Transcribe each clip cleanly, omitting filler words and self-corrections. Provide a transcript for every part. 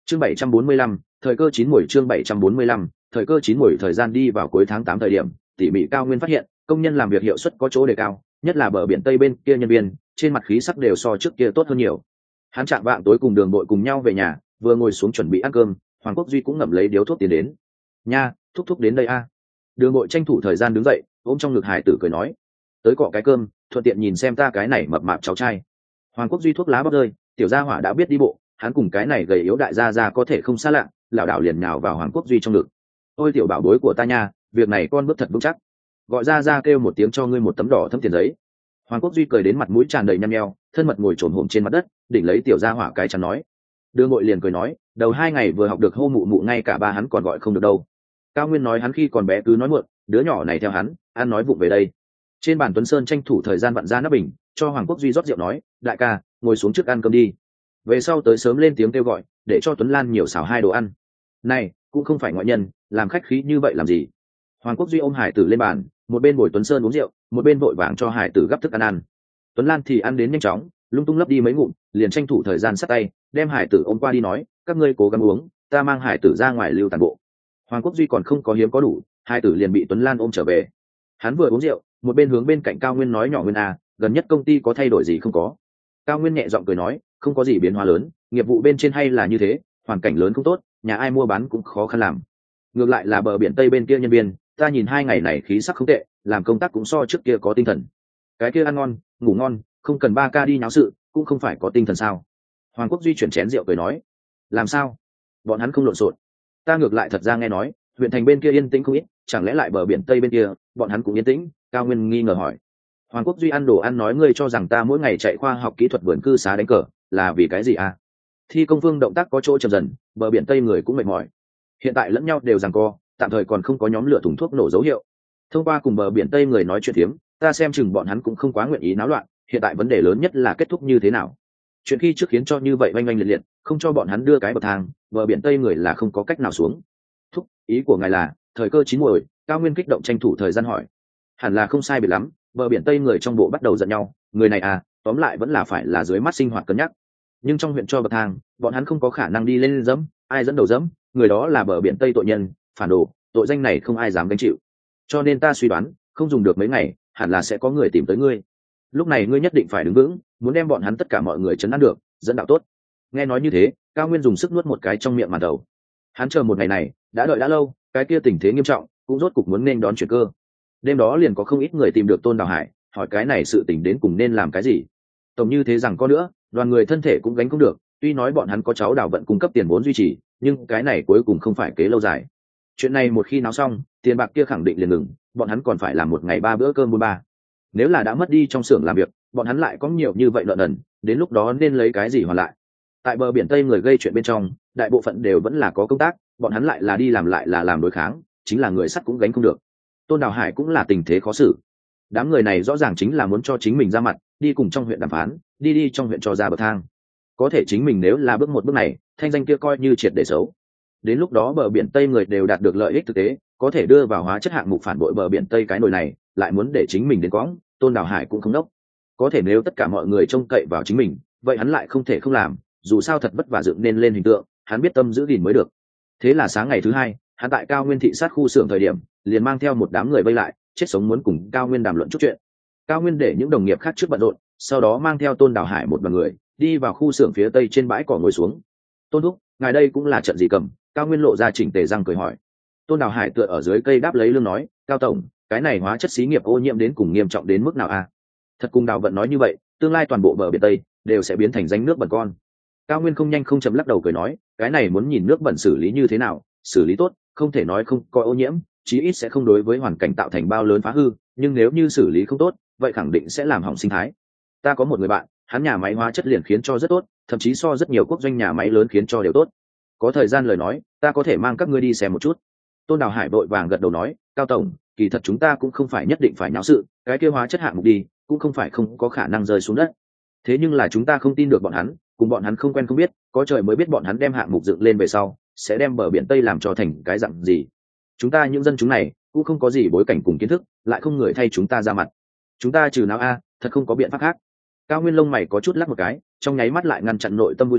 Chương 745, thời cơ chín muồi. Chương 745, thời cơ chín muồi. Thời gian đi vào cuối tháng 8 thời điểm, tỉ mỉ Cao Nguyên phát hiện công nhân làm việc hiệu suất có chỗ đề cao, nhất là bờ biển tây bên kia nhân viên trên mặt khí sắc đều so trước kia tốt hơn nhiều. Hắn chạm vạng tối cùng Đường Bội cùng nhau về nhà, vừa ngồi xuống chuẩn bị ăn cơm, Hoàng Quốc Duy cũng ngậm lấy điếu thuốc tiến đến. Nha, thúc thúc đến đây a. Đường Bội tranh thủ thời gian đứng dậy, ôm trong ngực hải tử cười nói, tới cọ cái cơm, thuận tiện nhìn xem ta cái này mập mạp cháu trai. Hoàng Quốc Duy thuốc lá bốc rơi, tiểu gia hỏa đã biết đi bộ, hắn cùng cái này gầy yếu đại gia gia có thể không xa lạ, lảo đảo liền nhào vào Hoàng Quốc Duy trong ngực. Ôi tiểu bảo bối của ta nha, việc này con bước thật vững chắc. Gọi ra ra kêu một tiếng cho ngươi một tấm đỏ thấm tiền giấy. Hoàng Quốc Duy cười đến mặt mũi tràn đầy nhăn nheo, thân mật ngồi trồn hổm trên mặt đất, đỉnh lấy tiểu gia hỏa cái chắn nói. Đường Ngội liền cười nói, đầu 2 ngày vừa học được hô mụ mụ ngay cả ba hắn còn gọi không được đâu. Cao Nguyên nói hắn khi còn bé cứ nói muộn, đứa nhỏ này theo hắn, ăn nói vụng về đây. Trên bàn Tuấn Sơn tranh thủ thời gian vặn ra nắp bình, cho Hoàng Quốc Duy rót rượu nói, đại ca, ngồi xuống trước ăn cơm đi. Về sau tới sớm lên tiếng kêu gọi, để cho Tuấn Lan nhiều xào 2 đồ ăn. Này, cũng không phải ngoại nhân, làm khách khí như vậy làm gì? Hoàng Quốc Duy ôm hải tử lên bàn, một bên bồi Tuấn Sơn uống rượu, một bên vội vàng cho hải tử gắp thức ăn ăn. Tuấn Lan thì ăn đến nhanh chóng, lung tung lấp đi mấy ngụm, liền tranh thủ thời gian sát tay, đem hải tử ôm qua đi nói, các ngươi cố gắng uống, ta mang hải tử ra ngoài lưu tàn bộ. Hoàng Quốc Duy còn không có hiếm có đủ, hải tử liền bị Tuấn Lan ôm trở về. Hắn vừa uống rượu, một bên hướng bên cạnh Cao Nguyên nói, nhỏ Nguyên à, gần nhất công ty có thay đổi gì không có? Cao Nguyên nhẹ giọng cười nói, không có gì biến hóa lớn, nghiệp vụ bên trên hay là như thế, hoàn cảnh lớn không tốt, nhà ai mua bán cũng khó khăn làm. Ngược lại là bờ biển tây bên kia nhân viên, ta nhìn 2 ngày này khí sắc không tệ, làm công tác cũng so trước kia có tinh thần. Cái kia ăn ngon ngủ ngon, không cần 3 ca đi nháo sự, cũng không phải có tinh thần sao? Hoàng Quốc Duy chuyển chén rượu cười nói, làm sao? Bọn hắn không lộn xộn. Ta ngược lại thật ra nghe nói, huyện thành bên kia yên tĩnh không ít, chẳng lẽ lại bờ biển tây bên kia, bọn hắn cũng yên tĩnh? Cao Nguyên nghi ngờ hỏi. Hoàng Quốc Duy ăn đồ ăn nói, ngươi cho rằng ta mỗi ngày chạy khoa học kỹ thuật vườn cư xá đánh cờ, là vì cái gì à? Thi công phương động tác có chỗ chậm dần, bờ biển tây người cũng mệt mỏi. Hiện tại lẫn nhau đều giằng co, tạm thời còn không có nhóm lửa thùng thuốc nổ dấu hiệu. Thông qua cùng bờ biển tây người nói chuyện thiếm, ta xem chừng bọn hắn cũng không quá nguyện ý náo loạn, hiện tại vấn đề lớn nhất là kết thúc như thế nào. Chuyện khi trước khiến cho như vậy oanh oanh liệt liệt, không cho bọn hắn đưa cái bậc thang, bờ biển tây người là không có cách nào xuống. Thúc, ý của ngài là thời cơ chín muồi? Cao Nguyên kích động tranh thủ thời gian hỏi. Hẳn là không sai biệt lắm, bờ biển tây người trong bộ bắt đầu giận nhau, người này à, tóm lại vẫn là phải là dưới mắt sinh hoạt cân nhắc. Nhưng trong huyện cho bậc thang, bọn hắn không có khả năng đi lên dẫm, ai dẫn đầu dẫm, người đó là bờ biển tây tội nhân, phản đồ, tội danh này không ai dám gánh chịu. Cho nên ta suy đoán, không dùng được mấy ngày, hẳn là sẽ có người tìm tới ngươi. Lúc này ngươi nhất định phải đứng vững, muốn đem bọn hắn tất cả mọi người trấn an được, dẫn đạo tốt. Nghe nói như thế, Cao Nguyên dùng sức nuốt một cái trong miệng màn đầu. Hắn chờ một ngày này, đã đợi đã lâu, cái kia tình thế nghiêm trọng, cũng rốt cục muốn nên đón chuyển cơ. Đêm đó liền có không ít người tìm được Tôn Đào Hải, hỏi cái này sự tình đến cùng nên làm cái gì. Tổng như thế rằng có nữa, đoàn người thân thể cũng gánh không được, tuy nói bọn hắn có cháu Đào Vận cung cấp tiền vốn duy trì, nhưng cái này cuối cùng không phải kế lâu dài. Chuyện này một khi náo xong, tiền bạc kia khẳng định liền ngừng, bọn hắn còn phải làm một ngày 3 bữa cơm buôn ba. Nếu là đã mất đi trong xưởng làm việc, bọn hắn lại có nhiều như vậy nợ nần, đến lúc đó nên lấy cái gì hoàn lại? Tại bờ biển tây người gây chuyện bên trong, đại bộ phận đều vẫn là có công tác, bọn hắn lại là đi làm lại là làm đối kháng, chính là người sắt cũng gánh không được. Tôn Đào Hải cũng là tình thế khó xử. Đám người này rõ ràng chính là muốn cho chính mình ra mặt, đi cùng trong huyện đàm phán, đi trong huyện cho ra bậc thang. Có thể chính mình nếu là bước một bước này, thanh danh kia coi như triệt để xấu. Đến lúc đó bờ biển tây người đều đạt được lợi ích thực tế, có thể đưa vào hóa chất hạng mục phản bội bờ biển tây cái nồi này, lại muốn để chính mình đến quõng, Tôn Đào Hải cũng không đốc. Có thể nếu tất cả mọi người trông cậy vào chính mình, vậy hắn lại không thể không làm, dù sao thật vất vả dựng nên lên hình tượng, hắn biết tâm giữ gìn mới được. Thế là sáng ngày thứ 2, hắn tại Cao Nguyên thị sát khu xưởng thời điểm, liền mang theo một đám người vây lại, chết sống muốn cùng Cao Nguyên đàm luận chút chuyện. Cao Nguyên để những đồng nghiệp khác trước bận rộn, sau đó mang theo Tôn Đào Hải một đoàn người đi vào khu xưởng phía tây trên bãi cỏ ngồi xuống. Tôn thúc, ngài đây cũng là trận gì cầm? Cao Nguyên lộ ra chỉnh tề răng cười hỏi. Tôn Đào Hải tựa ở dưới cây đáp lấy lưng nói, Cao tổng, cái này hóa chất xí nghiệp ô nhiễm đến cùng nghiêm trọng đến mức nào a? Thật cùng Đào Vận nói như vậy, tương lai toàn bộ bờ biển tây đều sẽ biến thành danh nước bẩn con. Cao Nguyên không nhanh không chậm lắc đầu cười nói, cái này muốn nhìn nước bẩn xử lý như thế nào, xử lý tốt, không thể nói không có ô nhiễm, chí ít sẽ không đối với hoàn cảnh tạo thành bao lớn phá hư, nhưng nếu như xử lý không tốt, vậy khẳng định sẽ làm hỏng sinh thái. Ta có một người bạn, hắn nhà máy hóa chất liền khiến cho rất tốt, thậm chí so rất nhiều quốc doanh nhà máy lớn khiến cho đều tốt. Có thời gian lời nói, ta có thể mang các ngươi đi xem một chút. Tôn Đào Hải vội vàng gật đầu nói, Cao tổng, kỳ thật chúng ta cũng không phải nhất định phải nháo sự, cái kia hóa chất hạng mục đi, cũng không phải không có khả năng rơi xuống đất. Thế nhưng là chúng ta không tin được bọn hắn, cùng bọn hắn không quen không biết, có trời mới biết bọn hắn đem hạng mục dựng lên về sau, sẽ đem bờ biển tây làm cho thành cái dạng gì. Chúng ta những dân chúng này cũng không có gì bối cảnh cùng kiến thức, lại không người thay chúng ta ra mặt. Chúng ta trừ nào a, thật không có biện pháp khác. Cao Nguyên lông mày có chút lắc một cái, trong nháy mắt lại ngăn chặn nội tâm vui sướng,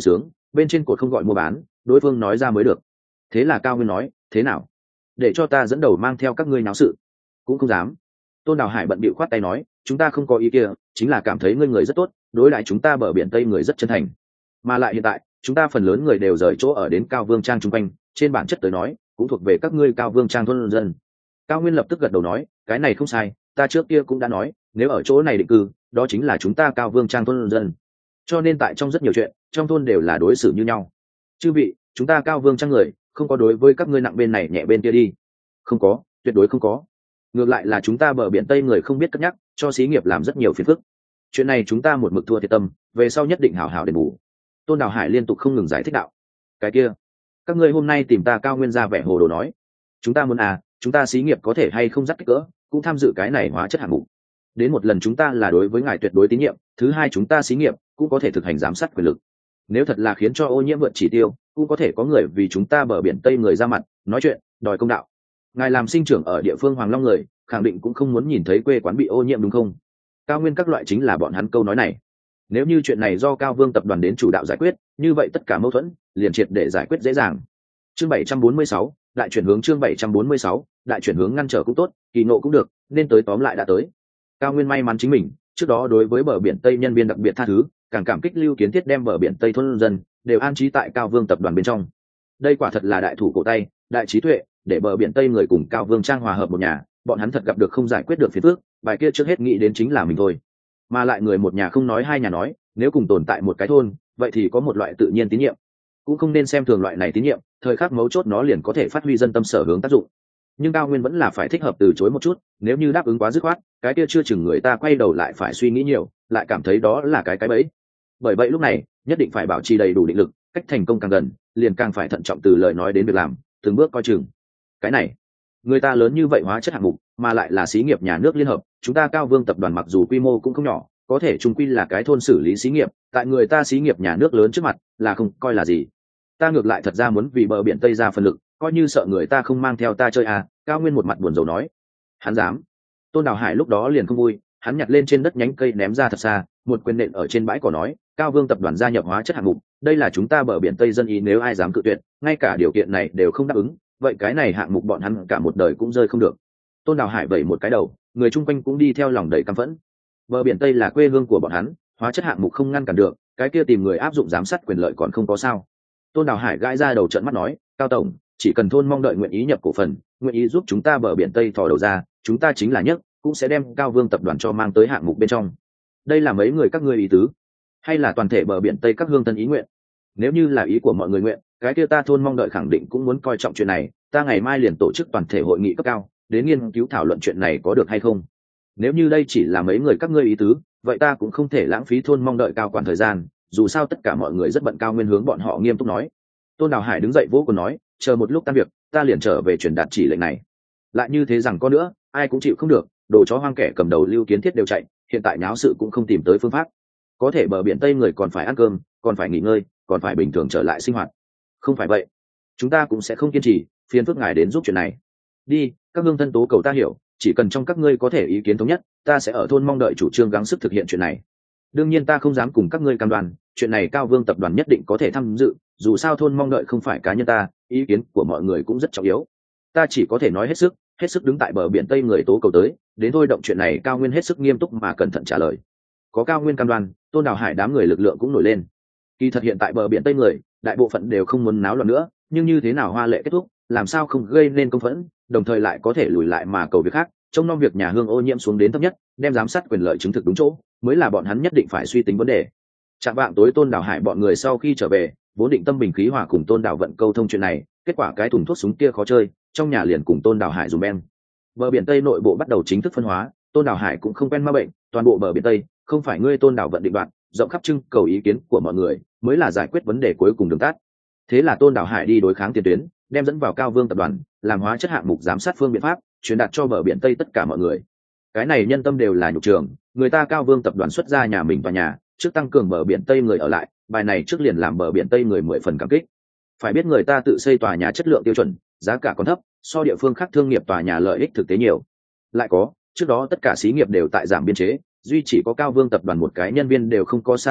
bên trên cột không gọi mua bán, đối phương nói ra mới được. Thế là Cao Nguyên nói, thế nào, để cho ta dẫn đầu mang theo các ngươi náo sự? Cũng không dám. Tôn Đào Hải bận bịu khoát tay nói, chúng ta không có ý kia, chính là cảm thấy ngươi người rất tốt, đối lại chúng ta bờ biển Tây người rất chân thành. Mà lại hiện tại chúng ta phần lớn người đều rời chỗ ở đến Cao Vương Trang chung quanh, trên bản chất tới nói cũng thuộc về các ngươi Cao Vương Trang thôn dân. Cao Nguyên lập tức gật đầu nói, cái này không sai, ta trước kia cũng đã nói, nếu ở chỗ này định cư, đó chính là chúng ta Cao Vương Trang thôn dân. Cho nên tại trong rất nhiều chuyện, trong thôn đều là đối xử như nhau. Chư vị, chúng ta Cao Vương Trang người, không có đối với các ngươi nặng bên này nhẹ bên kia đi. Không có, tuyệt đối không có. Ngược lại là chúng ta bờ biển Tây người không biết cất nhắc, cho xí nghiệp làm rất nhiều phiền phức. Chuyện này chúng ta một mực thua thiệt tâm, về sau nhất định hảo hảo đền bù. Tôn Đào Hải liên tục không ngừng giải thích đạo. Cái kia, các ngươi hôm nay tìm ta Cao Nguyên ra vẻ hồ đồ nói, chúng ta muốn chúng ta xí nghiệp có thể hay không dắt kích cỡ, cũng tham dự cái này hóa chất hạng mục. Đến một lần chúng ta là đối với ngài tuyệt đối tín nhiệm, thứ hai chúng ta xí nghiệp cũng có thể thực hành giám sát quyền lực. Nếu thật là khiến cho ô nhiễm vượt chỉ tiêu, cũng có thể có người vì chúng ta bờ biển Tây người ra mặt nói chuyện, đòi công đạo. Ngài làm sinh trưởng ở địa phương Hoàng Long người, khẳng định cũng không muốn nhìn thấy quê quán bị ô nhiễm đúng không? Cao Nguyên các loại chính là bọn hắn câu nói này. Nếu như chuyện này do Cao Vương tập đoàn đến chủ đạo giải quyết, như vậy tất cả mâu thuẫn liền triệt để giải quyết dễ dàng. Chương 746, đại chuyển hướng. Chương 746, đại chuyển hướng. Ngăn trở cũng tốt, kỳ ngộ cũng được, nên tới tóm lại đã tới. Cao Nguyên may mắn chính mình trước đó đối với bờ biển Tây nhân viên đặc biệt tha thứ, càng cảm kích Lưu Kiến Thiết đem bờ biển Tây thôn dân đều an trí tại Cao Vương tập đoàn bên trong. Đây quả thật là đại thủ cổ tay, đại trí tuệ, để bờ biển Tây người cùng Cao Vương Trang hòa hợp một nhà, bọn hắn thật gặp được không giải quyết được phiền phức, bài kia trước hết nghĩ đến chính là mình thôi. Mà lại người một nhà không nói hai nhà nói, nếu cùng tồn tại một cái thôn, vậy thì có một loại tự nhiên tín nhiệm. Cũng không nên xem thường loại này tín nhiệm, thời khắc mấu chốt nó liền có thể phát huy dân tâm sở hướng tác dụng. Nhưng Cao Nguyên vẫn là phải thích hợp từ chối một chút, nếu như đáp ứng quá dứt khoát, cái kia chưa chừng người ta quay đầu lại phải suy nghĩ nhiều, lại cảm thấy đó là cái bẫy. Bởi vậy lúc này, nhất định phải bảo trì đầy đủ định lực, cách thành công càng gần, liền càng phải thận trọng từ lời nói đến việc làm, từng bước coi chừng. Cái này, người ta lớn như vậy hóa chất hạng mục, mà lại là xí nghiệp nhà nước liên hợp, chúng ta Cao Vương tập đoàn mặc dù quy mô cũng không nhỏ, có thể chung quy là cái thôn xử lý xí nghiệp, tại người ta xí nghiệp nhà nước lớn trước mặt, là không coi là gì. Ta ngược lại thật ra muốn vì bờ biển Tây ra phần lực, coi như sợ người ta không mang theo ta chơi Cao Nguyên một mặt buồn rầu nói. Hắn dám. Tôn Đào Hải lúc đó liền không vui, hắn nhặt lên trên đất nhánh cây ném ra thật xa, một quyền nện ở trên bãi cỏ nói, Cao Vương tập đoàn gia nhập hóa chất hạng mục, đây là chúng ta bờ biển Tây dân ý, nếu ai dám cự tuyệt, ngay cả điều kiện này đều không đáp ứng, vậy cái này hạng mục bọn hắn cả một đời cũng rơi không được. Tôn Đào Hải vẩy một cái đầu, người chung quanh cũng đi theo lòng đầy căm phẫn. Bờ biển Tây là quê hương của bọn hắn, hóa chất hạng mục không ngăn cản được, cái kia tìm người áp dụng giám sát quyền lợi còn không có sao. Tôn Đào Hải gãi ra đầu trợn mắt nói, Cao tổng, chỉ cần thôn mong đợi nguyện ý nhập cổ phần, nguyện ý giúp chúng ta bờ biển Tây thò đầu ra, chúng ta chính là nhất, cũng sẽ đem Cao Vương tập đoàn cho mang tới hạng mục bên trong. Đây là mấy người các ngươi ý tứ, hay là toàn thể bờ biển Tây các hương thân ý nguyện? Nếu như là ý của mọi người nguyện, cái kia ta thôn mong đợi khẳng định cũng muốn coi trọng chuyện này, ta ngày mai liền tổ chức toàn thể hội nghị cấp cao, đến nghiên cứu thảo luận chuyện này có được hay không. Nếu như đây chỉ là mấy người các ngươi ý tứ, vậy ta cũng không thể lãng phí thôn mong đợi cao quản thời gian, dù sao tất cả mọi người rất bận. Cao Nguyên hướng bọn họ nghiêm túc nói. Tôn Đào Hải đứng dậy vỗ cồn nói, chờ một lúc tan việc, ta liền trở về truyền đạt chỉ lệnh này. Lại như thế rằng có nữa, ai cũng chịu không được, đồ chó hoang kẻ cầm đầu Lưu Kiến Thiết đều chạy, hiện tại náo sự cũng không tìm tới phương pháp. Có thể bờ biển Tây người còn phải ăn cơm, còn phải nghỉ ngơi, còn phải bình thường trở lại sinh hoạt. Không phải vậy, chúng ta cũng sẽ không kiên trì, phiền phức ngài đến giúp chuyện này. Đi, các hương thân tố cầu ta hiểu, chỉ cần trong các ngươi có thể ý kiến thống nhất, ta sẽ ở thôn mong đợi chủ trương gắng sức thực hiện chuyện này. Đương nhiên ta không dám cùng các ngươi cam đoan, chuyện này Cao Vương tập đoàn nhất định có thể tham dự, dù sao thôn mong đợi không phải cá nhân ta, ý kiến của mọi người cũng rất trọng yếu. Ta chỉ có thể nói hết sức đứng tại bờ biển Tây người tố cầu tới, đến thôi động chuyện này. Cao Nguyên hết sức nghiêm túc mà cẩn thận trả lời. Có Cao Nguyên cam đoan, Tôn Đào Hải đám người lực lượng cũng nổi lên. Kỳ thật hiện tại bờ biển Tây người, đại bộ phận đều không muốn náo loạn nữa, nhưng như thế nào hoa lệ kết thúc, làm sao không gây nên công phẫn, đồng thời lại có thể lùi lại mà cầu việc khác, trông nom việc nhà hương ô nhiễm xuống đến thấp nhất, đem giám sát quyền lợi chứng thực đúng chỗ, mới là bọn hắn nhất định phải suy tính vấn đề. Chạm vạng tối Tôn Đào Hải bọn người sau khi trở về, vốn định tâm bình khí hòa cùng Tôn Đào Vận câu thông chuyện này, kết quả cái thùng thuốc súng kia khó chơi, trong nhà liền cùng Tôn Đào Hải dùng beng. Bờ biển Tây nội bộ bắt đầu chính thức phân hóa, Tôn Đào Hải cũng không quen ma bệnh, toàn bộ bờ biển Tây không phải ngươi Tôn Đào Vận định đoạt, rộng khắp trưng cầu ý kiến của mọi người, mới là giải quyết vấn đề cuối cùng đường tắt. Thế là Tôn Đào Hải đi đối kháng tiền tuyến, đem dẫn vào Cao Vương tập đoàn, làm hóa chất hạng mục giám sát phương biện pháp, truyền đạt cho bờ biển Tây tất cả mọi người. Cái này nhân tâm đều là nhục trường, người ta Cao Vương tập đoàn xuất ra nhà mình và nhà, trước tăng cường bờ biển Tây người ở lại, bài này trước liền làm bờ biển Tây người 10 phần cảm kích. Phải biết người ta tự xây tòa nhà chất lượng tiêu chuẩn, giá cả còn thấp, so địa phương khác thương nghiệp tòa nhà lợi ích thực tế nhiều. Lại có, trước đó tất cả xí nghiệp đều tại giảm biên chế, duy chỉ có Cao Vương tập đoàn một cái nhân viên đều không có sa thải,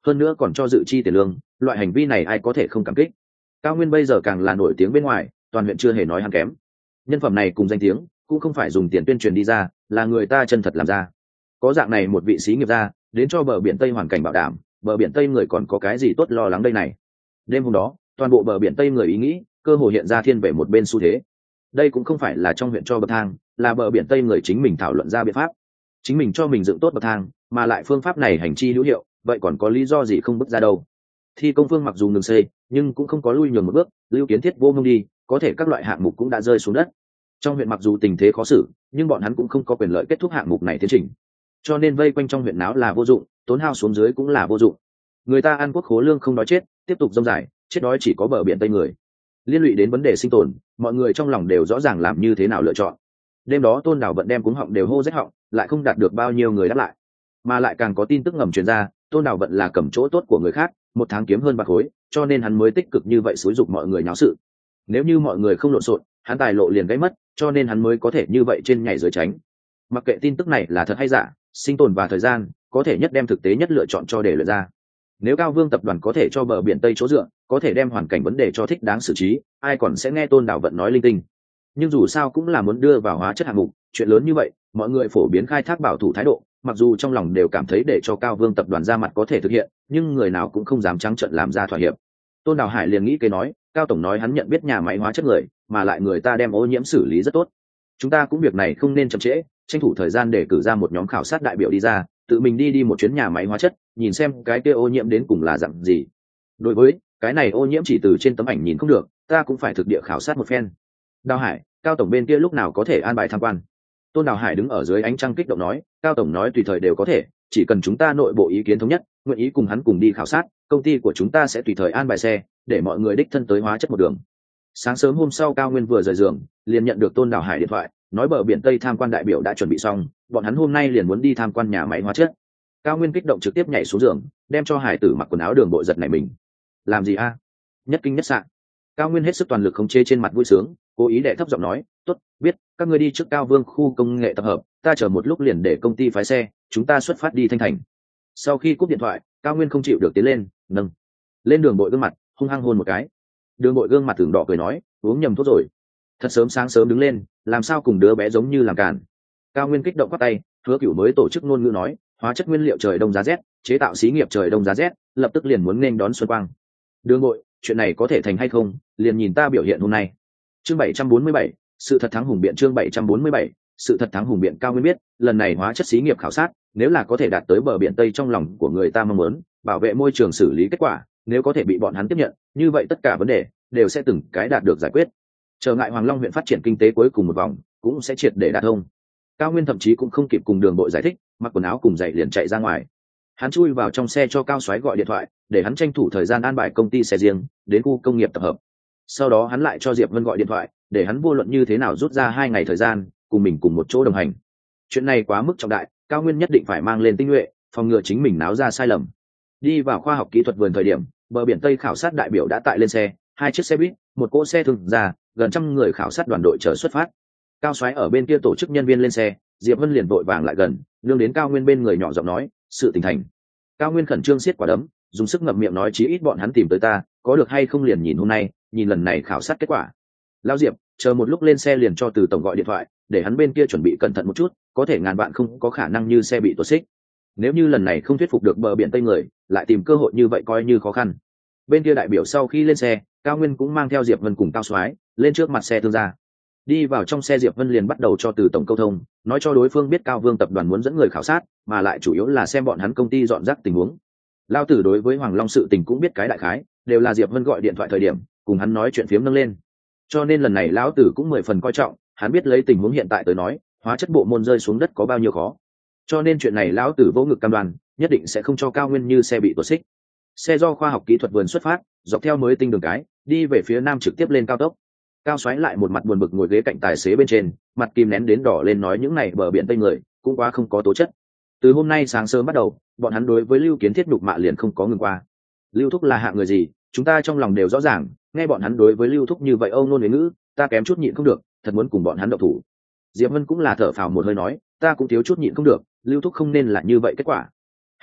hơn nữa còn cho dự chi tiền lương, loại hành vi này ai có thể không cảm kích. Cao Nguyên bây giờ càng là nổi tiếng bên ngoài, toàn huyện chưa hề nói hắn kém. Nhân phẩm này cùng danh tiếng cũng không phải dùng tiền tuyên truyền đi ra, là người ta chân thật làm ra. Có dạng này một vị sĩ nghiệp gia đến cho bờ biển Tây hoàn cảnh bảo đảm, bờ biển Tây người còn có cái gì tốt lo lắng đây này. Đêm hôm đó, toàn bộ bờ biển Tây người ý nghĩ cơ hồ hiện ra thiên về một bên xu thế. Đây cũng không phải là trong huyện cho bậc thang, là bờ biển Tây người chính mình thảo luận ra biện pháp, chính mình cho mình dựng tốt bậc thang, mà lại phương pháp này hành chi hữu hiệu, vậy còn có lý do gì không bước ra đâu. Thi công phương mặc dù ngừng xây, nhưng cũng không có lui nhường một bước, Lưu Kiến Thiết vô ngông đi, có thể các loại hạng mục cũng đã rơi xuống đất. Trong huyện mặc dù tình thế khó xử, nhưng bọn hắn cũng không có quyền lợi kết thúc hạng mục này tiến trình, cho nên vây quanh trong huyện náo là vô dụng, tốn hao xuống dưới cũng là vô dụng. Người ta ăn quốc khố lương không đói chết, tiếp tục dông dài, chết đói chỉ có bờ biển Tây người. Liên lụy đến vấn đề sinh tồn, mọi người trong lòng đều rõ ràng làm như thế nào lựa chọn. Đêm đó Tôn Đào Vận đem cuống họng đều hô rách họng, lại không đạt được bao nhiêu người đáp lại, mà lại càng có tin tức ngầm truyền ra, Tôn Đào Vận là cầm chỗ tốt của người khác, một tháng kiếm hơn bạc khối, cho nên hắn mới tích cực như vậy xúi giục mọi người nháo sự. Nếu như mọi người không lộn xộn, hắn tài lộ liền gãy mất, cho nên hắn mới có thể như vậy trên nhảy dưới tránh. Mặc kệ tin tức này là thật hay giả, sinh tồn và thời gian có thể nhất đem thực tế nhất lựa chọn cho để lựa ra. Nếu Cao Vương tập đoàn có thể cho bờ biển Tây chỗ dựa, có thể đem hoàn cảnh vấn đề cho thích đáng xử trí, ai còn sẽ nghe Tôn Đào Vận nói linh tinh. Nhưng dù sao cũng là muốn đưa vào hóa chất hạng mục, chuyện lớn như vậy, mọi người phổ biến khai thác bảo thủ thái độ, mặc dù trong lòng đều cảm thấy để cho Cao Vương tập đoàn ra mặt có thể thực hiện, nhưng người nào cũng không dám trắng trợn làm ra thỏa hiệp. Tôn Đào Hải liền nghĩ cái nói, Cao tổng nói hắn nhận biết nhà máy hóa chất người, mà lại người ta đem ô nhiễm xử lý rất tốt. Chúng ta cũng việc này không nên chậm trễ, tranh thủ thời gian để cử ra một nhóm khảo sát đại biểu đi ra, tự mình đi một chuyến nhà máy hóa chất, nhìn xem cái kia ô nhiễm đến cùng là dạng gì. Đối với cái này ô nhiễm chỉ từ trên tấm ảnh nhìn không được, ta cũng phải thực địa khảo sát một phen. Đào Hải, Cao tổng bên kia lúc nào có thể an bài tham quan? Tôn Đào Hải đứng ở dưới ánh trăng kích động nói, Cao tổng nói tùy thời đều có thể, chỉ cần chúng ta nội bộ ý kiến thống nhất, nguyện ý cùng hắn cùng đi khảo sát, công ty của chúng ta sẽ tùy thời an bài xe, để mọi người đích thân tới hóa chất một đường. Sáng sớm hôm sau Cao Nguyên vừa rời giường, liền nhận được Tôn Đào Hải điện thoại, nói bờ biển Tây tham quan đại biểu đã chuẩn bị xong, bọn hắn hôm nay liền muốn đi tham quan nhà máy hóa chất. Cao Nguyên kích động trực tiếp nhảy xuống giường, đem cho Hải Tử mặc quần áo đường bộ giật này mình. Làm gì a? Nhất kinh nhất sạn. Cao Nguyên hết sức toàn lực khống chế trên mặt vui sướng, cố ý đệ thấp giọng nói, tốt, biết, các ngươi đi trước Cao Vương khu công nghệ tập hợp, ta chờ một lúc liền để công ty phái xe, chúng ta xuất phát đi Thanh Thành. Sau khi cúp điện thoại, Cao Nguyên không chịu được tiến lên, nâng lên đường bội gương mặt, hung hăng hôn một cái. Đường bội gương mặt tưởng đỏ cười nói, uống nhầm thuốc rồi. Thật sớm sáng sớm đứng lên, làm sao cùng đứa bé giống như làm càn. Cao Nguyên kích động quát tay, Hứa Cửu mới tổ chức ngôn ngữ nói, hóa chất nguyên liệu trời đông giá rét, chế tạo xí nghiệp trời đông giá rét, lập tức liền muốn nên đón xuân quang. Đường bội, chuyện này có thể thành hay không, liền nhìn ta biểu hiện hôm nay. Chương 747, sự thật thắng hùng biện. Chương 747, sự thật thắng hùng biện. Cao Nguyên biết, lần này hóa chất xí nghiệp khảo sát, nếu là có thể đạt tới bờ biển Tây trong lòng của người ta mong muốn, bảo vệ môi trường xử lý kết quả, nếu có thể bị bọn hắn tiếp nhận, như vậy tất cả vấn đề đều sẽ từng cái đạt được giải quyết. Trở ngại Hoàng Long huyện phát triển kinh tế cuối cùng một vòng, cũng sẽ triệt để đạt thông. Cao Nguyên thậm chí cũng không kịp cùng Đường Bội giải thích, mặc quần áo cùng giày liền chạy ra ngoài. Hắn chui vào trong xe cho Cao Soái gọi điện thoại, để hắn tranh thủ thời gian an bài công ty xe riêng đến khu công nghiệp tập hợp. Sau đó hắn lại cho Diệp Vân gọi điện thoại, để hắn vô luận như thế nào rút ra 2 ngày thời gian, cùng mình cùng một chỗ đồng hành. Chuyện này quá mức trọng đại, Cao Nguyên nhất định phải mang lên tinh nhuệ, phòng ngừa chính mình náo ra sai lầm. Đi vào khoa học kỹ thuật vườn thời điểm, bờ biển Tây khảo sát đại biểu đã tại lên xe, 2 chiếc xe buýt, một cỗ xe thường ra, gần 100 người khảo sát đoàn đội chờ xuất phát. Cao Soái ở bên kia tổ chức nhân viên lên xe, Diệp Vân liền vội vàng lại gần, nương đến Cao Nguyên bên người nhỏ giọng nói, sự tình thành. Cao Nguyên khẩn trương siết quả đấm, dùng sức ngậm miệng nói, chí ít bọn hắn tìm tới ta, có được hay không liền nhìn hôm nay, nhìn lần này khảo sát kết quả. Lão Diệp, chờ một lúc lên xe liền cho Từ tổng gọi điện thoại, để hắn bên kia chuẩn bị cẩn thận một chút, có thể ngàn vạn không có khả năng như xe bị tuột xích. Nếu như lần này không thuyết phục được bờ biển Tây người, lại tìm cơ hội như vậy coi như khó khăn. Bên kia đại biểu sau khi lên xe, Cao Nguyên cũng mang theo Diệp Vân cùng Cao Soái lên trước mặt xe thương gia. Đi vào trong xe, Diệp Vân liền bắt đầu cho Từ tổng câu thông, nói cho đối phương biết Cao Vương tập đoàn muốn dẫn người khảo sát, mà lại chủ yếu là xem bọn hắn công ty dọn rác tình huống. Lao Tử đối với Hoàng Long sự tình cũng biết cái đại khái, đều là Diệp Vân gọi điện thoại thời điểm cùng hắn nói chuyện phiếm nâng lên, cho nên lần này lão tử cũng 10 phần coi trọng. Hắn biết lấy tình huống hiện tại tới nói, hóa chất bộ môn rơi xuống đất có bao nhiêu khó, cho nên chuyện này lão tử vỗ ngực cam đoan, nhất định sẽ không cho Cao Nguyên như xe bị tuột xích. Xe do khoa học kỹ thuật vườn xuất phát, dọc theo mới tinh đường cái đi về phía nam, trực tiếp lên cao tốc. Cao Soái lại một mặt buồn bực ngồi ghế cạnh tài xế bên trên, mặt kìm nén đến đỏ lên, nói những này bờ biển Tây người cũng quá không có tố chất. Từ hôm nay sáng sớm bắt đầu, bọn hắn đối với Lưu Kiến Thiết nhục mạ liền không có ngừng qua. Lưu Thúc là hạng người gì, chúng ta trong lòng đều rõ ràng, nghe bọn hắn đối với Lưu Thúc như vậy âu nôn huế ngữ, ta kém chút nhịn không được, thật muốn cùng bọn hắn động thủ. Diệp Vân cũng là thở phào một hơi nói, ta cũng thiếu chút nhịn không được, Lưu Thúc không nên là như vậy kết quả.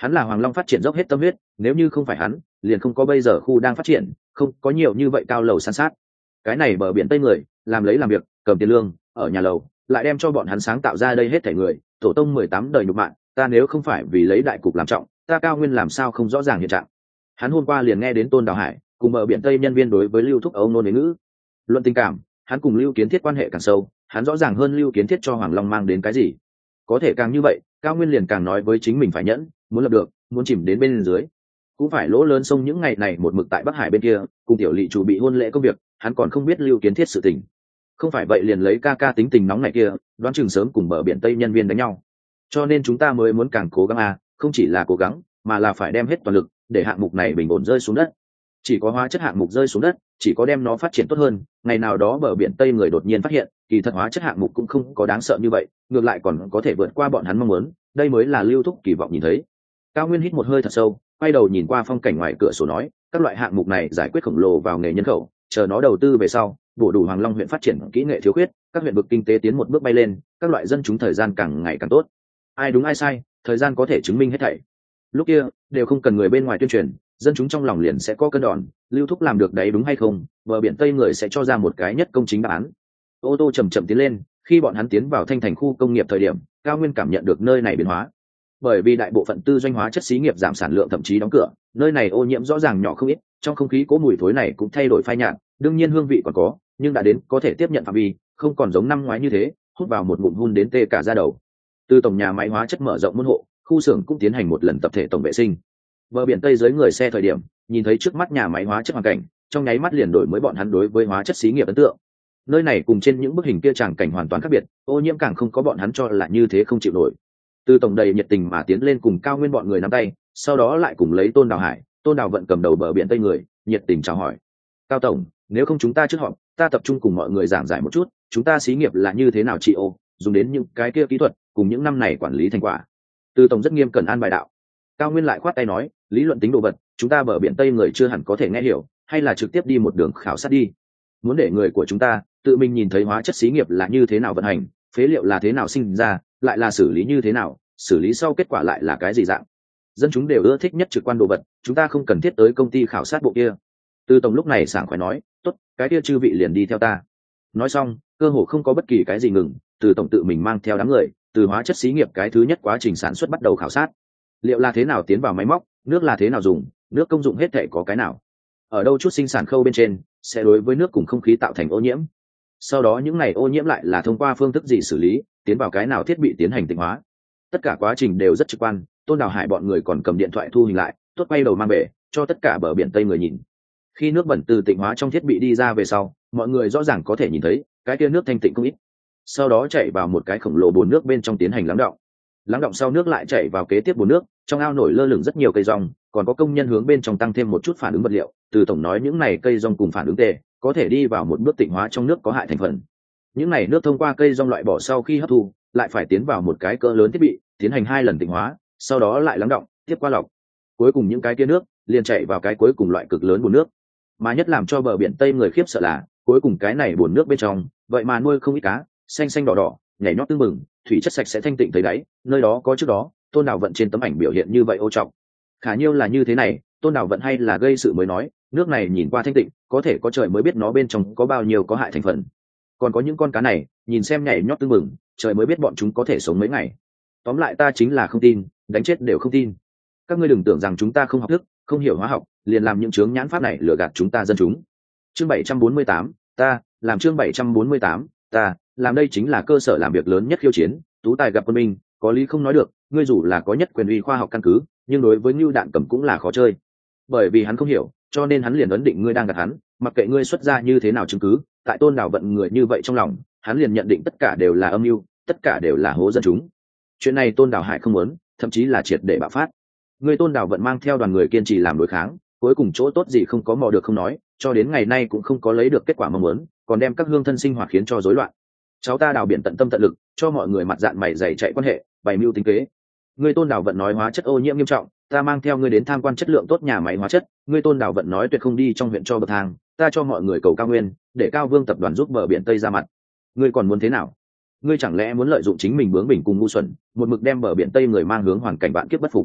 Hắn là Hoàng Long phát triển dốc hết tâm huyết, nếu như không phải hắn, liền không có bây giờ khu đang phát triển, không có nhiều như vậy cao lầu san sát. Cái này bờ biển Tây người, làm lấy làm việc, cầm tiền lương, ở nhà lầu, lại đem cho bọn hắn sáng tạo ra đây hết thảy người, tổ tông 18 đời nhục mạng, ta nếu không phải vì lấy đại cục làm trọng, ta Cao Nguyên làm sao không rõ ràng hiện trạng. Hắn hôm qua liền nghe đến Tôn Đào Hải cùng bờ biển Tây nhân viên đối với Lưu Thúc Âu nôn đến ngữ. Luận tình cảm, hắn cùng Lưu Kiến Thiết quan hệ càng sâu, hắn rõ ràng hơn Lưu Kiến Thiết cho Hoàng Long mang đến cái gì. Có thể càng như vậy, Cao Nguyên liền càng nói với chính mình phải nhẫn, muốn lập được, muốn chìm đến bên dưới, cũng phải lỗ lớn sông. Những ngày này một mực tại Bắc Hải bên kia, cùng tiểu lỵ chủ bị hôn lễ công việc, hắn còn không biết Lưu Kiến Thiết sự tình. Không phải vậy liền lấy ca ca tính tình nóng này kia, đoán chừng sớm cùng bờ biển Tây nhân viên đánh nhau. Cho nên chúng ta mới muốn càng cố gắng không chỉ là cố gắng, mà là phải đem hết toàn lực để hạng mục này bình ổn rơi xuống đất. Chỉ có hóa chất hạng mục rơi xuống đất, chỉ có đem nó phát triển tốt hơn, ngày nào đó bờ biển Tây người đột nhiên phát hiện, kỳ thật hóa chất hạng mục cũng không có đáng sợ như vậy, ngược lại còn có thể vượt qua bọn hắn mong muốn, đây mới là Lưu Thúc kỳ vọng nhìn thấy. Cao Nguyên hít một hơi thật sâu, quay đầu nhìn qua phong cảnh ngoài cửa sổ nói, các loại hạng mục này giải quyết khổng lồ vào nghề nhân khẩu, chờ nó đầu tư về sau, bổ đủ Hoàng Long huyện phát triển kỹ nghệ thiếu khuyết, các huyện vực kinh tế tiến một bước bay lên, các loại dân chúng thời gian càng ngày càng tốt. Ai đúng ai sai, thời gian có thể chứng minh hết thảy. Lúc kia đều không cần người bên ngoài tuyên truyền, dân chúng trong lòng liền sẽ có cân đòn. Lưu Thúc làm được đấy đúng hay không, bờ biển Tây người sẽ cho ra một cái nhất công chính đáp án. Ô tô chậm chậm tiến lên, khi bọn hắn tiến vào Thanh Thành khu công nghiệp thời điểm, Cao Nguyên cảm nhận được nơi này biến hóa. Bởi vì đại bộ phận tư doanh hóa chất xí nghiệp giảm sản lượng thậm chí đóng cửa, nơi này ô nhiễm rõ ràng nhỏ không ít, trong không khí có mùi thối này cũng thay đổi phai nhạt, đương nhiên hương vị còn có, nhưng đã đến có thể tiếp nhận phạm vi, không còn giống năm ngoái như thế, hút vào một ngụm hun đến tê cả da đầu. Từ tổng nhà máy hóa chất mở rộng môn hộ, khu xưởng cũng tiến hành một lần tập thể tổng vệ sinh. Bờ biển Tây dưới người xe thời điểm, nhìn thấy trước mắt nhà máy hóa chất hoàn cảnh, trong nháy mắt liền đổi mới bọn hắn đối với hóa chất xí nghiệp ấn tượng. Nơi này cùng trên những bức hình kia tràng cảnh hoàn toàn khác biệt, ô nhiễm càng không có bọn hắn cho là như thế không chịu nổi. Từ tổng đầy nhiệt tình mà tiến lên cùng Cao Nguyên bọn người nắm tay, sau đó lại cùng lấy Tôn Đào Hải, Tôn Đào Vận cầm đầu bờ biển Tây người, nhiệt tình chào hỏi. Cao tổng, nếu không chúng ta trước họp, ta tập trung cùng mọi người giảng giải một chút, chúng ta xí nghiệp là như thế nào trị ô, dùng đến những cái kia kỹ thuật, cùng những năm này quản lý thành quả. Từ tổng rất nghiêm cẩn an bài đạo. Cao Nguyên lại khoát tay nói, lý luận tính đồ vật, chúng ta bờ biển Tây người chưa hẳn có thể nghe hiểu, hay là trực tiếp đi một đường khảo sát đi. Muốn để người của chúng ta tự mình nhìn thấy hóa chất xí nghiệp là như thế nào vận hành, phế liệu là thế nào sinh ra, lại là xử lý như thế nào, xử lý sau kết quả lại là cái gì dạng. Dân chúng đều ưa thích nhất trực quan đồ vật, chúng ta không cần thiết tới công ty khảo sát bộ kia. Từ tổng lúc này sảng khoái nói, tốt, cái kia chư vị liền đi theo ta. Nói xong, cơ hồ không có bất kỳ cái gì ngừng, từ tổng tự mình mang theo đám người, từ hóa chất xí nghiệp cái thứ nhất quá trình sản xuất bắt đầu khảo sát. Liệu là thế nào tiến vào máy móc, nước là thế nào dùng, nước công dụng hết thể có cái nào, ở đâu chút sinh sản khâu bên trên sẽ đối với nước cùng không khí tạo thành ô nhiễm. Sau đó những này ô nhiễm lại là thông qua phương thức gì xử lý, tiến vào cái nào thiết bị tiến hành tịnh hóa. Tất cả quá trình đều rất trực quan. Tôn Đào Hải bọn người còn cầm điện thoại thu hình lại, tốt quay đầu mang về cho tất cả bờ biển Tây người nhìn. Khi nước bẩn từ tịnh hóa trong thiết bị đi ra về sau, mọi người rõ ràng có thể nhìn thấy cái kia nước thanh tịnh không ít. Sau đó chạy vào một cái khổng lồ bồn nước bên trong tiến hành lắng đọng. Lắng đọng sau nước lại chạy vào kế tiếp bồn nước, trong ao nổi lơ lửng rất nhiều cây rong, còn có công nhân hướng bên trong tăng thêm một chút phản ứng vật liệu. Từ tổng nói những này cây rong cùng phản ứng tề có thể đi vào một bước tịnh hóa trong nước có hại thành phần. Những này nước thông qua cây rong loại bỏ sau khi hấp thu, lại phải tiến vào một cái cỡ lớn thiết bị tiến hành 2 lần tịnh hóa, sau đó lại lắng đọng, tiếp qua lọc. Cuối cùng những cái kia nước liền chạy vào cái cuối cùng loại cực lớn bồn nước. Mà nhất làm cho bờ biển Tây người khiếp sợ là, cuối cùng cái này bồn nước bên trong, vậy mà nuôi không ít cá, xanh xanh đỏ đỏ, nhảy nhót tưng bừng, thủy chất sạch sẽ thanh tịnh thấy đáy, nơi đó có trước đó, Tôn Đào Vận trên tấm ảnh biểu hiện như vậy ô trọng. Khả nhiêu là như thế này, Tôn Đào Vận hay là gây sự mới nói, nước này nhìn qua thanh tịnh, có thể có trời mới biết nó bên trong có bao nhiêu có hại thành phần. Còn có những con cá này, nhìn xem nhảy nhót tưng bừng, trời mới biết bọn chúng có thể sống mấy ngày. Tóm lại ta chính là không tin, đánh chết đều không tin. Các ngươi đừng tưởng rằng chúng ta không học thức, không hiểu hóa học, liền làm những chướng nhãn pháp này lừa gạt chúng ta dân chúng. Chương 748, ta làm chương 748, ta làm, đây chính là cơ sở làm việc lớn nhất khiêu chiến. Tú tài gặp quân minh, có lý không nói được, ngươi dù là có nhất quyền uy khoa học căn cứ, nhưng đối với Nưu Đạn Cẩm cũng là khó chơi. Bởi vì hắn không hiểu, cho nên hắn liền ấn định ngươi đang gạt hắn, mặc kệ ngươi xuất ra như thế nào chứng cứ, tại Tôn Đào Vận người như vậy trong lòng, hắn liền nhận định tất cả đều là âm mưu, tất cả đều là hố dân chúng. Chuyện này Tôn Đào Hải không muốn, thậm chí là triệt để bạo phát. Người Tôn Đào Vận mang theo đoàn người kiên trì làm đối kháng, cuối cùng chỗ tốt gì không có mò được không nói, cho đến ngày nay cũng không có lấy được kết quả mong muốn, còn đem các hương thân sinh hoạt khiến cho rối loạn. Cháu ta Đào Biển tận tâm tận lực, cho mọi người mặt dạng mày dày chạy quan hệ, bày mưu tính kế. Người Tôn Đào Vận nói hóa chất ô nhiễm nghiêm trọng, ta mang theo ngươi đến tham quan chất lượng tốt nhà máy hóa chất. Người Tôn Đào Vận nói tuyệt không đi trong huyện cho bậc thang, ta cho mọi người cầu Cao Nguyên, để Cao Vương tập đoàn giúp bờ biển Tây ra mặt. Ngươi còn muốn thế nào? Ngươi chẳng lẽ muốn lợi dụng chính mình bướng bỉnh cùng ngu xuẩn, một mực đem bờ biển Tây người mang hướng hoàn cảnh vạn kiếp bất phục?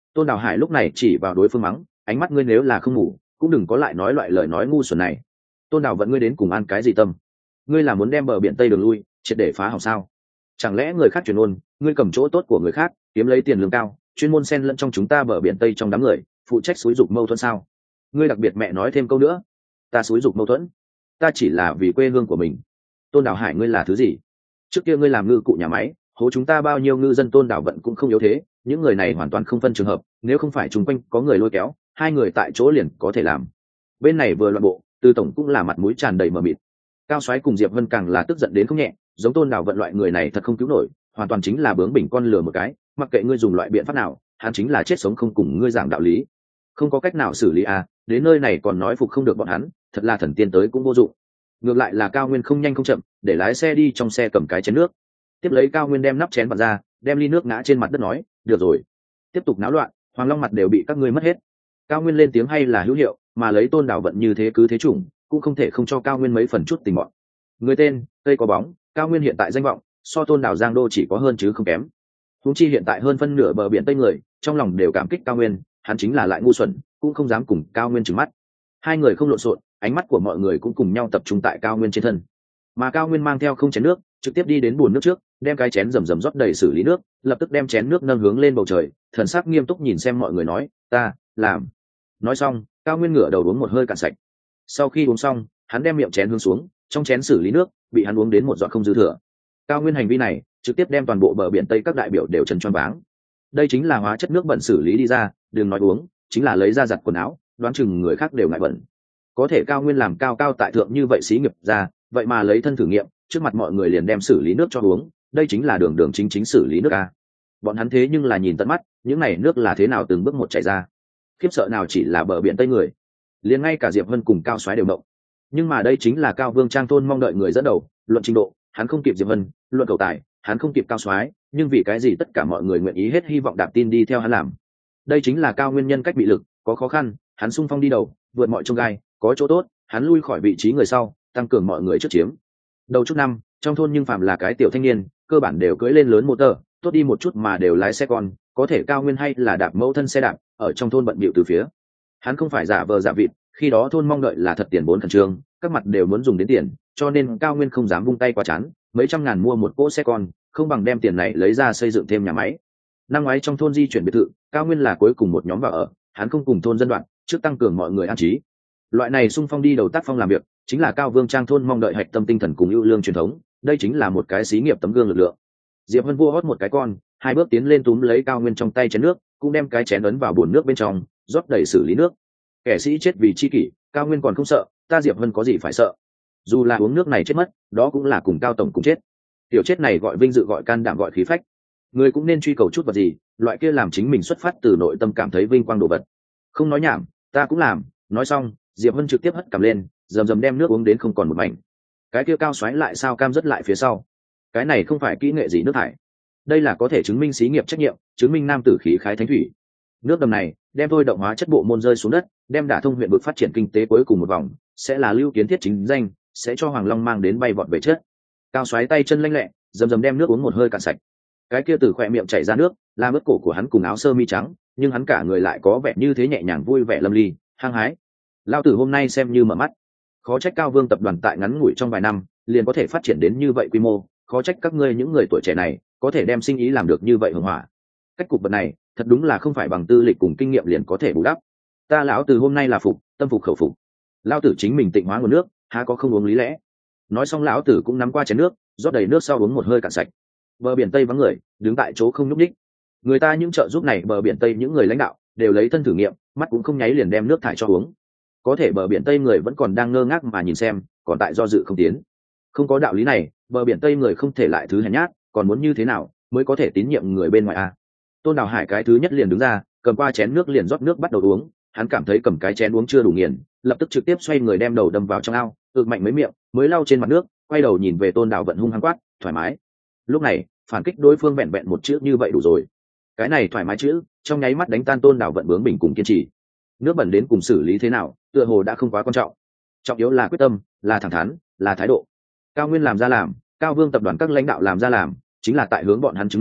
Tôn Đào Hải lúc này chỉ vào đối phương mắng, ánh mắt ngươi nếu là không ngủ cũng đừng có lại nói loại lời nói ngu xuẩn này. Tôn Đào Vận, ngươi đến cùng ăn cái gì tâm? Ngươi là muốn đem bờ biển Tây đường lui triệt để phá hỏng sao? Chẳng lẽ người khác truyền ôn ngươi cầm chỗ tốt của người khác kiếm lấy tiền lương cao, chuyên môn xen lẫn trong chúng ta bờ biển Tây trong đám người, phụ trách xúi dục mâu thuẫn sao? Ngươi đặc biệt mẹ nói thêm câu nữa, ta xúi dục mâu thuẫn? Ta chỉ là vì quê hương của mình. Tôn Đào Hải, ngươi là thứ gì? Trước kia ngươi làm ngư cụ nhà máy hố chúng ta bao nhiêu ngư dân. Tôn Đào Vận cũng không yếu thế, những người này hoàn toàn không phân trường hợp, nếu không phải chung quanh có người lôi kéo, hai người tại chỗ liền có thể làm. Bên này vừa loạn bộ, Từ tổng cũng là mặt mũi tràn đầy mờ mịt. Cao Soái cùng Diệp Vân càng là tức giận đến không nhẹ, giống Tôn Đào Vận loại người này thật không cứu nổi, hoàn toàn chính là bướng bỉnh con lừa một cái, mặc kệ ngươi dùng loại biện pháp nào, hắn chính là chết sống không cùng ngươi giảng đạo lý. Không có cách nào xử lý à, đến nơi này còn nói phục không được bọn hắn, thật là thần tiên tới cũng vô dụng. Ngược lại là Cao Nguyên không nhanh không chậm, để lái xe đi trong xe cầm cái chén nước. Tiếp lấy Cao Nguyên đem nắp chén vặn ra, đem ly nước ngã trên mặt đất nói, được rồi, tiếp tục náo loạn, Hoàng Long mặt đều bị các ngươi mất hết. Cao Nguyên lên tiếng hay là hữu hiệu, mà lấy Tôn Đào Vận như thế cứ thế chủng, cũng không thể không cho Cao Nguyên mấy phần chút tình bọn. Người tên, cây có bóng, Cao Nguyên hiện tại danh vọng so Tôn Đào Giang Đô chỉ có hơn chứ không kém. Huống chi hiện tại hơn phân nửa bờ biển Tây người, trong lòng đều cảm kích Cao Nguyên, hắn chính là lại ngu xuẩn, cũng không dám cùng Cao Nguyên trừng mắt. Hai người không lộn xộn, ánh mắt của mọi người cũng cùng nhau tập trung tại Cao Nguyên trên thân. Mà Cao Nguyên mang theo không chén nước, trực tiếp đi đến bồn nước trước, đem cái chén rầm rầm rót đầy xử lý nước, lập tức đem chén nước nâng hướng lên bầu trời, thần sắc nghiêm túc nhìn xem mọi người nói, ta làm. Nói xong, Cao Nguyên ngửa đầu uống một hơi cạn sạch. Sau khi uống xong, hắn đem miệng chén hướng xuống, trong chén xử lý nước bị hắn uống đến một giọt không dư thừa. Cao Nguyên hành vi này trực tiếp đem toàn bộ bờ biển Tây các đại biểu đều trần choáng váng. Đây chính là hóa chất nước bẩn xử lý đi ra, đừng nói uống, chính là lấy ra giặt quần áo, đoán chừng người khác đều ngại bẩn. Có thể Cao Nguyên làm cao cao tại thượng như vậy xí nghiệp ra, vậy mà lấy thân thử nghiệm, trước mặt mọi người liền đem xử lý nước cho uống, đây chính là đường đường chính chính xử lý nước a. Bọn hắn thế nhưng là nhìn tận mắt, những này nước là thế nào từng bước một chảy ra. Khiếp sợ nào chỉ là bờ biển Tây người, liền ngay cả Diệp Vân cùng Cao Soái đều động. Nhưng mà đây chính là Cao Vương Trang thôn mong đợi người dẫn đầu, luận trình độ, hắn không kịp Diệp Vân, luận cầu tài, hắn không kịp Cao Soái, nhưng vì cái gì tất cả mọi người nguyện ý hết hy vọng đạp tin đi theo hắn làm. Đây chính là Cao Nguyên nhân cách bị lực, có khó khăn, hắn xung phong đi đầu, vượt mọi chông gai, có chỗ tốt, hắn lui khỏi vị trí người sau, tăng cường mọi người trước chiếm. Đầu chút năm, trong thôn nhưng phàm là cái tiểu thanh niên, cơ bản đều cưỡi lên lớn motor, tốt đi một chút mà đều lái xe con, có thể Cao Nguyên hay là đạp mẫu thân xe đạp, ở trong thôn bận bịu từ phía. Hắn không phải giả vờ giả vịt, khi đó thôn mong đợi là thật tiền vốn khẩn trương, các mặt đều muốn dùng đến tiền, cho nên Cao Nguyên không dám vung tay quá chán, mấy trăm ngàn mua một cỗ xe con, không bằng đem tiền này lấy ra xây dựng thêm nhà máy. Năm ngoái trong thôn di chuyển biệt thự, Cao Nguyên là cuối cùng một nhóm vào ở, hắn không cùng thôn dân đoạn, trước tăng cường mọi người an trí. Loại này xung phong đi đầu tác phong làm việc, chính là Cao Vương Trang thôn mong đợi hạch tâm tinh thần cùng ưu lương truyền thống, đây chính là một cái xí nghiệp tấm gương lực lượng. Diệp Vân vua hót một cái con, hai bước tiến lên túm lấy Cao Nguyên trong tay chén nước, cũng đem cái chén ấn vào bồn nước bên trong, rót đầy xử lý nước. Kẻ sĩ chết vì chi kỷ, Cao Nguyên còn không sợ, ta Diệp Vân có gì phải sợ? Dù là uống nước này chết mất, đó cũng là cùng Cao tổng cùng chết. Tiểu chết này gọi vinh dự, gọi can đảm, gọi khí phách. Người cũng nên truy cầu chút vật gì, loại kia làm chính mình xuất phát từ nội tâm cảm thấy vinh quang đồ vật. Không nói nhảm, ta cũng làm. Nói xong, Diệp Vân trực tiếp hất cằm lên, rầm rầm đem nước uống đến không còn một mảnh. Cái kia Cao Soái lại sao cam rất lại phía sau. Cái này không phải kỹ nghệ gì nước thải, đây là có thể chứng minh xí nghiệp trách nhiệm, chứng minh nam tử khí khái thánh thủy. Nước đầm này đem thôi động hóa chất bộ môn rơi xuống đất, đem đả thông huyện vực phát triển kinh tế cuối cùng một vòng, sẽ là Lưu Kiến Thiết chính danh, sẽ cho Hoàng Long mang đến bay vọt về chất. Cao Soái tay chân lanh lẹ, rầm rầm đem nước uống một hơi cạn sạch. Cái kia từ khỏe miệng chảy ra nước, làm ướt cổ của hắn cùng áo sơ mi trắng, nhưng hắn cả người lại có vẻ như thế nhẹ nhàng vui vẻ lâm ly, hăng hái. Lao tử hôm nay xem như mở mắt. Khó trách Cao Vương tập đoàn tại ngắn ngủi trong vài năm liền có thể phát triển đến như vậy quy mô, khó trách các ngươi những người tuổi trẻ này có thể đem sinh ý làm được như vậy hưởng hỏa. Cách cục vật này thật đúng là không phải bằng tư lịch cùng kinh nghiệm liền có thể bù đắp. Ta lão từ hôm nay là phục, tâm phục khẩu phục. Lão tử chính mình tịnh hóa nguồn nước, há có không uống lý lẽ. Nói xong lão tử cũng nắm qua chén nước, rót đầy nước sau uống một hơi cạn sạch. Bờ biển Tây vắng người, đứng tại chỗ không nhúc nhích. Người ta những trợ giúp này bờ biển Tây những người lãnh đạo đều lấy thân thử nghiệm, mắt cũng không nháy liền đem nước thải cho uống. Có thể bờ biển Tây người vẫn còn đang ngơ ngác mà nhìn xem, còn tại do dự không tiến. Không có đạo lý này, bờ biển Tây người không thể lại thứ hèn nhát, còn muốn như thế nào mới có thể tín nhiệm người bên ngoài a? Tôn Đào Hải cái thứ nhất liền đứng ra, cầm qua chén nước liền rót nước bắt đầu uống. Hắn cảm thấy cầm cái chén uống chưa đủ nghiền, lập tức trực tiếp xoay người đem đầu đâm vào trong ao, ực mạnh mấy miệng, mới lau trên mặt nước, quay đầu nhìn về Tôn Đào Vận hung hăng quát, thoải mái. Lúc này, phản kích đối phương vẹn vẹn một chữ như vậy đủ rồi. Cái này thoải mái chữ, trong nháy mắt đánh tan Tôn Đào Vận bướng bỉnh cùng kiên trì. Nước bẩn đến cùng xử lý thế nào, tựa hồ đã không quá quan trọng. Trọng yếu là quyết tâm, là thẳng thắn, là thái độ. Cao Nguyên làm ra làm, Cao Vương tập đoàn các lãnh đạo làm ra làm, chính là tại hướng bọn hắn chứng minh,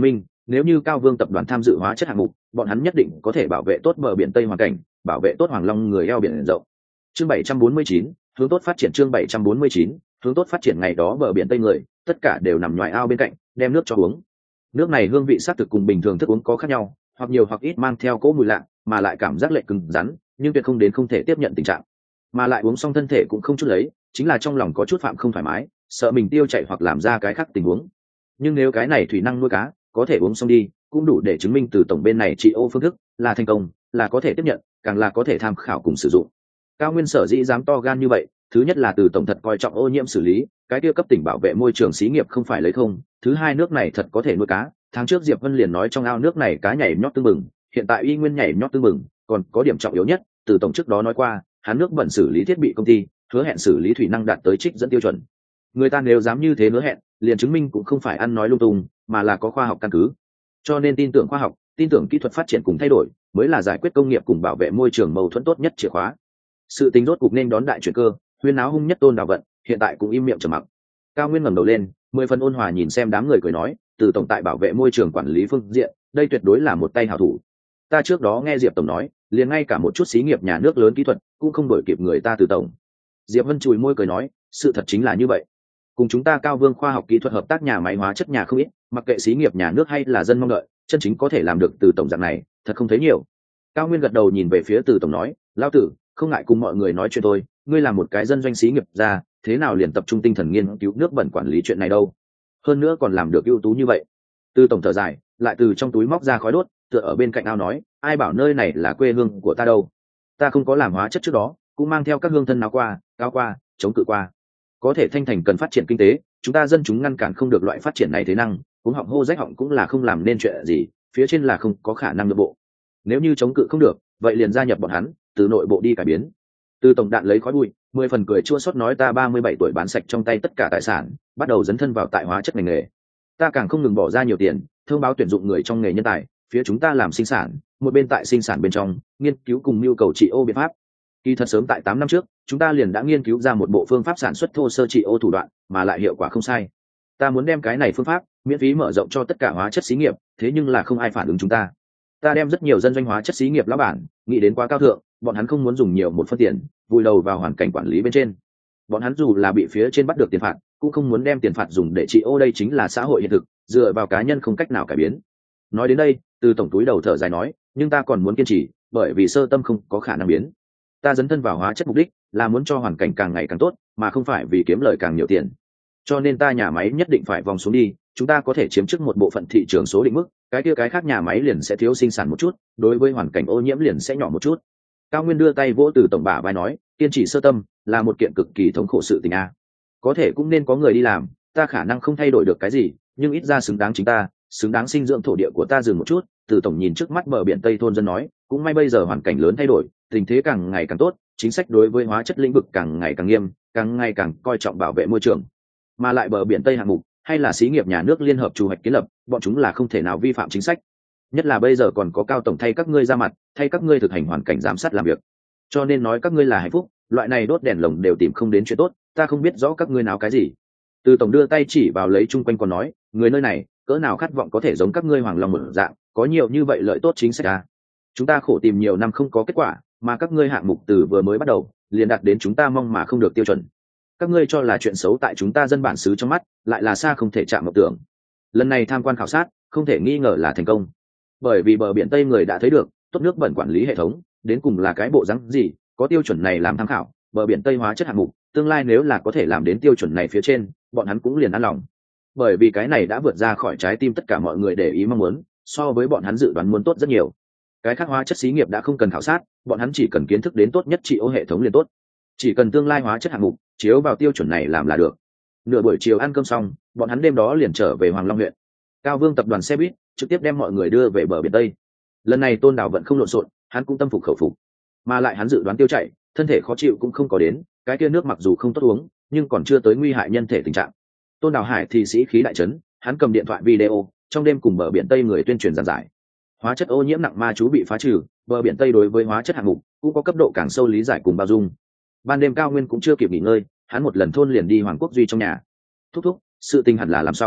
nếu như Cao Vương tập đoàn tham dự hóa chất hạng mục, bọn hắn nhất định có thể bảo vệ tốt bờ biển Tây hoàn cảnh, bảo vệ tốt Hoàng Long người eo biển rộng. Chương 749, hướng tốt phát triển. Chương 749, hướng tốt phát triển. Ngày đó bờ biển Tây người tất cả đều nằm ngoài ao bên cạnh, đem nước cho uống. Nước này hương vị xác thực cùng bình thường thức uống có khác nhau, hoặc nhiều hoặc ít mang theo cỗ mùi lạ, mà lại cảm giác lệ cứng rắn, nhưng tuyệt không đến không thể tiếp nhận tình trạng. Mà lại uống xong thân thể cũng không chút lấy, chính là trong lòng có chút phạm không thoải mái, sợ mình tiêu chảy hoặc làm ra cái khác tình huống. Nhưng nếu cái này thủy năng nuôi cá có thể uống xong đi, cũng đủ để chứng minh từ tổng bên này trị ô phương thức là thành công, là có thể tiếp nhận, càng là có thể tham khảo cùng sử dụng. Cao Nguyên sở dĩ dám to gan như vậy, thứ nhất là từ tổng thật coi trọng ô nhiễm xử lý, cái kia cấp tỉnh bảo vệ môi trường xí nghiệp không phải lấy không. Thứ hai, nước này thật có thể nuôi cá. Tháng trước Diệp Vân liền nói trong ao nước này cá nhảy nhót tương mừng, hiện tại y nguyên nhảy nhót tương mừng. Còn có điểm trọng yếu nhất, từ tổng trước đó nói qua, hắn nước bẩn xử lý thiết bị công ty hứa hẹn xử lý thủy năng đạt tới trích dẫn tiêu chuẩn. Người ta nếu dám như thế hứa hẹn, liền chứng minh cũng không phải ăn nói lung tung, mà là có khoa học căn cứ. Cho nên tin tưởng khoa học, tin tưởng kỹ thuật phát triển cùng thay đổi, mới là giải quyết công nghiệp cùng bảo vệ môi trường mâu thuẫn tốt nhất chìa khóa. Sự tính rốt cục nên đón đại chuyển cơ, huyên náo hung nhất Tôn Đào Vận hiện tại cũng im miệng trầm mặc. Cao Nguyên ngẩng đầu lên, 10 phần ôn hòa nhìn xem đám người cười nói, từ tổng tại bảo vệ môi trường quản lý phương diện, đây tuyệt đối là một tay hảo thủ. Ta trước đó nghe Diệp tổng nói, liền ngay cả một chút xí nghiệp nhà nước lớn kỹ thuật cũng không đổi kịp người ta từ tổng. Diệp Vân chùi môi cười nói, sự thật chính là như vậy. Cùng chúng ta Cao Vương khoa học kỹ thuật hợp tác nhà máy hóa chất nhà không ít, mặc kệ xí nghiệp nhà nước hay là dân mong đợi, chân chính có thể làm được từ tổng dạng này, thật không thấy nhiều. Cao Nguyên gật đầu nhìn về phía từ tổng nói, lão tử không ngại cùng mọi người nói chuyện thôi, ngươi là một cái dân doanh xí nghiệp ra, thế nào liền tập trung tinh thần nghiên cứu nước bẩn quản lý chuyện này đâu, hơn nữa còn làm được ưu tú như vậy. Từ tổng thở dài, lại từ trong túi móc ra khói đốt, tựa ở bên cạnh ao nói, ai bảo nơi này là quê hương của ta đâu, ta không có làm hóa chất trước đó cũng mang theo các hương thân nào qua, cao qua, chống cự qua. Có thể Thanh Thành cần phát triển kinh tế, chúng ta dân chúng ngăn cản không được loại phát triển này thế năng, cũng họng hô rách họng cũng là không làm nên chuyện gì, phía trên là không có khả năng nội bộ. Nếu như chống cự không được, vậy liền gia nhập bọn hắn, từ nội bộ đi cải biến. Từ tổng đạn lấy khói bụi, 10 phần cười chua xót nói, ta 37 tuổi bán sạch trong tay tất cả tài sản, bắt đầu dấn thân vào tại hóa chất ngành nghề. Ta càng không ngừng bỏ ra nhiều tiền, thông báo tuyển dụng người trong nghề nhân tài, phía chúng ta làm sinh sản, một bên tại sinh sản bên trong nghiên cứu cùng nhu cầu trị ô biện pháp. Kỳ thật sớm tại 8 năm trước, chúng ta liền đã nghiên cứu ra một bộ phương pháp sản xuất thô sơ trị ô thủ đoạn, mà lại hiệu quả không sai. Ta muốn đem cái này phương pháp miễn phí mở rộng cho tất cả hóa chất xí nghiệp, thế nhưng là không ai phản ứng chúng ta. Ta đem rất nhiều dân doanh hóa chất xí nghiệp lão bản nghĩ đến quá cao thượng, bọn hắn không muốn dùng nhiều một phân tiền vùi đầu vào hoàn cảnh quản lý bên trên. Bọn hắn dù là bị phía trên bắt được tiền phạt, cũng không muốn đem tiền phạt dùng để trị ô, đây chính là xã hội hiện thực, dựa vào cá nhân không cách nào cải biến. Nói đến đây, từ tổng túi đầu thở dài nói, nhưng ta còn muốn kiên trì, bởi vì sơ tâm không có khả năng biến. Ta dấn thân vào hóa chất mục đích là muốn cho hoàn cảnh càng ngày càng tốt, mà không phải vì kiếm lời càng nhiều tiền. Cho nên ta nhà máy nhất định phải vòng xuống đi, chúng ta có thể chiếm trước một bộ phận thị trường số định mức, cái kia cái khác nhà máy liền sẽ thiếu sinh sản một chút, đối với hoàn cảnh ô nhiễm liền sẽ nhỏ một chút. Cao Nguyên đưa tay vỗ từ tổng bả vai nói, kiên trì sơ tâm là một kiện cực kỳ thống khổ sự tình a. Có thể cũng nên có người đi làm, ta khả năng không thay đổi được cái gì, nhưng ít ra xứng đáng chính ta, xứng đáng sinh dưỡng thổ địa của ta dừng một chút. Từ tổng nhìn trước mắt bờ biển Tây thôn dân nói, cũng may bây giờ hoàn cảnh lớn thay đổi, tình thế càng ngày càng tốt, chính sách đối với hóa chất lĩnh vực càng ngày càng nghiêm, càng ngày càng coi trọng bảo vệ môi trường. Mà lại bờ biển Tây hạng mục hay là xí nghiệp nhà nước liên hợp chủ hoạch kiến lập, bọn chúng là không thể nào vi phạm chính sách. Nhất là bây giờ còn có Cao tổng thay các ngươi ra mặt, thay các ngươi thực hành hoàn cảnh giám sát làm việc. Cho nên nói các ngươi là hạnh phúc, loại này đốt đèn lồng đều tìm không đến chuyện tốt, ta không biết rõ các ngươi nào cái gì. Từ tổng đưa tay chỉ vào lấy chung quanh còn nói, người nơi này cỡ nào khát vọng có thể giống các ngươi Hoàng Long một dạng, có nhiều như vậy lợi tốt chính sách à. Chúng ta khổ tìm nhiều năm không có kết quả, mà các ngươi hạng mục từ vừa mới bắt đầu liền đạt đến chúng ta mong mà không được tiêu chuẩn. Các ngươi cho là chuyện xấu tại chúng ta dân bản xứ trong mắt, lại là xa không thể chạm mộng tưởng. Lần này tham quan khảo sát không thể nghi ngờ là thành công, bởi vì bờ biển Tây người đã thấy được tốt nước bẩn quản lý hệ thống đến cùng là cái bộ dáng gì, có tiêu chuẩn này làm tham khảo, bờ biển Tây hóa chất hạng mục tương lai nếu là có thể làm đến tiêu chuẩn này phía trên, bọn hắn cũng liền an lòng, bởi vì cái này đã vượt ra khỏi trái tim tất cả mọi người để ý mong muốn, so với bọn hắn dự đoán muốn tốt rất nhiều. Cái khác hóa chất xí nghiệp đã không cần khảo sát, bọn hắn chỉ cần kiến thức đến tốt nhất trị ô hệ thống liền tốt, chỉ cần tương lai hóa chất hạng mục chiếu vào tiêu chuẩn này làm là được. Nửa buổi chiều ăn cơm xong, bọn hắn đêm đó liền trở về Hoàng Long huyện. Cao Vương tập đoàn xe buýt trực tiếp đem mọi người đưa về bờ biển Tây. Lần này Tôn Đào Vận không lộn xộn, hắn cũng tâm phục khẩu phục, mà lại hắn dự đoán tiêu chảy, thân thể khó chịu cũng không có đến, cái kia nước mặc dù không tốt uống, nhưng còn chưa tới nguy hại nhân thể tình trạng. Tôn Đào Hải thì sĩ khí đại trấn, hắn cầm điện thoại video, trong đêm cùng bờ biển Tây người tuyên truyền giảng giải. Hóa chất ô nhiễm nặng ma chú bị phá trừ, bờ biển Tây đối với hóa chất hạng mục cũng có cấp độ càng sâu lý giải cùng bao dung. Ban đêm Cao Nguyên cũng chưa kịp nghỉ ngơi, hắn một lần thôn liền đi Hoàng Quốc Duy trong nhà. Thúc thúc, sự tình hẳn là làm xong,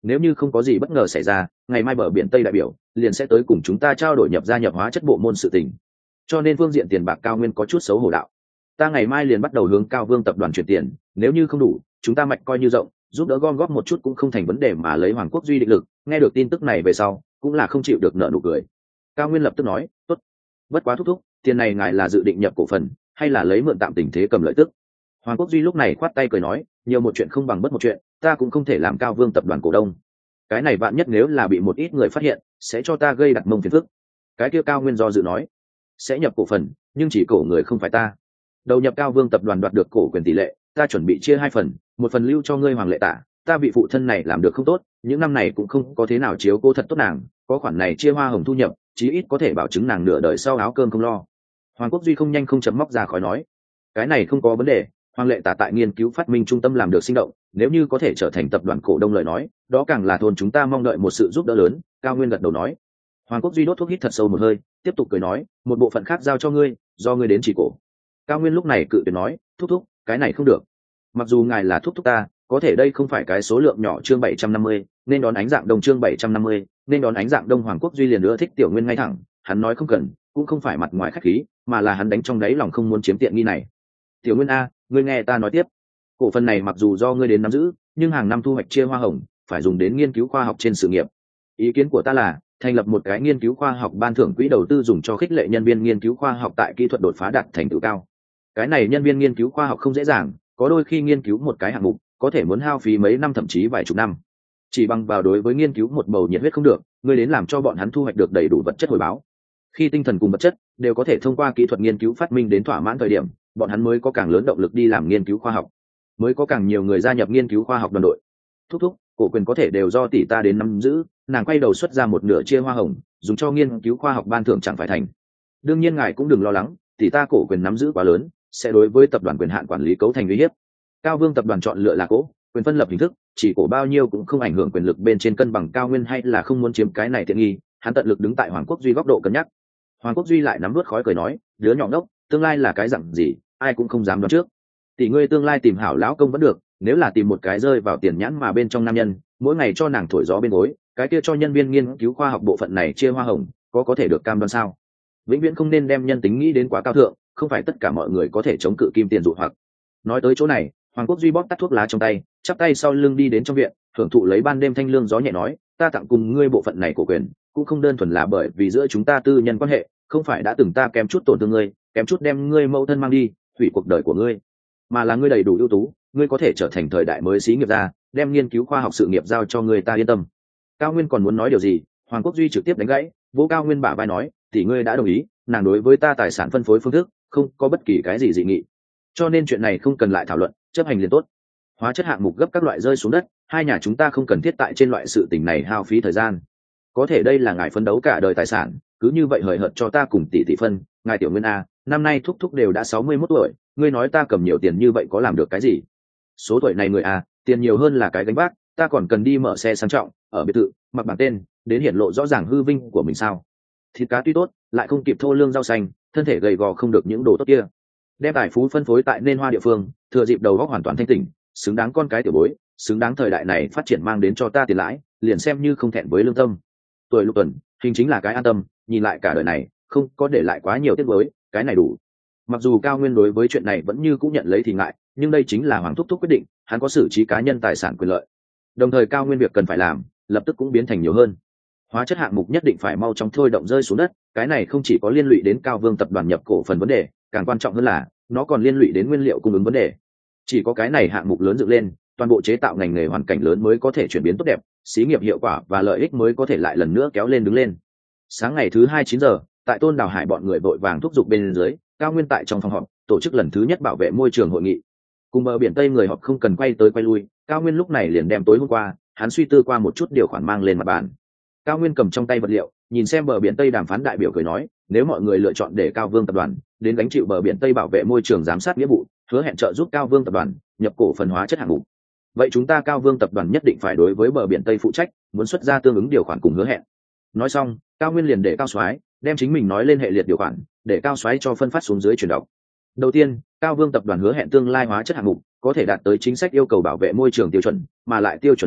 nếu như không có gì bất ngờ xảy ra, ngày mai bờ biển Tây đại biểu liền sẽ tới cùng chúng ta trao đổi nhập gia nhập hóa chất bộ môn sự tình. Cho nên phương diện tiền bạc Cao Nguyên có chút xấu hổ đạo. Ta ngày mai liền bắt đầu hướng Cao Vương tập đoàn chuyển tiền, nếu như không đủ, chúng ta mạch coi như rộng, giúp đỡ gom góp một chút cũng không thành vấn đề mà lấy Hoàng Quốc Duy định lực, nghe được tin tức này về sau, cũng là không chịu được nợ nụ cười. Cao Nguyên lập tức nói, tốt, bất quá thúc thúc, tiền này ngài là dự định nhập cổ phần, hay là lấy mượn tạm tình thế cầm lợi tức? Hoàng Quốc Duy lúc này khoát tay cười nói, nhiều một chuyện không bằng bất một chuyện, ta cũng không thể làm Cao Vương tập đoàn cổ đông. Cái này vạn nhất nếu là bị một ít người phát hiện, sẽ cho ta gây đặt mông phiền phức. Cái kia Cao Nguyên do dự nói, sẽ nhập cổ phần, nhưng chỉ cổ người không phải ta. Đầu nhập Cao Vương tập đoàn đoạt được cổ quyền tỷ lệ, ta chuẩn bị chia 2 phần, một phần lưu cho ngươi Hoàng Lệ Tả, ta vị phụ thân này làm được không tốt, những năm này cũng không có thế nào chiếu cố thật tốt nàng, có khoản này chia hoa hồng thu nhập, chí ít có thể bảo chứng nàng nửa đời sau áo cơm không lo. Hoàng Quốc Duy không nhanh không chậm móc ra khỏi nói, cái này không có vấn đề, Hoàng Lệ Tả tại nghiên cứu phát minh trung tâm làm được sinh động, nếu như có thể trở thành tập đoàn cổ đông lời nói, đó càng là thôn chúng ta mong đợi một sự giúp đỡ lớn. Cao Nguyên gật đầu nói. Hoàng Quốc Duy đốt thuốc hít thật sâu một hơi, tiếp tục cười nói, một bộ phận khác giao cho ngươi, do ngươi đến chỉ cổ. Cao Nguyên lúc này cự tuyệt nói, thúc thúc, cái này không được. Mặc dù ngài là thúc thúc ta, có thể đây không phải cái số lượng nhỏ. Chương 750, nên đón ánh dạng đông. Chương 750, nên đón ánh dạng đông. Hoàng Quốc Duy liền nữa thích Tiểu Nguyên ngay thẳng, hắn nói không cần, cũng không phải mặt ngoài khách khí, mà là hắn đánh trong đáy lòng không muốn chiếm tiện nghi này. Tiểu Nguyên a, ngươi nghe ta nói tiếp, cổ phần này mặc dù do ngươi đến nắm giữ, nhưng hàng năm thu hoạch chia hoa hồng phải dùng đến nghiên cứu khoa học trên sự nghiệp. Ý kiến của ta là thành lập một cái nghiên cứu khoa học ban thưởng quỹ đầu tư dùng cho khích lệ nhân viên nghiên cứu khoa học tại kỹ thuật đột phá đạt thành tựu cao. Cái này nhân viên nghiên cứu khoa học không dễ dàng, có đôi khi nghiên cứu một cái hạng mục có thể muốn hao phí mấy năm thậm chí vài chục năm. Chỉ bằng vào đối với nghiên cứu một bầu nhiệt huyết không được, ngươi đến làm cho bọn hắn thu hoạch được đầy đủ vật chất hồi báo. Khi tinh thần cùng vật chất đều có thể thông qua kỹ thuật nghiên cứu phát minh đến thỏa mãn thời điểm, bọn hắn mới có càng lớn động lực đi làm nghiên cứu khoa học, mới có càng nhiều người gia nhập nghiên cứu khoa học đoàn đội. Thúc thúc, cổ quyền có thể đều do tỷ ta đến nắm giữ. Nàng quay đầu xuất ra một nửa chia hoa hồng, dùng cho nghiên cứu khoa học ban thưởng chẳng phải thành. Đương nhiên ngài cũng đừng lo lắng, tỷ ta cổ quyền nắm giữ quá lớn, sẽ đối với tập đoàn quyền hạn quản lý cấu thành uy hiếp. Cao Vương tập đoàn chọn lựa là cổ quyền phân lập hình thức, chỉ cổ bao nhiêu cũng không ảnh hưởng quyền lực bên trên cân bằng. Cao Nguyên hay là không muốn chiếm cái này tiện nghi, hắn tận lực đứng tại Hoàng Quốc Duy góc độ cân nhắc. Hoàng Quốc Duy lại nắm vớt khói cười nói, đứa nhỏ ngốc, tương lai là cái dặn gì, ai cũng không dám đoán trước. Tỷ ngươi tương lai tìm hảo lão công vẫn được, nếu là tìm một cái rơi vào tiền nhãn mà bên trong nam nhân, mỗi ngày cho nàng thổi gió bên gối, cái kia cho nhân viên nghiên cứu khoa học bộ phận này chia hoa hồng, có thể được cam đoan sao? Vĩnh viễn không nên đem nhân tính nghĩ đến quá cao thượng, không phải tất cả mọi người có thể chống cự kim tiền dụ hoặc. Nói tới chỗ này, Hoàng Quốc Duy bóp tắt thuốc lá trong tay, chắp tay sau lưng đi đến trong viện, hưởng thụ lấy ban đêm thanh lương gió nhẹ nói, ta tặng cùng ngươi bộ phận này của quyền, cũng không đơn thuần là bởi vì giữa chúng ta tư nhân quan hệ, không phải đã từng ta kém chút tổn thương ngươi, kém chút đem ngươi mâu thân mang đi, hủy cuộc đời của ngươi, mà là ngươi đầy đủ ưu tú, ngươi có thể trở thành thời đại mới xí nghiệp gia, đem nghiên cứu khoa học sự nghiệp giao cho ngươi, ta yên tâm. Cao Nguyên còn muốn nói điều gì, Hoàng Quốc Duy trực tiếp đánh gãy, vỗ Cao Nguyên bả vai nói, tỷ ngươi đã đồng ý, nàng đối với ta tài sản phân phối phương thức không có bất kỳ cái gì dị nghị, cho nên chuyện này không cần lại thảo luận, chấp hành liền tốt. Hóa chất hạng mục gấp các loại rơi xuống đất, hai nhà chúng ta không cần thiết tại trên loại sự tình này hao phí thời gian. Có thể đây là ngài phấn đấu cả đời tài sản, cứ như vậy hời hợt cho ta cùng tỷ phân. Ngài Tiểu Nguyên a, năm nay thúc thúc đều đã 61 tuổi, ngươi nói ta cầm nhiều tiền như vậy có làm được cái gì? Số tuổi này người a, tiền nhiều hơn là cái gánh vác, ta còn cần đi mở xe sang trọng, ở biệt thự, mặc bảng tên, đến hiển lộ rõ ràng hư vinh của mình sao? Thịt cá tuy tốt, lại không kịp thô lương rau xanh, thân thể gầy gò không được những đồ tốt kia. Đem tài phú phân phối tại nên hoa địa phương, thừa dịp đầu óc hoàn toàn thanh tỉnh, xứng đáng con cái tiểu bối, xứng đáng thời đại này phát triển mang đến cho ta tiền lãi, liền xem như không thẹn với lương tâm. Tuổi Lục Tuần, hình chính là cái an tâm, nhìn lại cả đời này, không có để lại quá nhiều tiếc nuối, cái này đủ. Mặc dù Cao Nguyên đối với chuyện này vẫn như cũng nhận lấy thì ngại, nhưng đây chính là Hoàng thúc thúc quyết định, hắn có xử trí cá nhân tài sản quyền lợi. Đồng thời Cao Nguyên việc cần phải làm, lập tức cũng biến thành nhiều hơn. Hóa chất hạng mục nhất định phải mau chóng thôi động rơi xuống đất, cái này không chỉ có liên lụy đến Cao Vương tập đoàn nhập cổ phần vấn đề, càng quan trọng hơn là nó còn liên lụy đến nguyên liệu cung ứng vấn đề. Chỉ có cái này hạng mục lớn dựng lên, toàn bộ chế tạo ngành nghề hoàn cảnh lớn mới có thể chuyển biến tốt đẹp, xí nghiệp hiệu quả và lợi ích mới có thể lại lần nữa kéo lên đứng lên. Sáng ngày thứ 9 giờ, tại Tôn Đào Hải bọn người vội vàng thúc giục bên dưới, Cao Nguyên tại trong phòng họp tổ chức lần thứ nhất bảo vệ môi trường hội nghị. Cùng bờ biển Tây người họp không cần quay tới quay lui, Cao Nguyên lúc này liền đem tối hôm qua hắn suy tư qua một chút điều khoản mang lên mặt bàn. Cao Nguyên cầm trong tay vật liệu, nhìn xem bờ biển Tây đàm phán đại biểu cười nói, nếu mọi người lựa chọn để Cao Vương tập đoàn đến gánh chịu bờ biển Tây bảo vệ môi trường giám sát nghĩa vụ, hứa hẹn trợ giúp Cao Vương tập đoàn nhập cổ phần hóa chất hạng mục, vậy chúng ta Cao Vương tập đoàn nhất định phải đối với bờ biển Tây phụ trách, muốn xuất ra tương ứng điều khoản cùng hứa hẹn. Nói xong, Cao Nguyên liền để Cao Soái đem chính mình nói lên hệ liệt điều khoản, để Cao Soái cho phân phát xuống dưới truyền đọc. Đầu tiên, Cao Vương tập đoàn hứa hẹn tương lai hóa chất hạng mục có thể đạt tới chính sách yêu cầu bảo vệ môi trường tiêu chuẩn, mà lại tiêu chuẩn này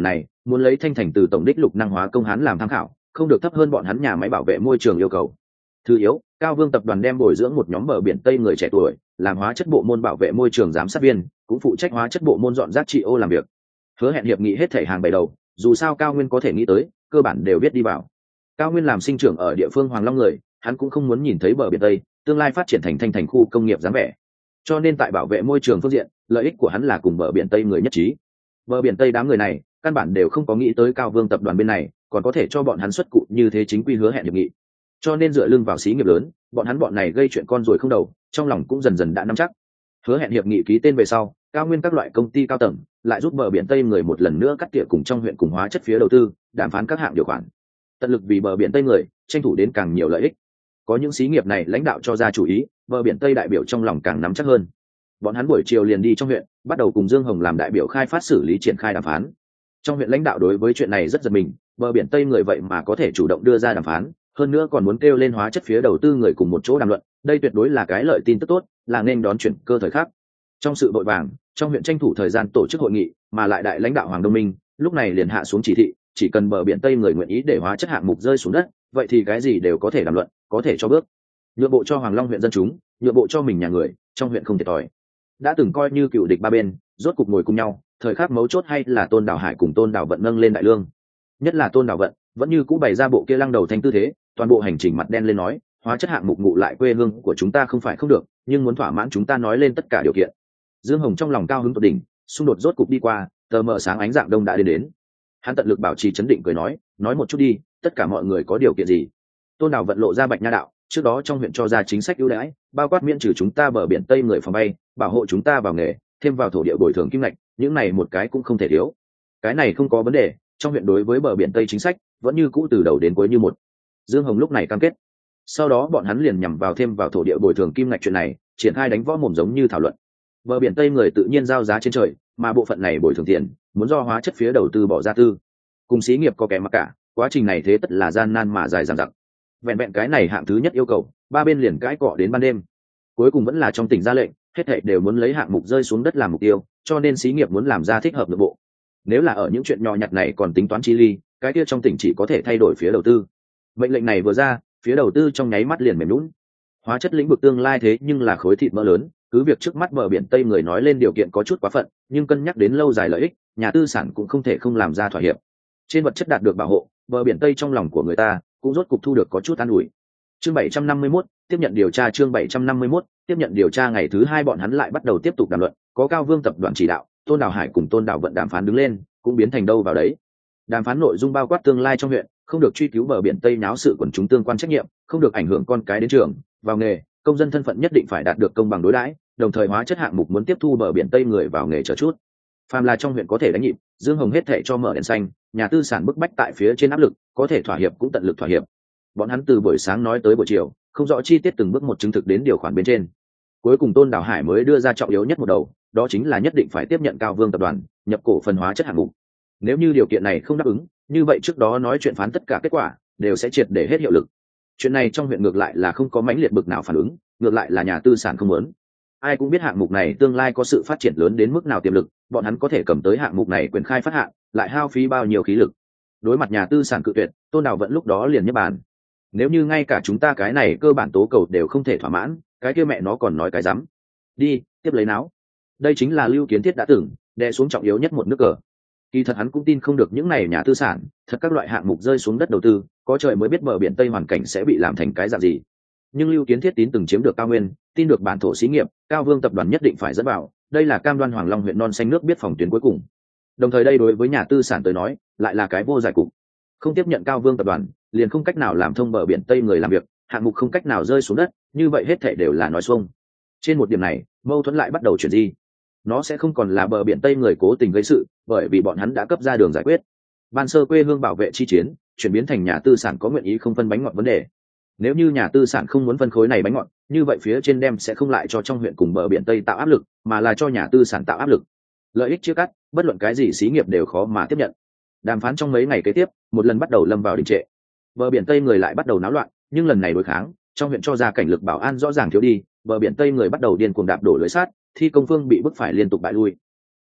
muốn lấy Thanh Thành từ tổng đích lục năng hóa công hắn làm tham khảo, không được thấp hơn bọn hắn nhà máy bảo vệ môi trường yêu cầu. Thứ yếu, Cao Vương tập đoàn đem bồi dưỡng một nhóm bờ biển Tây người trẻ tuổi, làm hóa chất bộ môn bảo vệ môi trường giám sát viên, cũng phụ trách hóa chất bộ môn dọn rác trị ô làm việc. Hứa Hẹn hiệp nghị hết thảy hàng bày đầu, dù sao Cao Nguyên có thể nghĩ tới, cơ bản đều biết đi vào. Cao Nguyên làm sinh trưởng ở địa phương Hoàng Long người, hắn cũng không muốn nhìn thấy bờ biển Tây tương lai phát triển thành Thanh Thành khu công nghiệp dáng vẻ. Cho nên tại bảo vệ môi trường phương diện, lợi ích của hắn là cùng bờ biển Tây người nhất trí. Bờ biển Tây đám người này, căn bản đều không có nghĩ tới Cao Vương tập đoàn bên này còn có thể cho bọn hắn xuất cụ như thế chính quy hứa hẹn hiệp nghị. Cho nên dựa lưng vào xí nghiệp lớn, bọn này gây chuyện con rồi không đầu, trong lòng cũng dần dần đã nắm chắc. Hứa hẹn hiệp nghị ký tên về sau, Cao Nguyên các loại công ty cao tầng lại giúp bờ biển Tây người một lần nữa cắt tỉa cùng trong huyện cùng hóa chất phía đầu tư, đàm phán các hạng điều khoản. Tận lực vì bờ biển Tây người tranh thủ đến càng nhiều lợi ích. Có những xí nghiệp này lãnh đạo cho ra chủ ý, bờ biển Tây đại biểu trong lòng càng nắm chắc hơn. Bọn hắn buổi chiều liền đi trong huyện, bắt đầu cùng Dương Hồng làm đại biểu khai phát xử lý triển khai đàm phán. Trong huyện lãnh đạo đối với chuyện này rất giật mình, bờ biển Tây người vậy mà có thể chủ động đưa ra đàm phán, hơn nữa còn muốn kêu lên hóa chất phía đầu tư người cùng một chỗ đàm luận, đây tuyệt đối là cái lợi tin tức tốt, là nên đón chuyển cơ thời khắc. Trong sự vội vàng, trong huyện tranh thủ thời gian tổ chức hội nghị, mà lại đại lãnh đạo Hoàng Đông Minh lúc này liền hạ xuống chỉ thị, chỉ cần bờ biển Tây người nguyện ý để hóa chất hạng mục rơi xuống đất, vậy thì cái gì đều có thể đàm luận, có thể cho bước. Nhượng bộ cho Hoàng Long huyện dân chúng, nhượng bộ cho mình nhà người, trong huyện không thiệt thòi. Đã từng coi như cựu địch ba bên, rốt cục ngồi cùng nhau, thời khắc mấu chốt hay là Tôn Đảo Hải cùng Tôn Đảo Vận nâng lên đại lương. Nhất là Tôn Đảo Vận, vẫn như cũ bày ra bộ kia lăng đầu thanh tư thế, toàn bộ hành trình mặt đen lên nói, hóa chất hạng mục ngụ lại quê hương của chúng ta không phải không được, nhưng muốn thỏa mãn chúng ta nói lên tất cả điều kiện. Dương Hồng trong lòng cao hứng tột đỉnh, xung đột rốt cục đi qua, tờ mờ sáng ánh dạng đông đã đến. Hắn tận lực bảo trì trấn định cười nói một chút đi, tất cả mọi người có điều kiện gì? Tôn Đảo Vận lộ ra Bạch Nha đạo, trước đó trong huyện cho ra chính sách ưu đãi, bao quát miễn trừ chúng ta bờ biển Tây người phòng bay, bảo hộ chúng ta vào nghề, thêm vào thổ địa bồi thường kim ngạch, những này một cái cũng không thể thiếu. Cái này không có vấn đề, trong huyện đối với bờ biển Tây chính sách vẫn như cũ từ đầu đến cuối như một. Dương Hồng lúc này cam kết. Sau đó bọn hắn liền nhằm vào thêm vào thổ địa bồi thường kim ngạch chuyện này, triển khai đánh võ mồm giống như thảo luận. Bờ biển Tây người tự nhiên giao giá trên trời, mà bộ phận này bồi thường tiền, muốn do hóa chất phía đầu tư bỏ ra tư. Cùng xí nghiệp có kẻ mặc cả, quá trình này thế tất là gian nan mà dài dằng dặc. Vẹn cái này hạng thứ nhất yêu cầu, ba bên liền cãi cọ đến ban đêm. Cuối cùng vẫn là trong tỉnh ra lệnh, hết thảy đều muốn lấy hạng mục rơi xuống đất làm mục tiêu, cho nên xí nghiệp muốn làm ra thích hợp nội bộ. Nếu là ở những chuyện nhỏ nhặt này còn tính toán chi ly, cái kia trong tỉnh chỉ có thể thay đổi phía đầu tư. Mệnh lệnh này vừa ra, phía đầu tư trong nháy mắt liền mềm nhũn. Hóa chất lĩnh vực tương lai thế nhưng là khối thịt mỡ lớn, cứ việc trước mắt bờ biển Tây người nói lên điều kiện có chút quá phận, nhưng cân nhắc đến lâu dài lợi ích, nhà tư sản cũng không thể không làm ra thỏa hiệp. Trên vật chất đạt được bảo hộ, bờ biển Tây trong lòng của người ta cũng rốt cục thu được có chút an ủi. Chương 751, tiếp nhận điều tra. Chương 751, tiếp nhận điều tra. Ngày thứ hai bọn hắn lại bắt đầu tiếp tục đàm luận, có Cao Vương tập đoàn chỉ đạo, Tôn Đảo Hải cùng Tôn Đảo Vận đàm phán đứng lên, cũng biến thành đâu vào đấy. Đàm phán nội dung bao quát tương lai trong huyện, không được truy cứu bờ biển Tây náo sự quần chúng tương quan trách nhiệm, không được ảnh hưởng con cái đến trường, vào nghề, công dân thân phận nhất định phải đạt được công bằng đối đãi, đồng thời hóa chất hạng mục muốn tiếp thu bờ biển Tây người vào nghề chờ chút. Phàm là trong huyện có thể đánh nhịp, Dương Hồng hết thảy cho mở đèn xanh, nhà tư sản bức bách tại phía trên áp lực, có thể thỏa hiệp cũng tận lực thỏa hiệp. Bọn hắn từ buổi sáng nói tới buổi chiều, không rõ chi tiết từng bước một chứng thực đến điều khoản bên trên. Cuối cùng Tôn Đảo Hải mới đưa ra trọng yếu nhất một đầu, đó chính là nhất định phải tiếp nhận Cao Vương tập đoàn nhập cổ phần hóa chất hạng mục. Nếu như điều kiện này không đáp ứng, như vậy trước đó nói chuyện phán tất cả kết quả đều sẽ triệt để hết hiệu lực. Chuyện này trong huyện ngược lại là không có mãnh liệt bực nào phản ứng, ngược lại là nhà tư sản không muốn. Ai cũng biết hạng mục này tương lai có sự phát triển lớn đến mức nào tiềm lực, bọn hắn có thể cầm tới hạng mục này quyền khai phát hạng, lại hao phí bao nhiêu khí lực. Đối mặt nhà tư sản cự tuyệt, Tôn Đảo Vận lúc đó liền nhấc bàn. Nếu như ngay cả chúng ta cái này cơ bản tố cầu đều không thể thỏa mãn, cái kia mẹ nó còn nói cái rắm. Đi, tiếp lấy náo. Đây chính là Lưu Kiến Thiết đã từng đè xuống trọng yếu nhất một nước cờ. Kỳ thật hắn cũng tin không được những này nhà tư sản, thật các loại hạng mục rơi xuống đất đầu tư, có trời mới biết bờ biển Tây hoàn cảnh sẽ bị làm thành cái dạng gì. Nhưng Lưu Kiến Thiết tín từng chiếm được cao nguyên, tin được bản thổ xí nghiệp, Cao Vương tập đoàn nhất định phải dẫn vào, đây là cam đoan Hoàng Long huyện non xanh nước biết phòng tuyến cuối cùng. Đồng thời đây đối với nhà tư sản tới nói, lại là cái vô giải cục. Không tiếp nhận Cao Vương tập đoàn, liền không cách nào làm thông bờ biển Tây người làm việc, hạng mục không cách nào rơi xuống đất, như vậy hết thảy đều là nói xuông. Trên một điểm này, mâu thuẫn lại bắt đầu chuyển di. Nó sẽ không còn là bờ biển Tây người cố tình gây sự, bởi vì bọn hắn đã cấp ra đường giải quyết. Ban sơ quê hương bảo vệ chi chiến, chuyển biến thành nhà tư sản có nguyện ý không phân bánh ngọt vấn đề. Nếu như nhà tư sản không muốn phân khối này bánh ngọt, như vậy phía trên đem sẽ không lại cho trong huyện cùng bờ biển Tây tạo áp lực, mà là cho nhà tư sản tạo áp lực. Lợi ích chia cắt, bất luận cái gì xí nghiệp đều khó mà tiếp nhận. Đàm phán trong mấy ngày kế tiếp, một lần bắt đầu lâm vào đình trệ. Bờ biển Tây người lại bắt đầu náo loạn, nhưng lần này đối kháng, trong huyện cho ra cảnh lực bảo an rõ ràng thiếu đi, bờ biển Tây người bắt đầu điên cuồng đạp đổ lưới sát, thi công phương bị bức phải liên tục bại lui.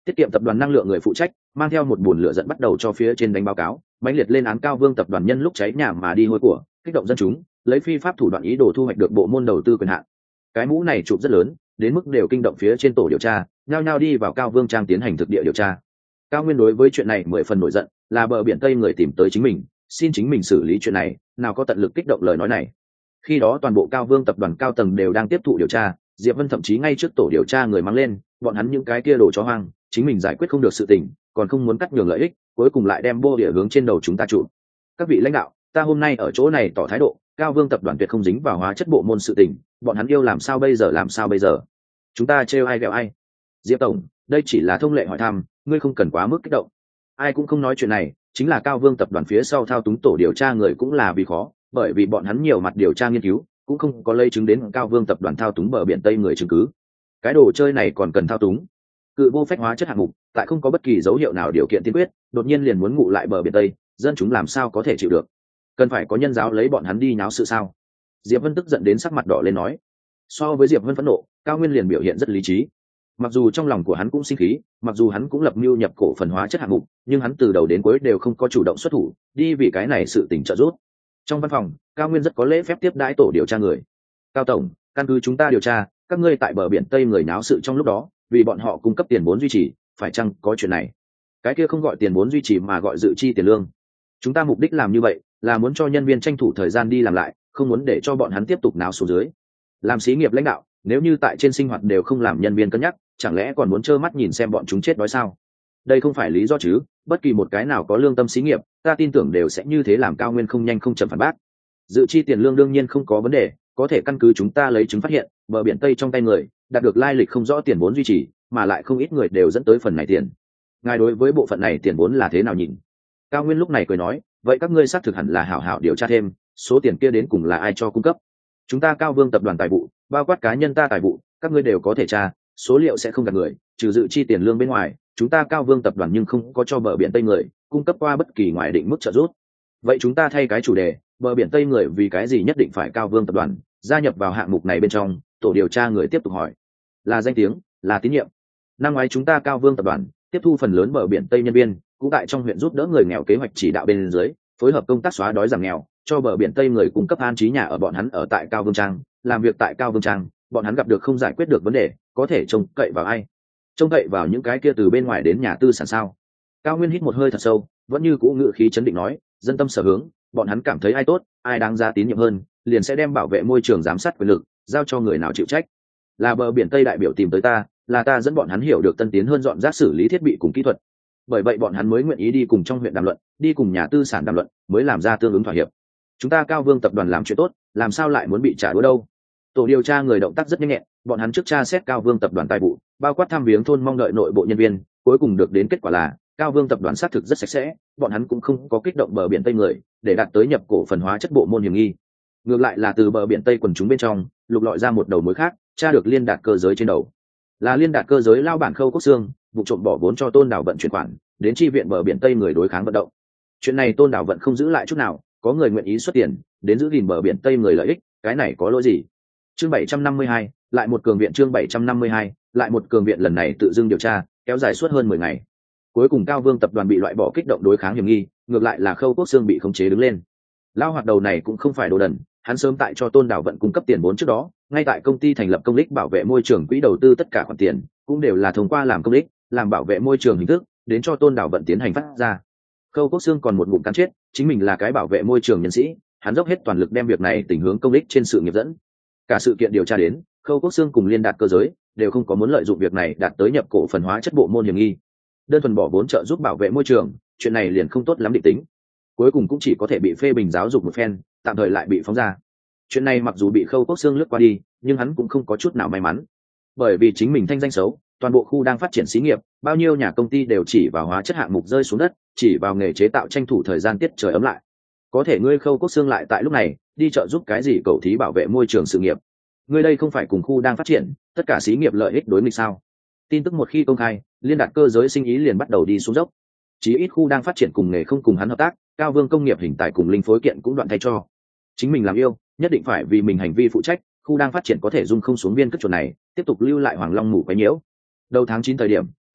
Tiết kiệm tập đoàn năng lượng người phụ trách mang theo một bùn lửa dẫn bắt đầu cho phía trên đánh báo cáo, mãnh liệt lên án Cao Vương tập đoàn nhân lúc cháy nhà mà đi hôi của, kích động dân chúng, lấy phi pháp thủ đoạn ý đồ thu hoạch được bộ môn đầu tư quyền hạn. Cái mũ này chụp rất lớn, đến mức đều kinh động phía trên tổ điều tra, nhao nhao đi vào Cao Vương trang tiến hành thực địa điều tra. Cao Nguyên đối với chuyện này 10 phần nổi giận, là bờ biển Tây người tìm tới chính mình, xin chính mình xử lý chuyện này, nào có tận lực kích động lời nói này. Khi đó toàn bộ Cao Vương tập đoàn cao tầng đều đang tiếp thụ điều tra, Diệp Vân thậm chí ngay trước tổ điều tra người mang lên, bọn hắn những cái kia đồ chó hoang, chính mình giải quyết không được sự tình, còn không muốn cắt nhường lợi ích, cuối cùng lại đem bô địa hướng trên đầu chúng ta trụ. Các vị lãnh đạo, ta hôm nay ở chỗ này tỏ thái độ, Cao Vương tập đoàn tuyệt không dính vào hóa chất bộ môn sự tình, bọn hắn yêu làm sao bây giờ? Chúng ta trêu ai ghẹo ai? Diệp tổng, đây chỉ là thông lệ hỏi thăm, ngươi không cần quá mức kích động. Ai cũng không nói chuyện này, chính là Cao Vương tập đoàn phía sau thao túng tổ điều tra người cũng là vì khó, bởi vì bọn hắn nhiều mặt điều tra nghiên cứu, cũng không có lấy chứng đến Cao Vương tập đoàn thao túng bờ biển Tây người chứng cứ. Cái đồ chơi này còn cần thao túng. Cự vô phách hóa chất hạng mục, tại không có bất kỳ dấu hiệu nào điều kiện tiên quyết, đột nhiên liền muốn ngụ lại bờ biển Tây, dân chúng làm sao có thể chịu được? Cần phải có nhân giáo lấy bọn hắn đi nháo sự sao? Diệp Vân tức giận đến sắc mặt đỏ lên nói. So với Diệp Vân phẫn nộ, Cao Nguyên liền biểu hiện rất lý trí. Mặc dù trong lòng của hắn cũng sinh khí, mặc dù hắn cũng lập mưu nhập cổ phần hóa chất hạng mục, nhưng hắn từ đầu đến cuối đều không có chủ động xuất thủ, đi vì cái này sự tình trợ giúp. Trong văn phòng, Cao Nguyên rất có lễ phép tiếp đãi tổ điều tra người. Cao tổng, căn cứ chúng ta điều tra, các ngươi tại bờ biển Tây người náo sự trong lúc đó, vì bọn họ cung cấp tiền vốn duy trì, phải chăng có chuyện này? Cái kia không gọi tiền vốn duy trì mà gọi dự chi tiền lương. Chúng ta mục đích làm như vậy là muốn cho nhân viên tranh thủ thời gian đi làm lại, không muốn để cho bọn hắn tiếp tục náo xuống dưới. Làm xí nghiệp lãnh đạo, nếu như tại trên sinh hoạt đều không làm nhân viên cân nhắc, chẳng lẽ còn muốn trơ mắt nhìn xem bọn chúng chết đói sao? Đây không phải lý do chứ? Bất kỳ một cái nào có lương tâm xí nghiệp, ta tin tưởng đều sẽ như thế làm. Cao Nguyên không nhanh không chậm phản bác. Dự chi tiền lương đương nhiên không có vấn đề, có thể căn cứ chúng ta lấy chứng phát hiện, bờ biển Tây trong tay người đạt được lai lịch không rõ tiền vốn duy trì, mà lại không ít người đều dẫn tới phần này tiền. Ngài đối với bộ phận này tiền vốn là thế nào nhìn? Cao Nguyên lúc này cười nói, vậy các ngươi xác thực hẳn là hảo hảo điều tra thêm, số tiền kia đến cùng là ai cho cung cấp. Chúng ta Cao Vương tập đoàn tài vụ, bao quát cá nhân ta tài vụ, các ngươi đều có thể tra, số liệu sẽ không gạt người, trừ dự chi tiền lương bên ngoài, chúng ta Cao Vương tập đoàn nhưng không có cho bờ biển Tây người cung cấp qua bất kỳ ngoài định mức trợ giúp. Vậy chúng ta thay cái chủ đề, bờ biển Tây người vì cái gì nhất định phải Cao Vương tập đoàn gia nhập vào hạng mục này bên trong? Tổ điều tra người tiếp tục hỏi. Là danh tiếng, là tín nhiệm. Năm ngoái chúng ta Cao Vương tập đoàn tiếp thu phần lớn bờ biển Tây nhân viên, cũng tại trong huyện giúp đỡ người nghèo kế hoạch chỉ đạo bên dưới, phối hợp công tác xóa đói giảm nghèo, cho bờ biển Tây người cung cấp an trí nhà ở. Bọn hắn ở tại Cao Vương Trang, làm việc tại Cao Vương Trang, bọn hắn gặp được không giải quyết được vấn đề, có thể trông cậy vào ai? Trông cậy vào những cái kia từ bên ngoài đến nhà tư sản sao? Cao Nguyên hít một hơi thật sâu, vẫn như cũ ngự khí chấn định nói, dân tâm sở hướng, bọn hắn cảm thấy ai tốt, ai đáng ra tín nhiệm hơn, liền sẽ đem bảo vệ môi trường giám sát quyền lực giao cho người nào chịu trách. Là bờ biển Tây đại biểu tìm tới ta, là ta dẫn bọn hắn hiểu được tân tiến hơn dọn rác xử lý thiết bị cùng kỹ thuật. Bởi vậy bọn hắn mới nguyện ý đi cùng trong huyện đàm luận, đi cùng nhà tư sản đàm luận, mới làm ra tương ứng thỏa hiệp. Chúng ta Cao Vương tập đoàn làm chuyện tốt, làm sao lại muốn bị trả đũa đâu? Tổ điều tra người động tác rất nhanh nhẹn, bọn hắn trước tra xét Cao Vương tập đoàn tài vụ, bao quát thăm viếng thôn mong đợi nội bộ nhân viên, cuối cùng được đến kết quả là Cao Vương tập đoàn xác thực rất sạch sẽ, bọn hắn cũng không có kích động bờ biển Tây người để đạt tới nhập cổ phần hóa chất bộ môn hiểm nghi. Ngược lại là từ bờ biển Tây quần chúng bên trong lục lọi ra một đầu mối khác, tra được liên đạt cơ giới trên đầu. Là liên đạt cơ giới lao bản Khâu Quốc Xương vụ trộm bỏ vốn cho Tôn Đảo Vận chuyển khoản đến chi viện bờ biển Tây người đối kháng vận động. Chuyện này Tôn Đảo Vận không giữ lại chút nào, có người nguyện ý xuất tiền đến giữ gìn bờ biển Tây người lợi ích, cái này có lỗi gì? Chương 752, lại một cường viện. Chương 752, lại một cường viện. Lần này tự dưng điều tra kéo dài suốt hơn 10 ngày, cuối cùng Cao Vương tập đoàn bị loại bỏ kích động đối kháng hiểm nghi, ngược lại là Khâu Quốc Xương bị khống chế đứng lên. Lao hoạt đầu này cũng không phải đồ đần, hắn sớm tại cho Tôn Đảo Vận cung cấp tiền vốn trước đó, ngay tại công ty thành lập công ích bảo vệ môi trường quỹ đầu tư, tất cả khoản tiền cũng đều là thông qua làm công ích, làm bảo vệ môi trường hình thức đến cho Tôn Đảo Vận tiến hành phát ra. Khâu Quốc Xương còn một ngụm cắn chết, chính mình là cái bảo vệ môi trường nhân sĩ, hắn dốc hết toàn lực đem việc này tình hướng công ích trên sự nghiệp dẫn. Cả sự kiện điều tra đến, Khâu Quốc Xương cùng liên đạt cơ giới đều không có muốn lợi dụng việc này đạt tới nhập cổ phần hóa chất bộ môn hiểm nghi. Đơn thuần bỏ vốn trợ giúp bảo vệ môi trường, chuyện này liền không tốt lắm định tính. Cuối cùng cũng chỉ có thể bị phê bình giáo dục một phen, tạm thời lại bị phóng ra. Chuyện này mặc dù bị Khâu Quốc Xương lướt qua đi, nhưng hắn cũng không có chút nào may mắn, bởi vì chính mình thanh danh xấu, toàn bộ khu đang phát triển xí nghiệp, bao nhiêu nhà công ty đều chỉ vào hóa chất hạng mục rơi xuống đất, chỉ vào nghề chế tạo tranh thủ thời gian tiết trời ấm lại. Có thể ngươi Khâu Quốc Xương lại tại lúc này đi trợ giúp cái gì cầu thí bảo vệ môi trường sự nghiệp? Ngươi đây không phải cùng khu đang phát triển, tất cả xí nghiệp lợi ích đối nghịch sao? Tin tức một khi công khai, liên đạt cơ giới sinh ý liền bắt đầu đi xuống dốc. Chí ít khu đang phát triển cùng nghề không cùng hắn hợp tác, Cao Vương công nghiệp hình tài cùng linh phối kiện cũng đoạn thay cho. Chính mình làm yêu, nhất định phải vì mình hành vi phụ trách, khu đang phát triển có thể dung không xuống viên cất chuột này, tiếp tục lưu lại Hoàng Long mủ quấy nhiễu. Đầu tháng 9 thời điểm,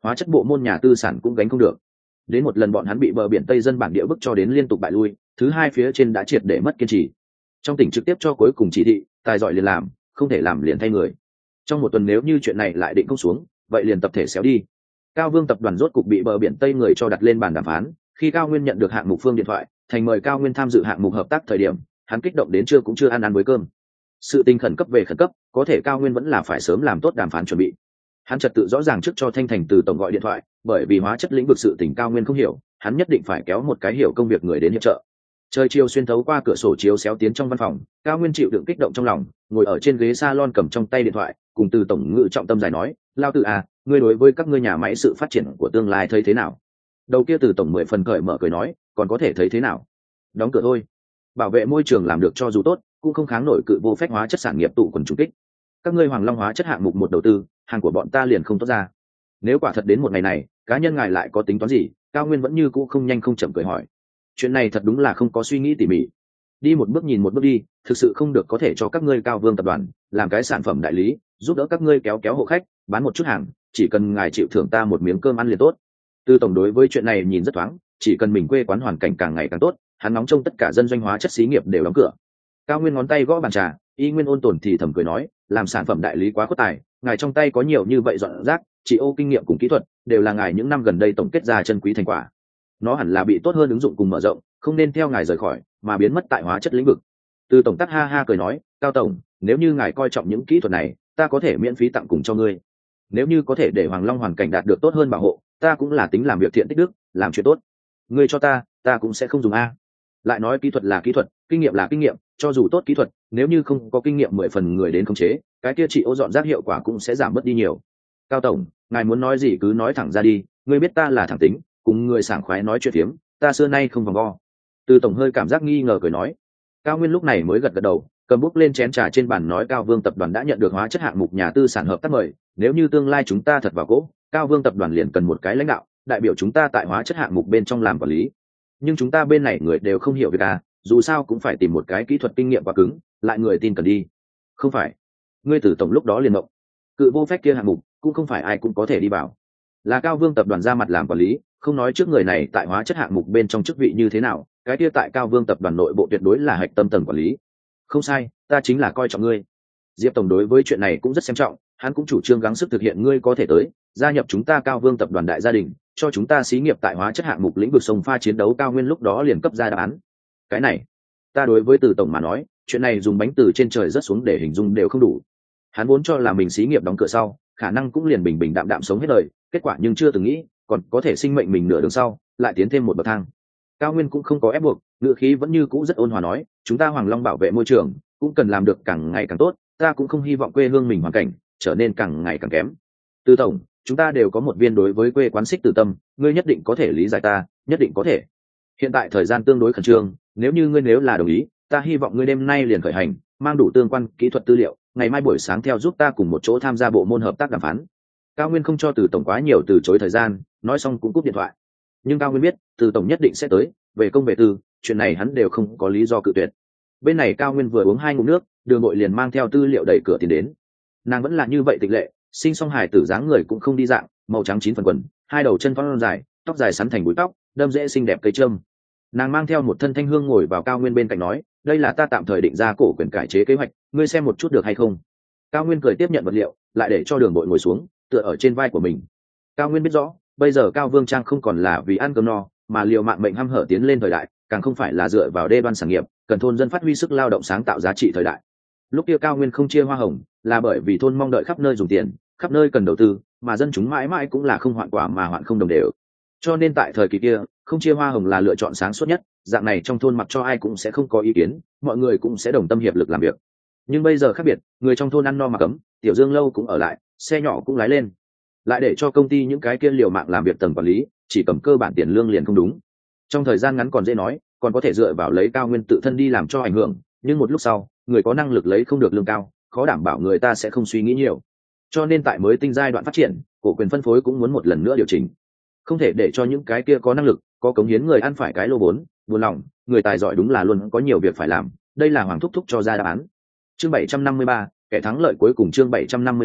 hóa chất bộ môn nhà tư sản cũng gánh không được. Đến một lần bọn hắn bị bờ biển Tây dân bản địa bức cho đến liên tục bại lui, thứ hai phía trên đã triệt để mất kiên trì. Trong tỉnh trực tiếp cho cuối cùng chỉ thị, tài giỏi liền làm, không thể làm liền thay người. Trong một tuần nếu như chuyện này lại định không xuống, vậy liền tập thể xéo đi. Cao Vương tập đoàn rốt cục bị bờ biển Tây người cho đặt lên bàn đàm phán. Khi Cao Nguyên nhận được hạng mục phương điện thoại, thành mời Cao Nguyên tham dự hạng mục hợp tác thời điểm, hắn kích động đến trưa cũng chưa ăn với cơm. Sự tình khẩn cấp về khẩn cấp, có thể Cao Nguyên vẫn là phải sớm làm tốt đàm phán chuẩn bị. Hắn trật tự rõ ràng trước cho Thanh Thành từ tổng gọi điện thoại, bởi vì hóa chất lĩnh vực sự tình Cao Nguyên không hiểu, hắn nhất định phải kéo một cái hiểu công việc người đến hiệp trợ. Trời chiều xuyên thấu qua cửa sổ chiếu xéo tiến trong văn phòng, Cao Nguyên chịu đựng kích động trong lòng, ngồi ở trên ghế salon cầm trong tay điện thoại, cùng từ tổng ngự trọng tâm giải nói, lao tử à, ngươi đối với các ngươi nhà máy sự phát triển của tương lai thấy thế nào? Đầu kia từ tổng 10 phần cởi mở cười nói, còn có thể thấy thế nào? Đóng cửa thôi. Bảo vệ môi trường làm được cho dù tốt, cũng không kháng nổi cự vô phép hóa chất sản nghiệp tụ quần chủ kích. Các ngươi Hoàng Long hóa chất hạng mục một đầu tư, hàng của bọn ta liền không tốt ra. Nếu quả thật đến một ngày này, cá nhân ngài lại có tính toán gì? Cao Nguyên vẫn như cũ không nhanh không chậm cười hỏi. Chuyện này thật đúng là không có suy nghĩ tỉ mỉ. Đi một bước nhìn một bước đi, thực sự không được có thể cho các ngươi Cao Vương tập đoàn làm cái sản phẩm đại lý, giúp đỡ các ngươi kéo kéo hộ khách, bán một chút hàng, chỉ cần ngài chịu thưởng ta một miếng cơm ăn liền tốt. Tư tổng đối với chuyện này nhìn rất thoáng, chỉ cần mình quê quán hoàn cảnh càng ngày càng tốt, hắn nóng trông tất cả dân doanh hóa chất xí nghiệp đều đóng cửa. Cao Nguyên ngón tay gõ bàn trà, y nguyên ôn tồn thì thầm cười nói, làm sản phẩm đại lý quá khuất tài, ngài trong tay có nhiều như vậy dọn rác, chỉ ô kinh nghiệm cùng kỹ thuật đều là ngài những năm gần đây tổng kết ra chân quý thành quả. Nó hẳn là bị tốt hơn ứng dụng cùng mở rộng, không nên theo ngài rời khỏi mà biến mất tại hóa chất lĩnh vực. Từ tổng tác ha ha cười nói, Cao tổng, nếu như ngài coi trọng những kỹ thuật này, ta có thể miễn phí tặng cùng cho ngươi. Nếu như có thể để Hoàng Long hoàn cảnh đạt được tốt hơn bảo hộ, ta cũng là tính làm việc thiện tích đức, làm chuyện tốt. Ngươi cho ta cũng sẽ không dùng a. Lại nói kỹ thuật là kỹ thuật, kinh nghiệm là kinh nghiệm, cho dù tốt kỹ thuật, nếu như không có kinh nghiệm 10 phần người đến khống chế, cái kia chỉ ô dọn rác hiệu quả cũng sẽ giảm bớt đi nhiều. Cao tổng, ngài muốn nói gì cứ nói thẳng ra đi, ngươi biết ta là thẳng tính, cùng người sảng khoái nói chuyện phiếm, ta xưa nay không vòng vo. Từ tổng hơi cảm giác nghi ngờ cười nói. Cao Nguyên lúc này mới gật gật đầu, cầm bút lên chén trà trên bàn nói, Cao Vương tập đoàn đã nhận được hóa chất hạng mục nhà tư sản hợp tác mời, nếu như tương lai chúng ta thật vào cỗ, Cao Vương tập đoàn liền cần một cái lãnh đạo, đại biểu chúng ta tại hóa chất hạng mục bên trong làm quản lý. Nhưng chúng ta bên này người đều không hiểu việc à, dù sao cũng phải tìm một cái kỹ thuật kinh nghiệm quá cứng, lại người tin cần đi. Không phải, ngươi Từ tổng lúc đó liền động, cự vô phép kia hạng mục cũng không phải ai cũng có thể đi vào, là Cao Vương tập đoàn ra mặt làm quản lý, không nói trước người này tại hóa chất hạng mục bên trong chức vị như thế nào, cái kia tại Cao Vương tập đoàn nội bộ tuyệt đối là hạch tâm tầng quản lý. Không sai, ta chính là coi trọng ngươi. Diệp tổng đối với chuyện này cũng rất xem trọng, hắn cũng chủ trương gắng sức thực hiện ngươi có thể tới gia nhập chúng ta Cao Vương tập đoàn đại gia đình, cho chúng ta xí nghiệp tại hóa chất hạng mục lĩnh vực sông pha chiến đấu. Cao Nguyên lúc đó liền cấp ra đáp án. Cái này, ta đối với Từ tổng mà nói, chuyện này dùng bánh từ trên trời rớt xuống để hình dung đều không đủ. Hắn vốn cho là mình xí nghiệp đóng cửa sau, khả năng cũng liền bình bình đạm đạm sống hết đời, kết quả nhưng chưa từng nghĩ còn có thể sinh mệnh mình nửa đường sau lại tiến thêm một bậc thang. Cao Nguyên cũng không có ép buộc, ngữ khí vẫn như cũ rất ôn hòa nói, chúng ta Hoàng Long bảo vệ môi trường cũng cần làm được càng ngày càng tốt, ta cũng không hy vọng quê hương mình hoàn cảnh trở nên càng ngày càng kém. Từ tổng, chúng ta đều có một viên đối với quê quán xích từ tâm, ngươi nhất định có thể lý giải ta, nhất định có thể. Hiện tại thời gian tương đối khẩn trương, nếu như ngươi nếu là đồng ý, ta hy vọng ngươi đêm nay liền khởi hành, mang đủ tương quan kỹ thuật tư liệu, ngày mai buổi sáng theo giúp ta cùng một chỗ tham gia bộ môn hợp tác đàm phán. Cao Nguyên không cho Từ tổng quá nhiều từ chối thời gian, nói xong cũng cúp điện thoại. Nhưng Cao Nguyên biết Từ tổng nhất định sẽ tới, về công về tư, chuyện này hắn đều không có lý do cự tuyệt. Bên này Cao Nguyên vừa uống 2 ngụm nước, Đường Nội liền mang theo tư liệu đẩy cửa tiến đến. Nàng vẫn là như vậy tịch lệ, sinh song hài tử dáng người cũng không đi dạng, màu trắng 9 phần quần, 2 đầu chân thon dài, tóc dài sắn thành búi tóc, đâm dễ xinh đẹp cây trâm. Nàng mang theo một thân thanh hương ngồi vào Cao Nguyên bên cạnh nói, đây là ta tạm thời định ra cổ quyền cải chế kế hoạch, ngươi xem một chút được hay không? Cao Nguyên cười tiếp nhận vật liệu, lại để cho Đường Nội ngồi xuống, tựa ở trên vai của mình. Cao Nguyên biết rõ, bây giờ Cao Vương Trang không còn là vì ăn cơm no, mà liều mạng mệnh hăm hở tiến lên thời đại, càng không phải là dựa vào đê đoan sản nghiệp, cần thôn dân phát huy sức lao động sáng tạo giá trị thời đại. Lúc kia Cao Nguyên không chia hoa hồng, là bởi vì thôn mong đợi khắp nơi dùng tiền, khắp nơi cần đầu tư, mà dân chúng mãi mãi cũng là không hoạn quả mà hoạn không đồng đều. Cho nên tại thời kỳ kia, không chia hoa hồng là lựa chọn sáng suốt nhất, dạng này trong thôn mặc cho ai cũng sẽ không có ý kiến, mọi người cũng sẽ đồng tâm hiệp lực làm việc. Nhưng bây giờ khác biệt, người trong thôn ăn no mặc ấm, tiểu dương lâu cũng ở lại, xe nhỏ cũng lái lên, lại để cho công ty những cái kia liều mạng làm việc tầng quản lý, chỉ cầm cơ bản tiền lương liền không đúng. Trong thời gian ngắn còn dễ nói, còn có thể dựa vào lấy Cao Nguyên tự thân đi làm cho ảnh hưởng, nhưng một lúc sau, người có năng lực lấy không được lương cao, khó đảm bảo người ta sẽ không suy nghĩ nhiều. Cho nên tại mới tinh giai đoạn phát triển, cổ quyền phân phối cũng muốn một lần nữa điều chỉnh, không thể để cho những cái kia có năng lực, có cống hiến người ăn phải cái lô vốn, buồn lòng, người tài giỏi đúng là luôn có nhiều việc phải làm. Đây là Hoàng thúc thúc cho ra đáp án. Chương 753, kẻ thắng lợi cuối cùng. Chương 753,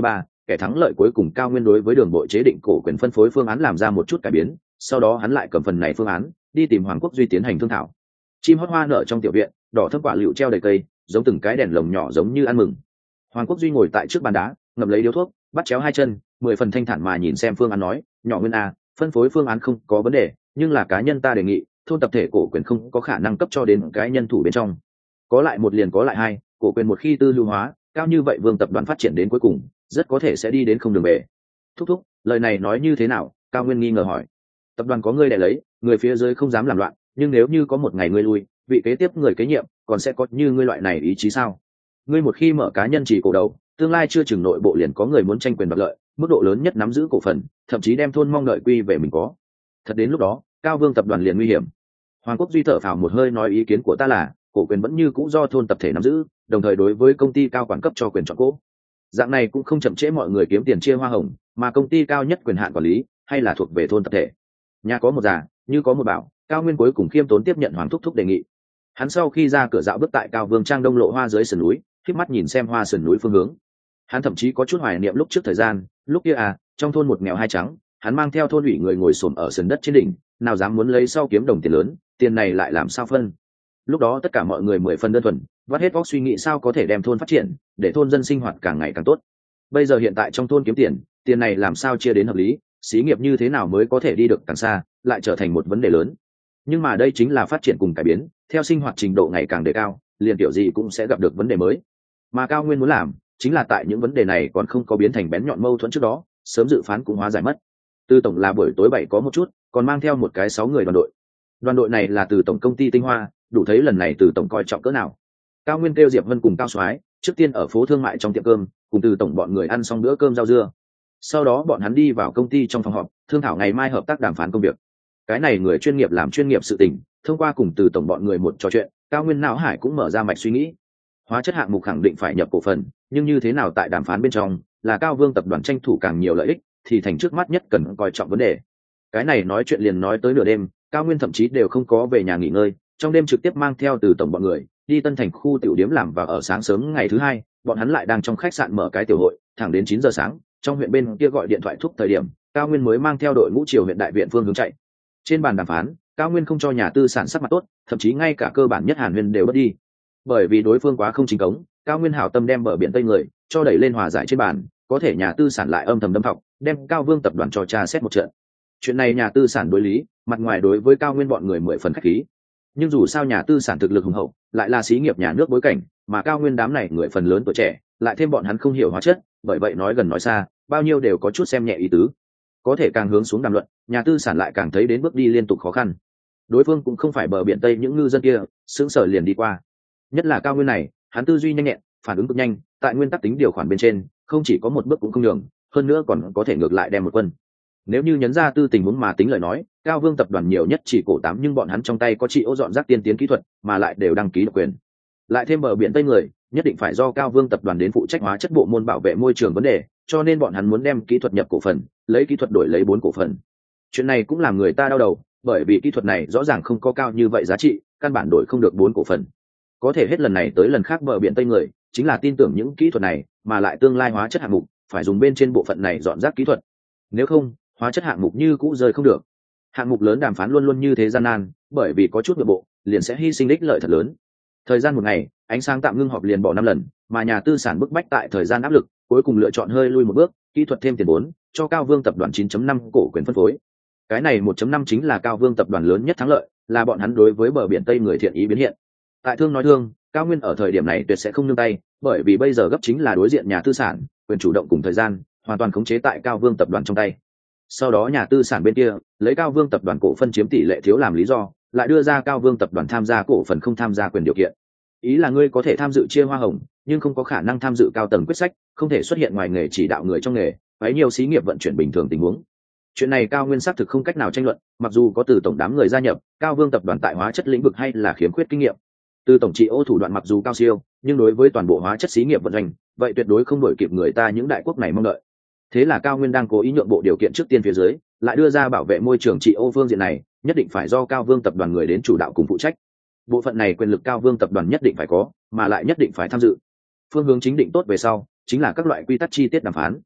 kẻ thắng lợi cuối cùng Cao Nguyên đối với đường bộ chế định cổ quyền phân phối phương án làm ra một chút cải biến, sau đó hắn lại cầm phần này phương án đi tìm Hoàng Quốc Duy tiến hành thương thảo. Chim hót hoa nở trong tiểu viện, đỏ thấp quả lựu treo đầy cây, giống từng cái đèn lồng nhỏ giống như ăn mừng. Hoàng Quốc Duy ngồi tại trước bàn đá, ngậm lấy điếu thuốc, bắt chéo hai chân, 10 phần thanh thản mà nhìn xem phương án nói, nhỏ Nguyên a, phân phối phương án không có vấn đề, nhưng là cá nhân ta đề nghị, thôn tập thể cổ quyền không có khả năng cấp cho đến cái nhân thủ bên trong. Có lại một liền có lại hai, cổ quyền một khi tư lưu hóa, cao như vậy Vương tập đoàn phát triển đến cuối cùng, rất có thể sẽ đi đến không đường về. Thúc thúc, lời này nói như thế nào? Cao Nguyên nghi ngờ hỏi. Tập đoàn có ngươi đè lấy, người phía dưới không dám làm loạn, nhưng nếu như có một ngày ngươi lui, vị kế tiếp người kế nhiệm còn sẽ có như ngươi loại này ý chí sao? Ngươi một khi mở cá nhân chỉ cổ đầu, tương lai chưa chừng nội bộ liền có người muốn tranh quyền đoạt lợi, mức độ lớn nhất nắm giữ cổ phần, thậm chí đem thôn mong đợi quy về mình có. Thật đến lúc đó, Cao Vương tập đoàn liền nguy hiểm. Hoàng Quốc Duy thở phào một hơi nói ý kiến của ta là, cổ quyền vẫn như cũ do thôn tập thể nắm giữ, đồng thời đối với công ty cao quản cấp cho quyền chọn cổ. Dạng này cũng không chậm trễ mọi người kiếm tiền chia hoa hồng, mà công ty cao nhất quyền hạn quản lý hay là thuộc về thôn tập thể. Nhà có một già, như có một bảo, Cao Nguyên cuối cùng khiêm tốn tiếp nhận Hoàng thúc thúc đề nghị. Hắn sau khi ra cửa dạo bước tại Cao Vương Trang Đông lộ hoa dưới sườn núi, khép mắt nhìn xem hoa sườn núi phương hướng. Hắn thậm chí có chút hoài niệm lúc trước thời gian, lúc kia trong thôn một nghèo hai trắng, hắn mang theo thôn ủy người ngồi xổm ở sườn đất trên đỉnh, nào dám muốn lấy sau kiếm đồng tiền lớn, tiền này lại làm sao phân. Lúc đó tất cả mọi người 10 phần đơn thuần, vắt hết óc suy nghĩ sao có thể đem thôn phát triển, để thôn dân sinh hoạt càng ngày càng tốt. Bây giờ hiện tại trong thôn kiếm tiền, tiền này làm sao chia đến hợp lý, xí nghiệp như thế nào mới có thể đi được càng xa, lại trở thành một vấn đề lớn. Nhưng mà đây chính là phát triển cùng cải biến, theo sinh hoạt trình độ ngày càng đề cao, liền kiểu gì cũng sẽ gặp được vấn đề mới. Mà Cao Nguyên muốn làm, chính là tại những vấn đề này còn không có biến thành bén nhọn mâu thuẫn trước đó, sớm dự phán cũng hóa giải mất. Từ tổng là buổi tối 7 có một chút, còn mang theo một cái 6 người đoàn đội. Đoàn đội này là từ tổng công ty Tinh Hoa, đủ thấy lần này từ tổng coi trọng cỡ nào. Cao Nguyên kêu Diệp Vân cùng Cao Soái, trước tiên ở phố thương mại trong tiệm cơm, cùng từ tổng bọn người ăn xong bữa cơm rau dưa. Sau đó bọn hắn đi vào công ty trong phòng họp, thương thảo ngày mai hợp tác đàm phán công việc. Cái này người chuyên nghiệp làm chuyên nghiệp sự tình, thông qua cùng từ tổng bọn người một trò chuyện, Cao Nguyên não hải cũng mở ra mạch suy nghĩ. Hóa chất hạng mục khẳng định phải nhập cổ phần, nhưng như thế nào tại đàm phán bên trong, là Cao Vương tập đoàn tranh thủ càng nhiều lợi ích, thì thành trước mắt nhất cần coi trọng vấn đề. Cái này nói chuyện liền nói tới nửa đêm, Cao Nguyên thậm chí đều không có về nhà nghỉ ngơi, trong đêm trực tiếp mang theo từ tổng bọn người đi Tân Thành khu tiểu điếm làm, và ở sáng sớm ngày thứ hai, bọn hắn lại đang trong khách sạn mở cái tiểu hội, thẳng đến 9 giờ sáng, trong huyện bên kia gọi điện thoại thúc thời điểm, Cao Nguyên mới mang theo đội ngũ chiều huyện đại viện phương hướng chạy. Trên bàn đàm phán, Cao Nguyên không cho nhà tư sản sắc mặt tốt, thậm chí ngay cả cơ bản nhất hàn huyên đều mất đi. Bởi vì đối phương quá không chính cống, Cao Nguyên hảo tâm đem bờ biển Tây người cho đẩy lên hòa giải trên bàn, có thể nhà tư sản lại âm thầm đâm thọc, đem Cao Vương tập đoàn cho tra xét một trận. Chuyện này nhà tư sản đối lý, mặt ngoài đối với Cao Nguyên bọn người 10 phần khách khí. Nhưng dù sao nhà tư sản thực lực hùng hậu, lại là xí nghiệp nhà nước bối cảnh, mà Cao Nguyên đám này người phần lớn tuổi trẻ, lại thêm bọn hắn không hiểu hóa chất, bởi vậy nói gần nói xa, bao nhiêu đều có chút xem nhẹ ý tứ. Có thể càng hướng xuống đàm luận, nhà tư sản lại càng thấy đến bước đi liên tục khó khăn. Đối phương cũng không phải bờ biển Tây những ngư dân kia, sững sờ liền đi qua. Nhất là Cao Nguyên này, hắn tư duy nhanh nhẹn, phản ứng cực nhanh, tại nguyên tắc tính điều khoản bên trên, không chỉ có một bước cũng không nhường, hơn nữa còn có thể ngược lại đem một quân. Nếu như nhấn ra tư tình huống mà tính lời nói, Cao Vương tập đoàn nhiều nhất chỉ cổ 8, nhưng bọn hắn trong tay có trị ô dọn rác tiên tiến kỹ thuật, mà lại đều đăng ký độc quyền. Lại thêm bờ biển Tây người, nhất định phải do Cao Vương tập đoàn đến phụ trách hóa chất bộ môn bảo vệ môi trường vấn đề, cho nên bọn hắn muốn đem kỹ thuật nhập cổ phần, lấy kỹ thuật đổi lấy 4 cổ phần. Chuyện này cũng làm người ta đau đầu, bởi vì kỹ thuật này rõ ràng không có cao như vậy giá trị, căn bản đổi không được 4 cổ phần. Có thể hết lần này tới lần khác bờ biển Tây người chính là tin tưởng những kỹ thuật này, mà lại tương lai hóa chất hạng mục phải dùng bên trên bộ phận này dọn rác kỹ thuật. Nếu không, hóa chất hạng mục như cũ rơi không được. Hạng mục lớn đàm phán luôn luôn như thế gian nan, bởi vì có chút nội bộ liền sẽ hy sinh ích lợi thật lớn. Thời gian một ngày, ánh sáng tạm ngưng họp liền bỏ 5 lần, mà nhà tư sản bức bách tại thời gian áp lực, cuối cùng lựa chọn hơi lui một bước, kỹ thuật thêm tiền vốn, cho Cao Vương tập đoàn 9.5 cổ quyền phân phối. Cái này 1.5 chính là Cao Vương tập đoàn lớn nhất thắng lợi, là bọn hắn đối với bờ biển Tây người thiện ý biến hiện. Tại thương nói thương, Cao Nguyên ở thời điểm này tuyệt sẽ không nương tay, bởi vì bây giờ gấp chính là đối diện nhà tư sản, quyền chủ động cùng thời gian hoàn toàn khống chế tại Cao Vương tập đoàn trong tay. Sau đó nhà tư sản bên kia lấy Cao Vương tập đoàn cổ phân chiếm tỷ lệ thiếu làm lý do, lại đưa ra Cao Vương tập đoàn tham gia cổ phần không tham gia quyền điều kiện. Ý là ngươi có thể tham dự chia hoa hồng, nhưng không có khả năng tham dự cao tầng quyết sách, không thể xuất hiện ngoài nghề chỉ đạo người trong nghề, phải nhiều xí nghiệp vận chuyển bình thường tình huống. Chuyện này Cao Nguyên xác thực không cách nào tranh luận, mặc dù có từ tổng đám người gia nhập, Cao Vương tập đoàn tại hóa chất lĩnh vực hay là khiếm khuyết kinh nghiệm. Từ tổng trị ô thủ đoạn mặc dù cao siêu, nhưng đối với toàn bộ hóa chất xí nghiệp vận hành, vậy tuyệt đối không đổi kịp người ta những đại quốc này mong đợi. Thế là Cao Nguyên đang cố ý nhượng bộ điều kiện trước tiên phía dưới, lại đưa ra bảo vệ môi trường trị ô phương diện này, nhất định phải do Cao Vương tập đoàn người đến chủ đạo cùng phụ trách. Bộ phận này quyền lực Cao Vương tập đoàn nhất định phải có, mà lại nhất định phải tham dự. Phương hướng chính định tốt về sau, chính là các loại quy tắc chi tiết đàm phán.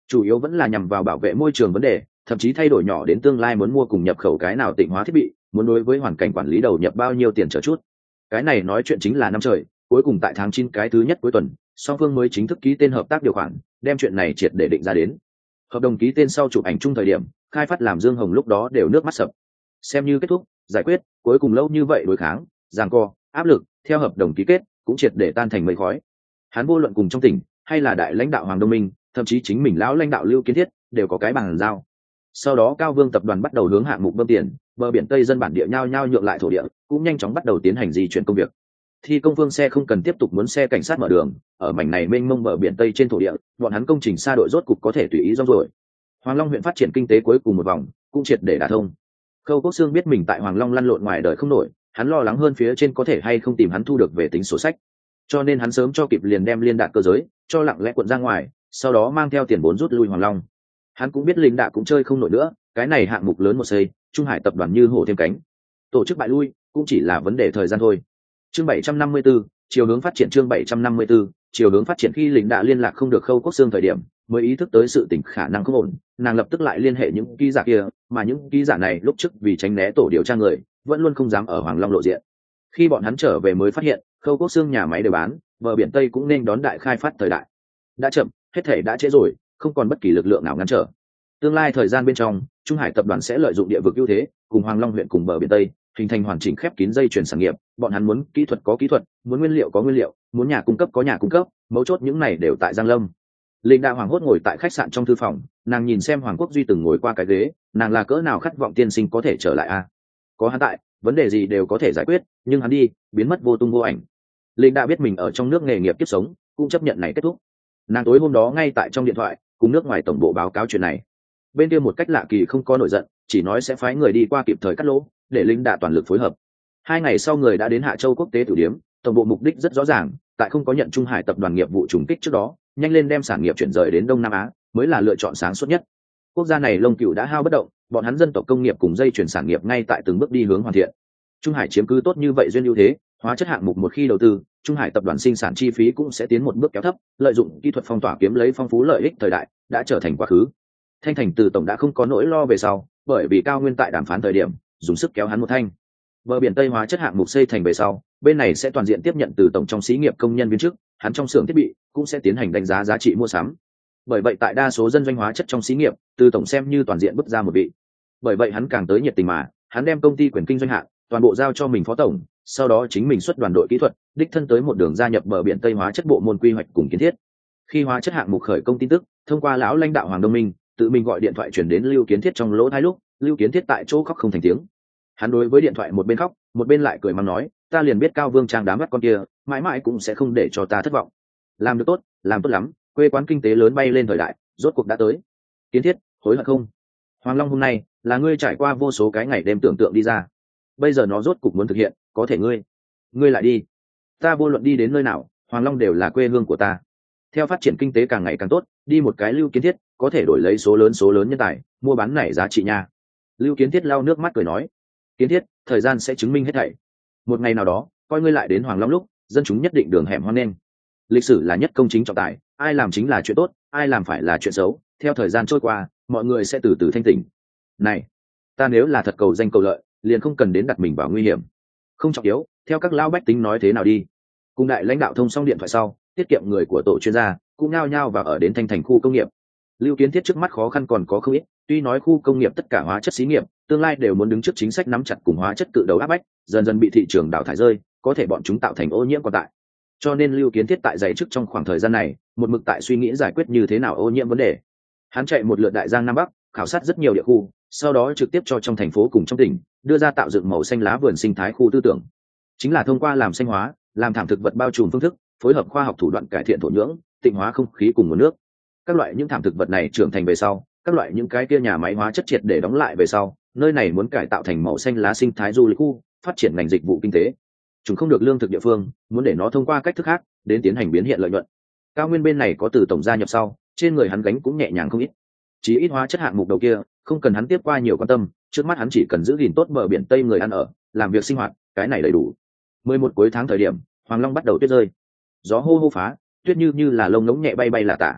chủ yếu vẫn là nhằm vào bảo vệ môi trường vấn đề, thậm chí thay đổi nhỏ đến tương lai muốn mua cùng nhập khẩu cái nào tịnh hóa thiết bị, muốn đối với hoàn cảnh quản lý đầu nhập bao nhiêu tiền chờ chút. Cái này nói chuyện chính là năm trời, cuối cùng tại tháng 9 cái thứ nhất cuối tuần, song phương mới chính thức ký tên hợp tác điều khoản, đem chuyện này triệt để định ra đến. Hợp đồng ký tên sau chụp ảnh chung thời điểm, khai phát làm Dương Hồng lúc đó đều nước mắt sập. Xem như kết thúc, giải quyết, cuối cùng lâu như vậy đối kháng, giằng co, áp lực, theo hợp đồng ký kết, cũng triệt để tan thành mây khói. Hắn vô luận cùng trong tỉnh, hay là đại lãnh đạo Hoàng Đông Minh, thậm chí chính mình lão lãnh đạo Lưu Kiến Thiết, đều có cái bàn giao. Sau đó Cao Vương tập đoàn bắt đầu hướng hạng mục bơm tiền, bờ biển Tây dân bản địa nhao nhao nhượng lại thổ địa, cũng nhanh chóng bắt đầu tiến hành di chuyển công việc. Thi công phương xe không cần tiếp tục muốn xe cảnh sát mở đường, ở mảnh này mênh mông bờ biển Tây trên thổ địa, bọn hắn công trình xa đội rốt cục có thể tùy ý rong rồi. Hoàng Long huyện phát triển kinh tế cuối cùng một vòng, cũng triệt để đả thông. Khâu Quốc Xương biết mình tại Hoàng Long lăn lộn ngoài đời không nổi, hắn lo lắng hơn phía trên có thể hay không tìm hắn thu được về tính sổ sách, cho nên hắn sớm cho kịp liền đem liên đạn cơ giới cho lặng lẽ cuộn ra ngoài, sau đó mang theo tiền vốn rút lui Hoàng Long. Hắn cũng biết lính đạ cũng chơi không nổi nữa, cái này hạng mục lớn một xây, Trung Hải tập đoàn như hổ thêm cánh, tổ chức bại lui cũng chỉ là vấn đề thời gian thôi. Chương 754, chiều hướng phát triển. Chương 754, chiều hướng phát triển. Khi lính đạ liên lạc không được Khâu Quốc Xương thời điểm, mới ý thức tới sự tình khả năng không ổn, nàng lập tức lại liên hệ những ký giả kia, mà những ký giả này lúc trước vì tránh né tổ điều tra người, vẫn luôn không dám ở Hoàng Long lộ diện. Khi bọn hắn trở về mới phát hiện, Khâu Quốc Xương nhà máy đều bán, bờ biển Tây cũng nên đón đại khai phát thời đại. Đã chậm, hết thể đã trễ rồi, không còn bất kỳ lực lượng nào ngăn trở. Tương lai thời gian bên trong, Trung Hải tập đoàn sẽ lợi dụng địa vực ưu thế, cùng Hoàng Long huyện cùng bờ biển Tây, hình thành hoàn chỉnh khép kín dây chuyền sản nghiệp. Bọn hắn muốn kỹ thuật có kỹ thuật, muốn nguyên liệu có nguyên liệu, muốn nhà cung cấp có nhà cung cấp, mấu chốt những này đều tại Giang Lâm. Linh Đa Hoàng hốt ngồi tại khách sạn trong thư phòng, nàng nhìn xem Hoàng Quốc Duy từng ngồi qua cái ghế, nàng là cỡ nào khát vọng tiên sinh có thể trở lại a. Có hắn tại, vấn đề gì đều có thể giải quyết, nhưng hắn đi, biến mất vô tung vô ảnh. Linh Đa biết mình ở trong nước nghề nghiệp kiếp sống, cũng chấp nhận này kết thúc. Nàng tối hôm đó ngay tại trong điện thoại, cùng nước ngoài tổng bộ báo cáo chuyện này. Bên kia một cách lạ kỳ không có nổi giận, chỉ nói sẽ phái người đi qua kịp thời cắt lỗ, để Linh Đa toàn lực phối hợp. 2 ngày sau người đã đến Hạ Châu quốc tế tử điếm, tổng bộ mục đích rất rõ ràng, tại không có nhận Trung Hải tập đoàn nghiệp vụ trùng kích trước đó, nhanh lên đem sản nghiệp chuyển rời đến Đông Nam Á mới là lựa chọn sáng suốt nhất. Quốc gia này lông cừu đã hao bất động, bọn hắn dân tộc công nghiệp cùng dây chuyển sản nghiệp ngay tại từng bước đi hướng hoàn thiện. Trung Hải chiếm cứ tốt như vậy duyên ưu thế, hóa chất hạng mục một khi đầu tư, Trung Hải tập đoàn sinh sản chi phí cũng sẽ tiến một bước kéo thấp, lợi dụng kỹ thuật phong tỏa kiếm lấy phong phú lợi ích thời đại đã trở thành quá khứ. Thanh Thành từ tổng đã không có nỗi lo về sau, bởi vì Cao Nguyên tại đàm phán thời điểm dùng sức kéo hắn một thanh. Bờ biển Tây hóa chất hạng mục xây thành về sau, bên này sẽ toàn diện tiếp nhận từ tổng trong xí nghiệp công nhân viên chức, hắn trong xưởng thiết bị cũng sẽ tiến hành đánh giá giá trị mua sắm. Bởi vậy tại đa số dân doanh hóa chất trong xí nghiệp, từ tổng xem như toàn diện bước ra một vị. Bởi vậy hắn càng tới nhiệt tình mà, hắn đem công ty quyền kinh doanh hạng toàn bộ giao cho mình phó tổng, sau đó chính mình xuất đoàn đội kỹ thuật, đích thân tới một đường gia nhập bờ biển Tây hóa chất bộ môn quy hoạch cùng kiến thiết. Khi hóa chất hạng mục khởi công tin tức, thông qua lão lãnh đạo Hoàng Đông Minh, tự mình gọi điện thoại chuyển đến Lưu Kiến Thiết trong lỗ tai lúc, Lưu Kiến Thiết tại chỗ khóc không thành tiếng. Hắn đối với điện thoại một bên khóc, một bên lại cười mắng nói, ta liền biết Cao Vương Trang đám bắt con kia, mãi mãi cũng sẽ không để cho ta thất vọng. Làm được tốt, làm tốt lắm, quê quán kinh tế lớn bay lên thời đại, rốt cuộc đã tới. Kiến Thiết, hối hận không? Hoàng Long hôm nay là ngươi trải qua vô số cái ngày đêm tưởng tượng đi ra. Bây giờ nó rốt cục muốn thực hiện, có thể ngươi lại đi. Ta vô luận đi đến nơi nào, Hoàng Long đều là quê hương của ta. Theo phát triển kinh tế càng ngày càng tốt, đi một cái Lưu Kiến Thiết có thể đổi lấy số lớn nhân tài, mua bán này giá trị nha. Lưu Kiến Thiết lau nước mắt cười nói, Kiến Thiết, thời gian sẽ chứng minh hết thảy. Một ngày nào đó, coi ngươi lại đến Hoàng Long lúc, dân chúng nhất định đường hẻm hoan nghênh. Lịch sử là nhất công chính trọng tài, ai làm chính là chuyện tốt, ai làm phải là chuyện xấu. Theo thời gian trôi qua, mọi người sẽ từ từ thanh tỉnh. Này, ta nếu là thật cầu danh cầu lợi, liền không cần đến đặt mình vào nguy hiểm. Không trọng yếu, theo các lão bách tính nói thế nào đi. Cùng đại lãnh đạo thông xong điện thoại sau, tiết kiệm người của tổ chuyên gia cũng nhao nhao và ở đến Thanh Thành khu công nghiệp. Lưu Kiến Thiết trước mắt khó khăn còn có không ít, tuy nói khu công nghiệp tất cả hóa chất xí nghiệp tương lai đều muốn đứng trước chính sách nắm chặt cùng hóa chất cự đầu áp bách, dần dần bị thị trường đào thải rơi, có thể bọn chúng tạo thành ô nhiễm còn tại. Cho nên Lưu Kiến Thiết tại dày chức trong khoảng thời gian này, một mực tại suy nghĩ giải quyết như thế nào ô nhiễm vấn đề. Hắn chạy một lượt Đại Giang Nam Bắc, khảo sát rất nhiều địa khu, sau đó trực tiếp cho trong thành phố cùng trong tỉnh đưa ra tạo dựng màu xanh lá vườn sinh thái khu tư tưởng. Chính là thông qua làm xanh hóa, làm thảm thực vật bao trùm phương thức, phối hợp khoa học thủ đoạn cải thiện thổ nhưỡng, tịnh hóa không khí cùng nguồn nước. Các loại những thảm thực vật này trưởng thành về sau, các loại những cái kia nhà máy hóa chất triệt để đóng lại về sau, nơi này muốn cải tạo thành màu xanh lá sinh thái du lịch khu, phát triển ngành dịch vụ kinh tế. Chúng không được lương thực địa phương, muốn để nó thông qua cách thức khác đến tiến hành biến hiện lợi nhuận. Cao Nguyên bên này có từ tổng gia nhập sau, trên người hắn gánh cũng nhẹ nhàng không ít. Chỉ ít hóa chất hạng mục đầu kia, không cần hắn tiếp qua nhiều quan tâm, trước mắt hắn chỉ cần giữ gìn tốt bờ biển Tây người ăn ở, làm việc sinh hoạt, cái này đầy đủ. 11 cuối tháng thời điểm, Hoàng Long bắt đầu tuyết rơi. Gió hô hô phá, tuyết như là lông ngỗng nhẹ bay bay là tả.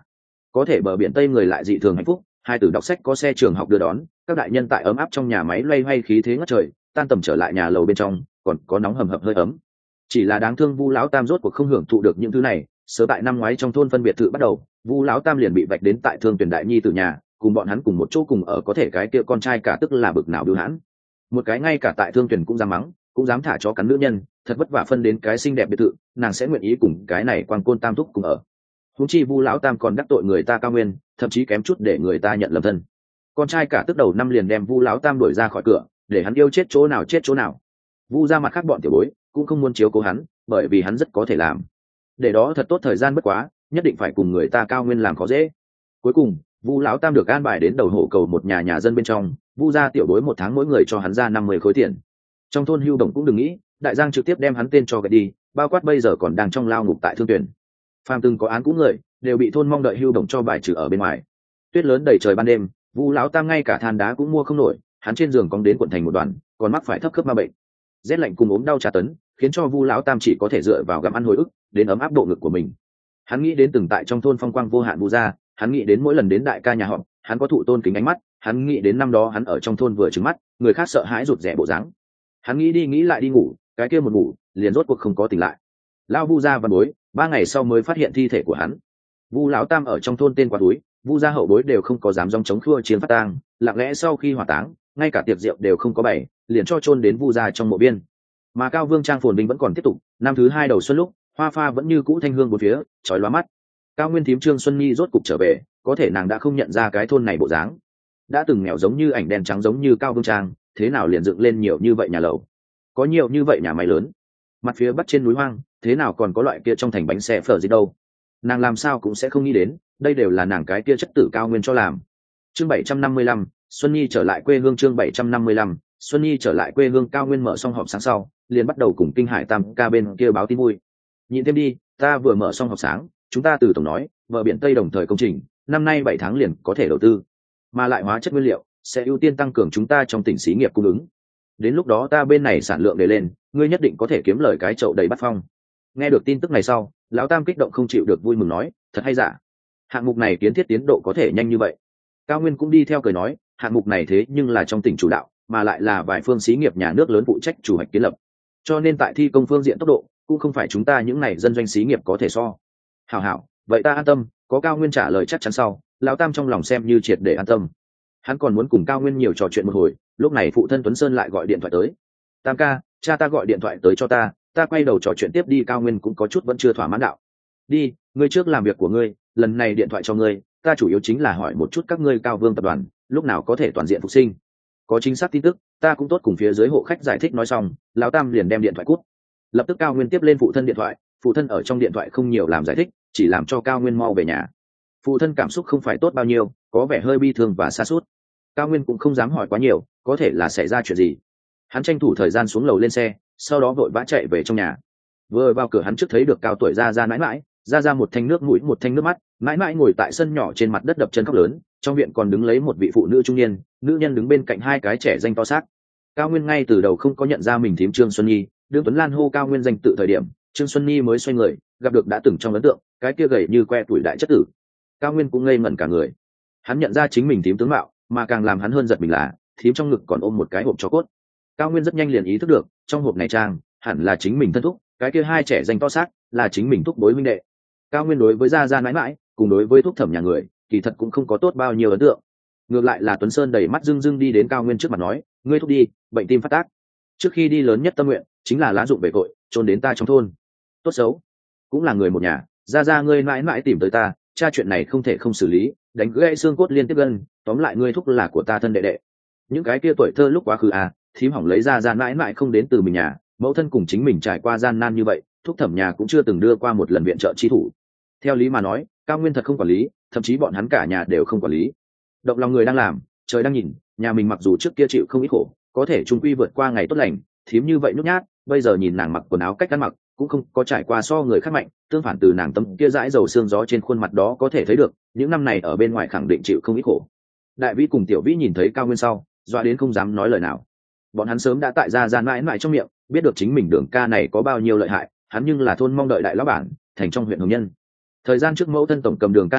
có thể bờ biển tây người lại dị thường hạnh phúc, hai tử đọc sách có xe trường học đưa đón, các đại nhân tại ấm áp trong nhà máy loay hoay khí thế ngất trời, tan tầm trở lại nhà lầu bên trong còn có nóng hầm hập hơi ấm. Chỉ là đáng thương Vu lão tam rốt cuộc không hưởng thụ được những thứ này. Sớm tại năm ngoái trong thôn phân biệt tự bắt đầu, Vu lão tam liền bị vạch đến tại Thương Tuyển đại nhi từ nhà, cùng bọn hắn cùng một chỗ cùng ở, có thể cái kia con trai cả tức là bực nào bưu hãn. Một cái ngay cả tại Thương Tuyển cũng dám mắng, cũng dám thả chó cắn nữ nhân, thật vất vả phân đến cái xinh đẹp biệt thự, nàng sẽ nguyện ý cùng cái này quang côn tam thúc cùng ở. Huống chi Vu lão tam còn đắc tội người ta Cao Nguyên, thậm chí kém chút để người ta nhận lầm thân. Con trai cả tức đầu năm liền đem Vu lão tam đuổi ra khỏi cửa, để hắn yêu chết chỗ nào chết chỗ nào. Vu ra mặt khác bọn tiểu bối cũng không muốn chiếu cố hắn, bởi vì hắn rất có thể làm. Để đó thật tốt thời gian bất quá, nhất định phải cùng người ta Cao Nguyên làm khó dễ. Cuối cùng Vu lão tam được an bài đến đầu hộ cầu một nhà dân bên trong. Vu ra tiểu bối một tháng mỗi người cho hắn ra 50 khối tiền. Trong thôn Hưu Đồng cũng đừng nghĩ, đại giang trực tiếp đem hắn tên cho gạch đi, bao quát bây giờ còn đang trong lao ngục tại Thương Tuyển. Phàm từng có án cũ người đều bị thôn mong đợi Hưu Đồng cho bài trừ ở bên ngoài. Tuyết lớn đầy trời ban đêm, Vu lão tam ngay cả than đá cũng mua không nổi, hắn trên giường cong đến quận thành một đoàn, còn mắc phải thấp khớp ma bệnh. Rét lạnh cùng ốm đau tra tấn khiến cho Vu lão tam chỉ có thể dựa vào gặm ăn hồi ức đến ấm áp độ ngực của mình. Hắn nghĩ đến từng tại trong thôn phong quang vô hạn Vu gia, hắn nghĩ đến mỗi lần đến đại ca nhà họp hắn có thụ tôn kính ánh mắt, hắn nghĩ đến năm đó hắn ở trong thôn vừa trừng mắt người khác sợ hãi rụt rè bộ dáng. Hắn nghĩ đi nghĩ lại đi ngủ, cái kia một ngủ liền rốt cuộc không có tỉnh lại. Lao Vu gia văn bối 3 ngày sau mới phát hiện thi thể của hắn. Vu lão tam ở trong thôn tên quá túi, Vu gia hậu bối đều không có dám dòng chống khua chiến phát tang, lặng lẽ sau khi hỏa táng ngay cả tiệc rượu đều không có bày, liền cho chôn đến Vu gia trong mộ biên. Mà Cao Vương trang phồn vinh vẫn còn tiếp tục, năm thứ 2 đầu xuân lúc hoa pha vẫn như cũ thanh hương bốn phía chói lóa mắt. Cao Nguyên thím Trương Xuân Nhi rốt cục trở về, có thể nàng đã không nhận ra cái thôn này bộ dáng. Đã từng nghèo giống như ảnh đen trắng giống như Cao Vương trang, thế nào liền dựng lên nhiều như vậy nhà lầu, có nhiều như vậy nhà máy lớn. Mặt phía bắc trên núi hoang, thế nào còn có loại kia trong thành bánh xe phở gì đâu. Nàng làm sao cũng sẽ không nghĩ đến, đây đều là nàng cái kia chất tử Cao Nguyên cho làm. Chương 755, Xuân Nhi trở lại quê hương. Chương 755, Xuân Nhi trở lại quê hương. Cao Nguyên mở xong họp sáng sau, liền bắt đầu cùng Kinh Hải Tam ca bên kia báo tin vui. Nhìn thêm đi, ta vừa mở xong họp sáng, chúng ta từ tổng nói bờ biển Tây đồng thời công trình năm nay 7 tháng liền có thể đầu tư, mà lại hóa chất nguyên liệu sẽ ưu tiên tăng cường chúng ta trong tỉnh xí nghiệp cung ứng. Đến lúc đó ta bên này sản lượng để lên, ngươi nhất định có thể kiếm lời cái chậu đầy bát phong. Nghe được tin tức này sau, lão Tam kích động không chịu được, vui mừng nói, thật hay giả? Hạng mục này kiến thiết tiến độ có thể nhanh như vậy? Cao Nguyên cũng đi theo cười nói, hạng mục này thế nhưng là trong tỉnh chủ đạo, mà lại là vài phương xí nghiệp nhà nước lớn phụ trách chủ hoạch kiến lập, cho nên tại thi công phương diện tốc độ cũng không phải chúng ta những này dân doanh xí nghiệp có thể so. Hảo, vậy ta an tâm. Có Cao Nguyên trả lời chắc chắn sau, lão Tam trong lòng xem như triệt để an tâm. Hắn còn muốn cùng Cao Nguyên nhiều trò chuyện một hồi, lúc này phụ thân Tuấn Sơn lại gọi điện thoại tới. Tam ca, cha ta gọi điện thoại tới cho ta quay đầu trò chuyện tiếp đi. Cao Nguyên cũng có chút vẫn chưa thỏa mãn đạo. Đi, ngươi trước làm việc của ngươi, lần này điện thoại cho ngươi, ta chủ yếu chính là hỏi một chút các ngươi Cao Vương tập đoàn lúc nào có thể toàn diện phục sinh. Có chính xác tin tức ta cũng tốt cùng phía dưới hộ khách giải thích. Nói xong, lão Tam liền đem điện thoại cút. Lập tức Cao Nguyên tiếp lên phụ thân điện thoại, phụ thân ở trong điện thoại không nhiều làm giải thích, chỉ làm cho Cao Nguyên mau về nhà. Phụ thân cảm xúc không phải tốt bao nhiêu, có vẻ hơi bi thương và xa suốt. Cao Nguyên cũng không dám hỏi quá nhiều, có thể là xảy ra chuyện gì. Hắn tranh thủ thời gian xuống lầu lên xe, sau đó vội vã chạy về trong nhà. Vừa vào cửa hắn trước thấy được cao tuổi ra mãi mãi, ra một thanh nước mũi một thanh nước mắt, mãi mãi ngồi tại sân nhỏ trên mặt đất đập chân khóc lớn. Trong viện còn đứng lấy một vị phụ nữ trung niên, nữ nhân đứng bên cạnh hai cái trẻ danh to xác. Cao Nguyên ngay từ đầu không có nhận ra mình thím Trương Xuân Nhi, đương Tuấn Lan hô Cao Nguyên danh tự thời điểm, Trương Xuân Nhi mới xoay người, gặp được đã từng trong ấn tượng cái kia gầy như que tuổi đại chất tử. Cao Nguyên cũng ngây ngẩn cả người. Hắn nhận ra chính mình thím tướng mạo, mà càng làm hắn hơn giật mình là thím trong ngực còn ôm một cái hộp cho cốt. Cao Nguyên rất nhanh liền ý thức được, trong hộp này trang hẳn là chính mình thân thúc, cái kia hai trẻ danh to xác là chính mình thúc bối huynh đệ. Cao Nguyên đối với gia mãi mãi cùng đối với thúc thẩm nhà người kỳ thật cũng không có tốt bao nhiêu ấn tượng. Ngược lại là Tuấn Sơn đầy mắt rưng rưng đi đến Cao Nguyên trước mặt nói, ngươi thúc đi bệnh tim phát tác, trước khi đi lớn nhất tâm nguyện chính là lá dụng về tội trôn đến ta trong thôn. Tốt xấu cũng là người một nhà, ra ngươi mãi mãi tìm tới ta, cha chuyện này không thể không xử lý, đánh gãy xương cốt liên tiếp gân, tóm lại ngươi thúc là của ta thân đệ đệ. Những cái kia tuổi thơ lúc quá khứ thím hỏng lấy ra mãi mãi không đến từ mình nhà, mẫu thân cùng chính mình trải qua gian nan như vậy, thúc thẩm nhà cũng chưa từng đưa qua một lần viện trợ chi thủ. Theo lý mà nói, Cao Nguyên thật không quản lý, thậm chí bọn hắn cả nhà đều không quản lý. Động lòng người đang làm, trời đang nhìn, nhà mình mặc dù trước kia chịu không ít khổ, có thể chung quy vượt qua ngày tốt lành, thím như vậy nhút nhát, bây giờ nhìn nàng mặc quần áo cách ăn mặc cũng không có trải qua so người khác mạnh, tương phản từ nàng tấm kia dãi dầu xương gió trên khuôn mặt đó có thể thấy được, những năm này ở bên ngoài khẳng định chịu không ít khổ. Đại Vĩ cùng Tiểu Vĩ nhìn thấy Cao Nguyên sau, dọa đến không dám nói lời nào. Bọn hắn sớm đã tại ra mãi mãi trong miệng biết được chính mình Đường ca này có bao nhiêu lợi hại, hắn nhưng là thôn mong đợi đại lão bản, thành trong huyện Hồng Nhân. Thời gian trước mẫu thân tổng cầm Đường ca này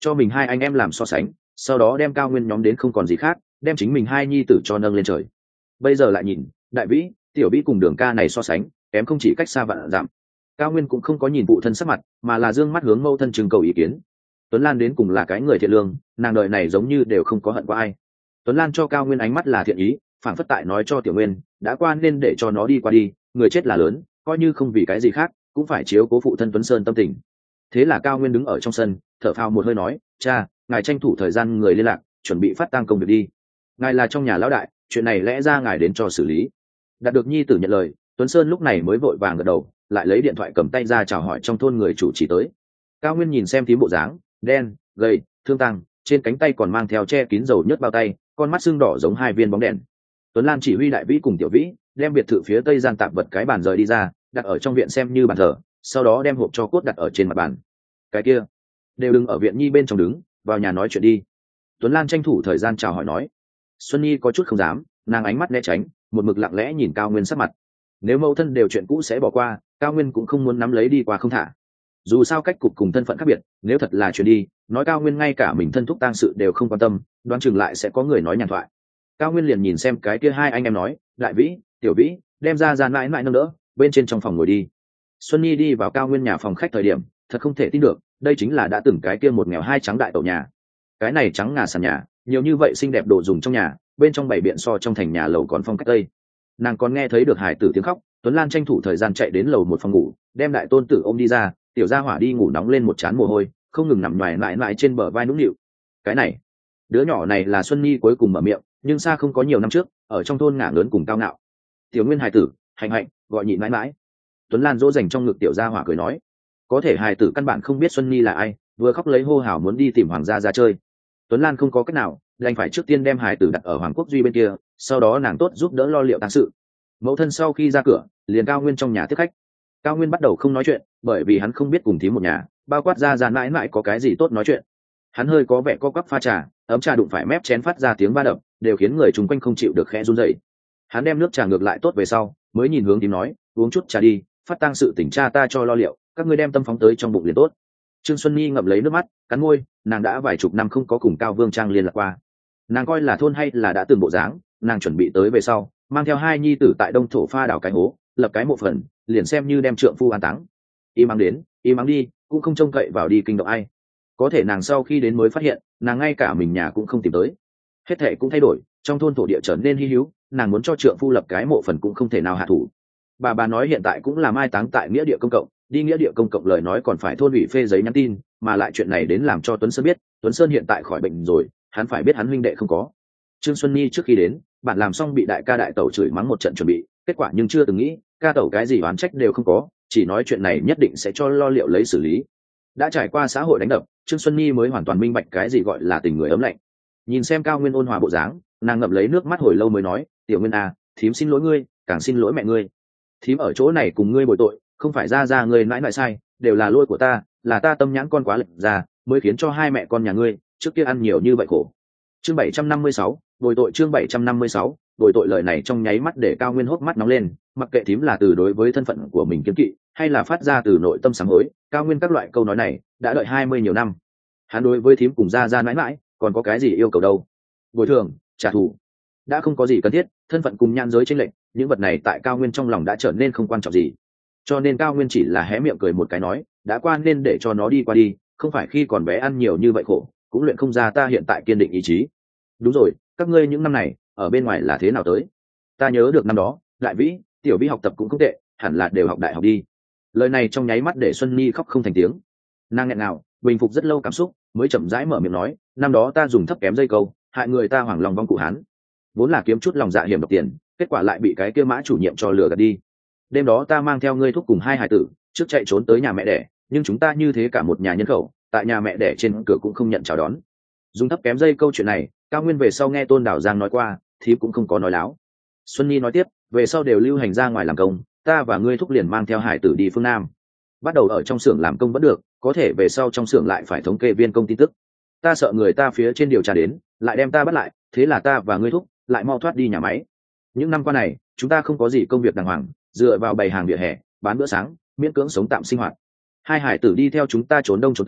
cho mình hai anh em làm so sánh, sau đó đem cao nguyên nhóm đến không còn gì khác, đem chính mình hai nhi tử cho nâng lên trời. Bây giờ lại nhìn đại vĩ, tiểu vĩ cùng đường ca này so sánh, kém không chỉ cách xa vạn dặm. Cao nguyên cũng không có nhìn phụ thân sắc mặt, mà là dương mắt hướng mẫu thân trưng cầu ý kiến. Tuấn Lan đến cùng là cái người thiện lương, nàng đời này giống như đều không có hận qua ai. Tuấn Lan cho cao nguyên ánh mắt là thiện ý, phản phất tại nói cho tiểu nguyên đã qua nên để cho nó đi qua đi, người chết là lớn, coi như không vì cái gì khác cũng phải chiếu cố phụ thân Tuấn Sơn tâm tình. Thế là cao nguyên đứng ở trong sân thở phào một hơi nói, cha, ngài tranh thủ thời gian người liên lạc, chuẩn bị phát tang công việc đi. Ngài là trong nhà lão đại, chuyện này lẽ ra ngài đến cho xử lý. Đạt được nhi tử nhận lời, Tuấn Sơn lúc này mới vội vàng gật đầu, lại lấy điện thoại cầm tay ra chào hỏi trong thôn người chủ chỉ tới. Cao nguyên nhìn xem thím bộ dáng đen gầy thương tăng, trên cánh tay còn mang theo che kín dầu nhớt bao tay, con mắt sưng đỏ giống hai viên bóng đèn. Tuấn Lan chỉ huy đại vĩ cùng tiểu vĩ đem biệt thự phía tây gian tạp vật cái bàn rời đi ra, đặt ở trong viện xem như bàn thờ, sau đó đem hộp cho cốt đặt ở trên mặt bàn. Cái kia đều đừng ở viện nhi bên trong đứng, vào nhà nói chuyện đi. Tuấn Lan tranh thủ thời gian chào hỏi nói. Xuân Nhi có chút không dám, nàng ánh mắt né tránh, một mực lặng lẽ nhìn cao nguyên sắc mặt. Nếu mẫu thân đều chuyện cũ sẽ bỏ qua, cao nguyên cũng không muốn nắm lấy đi qua không thả. Dù sao cách cục cùng thân phận khác biệt, nếu thật là chuyện đi nói, cao nguyên ngay cả mình thân thúc tang sự đều không quan tâm, đoán chừng lại sẽ có người nói nhàn thoại. Cao nguyên liền nhìn xem cái kia hai anh em nói, đại vĩ tiểu vĩ đem ra mãi mãi nâng đỡ bên trên trong phòng ngồi đi. Xuân Nhi đi vào cao nguyên nhà phòng khách thời điểm thật không thể tin được, đây chính là đã từng cái kia một nghèo hai trắng đại tổ nhà. Cái này trắng ngà sàn nhà, nhiều như vậy xinh đẹp đồ dùng trong nhà, bên trong bảy biện so trong thành nhà lầu còn phong cách tây. Nàng còn nghe thấy được hải tử tiếng khóc. Tuấn Lan tranh thủ thời gian chạy đến lầu một phòng ngủ, đem đại tôn tử ôm đi ra, tiểu gia hỏa đi ngủ nóng lên một trán mồ hôi, không ngừng nằm nhoài lại trên bờ vai nũng nịu. Cái này đứa nhỏ này là Xuân Nhi cuối cùng mở miệng, nhưng xa không có nhiều năm trước ở trong thôn ngả lớn cùng cao ngạo. Tiểu nguyên hài tử hạnh hạnh gọi nhịn mãi mãi. Tuấn Lan dỗ dành trong ngực tiểu gia hỏa cười nói. Có thể hài tử căn bản không biết Xuân Nhi là ai, vừa khóc lấy hô hào muốn đi tìm hoàng gia ra chơi. Tuấn Lan không có cách nào, đành phải trước tiên đem hài tử đặt ở hoàng quốc duy bên kia, sau đó nàng tốt giúp đỡ lo liệu tang sự. Mẫu thân sau khi ra cửa liền cao nguyên trong nhà tiếp khách. Cao nguyên bắt đầu không nói chuyện, bởi vì hắn không biết cùng thím một nhà bao quát ra mãi mãi có cái gì tốt nói chuyện. Hắn hơi có vẻ co quắp pha trà, ấm trà đụng phải mép chén phát ra tiếng va đập, đều khiến người chung quanh không chịu được khẽ run rẩy. Hắn đem nước trà ngược lại tốt về sau mới nhìn hướng thím nói, uống chút trà đi, phát tang sự tỉnh cha ta cho lo liệu, các ngươi đem tâm phóng tới trong bụng liền tốt. Trương Xuân Nhi ngậm lấy nước mắt cắn môi, nàng đã vài chục năm không có cùng Cao Vương Trang liên lạc qua. Nàng coi là thôn hay là đã từng bộ dáng, nàng chuẩn bị tới về sau mang theo hai nhi tử tại đông thổ pha đảo cái hố, lập cái mộ phần, liền xem như đem trượng phu an táng. Im ắng đến im ắng đi, cũng không trông cậy vào đi kinh động ai. Có thể nàng sau khi đến mới phát hiện, nàng ngay cả mình nhà cũng không tìm tới. Hết thệ cũng thay đổi, trong thôn thổ địa trở nên hy hữu, nàng muốn cho trượng phu lập cái mộ phần cũng không thể nào hạ thủ. Bà nói hiện tại cũng là mai táng tại nghĩa địa công cộng, đi nghĩa địa công cộng lời nói còn phải thôn ủy phê giấy nhắn tin, mà lại chuyện này đến làm cho Tuấn Sơn biết, Tuấn Sơn hiện tại khỏi bệnh rồi, hắn phải biết hắn huynh đệ không có. Trương Xuân Nhi trước khi đến, bạn làm xong bị đại ca đại tẩu chửi mắng một trận chuẩn bị, kết quả nhưng chưa từng nghĩ ca tẩu cái gì oán trách đều không có, chỉ nói chuyện này nhất định sẽ cho lo liệu lấy xử lý. Đã trải qua xã hội đánh đập, Trương Xuân Nhi mới hoàn toàn minh bạch cái gì gọi là tình người ấm lạnh. Nhìn xem Cao Nguyên ôn hòa bộ dáng, nàng ngậm lấy nước mắt hồi lâu mới nói, tiểu Nguyên à, thím xin lỗi ngươi, càng xin lỗi mẹ ngươi. Thím ở chỗ này cùng ngươi bồi tội, không phải ra ngươi mãi mãi sai, đều là lỗi của ta, là ta tâm nhãn con quá lệch ra, mới khiến cho hai mẹ con nhà ngươi trước kia ăn nhiều như vậy khổ. Chương 756, bồi tội. Chương 756, bồi tội. Lời này trong nháy mắt để Cao Nguyên hốc mắt nóng lên, mặc kệ thím là từ đối với thân phận của mình kiêng kỵ, hay là phát ra từ nội tâm sám hối, Cao Nguyên các loại câu nói này đã đợi 20 nhiều năm. Hắn đối với thím cùng ra mãi mãi còn có cái gì yêu cầu đâu? Bồi thường, trả thù đã không có gì cần thiết, thân phận cùng nhan giới chênh lệch, những vật này tại Cao Nguyên trong lòng đã trở nên không quan trọng gì. Cho nên Cao Nguyên chỉ là hé miệng cười một cái nói, đã qua nên để cho nó đi qua đi, không phải khi còn bé ăn nhiều như vậy khổ, cũng luyện không ra ta hiện tại kiên định ý chí. Đúng rồi, các ngươi những năm này ở bên ngoài là thế nào tới? Ta nhớ được năm đó đại vĩ tiểu vĩ học tập cũng không tệ, hẳn là đều học đại học đi. Lời này trong nháy mắt để Xuân Nhi khóc không thành tiếng. Nàng nghẹn ngào bình phục rất lâu cảm xúc mới chậm rãi mở miệng nói, năm đó ta dùng thấp kém dây câu hại người ta hoảng lòng vong cụ hán, vốn là kiếm chút lòng dạ hiểm độc tiền, kết quả lại bị cái kia Mã chủ nhiệm cho lừa gạt đi. Đêm đó ta mang theo ngươi thúc cùng hai hải tử trước chạy trốn tới nhà mẹ đẻ, nhưng chúng ta như thế cả một nhà nhân khẩu, tại nhà mẹ đẻ trên cửa cũng không nhận chào đón. Dùng thấp kém dây câu chuyện này Cao Nguyên về sau nghe Tôn Đảo Giang nói qua thì cũng không có nói láo. Xuân Nhi nói tiếp, về sau đều lưu hành ra ngoài làm công, ta và ngươi thúc liền mang theo hải tử đi phương Nam. Bắt đầu ở trong xưởng làm công vẫn được, có thể về sau trong xưởng lại phải thống kê viên công tin tức. Ta sợ người ta phía trên điều tra đến lại đem ta bắt lại, thế là ta và ngươi thúc lại mau thoát đi nhà máy. Những năm qua này chúng ta không có gì công việc đàng hoàng, dựa vào bày hàng vỉa hè bán bữa sáng miễn cưỡng sống tạm sinh hoạt. Hai hải tử đi theo chúng ta trốn đông trốn tây,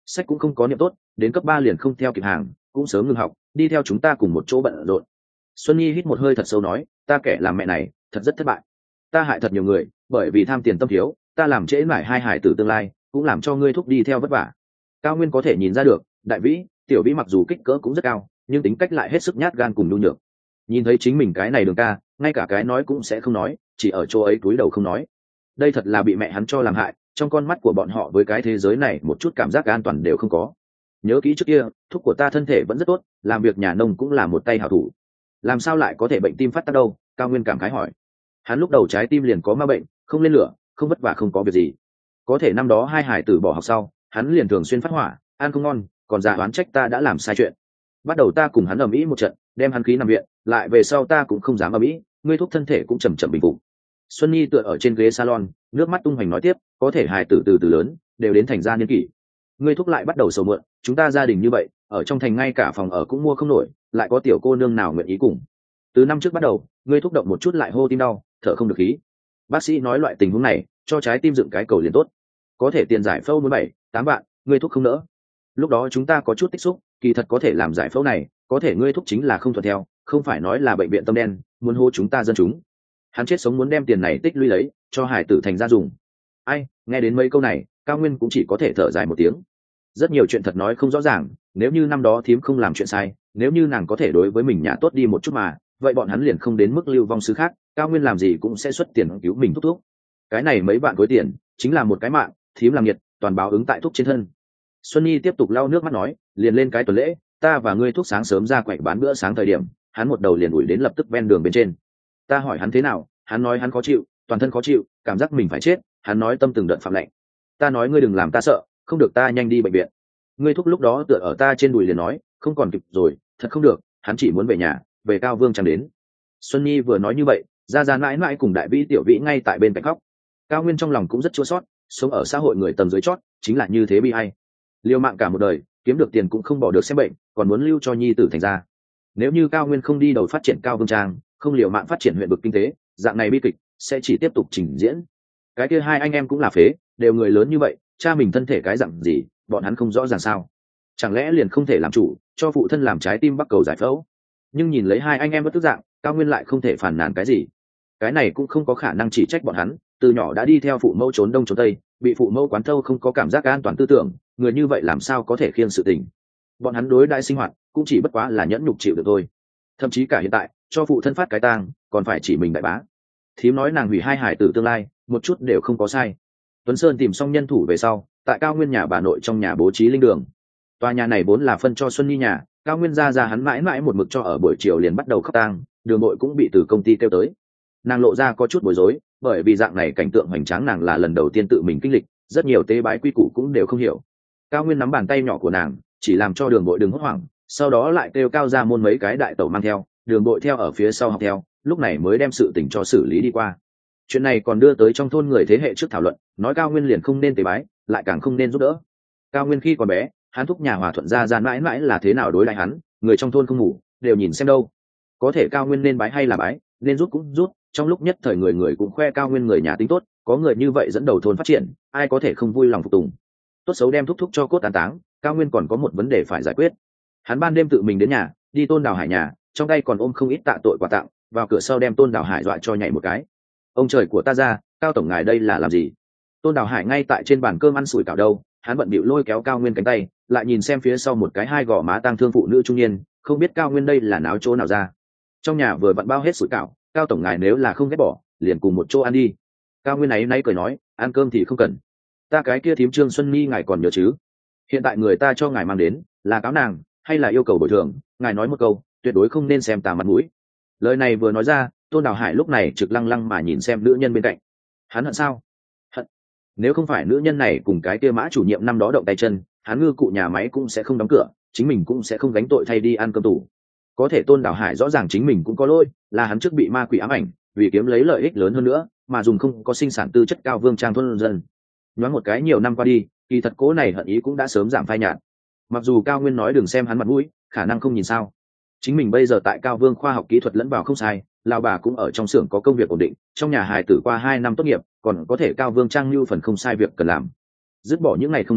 sách cũng không có niệm tốt, đến cấp 3 liền không theo kịp hàng, cũng sớm ngừng học, đi theo chúng ta cùng một chỗ bận rộn. Xuân Nhi hít một hơi thật sâu nói, ta kẻ làm mẹ này thật rất thất bại, ta hại thật nhiều người, bởi vì tham tiền tâm thiếu, ta làm trễ mãi hai hải tử tương lai, cũng làm cho ngươi thúc đi theo vất vả. Cao Nguyên có thể nhìn ra được, Đại Vĩ, Tiểu Vĩ mặc dù kích cỡ cũng rất cao, nhưng tính cách lại hết sức nhát gan cùng nhu nhược. Nhìn thấy chính mình cái này Đường ca, ngay cả cái nói cũng sẽ không nói, chỉ ở chỗ ấy cúi đầu không nói. Đây thật là bị mẹ hắn cho làm hại, trong con mắt của bọn họ với cái thế giới này một chút cảm giác an toàn đều không có. Nhớ kỹ trước kia, thúc của ta thân thể vẫn rất tốt, làm việc nhà nông cũng là một tay hảo thủ, làm sao lại có thể bệnh tim phát tác đâu? Cao Nguyên cảm khái hỏi. Hắn lúc đầu trái tim liền có ma bệnh, không lên lửa, không vất vả, không có việc gì. Có thể năm đó hai hải tử bỏ học sau, hắn liền thường xuyên phát hỏa, ăn không ngon, còn già oán trách ta đã làm sai chuyện. Bắt đầu ta cùng hắn ầm ĩ một trận, đem hắn khí nằm viện, lại về sau ta cũng không dám ầm ĩ, ngươi thúc thân thể cũng chậm chậm bình phục. Xuân Nhi tựa ở trên ghế salon, nước mắt tung hoành nói tiếp, có thể hài tử từ từ lớn, đều đến thành gia niên kỷ. Ngươi thúc lại bắt đầu sầu mượn, chúng ta gia đình như vậy, ở trong thành ngay cả phòng ở cũng mua không nổi, lại có tiểu cô nương nào nguyện ý cùng. Từ năm trước bắt đầu, ngươi thúc động một chút lại hô tim đau, thở không được khí. Bác sĩ nói loại tình huống này, cho trái tim dựng cái cầu liền tốt. Có thể tiền giải phẫu 17-8 vạn, ngươi thúc không nỡ. Lúc đó chúng ta có chút tích xúc, kỳ thật có thể làm giải phẫu này, có thể ngươi thúc chính là không thuận theo, không phải nói là bệnh viện tâm đen, muốn hô chúng ta dân chúng. Hắn chết sống muốn đem tiền này tích lũy lấy, cho hải tử thành gia dùng. Ai, nghe đến mấy câu này, Cao Nguyên cũng chỉ có thể thở dài một tiếng. Rất nhiều chuyện thật nói không rõ ràng, nếu như năm đó thím không làm chuyện sai, nếu như nàng có thể đối với mình nhà tốt đi một chút mà, vậy bọn hắn liền không đến mức lưu vong xứ khác, Cao Nguyên làm gì cũng sẽ xuất tiền cứu mình thúc thúc. Cái này mấy vạn khối tiền, chính là một cái mạng, thím làm nhiệt, toàn báo ứng tại thúc trên thân. Xuân Nhi tiếp tục lau nước mắt nói, liền lên cái tuần lễ, ta và ngươi thúc sáng sớm ra quậy bán bữa sáng thời điểm, hắn một đầu liền ủi đến lập tức ven đường bên trên. Ta hỏi hắn thế nào, hắn nói hắn khó chịu, toàn thân khó chịu, cảm giác mình phải chết, hắn nói tâm từng đợt phạm lạnh. Ta nói ngươi đừng làm ta sợ, không được ta nhanh đi bệnh viện. Ngươi thúc lúc đó tựa ở ta trên đùi liền nói, không còn kịp rồi, thật không được, hắn chỉ muốn về nhà, về Cao Vương chẳng đến. Xuân Nhi vừa nói như vậy, ra mãi mãi cùng Đại Vĩ Tiểu Vĩ ngay tại bên cạnh khóc. Cao Nguyên trong lòng cũng rất chua xót, sống ở xã hội người tầng dưới chót, chính là như thế bi ai. Liều mạng cả một đời, kiếm được tiền cũng không bỏ được xem bệnh, còn muốn lưu cho nhi tử thành ra. Nếu như Cao Nguyên không đi đầu phát triển Cao Vương Trang, không liều mạng phát triển huyện vực kinh tế, dạng này bi kịch sẽ chỉ tiếp tục trình diễn. Cái kia hai anh em cũng là phế, đều người lớn như vậy, cha mình thân thể cái dạng gì, bọn hắn không rõ ràng sao? Chẳng lẽ liền không thể làm chủ, cho phụ thân làm trái tim bắc cầu giải phẫu? Nhưng nhìn lấy hai anh em bất tức dạng, Cao Nguyên lại không thể phản nàn cái gì. Cái này cũng không có khả năng chỉ trách bọn hắn, từ nhỏ đã đi theo phụ mẫu trốn đông trốn tây, bị phụ mẫu quán thâu, không có cảm giác an toàn tư tưởng, người như vậy làm sao có thể khiêng sự tình. Bọn hắn đối đãi sinh hoạt cũng chỉ bất quá là nhẫn nhục chịu được thôi. Thậm chí cả hiện tại, cho phụ thân phát cái tang, còn phải chỉ mình đại bá. Thím nói nàng hủy hai hải tử tương lai, một chút đều không có sai. Tuấn Sơn tìm xong nhân thủ về sau, tại Cao Nguyên nhà bà nội trong nhà bố trí linh đường. Tòa nhà này vốn là phân cho Xuân Nhi nhà, Cao Nguyên ra hắn mãi mãi một mực cho ở buổi chiều liền bắt đầu khóc tang, đường nội cũng bị từ công ty kêu tới. Nàng lộ ra có chút bối rối, bởi vì dạng này cảnh tượng hoành tráng nàng là lần đầu tiên tự mình kinh lịch, rất nhiều tế bái quy củ cũng đều không hiểu. Cao Nguyên nắm bàn tay nhỏ của nàng, chỉ làm cho đường nội đừng hốt hoảng, sau đó lại kêu Cao ra môn mấy cái đại tẩu mang theo, đường nội theo ở phía sau học theo, lúc này mới đem sự tình cho xử lý đi qua. Chuyện này còn đưa tới trong thôn người thế hệ trước thảo luận, nói Cao Nguyên liền không nên tế bái, lại càng không nên giúp đỡ. Cao Nguyên khi còn bé, hắn thúc nhà Hòa Thuận ra mãi mãi là thế nào đối đãi hắn, người trong thôn không ngủ đều nhìn xem đâu. Có thể Cao Nguyên nên bái hay là bái, nên rút cũng rút, trong lúc nhất thời người người cũng khoe Cao Nguyên người nhà tính tốt, có người như vậy dẫn đầu thôn phát triển, ai có thể không vui lòng phục tùng. Tốt xấu đem thúc cho cốt tán táng, Cao Nguyên còn có một vấn đề phải giải quyết. Hắn ban đêm tự mình đến nhà, đi Tôn Đào Hải nhà, trong tay còn ôm không ít tạ tội quà tặng, vào cửa sau đem Tôn Đào Hải dọa cho nhảy một cái. Ông trời của ta ra, Cao tổng ngài đây là làm gì? Tôn Đào Hải ngay tại trên bàn cơm ăn sủi cảo đâu, hắn bận bịu lôi kéo Cao Nguyên cánh tay, lại nhìn xem phía sau một cái hai gò má tang thương phụ nữ trung niên, không biết Cao Nguyên đây là náo chỗ nào ra. Trong nhà vừa vặn bao hết sủi cảo, Cao tổng ngài nếu là không ghét bỏ, liền cùng một chỗ ăn đi. Cao Nguyên náy cười nói, ăn cơm thì không cần. Ta cái kia thím Trương Xuân Nhi ngài còn nhớ chứ? Hiện tại người ta cho ngài mang đến, là cáo nàng, hay là yêu cầu bồi thường, ngài nói một câu, tuyệt đối không nên xem tà mặt mũi. Lời này vừa nói ra, Tôn Đào Hải lúc này trực lăng lăng mà nhìn xem nữ nhân bên cạnh. Hắn hận sao? Hận. Nếu không phải nữ nhân này cùng cái kia Mã chủ nhiệm năm đó động tay chân, hắn ngư cụ nhà máy cũng sẽ không đóng cửa, chính mình cũng sẽ không gánh tội thay đi ăn cơm tù. Có thể Tôn Đào Hải rõ ràng chính mình cũng có lỗi, là hắn trước bị ma quỷ ám ảnh, vì kiếm lấy lợi ích lớn hơn nữa, mà dùng không có sinh sản tư chất cao Vương Trang thôn dân. Nhoáng một cái nhiều năm qua đi, kỳ thật cố này hận ý cũng đã sớm giảm phai nhạt. Mặc dù Cao Nguyên nói đừng xem hắn mặt mũi, khả năng không nhìn sao. Chính mình bây giờ tại Cao Vương khoa học kỹ thuật lẫn vào không sai, lão bà cũng ở trong xưởng có công việc ổn định, trong nhà hài tử qua 2 năm tốt nghiệp, còn có thể Cao Vương Trang lưu phần không sai việc cần làm. Dứt bỏ những ngày không nói,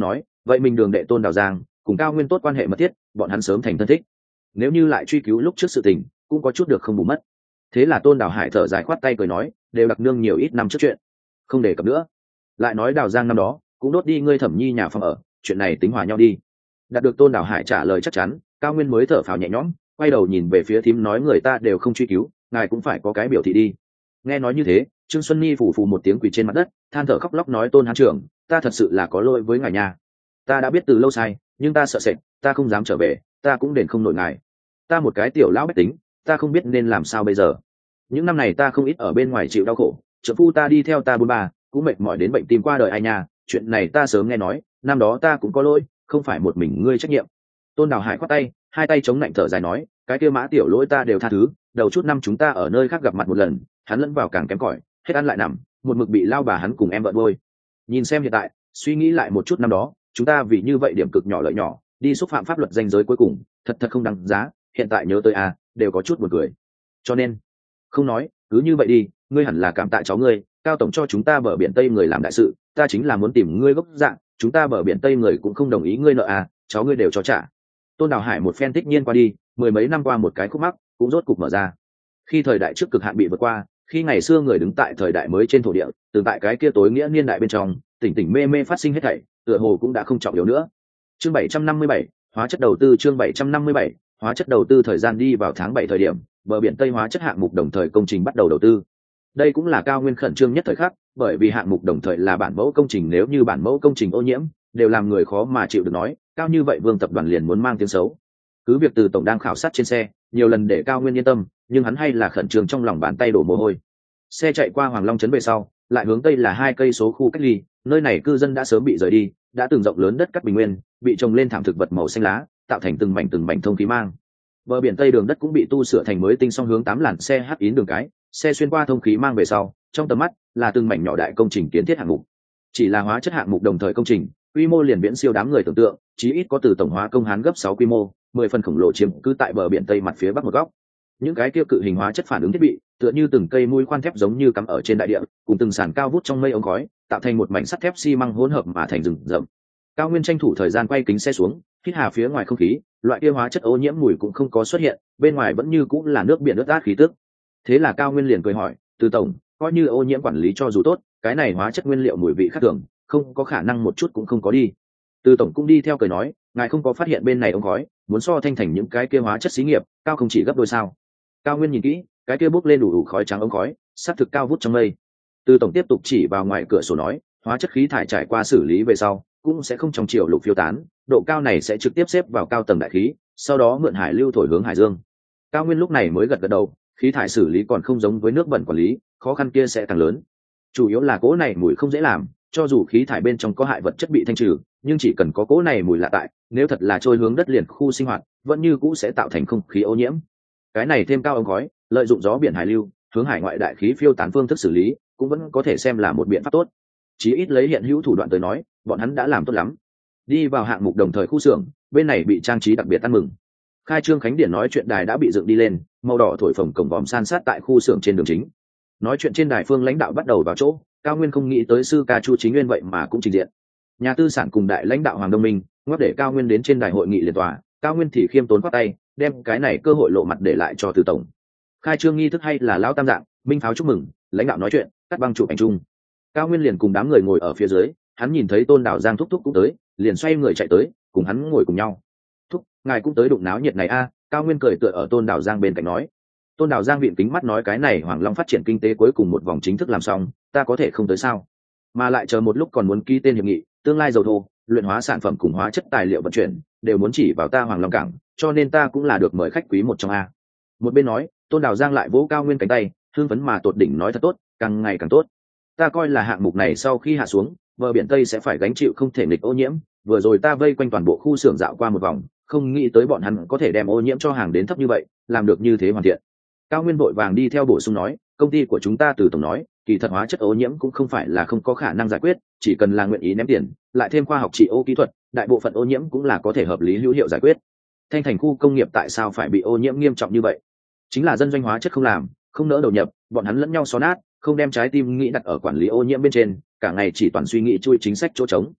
vậy mình đường đệ Tôn Đào Giang cùng Cao Nguyên tốt quan hệ mật thiết, bọn hắn sớm thành thân thích. Nếu như lại truy cứu lúc trước sự tình, cũng có chút được không bù mất. Thế là Tôn Đào Hải thở dài khoát tay cười nói, đều đặc nương nhiều ít năm trước chuyện, không đề cập nữa. Lại nói Đào Giang năm đó cũng đốt đi ngươi Thẩm Nhi nhà phòng ở, chuyện này tính hòa nhau đi. Đạt được Tôn Đào Hải trả lời chắc chắn, Cao Nguyên mới thở phào nhẹ nhõm, quay đầu nhìn về phía thím nói người ta đều không truy cứu, ngài cũng phải có cái biểu thị đi. Nghe nói như thế, Trương Xuân Nhi phủ một tiếng quỳ trên mặt đất, than thở khóc lóc nói Tôn hán trưởng, ta thật sự là có lỗi với ngài nhà. Ta đã biết từ lâu sai, nhưng ta sợ sệt, ta không dám trở về, ta cũng đền không nổi ngài. Ta một cái tiểu lão bách tính, ta không biết nên làm sao bây giờ. Những năm này ta không ít ở bên ngoài chịu đau khổ, trợ phu ta đi theo ta bôn ba, cũng mệt mỏi đến bệnh tim qua đời ai nha, chuyện này ta sớm nghe nói, năm đó ta cũng có lỗi, không phải một mình ngươi trách nhiệm. Tôn Đào Hải khoát tay, hai tay chống lạnh thở dài nói, cái kia Mã tiểu lỗi ta đều tha thứ, đầu chút năm chúng ta ở nơi khác gặp mặt một lần, hắn lẫn vào càng kém cỏi, hết ăn lại nằm, một mực bị lao bà hắn cùng em vợ đôi. Nhìn xem hiện tại, suy nghĩ lại một chút năm đó, chúng ta vì như vậy điểm cực nhỏ lợi nhỏ, đi xúc phạm pháp luật danh giới cuối cùng, thật không đáng giá, hiện tại nhớ tới đều có chút buồn cười. Cho nên, không nói, cứ như vậy đi, ngươi hẳn là cảm tạ cháu ngươi, Cao tổng cho chúng ta bờ biển Tây người làm đại sự, ta chính là muốn tìm ngươi gốc dạng, chúng ta bờ biển Tây người cũng không đồng ý ngươi nợ cháu ngươi đều cho trả. Tôn Đào Hải một phen thích nhiên qua đi, mười mấy năm qua một cái khúc mắc cũng rốt cục mở ra. Khi thời đại trước cực hạn bị vượt qua, khi ngày xưa người đứng tại thời đại mới trên thổ địa, từ tại cái kia tối nghĩa niên đại bên trong, tỉnh tỉnh mê mê phát sinh hết thảy, tựa hồ cũng đã không trọng yếu nữa. Chương 757, hóa chất đầu tư. Chương 757, hóa chất đầu tư. Thời gian đi vào tháng 7 thời điểm, bờ biển Tây hóa chất hạng mục đồng thời công trình bắt đầu đầu tư. Đây cũng là Cao Nguyên khẩn trương nhất thời khắc, bởi vì hạng mục đồng thời là bản mẫu công trình, nếu như bản mẫu công trình ô nhiễm, đều làm người khó mà chịu được nói, cao như vậy Vương tập đoàn liền muốn mang tiếng xấu. Cứ việc Từ tổng đang khảo sát trên xe, nhiều lần để Cao Nguyên yên tâm, nhưng hắn hay là khẩn trương trong lòng bàn tay đổ mồ hôi. Xe chạy qua Hoàng Long trấn về sau, lại hướng tây là 2 cây số khu cách ly, nơi này cư dân đã sớm bị rời đi, đã từng rộng lớn đất cát bình nguyên, bị trồng lên thảm thực vật màu xanh lá, tạo thành từng mảnh thông khí mang. Bờ biển Tây đường đất cũng bị tu sửa thành mới tinh song hướng 8 làn xe hắc yến đường cái, xe xuyên qua thông khí mang về sau, trong tầm mắt là từng mảnh nhỏ đại công trình kiến thiết hạng mục. Chỉ là hóa chất hạng mục đồng thời công trình, quy mô liền viễn siêu đám người tưởng tượng, chí ít có từ tổng hóa công Hán gấp 6 quy mô, 10 phần khổng lồ chiếm cứ tại bờ biển Tây mặt phía bắc một góc. Những cái kia cự hình hóa chất phản ứng thiết bị, tựa như từng cây mũi khoan thép giống như cắm ở trên đại địa, cùng từng sàn cao vút trong mây ống khói, tạo thành một mảnh sắt thép xi măng hỗn hợp mà thành rừng rậm. Cao Nguyên tranh thủ thời gian quay kính xe xuống, hít hà phía ngoài không khí, loại kia hóa chất ô nhiễm mùi cũng không có xuất hiện, bên ngoài vẫn như cũng là nước biển ướt át khí tức. Thế là Cao Nguyên liền cười hỏi, Từ tổng, coi như ô nhiễm quản lý cho dù tốt, cái này hóa chất nguyên liệu mùi vị khác thường, không có khả năng một chút cũng không có đi. Từ tổng cũng đi theo cười nói, ngài không có phát hiện bên này ống khói, muốn so Thanh Thành những cái kia hóa chất xí nghiệp, cao không chỉ gấp đôi sao? Cao Nguyên nhìn kỹ, cái kia bốc lên đủ khói trắng ống khói, sắc thực cao vút trong mây. Từ tổng tiếp tục chỉ vào ngoài cửa sổ nói, hóa chất khí thải trải qua xử lý về sau, cũng sẽ không trong chiều lục phiêu tán, độ cao này sẽ trực tiếp xếp vào cao tầng đại khí, sau đó mượn hải lưu thổi hướng hải dương. Cao Nguyên lúc này mới gật đầu, khí thải xử lý còn không giống với nước bẩn quản lý, khó khăn kia sẽ càng lớn. Chủ yếu là cỗ này mùi không dễ làm, cho dù khí thải bên trong có hại vật chất bị thanh trừ, nhưng chỉ cần có cỗ này mùi lạ tại, nếu thật là trôi hướng đất liền khu sinh hoạt, vẫn như cũ sẽ tạo thành không khí ô nhiễm. Cái này thêm cao ống khói, lợi dụng gió biển hải lưu, hướng hải ngoại đại khí phiêu tán phương thức xử lý, cũng vẫn có thể xem là một biện pháp tốt. Chí ít lấy hiện hữu thủ đoạn tới nói, bọn hắn đã làm tốt lắm. Đi vào hạng mục đồng thời khu xưởng, bên này bị trang trí đặc biệt ăn mừng. Khai trương khánh điển nói chuyện đài đã bị dựng đi lên, màu đỏ thổi phồng cổng vòm san sát tại khu xưởng trên đường chính. Nói chuyện trên đài phương lãnh đạo bắt đầu vào chỗ, Cao Nguyên không nghĩ tới sư ca Chu Chính Nguyên vậy mà cũng trình diện. Nhà tư sản cùng đại lãnh đạo Hoàng Đông Minh, ngoắc để Cao Nguyên đến trên đài hội nghị liền tòa, Cao Nguyên thì khiêm tốn khoát tay, đem cái này cơ hội lộ mặt để lại cho Từ tổng. Khai trương nghi thức hay là lão tam dạng, minh pháo chúc mừng, lãnh đạo nói chuyện, cắt băng chụp ảnh chung. Cao Nguyên liền cùng đám người ngồi ở phía dưới, hắn nhìn thấy Tôn Đào Giang thúc cũng tới, liền xoay người chạy tới, cùng hắn ngồi cùng nhau. Thúc, ngài cũng tới đụng náo nhiệt này Cao Nguyên cười tựa ở Tôn Đào Giang bên cạnh nói. Tôn Đào Giang vịn kính mắt nói cái này Hoàng Long phát triển kinh tế cuối cùng một vòng chính thức làm xong, ta có thể không tới sao? Mà lại chờ một lúc còn muốn ký tên hiệp nghị, tương lai dầu thô, luyện hóa sản phẩm cùng hóa chất tài liệu vận chuyển, đều muốn chỉ vào ta Hoàng Long cảng, cho nên ta cũng là được mời khách quý một trong a. Một bên nói, Tôn Đào Giang lại vỗ Cao Nguyên cánh tay, hưng phấn mà tột đỉnh nói thật tốt, càng ngày càng tốt. Ta coi là hạng mục này sau khi hạ xuống, bờ biển Tây sẽ phải gánh chịu không thể nghịch ô nhiễm, vừa rồi ta vây quanh toàn bộ khu xưởng dạo qua một vòng, không nghĩ tới bọn hắn có thể đem ô nhiễm cho hàng đến thấp như vậy, làm được như thế hoàn thiện. Cao Nguyên vội vàng đi theo bổ sung nói, công ty của chúng ta Từ tổng nói, kỳ thật hóa chất ô nhiễm cũng không phải là không có khả năng giải quyết, chỉ cần là nguyện ý ném tiền, lại thêm khoa học trị ô kỹ thuật, đại bộ phận ô nhiễm cũng là có thể hợp lý hữu hiệu giải quyết. Thanh Thành khu công nghiệp tại sao phải bị ô nhiễm nghiêm trọng như vậy? Chính là dân doanh hóa chất không làm, không nỡ đầu nhập, bọn hắn lẫn nhau xó nát, không đem trái tim nghĩ đặt ở quản lý ô nhiễm bên trên, cả ngày chỉ toàn suy nghĩ chui chính sách chỗ trống.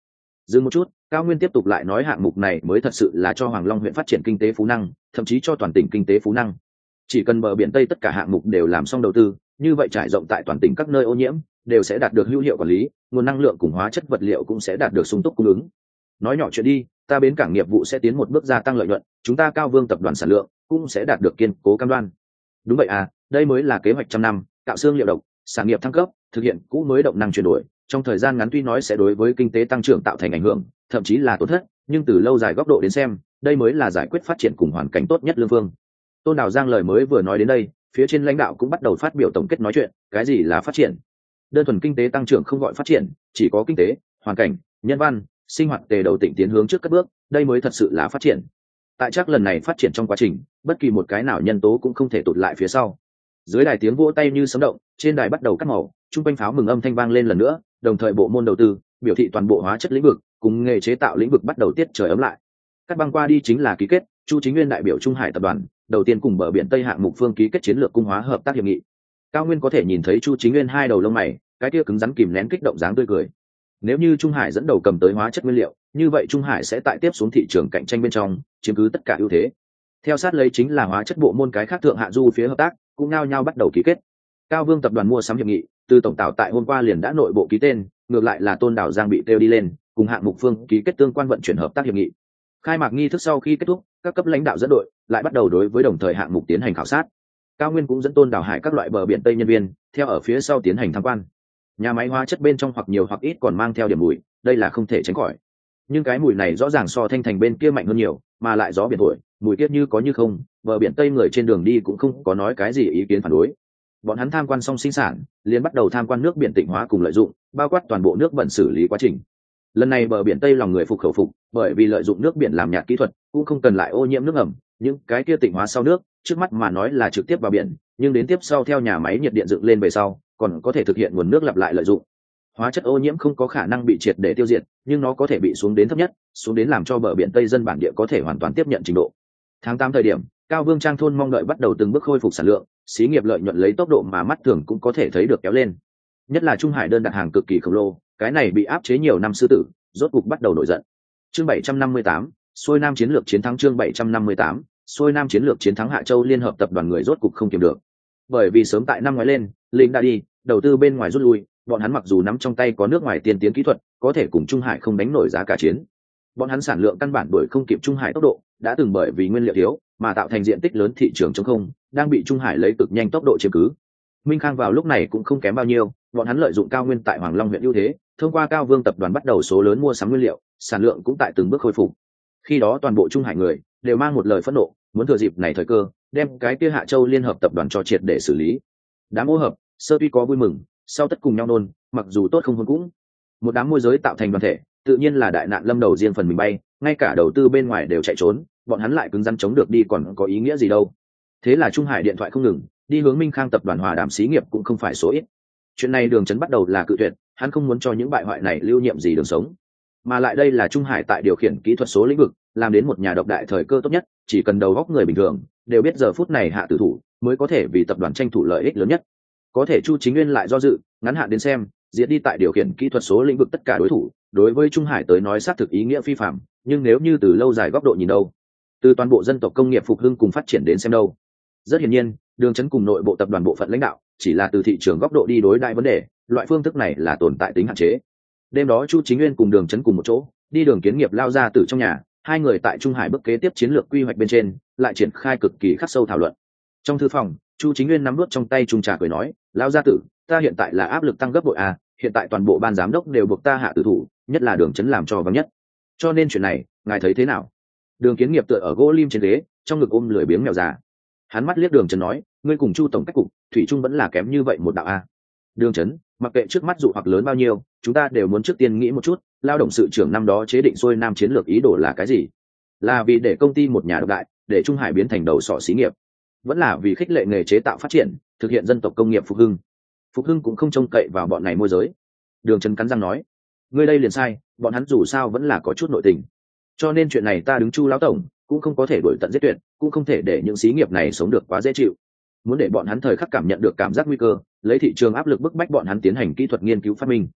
Dừng một chút, Cao Nguyên tiếp tục lại nói hạng mục này mới thật sự là cho Hoàng Long huyện phát triển kinh tế phú năng, thậm chí cho toàn tỉnh kinh tế phú năng. Chỉ cần bờ biển Tây tất cả hạng mục đều làm xong đầu tư, như vậy trải rộng tại toàn tỉnh các nơi ô nhiễm đều sẽ đạt được hữu hiệu quản lý, nguồn năng lượng cùng hóa chất vật liệu cũng sẽ đạt được sung túc cung ứng. Nói nhỏ chuyện đi, ta bến cảng nghiệp vụ sẽ tiến một bước gia tăng lợi nhuận, chúng ta Cao Vương tập đoàn sản lượng cũng sẽ đạt được kiên cố cam đoan. Đúng vậy à, đây mới là kế hoạch trăm năm, tạo xương liệu độc, sản nghiệp thăng cấp, thực hiện cũ mới động năng chuyển đổi, trong thời gian ngắn tuy nói sẽ đối với kinh tế tăng trưởng tạo thành ảnh hưởng, thậm chí là tổn thất, nhưng từ lâu dài góc độ đến xem, đây mới là giải quyết phát triển cùng hoàn cảnh tốt nhất lương phương. Tôn Đào Giang lời mới vừa nói đến đây, phía trên lãnh đạo cũng bắt đầu phát biểu tổng kết nói chuyện, cái gì là phát triển? Đơn thuần kinh tế tăng trưởng không gọi phát triển, chỉ có kinh tế, hoàn cảnh, nhân văn, sinh hoạt tề đầu tỉnh tiến hướng trước cất bước, đây mới thật sự là phát triển. Tại chắc lần này phát triển trong quá trình, bất kỳ một cái nào nhân tố cũng không thể tụt lại phía sau. Dưới đài tiếng vỗ tay như sấm động, trên đài bắt đầu cắt màu, trung quanh pháo mừng âm thanh vang lên lần nữa, đồng thời bộ môn đầu tư biểu thị toàn bộ hóa chất lĩnh vực cùng nghề chế tạo lĩnh vực bắt đầu tiết trời ấm lại. Cắt băng qua đi chính là ký kết, Chu Chính Nguyên đại biểu Trung Hải tập đoàn đầu tiên cùng bờ biển Tây hạng mục phương ký kết chiến lược cung hóa hợp tác hiệp nghị. Cao Nguyên có thể nhìn thấy Chu Chính Nguyên hai đầu lông mày, cái kia cứng rắn kìm nén kích động dáng tươi cười. Nếu như Trung Hải dẫn đầu cầm tới hóa chất nguyên liệu, như vậy Trung Hải sẽ tại tiếp xuống thị trường cạnh tranh bên trong chiếm cứ tất cả ưu thế. Theo sát lấy chính là hóa chất bộ môn cái khác thượng hạ du phía hợp tác cũng nao nhau bắt đầu ký kết. Cao Vương tập đoàn mua sắm hiệp nghị từ tổng tạo tại hôm qua liền đã nội bộ ký tên, ngược lại là Tôn Đào Giang bị kêu đi lên cùng hạng mục phương ký kết tương quan vận chuyển hợp tác hiệp nghị. Khai mạc nghi thức sau khi kết thúc, các cấp lãnh đạo dẫn đội lại bắt đầu đối với đồng thời hạng mục tiến hành khảo sát. Cao Nguyên cũng dẫn Tôn Đào Hải các loại bờ biển Tây nhân viên theo ở phía sau tiến hành tham quan. Nhà máy hóa chất bên trong hoặc nhiều hoặc ít còn mang theo điểm mùi, đây là không thể tránh khỏi. Nhưng cái mùi này rõ ràng so Thanh Thành bên kia mạnh hơn nhiều, mà lại gió biển thổi, mùi tiết như có như không, bờ biển Tây người trên đường đi cũng không có nói cái gì ý kiến phản đối. Bọn hắn tham quan xong sinh sản, liền bắt đầu tham quan nước biển tịnh hóa cùng lợi dụng, bao quát toàn bộ nước bẩn xử lý quá trình. Lần này bờ biển Tây lòng người phục khẩu phục, bởi vì lợi dụng nước biển làm nhạt kỹ thuật, cũng không cần lại ô nhiễm nước ngầm, những cái kia tịnh hóa sau nước, trước mắt mà nói là trực tiếp vào biển, nhưng đến tiếp sau theo nhà máy nhiệt điện dựng lên về sau, còn có thể thực hiện nguồn nước lặp lại lợi dụng. Hóa chất ô nhiễm không có khả năng bị triệt để tiêu diệt, nhưng nó có thể bị xuống đến thấp nhất, xuống đến làm cho bờ biển Tây dân bản địa có thể hoàn toàn tiếp nhận trình độ. Tháng 8 thời điểm, Cao Vương Trang thôn mong đợi bắt đầu từng bước khôi phục sản lượng, xí nghiệp lợi nhuận lấy tốc độ mà mắt thường cũng có thể thấy được kéo lên. Nhất là Trung Hải đơn đặt hàng cực kỳ khổng lồ, cái này bị áp chế nhiều năm sư tử, rốt cục bắt đầu nổi giận. Chương 758, xuôi nam chiến lược chiến thắng. Chương 758, xuôi nam chiến lược chiến thắng. Hạ Châu Liên hợp tập đoàn người rốt cục không kiềm được. Bởi vì sớm tại năm ngoái lên, lính đã đi, đầu tư bên ngoài rút lui, bọn hắn mặc dù nắm trong tay có nước ngoài tiên tiến kỹ thuật, có thể cùng Trung Hải không đánh nổi giá cả chiến. Bọn hắn sản lượng căn bản đuổi không kịp Trung Hải tốc độ, đã từng bởi vì nguyên liệu thiếu mà tạo thành diện tích lớn thị trường trống không, đang bị Trung Hải lấy cực nhanh tốc độ chiếm cứ. Minh Khang vào lúc này cũng không kém bao nhiêu, bọn hắn lợi dụng Cao Nguyên tại Hoàng Long huyện ưu thế, thông qua Cao Vương tập đoàn bắt đầu số lớn mua sắm nguyên liệu, sản lượng cũng tại từng bước khôi phục. Khi đó toàn bộ Trung Hải người đều mang một lời phẫn nộ, muốn thừa dịp này thời cơ, đem cái kia Hạ Châu Liên hợp tập đoàn cho triệt để xử lý. Đám ô hợp, sơ tuy có vui mừng, sau tất cùng nhau nôn, mặc dù tốt không hơn cũng. Một đám môi giới tạo thành đoàn thể, tự nhiên là đại nạn lâm đầu riêng phần mình bay, ngay cả đầu tư bên ngoài đều chạy trốn, bọn hắn lại cứng rắn chống được đi còn có ý nghĩa gì đâu. Thế là Trung Hải điện thoại không ngừng, đi hướng Minh Khang tập đoàn hòa đàm xí nghiệp cũng không phải số ít. Chuyện này Đường Chấn bắt đầu là cự tuyệt, hắn không muốn cho những bại hoại này lưu nhiệm gì đường sống. Mà lại đây là Trung Hải tại điều khiển kỹ thuật số lĩnh vực, làm đến một nhà độc đại thời cơ tốt nhất, chỉ cần đầu góc người bình thường đều biết giờ phút này hạ tử thủ mới có thể vì tập đoàn tranh thủ lợi ích lớn nhất. Có thể Chu Chính Nguyên lại do dự, ngắn hạn đến xem, diệt đi tại điều khiển kỹ thuật số lĩnh vực tất cả đối thủ, đối với Trung Hải tới nói xác thực ý nghĩa phi phạm, nhưng nếu như từ lâu dài góc độ nhìn đâu, từ toàn bộ dân tộc công nghiệp phục hưng cùng phát triển đến xem đâu. Rất hiển nhiên, Đường Chấn cùng nội bộ tập đoàn bộ phận lãnh đạo chỉ là từ thị trường góc độ đi đối đại vấn đề, loại phương thức này là tồn tại tính hạn chế. Đêm đó Chu Chính Nguyên cùng Đường Chấn cùng một chỗ đi Đường Kiến Nghiệp lao ra từ trong nhà, hai người tại Trung Hải bước kế tiếp chiến lược quy hoạch bên trên lại triển khai cực kỳ khắc sâu thảo luận. Trong thư phòng, Chu Chính Nguyên nắm nuốt trong tay chung trà cười nói, lao gia tử, ta hiện tại là áp lực tăng gấp bội à, hiện tại toàn bộ ban giám đốc đều buộc ta hạ tử thủ, nhất là Đường Chấn làm cho vắng nhất, cho nên chuyện này ngài thấy thế nào? Đường Kiến Nghiệp tựa ở gỗ lim trên ghế, trong ngực ôm lười biếng mèo già. Hắn mắt liếc Đường Chấn nói, ngươi cùng Chu tổng cách cục thủy chung vẫn là kém như vậy một đạo a. Đường Chấn, mặc kệ trước mắt dụ hoặc lớn bao nhiêu, chúng ta đều muốn trước tiên nghĩ một chút, lao động sự trưởng năm đó chế định xuôi nam chiến lược ý đồ là cái gì? Là vì để công ty một nhà độc đại, để Trung Hải biến thành đầu sọ xí nghiệp, vẫn là vì khích lệ nghề chế tạo phát triển, thực hiện dân tộc công nghiệp phục hưng? Phục hưng cũng không trông cậy vào bọn này môi giới. Đường Chấn cắn răng nói, ngươi đây liền sai, bọn hắn dù sao vẫn là có chút nội tình, cho nên chuyện này ta đứng Chu lão tổng cũng không có thể đuổi tận giết tuyệt, cũng không thể để những xí nghiệp này sống được quá dễ chịu. Muốn để bọn hắn thời khắc cảm nhận được cảm giác nguy cơ, lấy thị trường áp lực bức bách bọn hắn tiến hành kỹ thuật nghiên cứu phát minh.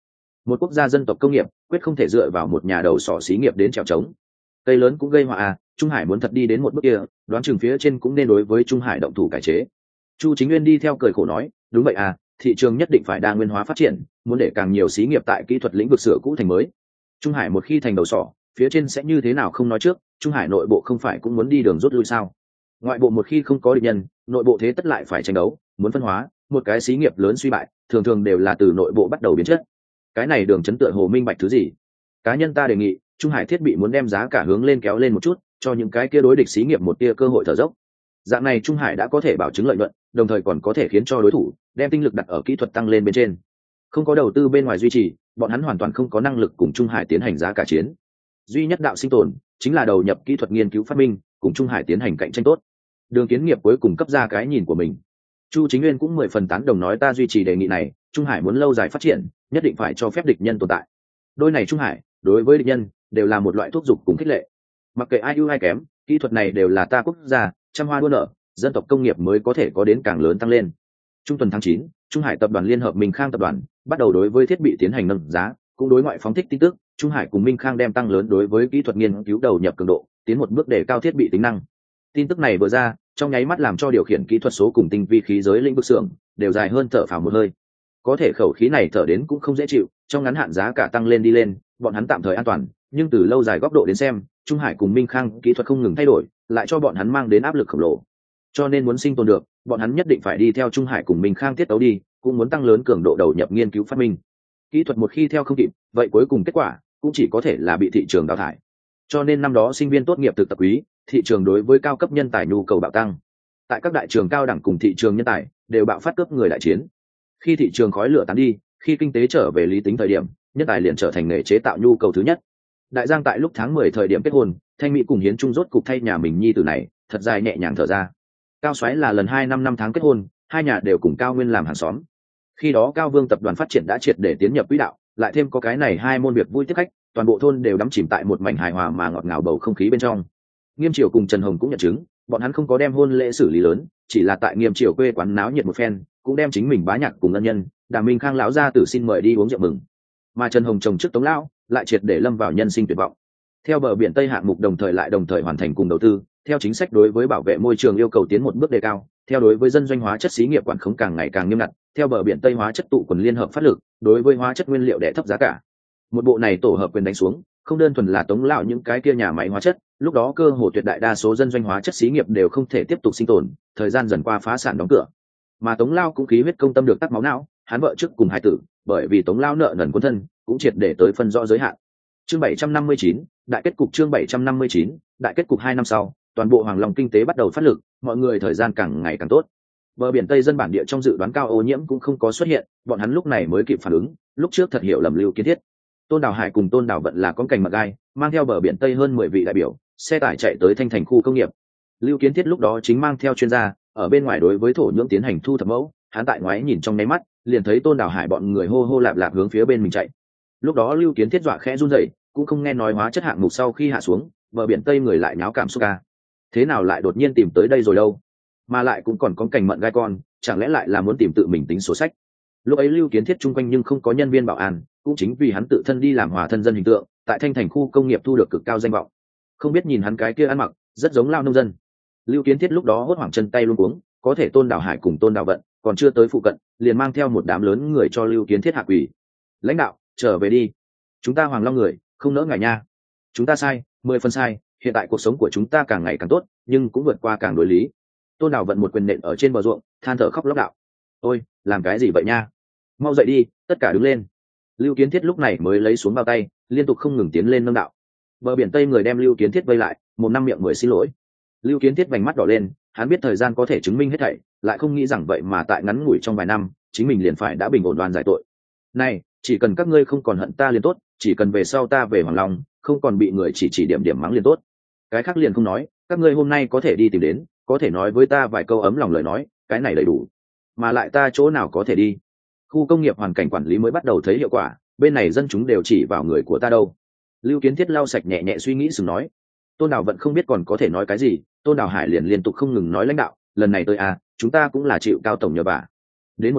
Một quốc gia dân tộc công nghiệp quyết không thể dựa vào một nhà đầu sỏ xí nghiệp đến trèo trống. Cây lớn cũng gây họa à, Trung Hải muốn thật đi đến một bước kia, đoán chừng phía trên cũng nên đối với Trung Hải động thủ cải chế. Chu Chính Nguyên đi theo cười khổ nói, đúng vậy à, thị trường nhất định phải đa nguyên hóa phát triển, muốn để càng nhiều xí nghiệp tại kỹ thuật lĩnh vực sửa cũ thành mới. Trung Hải một khi thành đầu sỏ, phía trên sẽ như thế nào không nói trước, Trung Hải nội bộ không phải cũng muốn đi đường rút lui sao? Ngoại bộ một khi không có địch nhân, nội bộ thế tất lại phải tranh đấu, muốn phân hóa, một cái xí nghiệp lớn suy bại, thường thường đều là từ nội bộ bắt đầu biến chất. Cái này Đường Chấn tựa hồ minh bạch thứ gì? Cá nhân ta đề nghị, Trung Hải thiết bị muốn đem giá cả hướng lên kéo lên một chút, cho những cái kia đối địch xí nghiệp một tia cơ hội thở dốc. Dạng này Trung Hải đã có thể bảo chứng lợi nhuận, đồng thời còn có thể khiến cho đối thủ đem tinh lực đặt ở kỹ thuật tăng lên bên trên. Không có đầu tư bên ngoài duy trì, bọn hắn hoàn toàn không có năng lực cùng Trung Hải tiến hành giá cả chiến. Duy nhất đạo sinh tồn chính là đầu nhập kỹ thuật nghiên cứu phát minh, cùng Trung Hải tiến hành cạnh tranh tốt. Đường Kiến Nghiệp cuối cùng cấp ra cái nhìn của mình. Chu Chính Nguyên cũng 10 phần tán đồng nói ta duy trì đề nghị này, Trung Hải muốn lâu dài phát triển, nhất định phải cho phép địch nhân tồn tại. Đôi này Trung Hải, đối với địch nhân đều là một loại thuốc dục cùng khích lệ. Mặc kệ ai ưu ai kém, kỹ thuật này đều là ta quốc gia, trăm hoa đua nở, dân tộc công nghiệp mới có thể có đến càng lớn tăng lên. Trung tuần tháng 9, Trung Hải tập đoàn liên hợp Minh Khang tập đoàn bắt đầu đối với thiết bị tiến hành nâng giá, cũng đối ngoại phóng thích tin tức, Trung Hải cùng Minh Khang đem tăng lớn đối với kỹ thuật nghiên cứu đầu nhập cường độ, tiến một bước để cao thiết bị tính năng. Tin tức này vừa ra, trong nháy mắt làm cho điều khiển kỹ thuật số cùng tinh vi khí giới lĩnh vực xưởng đều dài hơn thở phào một hơi. Có thể khẩu khí này thở đến cũng không dễ chịu, trong ngắn hạn giá cả tăng lên đi lên, bọn hắn tạm thời an toàn, nhưng từ lâu dài góc độ đến xem, Trung Hải cùng Minh Khang kỹ thuật không ngừng thay đổi, lại cho bọn hắn mang đến áp lực khổng lồ. Cho nên muốn sinh tồn được, bọn hắn nhất định phải đi theo Trung Hải cùng Minh Khang tiết tấu đi, cũng muốn tăng lớn cường độ đầu nhập nghiên cứu phát minh. Kỹ thuật một khi theo không kịp, vậy cuối cùng kết quả cũng chỉ có thể là bị thị trường đào thải. Cho nên năm đó sinh viên tốt nghiệp thực tập quý, thị trường đối với cao cấp nhân tài nhu cầu bạo tăng. Tại các đại trường cao đẳng cùng thị trường nhân tài đều bạo phát cướp người đại chiến. Khi thị trường khói lửa tán đi, khi kinh tế trở về lý tính thời điểm, nhân tài liền trở thành nghề chế tạo nhu cầu thứ nhất. Đại Giang tại lúc tháng 10 thời điểm kết hôn, Thanh Mỹ cùng Hiến Trung rốt cục thay nhà mình nhi tử này, thật dài nhẹ nhàng thở ra. Cao Soái là lần 2 năm tháng kết hôn, hai nhà đều cùng Cao Nguyên làm hàng xóm. Khi đó Cao Vương tập đoàn phát triển đã triệt để tiến nhập quỹ đạo, lại thêm có cái này hai môn việc vui tiếp khách, toàn bộ thôn đều đắm chìm tại một mảnh hài hòa mà ngọt ngào bầu không khí bên trong. Nghiêm Triều cùng Trần Hồng cũng nhận chứng, bọn hắn không có đem hôn lễ xử lý lớn, chỉ là tại Nghiêm Triều quê quán náo nhiệt một phen, cũng đem chính mình bá nhạc cùng ân nhân, Đàm Minh Khang lão gia tử xin mời đi uống rượu mừng. Mà Trần Hồng chồng trước Tống lão, lại triệt để lâm vào nhân sinh tuyệt vọng. Theo bờ biển Tây hạng mục đồng thời hoàn thành cùng đầu tư, theo chính sách đối với bảo vệ môi trường yêu cầu tiến một bước đề cao, theo đối với dân doanh hóa chất xí nghiệp quản khống càng ngày càng nghiêm ngặt, theo bờ biển Tây hóa chất tụ quần liên hợp phát lực, đối với hóa chất nguyên liệu đè thấp giá cả. Một bộ này tổ hợp quyền đánh xuống, không đơn thuần là Tống lão những cái kia nhà máy hóa chất, lúc đó cơ hồ tuyệt đại đa số dân doanh hóa chất xí nghiệp đều không thể tiếp tục sinh tồn, thời gian dần qua phá sản đóng cửa. Mà Tống lão cũng khí huyết công tâm được tắc máu não, hắn vợ trước cùng hai tử, bởi vì Tống lão nợ nần quân thân, cũng triệt để tới phân rõ giới hạn. Chương 759, đại kết cục chương 759, đại kết cục 2 năm sau, toàn bộ Hoàng Long kinh tế bắt đầu phát lực, mọi người thời gian càng ngày càng tốt. Bờ biển Tây dân bản địa trong dự đoán cao ô nhiễm cũng không có xuất hiện, bọn hắn lúc này mới kịp phản ứng, lúc trước thật hiểu lầm Lưu Kiến Thiết. Tôn Đào Hải cùng Tôn Đào Vận là con cành mật gai, mang theo bờ biển Tây hơn 10 vị đại biểu, xe tải chạy tới Thanh Thành khu công nghiệp. Lưu Kiến Thiết lúc đó chính mang theo chuyên gia, ở bên ngoài đối với thổ nhưỡng tiến hành thu thập mẫu, hắn tại ngoái nhìn trong nháy mắt, liền thấy Tôn Đào Hải bọn người hô hô lạp lạp hướng phía bên mình chạy. Lúc đó Lưu Kiến Thiết dọa khẽ run rẩy, cũng không nghe nói hóa chất hạng mục sau khi hạ xuống, bờ biển Tây người lại nháo cảm xúc ca. Thế nào lại đột nhiên tìm tới đây rồi đâu? Mà lại cũng còn có cành mận gai con, chẳng lẽ lại là muốn tìm tự mình tính số sách? Lúc ấy Lưu Kiến Thiết chung quanh nhưng không có nhân viên bảo an, cũng chính vì hắn tự thân đi làm hòa thân dân hình tượng, tại Thanh Thành khu công nghiệp thu được cực cao danh vọng. Không biết nhìn hắn cái kia ăn mặc, rất giống lao nông dân. Lưu Kiến Thiết lúc đó hốt hoảng chân tay luống cuống, có thể Tôn Đào Hải cùng Tôn Đào Vận còn chưa tới phụ cận, liền mang theo một đám lớn người cho Lưu Kiến Thiết hạ quỳ. Lãnh đạo, trở về đi. Chúng ta Hoàng Long người, không nỡ ngài nha. Chúng ta sai, 10 phần sai, hiện tại cuộc sống của chúng ta càng ngày càng tốt, nhưng cũng vượt qua càng đối lý. Tôn Đào Vận một quyền nện ở trên bờ ruộng, than thở khóc lóc đạo: ôi, làm cái gì vậy nha? Mau dậy đi, tất cả đứng lên. Lưu Kiến Thiết lúc này mới lấy xuống bao tay, liên tục không ngừng tiến lên nâng đạo. Bờ biển Tây người đem Lưu Kiến Thiết vây lại, một năm miệng mười xin lỗi. Lưu Kiến Thiết vành mắt đỏ lên, hắn biết thời gian có thể chứng minh hết thảy, lại không nghĩ rằng vậy mà tại ngắn ngủi trong vài năm, chính mình liền phải đã bình ổn đoan giải tội. Này, chỉ cần các ngươi không còn hận ta liền tốt, chỉ cần về sau ta về Hoàng Long, không còn bị người chỉ điểm điểm mắng liền tốt. Cái khác liền không nói, các ngươi hôm nay có thể đi tìm đến, có thể nói với ta vài câu ấm lòng lời nói, cái này đầy đủ. Mà lại ta chỗ nào có thể đi? Khu công nghiệp hoàn cảnh quản lý mới bắt đầu thấy hiệu quả, bên này dân chúng đều chỉ vào người của ta đâu. Lưu Kiến Thiết lau sạch nhẹ nhẹ suy nghĩ sừng nói. Tôn Đào Vận không biết còn có thể nói cái gì, Tôn Đào Hải liền liên tục không ngừng nói lãnh đạo, lần này tôi chúng ta cũng là chịu Cao tổng nhờ vả. Đến một lần,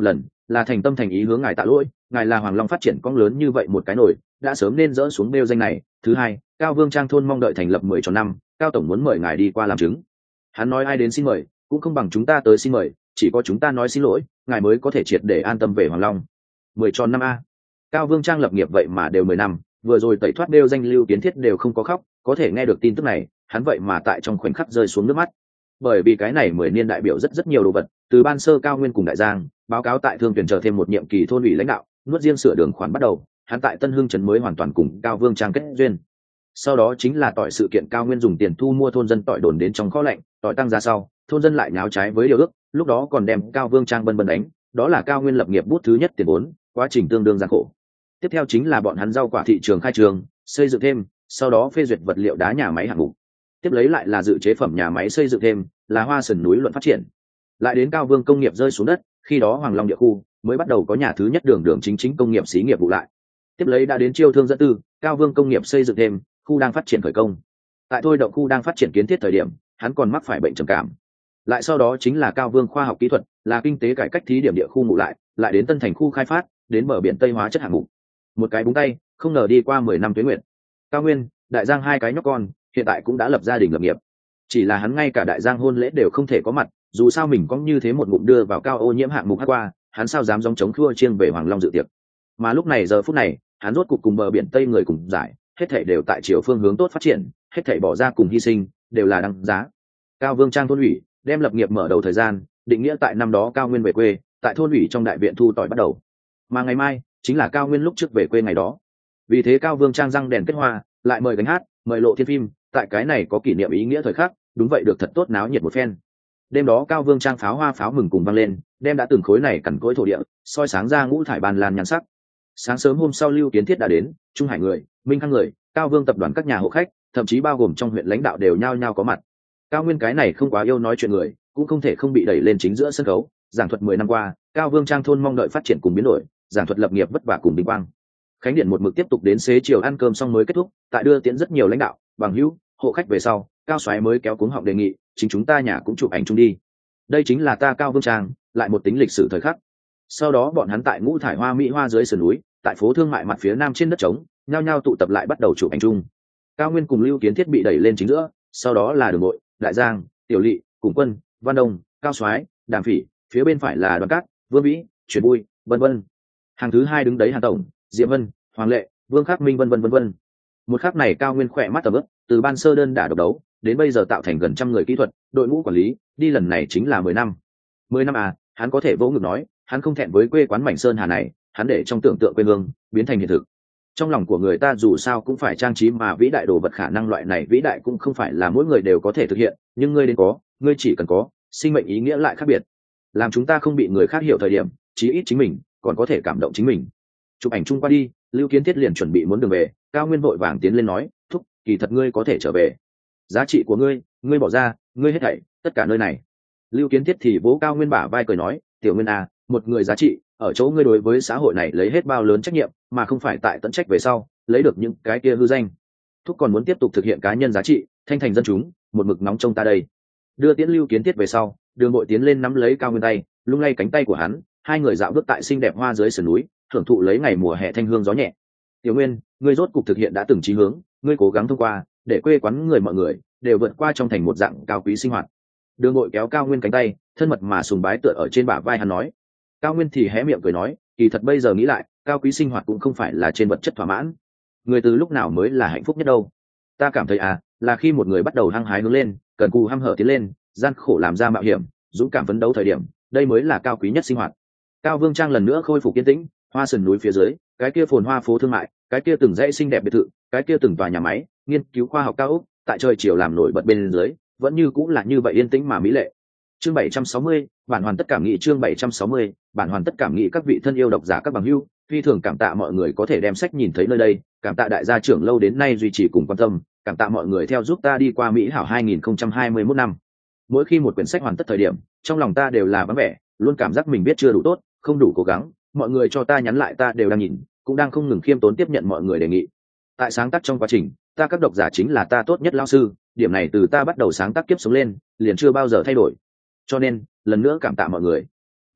là thành tâm thành ý hướng ngài tạ lỗi, ngài là Hoàng Long phát triển cong lớn như vậy một cái nổi, đã sớm nên dỡ xuống nêu danh này. Thứ hai, Cao Vương Trang thôn mong đợi thành lập 10 tròn năm, Cao tổng muốn mời ngài đi qua làm chứng. Hắn nói ai đến xin mời, cũng không bằng chúng ta tới xin mời, chỉ có chúng ta nói xin lỗi, ngài mới có thể triệt để an tâm về Hoàng Long. 10 tròn năm a. Cao Vương Trang lập nghiệp vậy mà đều 10 năm, vừa rồi tẩy thoát nêu danh Lưu Kiến Thiết đều không có khóc, có thể nghe được tin tức này, hắn vậy mà tại trong khoảnh khắc rơi xuống nước mắt. Bởi vì cái này 10 niên đại biểu rất nhiều đồ vật, từ ban sơ Cao Nguyên cùng Đại Giang báo cáo tại Thương Tuyển chờ thêm một nhiệm kỳ thôn ủy lãnh đạo, nuốt riêng sửa đường khoản bắt đầu, hắn tại Tân Hưng trấn mới hoàn toàn cùng Cao Vương Trang kết duyên. Sau đó chính là tỏi sự kiện Cao Nguyên dùng tiền thu mua thôn dân tỏi đồn đến trong kho lạnh, tỏi tăng giá sau, thôn dân lại nháo trái với điều ước, lúc đó còn đem Cao Vương Trang bần bần đánh, đó là Cao Nguyên lập nghiệp bút thứ nhất tiền vốn, quá trình tương đương gian khổ. Tiếp theo chính là bọn hắn rau quả thị trường khai trường, xây dựng thêm, sau đó phê duyệt vật liệu đá nhà máy hạng mục. Tiếp lấy lại là dự chế phẩm nhà máy xây dựng thêm, là Hoa Sườn núi luận phát triển. Lại đến Cao Vương công nghiệp rơi xuống đất, khi đó Hoàng Long địa khu mới bắt đầu có nhà thứ nhất đường chính công nghiệp xí nghiệp vụ lại. Tiếp lấy đã đến Chiêu Thương dẫn tư, Cao Vương công nghiệp xây dựng thêm, khu đang phát triển khởi công. Tại thôi động khu đang phát triển kiến thiết thời điểm, hắn còn mắc phải bệnh trầm cảm. Lại sau đó chính là Cao Vương khoa học kỹ thuật, là kinh tế cải cách thí điểm địa khu ngụ lại đến Tân Thành khu khai phát, đến bờ biển Tây hóa chất hạng mục. Một cái búng tay, không ngờ đi qua 10 năm tuế nguyệt. Cao Nguyên, Đại Giang hai cái nhóc con, hiện tại cũng đã lập gia đình lập nghiệp. Chỉ là hắn ngay cả Đại Giang hôn lễ đều không thể có mặt, dù sao mình có như thế một ngụm đưa vào cao ô nhiễm hạng mục hát qua, hắn sao dám gióng chống khua chiêng về Hoàng Long dự tiệc. Mà lúc này giờ phút này, hắn rốt cục cùng bờ biển Tây người cùng giải, hết thảy đều tại chiều phương hướng tốt phát triển, hết thảy bỏ ra cùng hy sinh, đều là đăng giá. Cao Vương Trang thôn ủy đem lập nghiệp mở đầu thời gian, định nghĩa tại năm đó Cao Nguyên về quê, tại thôn ủy trong đại viện thu tỏi bắt đầu. Mà ngày mai chính là Cao Nguyên lúc trước về quê ngày đó. Vì thế Cao Vương Trang răng đèn kết hoa, lại mời gánh hát, mời lộ thiên phim, tại cái này có kỷ niệm ý nghĩa thời khắc, đúng vậy được thật tốt náo nhiệt một phen. Đêm đó Cao Vương Trang pháo hoa pháo mừng cùng vang lên, đem đã từng khối này cằn cỗi thổ địa soi sáng ra ngũ thải bàn lan nhan sắc. Sáng sớm hôm sau Lưu Kiến Thiết đã đến, Trung Hải người, Minh Khang người, Cao Vương tập đoàn các nhà hộ khách, thậm chí bao gồm trong huyện lãnh đạo đều nhao nhao có mặt. Cao Nguyên cái này không quá yêu nói chuyện người, cũng không thể không bị đẩy lên chính giữa sân khấu, giảng thuật 10 năm qua, Cao Vương Trang thôn mong đợi phát triển cùng biến đổi, giảng thuật lập nghiệp vất vả cùng bình quang. Khánh điện một mực tiếp tục đến xế chiều ăn cơm xong mới kết thúc, tại đưa tiễn rất nhiều lãnh đạo, bằng hữu, hộ khách về sau, Cao Soái mới kéo cuống họng đề nghị, chính chúng ta nhà cũng chụp ảnh chung đi. Đây chính là ta Cao Vương Trang, lại một tính lịch sử thời khắc. Sau đó bọn hắn tại ngũ thải hoa mỹ hoa dưới sườn núi, tại phố thương mại mặt phía nam trên đất trống, nhao nhao tụ tập lại bắt đầu chụp ảnh chung. Cao Nguyên cùng Lưu Kiến Thiết bị đẩy lên chính giữa, sau đó là Đường Nội, Đại Giang, Tiểu Lệ, Cùng Quân, Văn Đông, Cao Soái, Đàm Phỉ, phía bên phải là Đoàn Cát, Vương Vĩ, Chuyển Bui, vân vân. Hàng thứ hai đứng đấy Hàn Tổng, Diệm Vân, Hoàng Lệ, Vương Khắc Minh vân vân. Một khắc này Cao Nguyên khỏe mắt tầm ướp, từ ban sơ đơn đả độc đấu đến bây giờ tạo thành gần trăm người kỹ thuật, đội ngũ quản lý, đi lần này chính là 10 năm. 10 năm à, hắn có thể vỗ ngực nói, hắn không thẹn với quê quán mảnh sơn hà này, hắn để trong tưởng tượng quê hương biến thành hiện thực. Trong lòng của người ta dù sao cũng phải trang trí mà vĩ đại đồ vật, khả năng loại này vĩ đại cũng không phải là mỗi người đều có thể thực hiện, nhưng ngươi đến có, ngươi chỉ cần có, sinh mệnh ý nghĩa lại khác biệt. Làm chúng ta không bị người khác hiểu thời điểm, chí ít chính mình còn có thể cảm động chính mình. Chụp ảnh chung qua đi, Lưu Kiến Thiết liền chuẩn bị muốn đường về, Cao Nguyên vội vàng tiến lên nói, thúc, kỳ thật ngươi có thể trở về. Giá trị của ngươi, ngươi bỏ ra, ngươi hết thảy, tất cả nơi này. Lưu Kiến Thiết thì vỗ Cao Nguyên bả vai cười nói, tiểu Nguyên à, một người giá trị, ở chỗ ngươi đối với xã hội này lấy hết bao lớn trách nhiệm, mà không phải tại tận trách về sau, lấy được những cái kia hư danh. Thúc còn muốn tiếp tục thực hiện cá nhân giá trị, thanh thành dân chúng, một mực nóng trong ta đây. Đưa tiễn Lưu Kiến Thiết về sau, Đường Bội tiến lên nắm lấy Cao Nguyên tay, lung lay cánh tay của hắn, hai người dạo bước tại xinh đẹp hoa dưới sườn núi, thưởng thụ lấy ngày mùa hè thanh hương gió nhẹ. Tiểu Nguyên, ngươi rốt cục thực hiện đã từng chí hướng, ngươi cố gắng thông qua, để quê quán người mọi người đều vượt qua trong thành một dạng cao quý sinh hoạt. Đường Bội kéo Cao Nguyên cánh tay, thân mật mà sùng bái tựa ở trên bả vai hắn nói. Cao Nguyên thì hé miệng cười nói, kỳ thật bây giờ nghĩ lại, cao quý sinh hoạt cũng không phải là trên vật chất thỏa mãn. Người từ lúc nào mới là hạnh phúc nhất đâu? Ta cảm thấy là khi một người bắt đầu hăng hái hướng lên, cần cù hăm hở tiến lên, gian khổ làm ra mạo hiểm, dũng cảm phấn đấu thời điểm, đây mới là cao quý nhất sinh hoạt. Cao Vương Trang lần nữa khôi phục yên tĩnh, hoa sườn núi phía dưới, cái kia phồn hoa phố thương mại, cái kia từng dãy xinh đẹp biệt thự, cái kia từng tòa nhà máy, nghiên cứu khoa học cao ốc, tại trời chiều làm nổi bật bên dưới, vẫn như cũng là như vậy yên tĩnh mà mỹ lệ. Chương 760, bản hoàn tất cảm nghĩ. Chương 760, bản hoàn tất cảm nghĩ. Các vị thân yêu độc giả các bằng hữu, phi thường cảm tạ mọi người có thể đem sách nhìn thấy nơi đây, cảm tạ đại gia trưởng lâu đến nay duy trì cùng quan tâm, cảm tạ mọi người theo giúp ta đi qua Mỹ hảo 2021 năm. Mỗi khi một quyển sách hoàn tất thời điểm, trong lòng ta đều là vắng vẻ, luôn cảm giác mình biết chưa đủ tốt, không đủ cố gắng, mọi người cho ta nhắn lại ta đều đang nhìn, cũng đang không ngừng khiêm tốn tiếp nhận mọi người đề nghị. Tại sáng tác trong quá trình, ta các độc giả chính là ta tốt nhất lao sư, điểm này từ ta bắt đầu sáng tác kiếp sống lên, liền chưa bao giờ thay đổi. Cho nên, lần nữa cảm tạ mọi người.